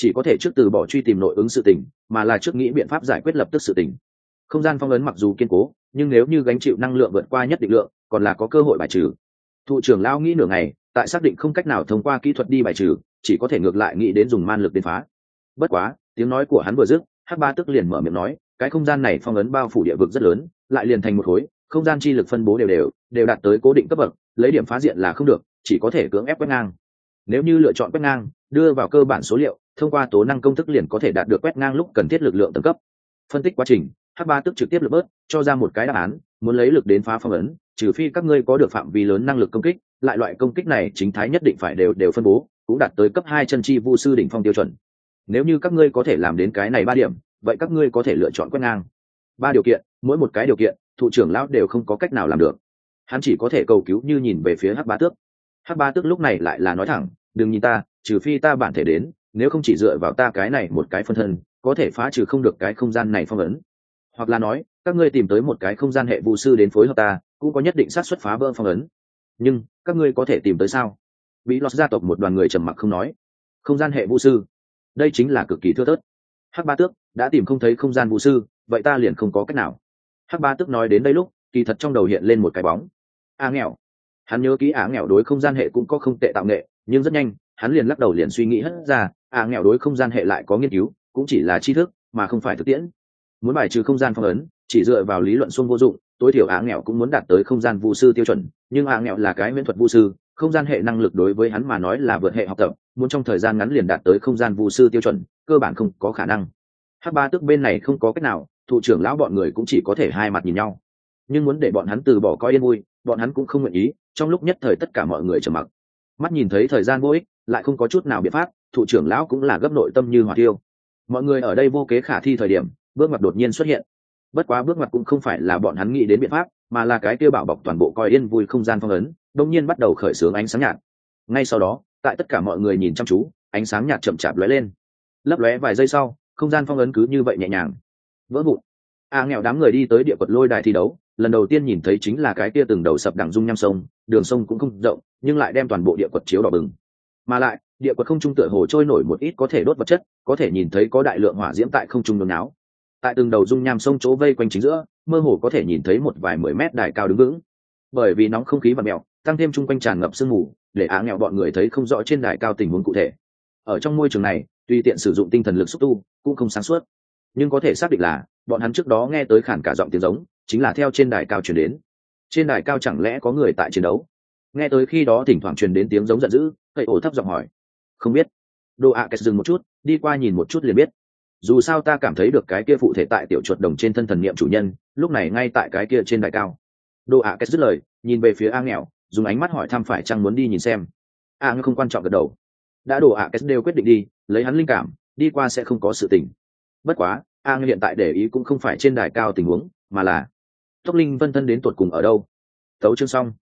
chỉ có thể trước từ bỏ truy tìm nội ứng sự tình, mà là trước nghĩ biện pháp giải quyết lập tức sự tình. Không gian phong ấn mặc dù kiên cố, nhưng nếu như gánh chịu năng lượng vượt qua nhất định lượng, còn là có cơ hội bài trừ. Thủ trưởng lão nghĩ nửa ngày, tại xác định không cách nào thông qua kỹ thuật đi bài trừ, chỉ có thể ngược lại nghĩ đến dùng man lực đến phá. Bất quá, tiếng nói của hắn vừa dứt, Hắc Ba Tức liền mở miệng nói, cái không gian này phong ấn bao phủ địa vực rất lớn, lại liền thành một khối, không gian chi lực phân bố đều đều, đều đạt tới cố định cấp bậc, lấy điểm phá diện là không được, chỉ có thể cưỡng ép quét ngang. Nếu như lựa chọn quét ngang, đưa vào cơ bản số liệu, thông qua tố năng công thức liền có thể đạt được quét ngang lúc cần thiết lực lượng tầng cấp. Phân tích quá trình, Hắc Ba Tức trực tiếp lược bớt, cho ra một cái đáp án, muốn lấy lực đến phá phong ấn, trừ phi các ngươi có được phạm vi lớn năng lực công kích, lại loại công kích này chính thái nhất định phải đều đều phân bố, cũng đạt tới cấp hai chân chi vu sư đỉnh phong tiêu chuẩn. Nếu như các ngươi có thể làm đến cái này ba điểm, vậy các ngươi có thể lựa chọn quét ngang. Ba điều kiện, mỗi một cái điều kiện, thủ trưởng lão đều không có cách nào làm được. Hắn chỉ có thể cầu cứu như nhìn về phía Hắc Ba Tước. Hắc Ba Tước lúc này lại là nói thẳng, đừng nhìn ta, trừ phi ta bản thể đến, nếu không chỉ dựa vào ta cái này một cái phân thân, có thể phá trừ không được cái không gian này phong ấn. Hoặc là nói, các ngươi tìm tới một cái không gian hệ vu sư đến phối hợp ta, cũng có nhất định xác suất phá vỡ phong ấn. Nhưng các ngươi có thể tìm tới sao? Bí lọt gia tộc một đoàn người trầm mặc không nói. Không gian hệ vu sư, đây chính là cực kỳ thưa thớt. Hắc Ba Tước đã tìm không thấy không gian vu sư, vậy ta liền không có cách nào. Hắc Ba Tước nói đến đây lúc, kỳ thật trong đầu hiện lên một cái bóng. A nghèo. Hắn nhớ kỹ Á nghèo đối không gian hệ cũng có không tệ tạo nghệ, nhưng rất nhanh, hắn liền lắc đầu liền suy nghĩ hết ra, Á nghèo đối không gian hệ lại có nghiên cứu, cũng chỉ là tri thức, mà không phải thực tiễn. Muốn bài trừ không gian phong ấn, chỉ dựa vào lý luận xuông vô dụng, tối thiểu Á nghèo cũng muốn đạt tới không gian vu sư tiêu chuẩn, nhưng Á nghèo là cái huyễn thuật vu sư, không gian hệ năng lực đối với hắn mà nói là vượt hệ học tập, muốn trong thời gian ngắn liền đạt tới không gian vu sư tiêu chuẩn, cơ bản không có khả năng. Hắc Ba Tước bên này không có cách nào, thủ trưởng lão bọn người cũng chỉ có thể hai mặt nhìn nhau. Nhưng muốn để bọn hắn từ bỏ coi yên vui, bọn hắn cũng không nguyện ý, trong lúc nhất thời tất cả mọi người trầm mặc. Mắt nhìn thấy thời gian vô ích, lại không có chút nào biện pháp, thủ trưởng lão cũng là gấp nội tâm như hỏa tiêu. Mọi người ở đây vô kế khả thi thời điểm, bước ngoặt đột nhiên xuất hiện. Bất quá bước ngoặt cũng không phải là bọn hắn nghĩ đến biện pháp, mà là cái kia bảo bọc toàn bộ coi yên vui không gian phong ấn, đột nhiên bắt đầu khởi xướng ánh sáng nhạt. Ngay sau đó, tại tất cả mọi người nhìn chăm chú, ánh sáng nhạt chậm chạp lóe lên. Lấp lóe vài giây sau, không gian phong ấn cứ như vậy nhẹ nhàng vỡ vụn. A nghèo đám người đi tới địa quật lôi đài thi đấu, lần đầu tiên nhìn thấy chính là cái kia từng đầu sập đằng dung nham sông, đường sông cũng không rộng, nhưng lại đem toàn bộ địa quật chiếu đỏ bừng. Mà lại, địa quật không trung tựa hồ trôi nổi một ít có thể đốt vật chất, có thể nhìn thấy có đại lượng hỏa diễm tại không trung nôn náo. Tại từng đầu dung nham sông chỗ vây quanh chính giữa, mơ hồ có thể nhìn thấy một vài mười mét đài cao đứng vững. Bởi vì nóng không khí và mèo, tăng thêm chung quanh tràn ngập sương mù, để Á nghèo bọn người thấy không rõ trên đài cao tình huống cụ thể. Ở trong môi trường này, tùy tiện sử dụng tinh thần lực xúc tu cũng không sáng suốt, nhưng có thể xác định là bọn hắn trước đó nghe tới khản cả giọng tiếng giống chính là theo trên đài cao truyền đến. Trên đài cao chẳng lẽ có người tại chiến đấu? Nghe tới khi đó thỉnh thoảng truyền đến tiếng giống giận dữ, cậy ổ thấp giọng hỏi. Không biết. Đồ ạ kẹt dừng một chút, đi qua nhìn một chút liền biết. Dù sao ta cảm thấy được cái kia phụ thể tại tiểu chuột đồng trên thân thần niệm chủ nhân, lúc này ngay tại cái kia trên đài cao. Đồ ạ kẹt dứt lời, nhìn về phía A nghèo, dùng ánh mắt hỏi thăm phải chăng muốn đi nhìn xem. A nghèo không quan trọng gật đầu. Đã đồ ạ kẹt đều quyết định đi, lấy hắn linh cảm, đi qua sẽ không có sự tình. Bất quá, A nghèo hiện tại để ý cũng không phải trên đài cao tình huống, mà là tốc linh vân thân đến tuột cùng ở đâu. Tấu chương xong.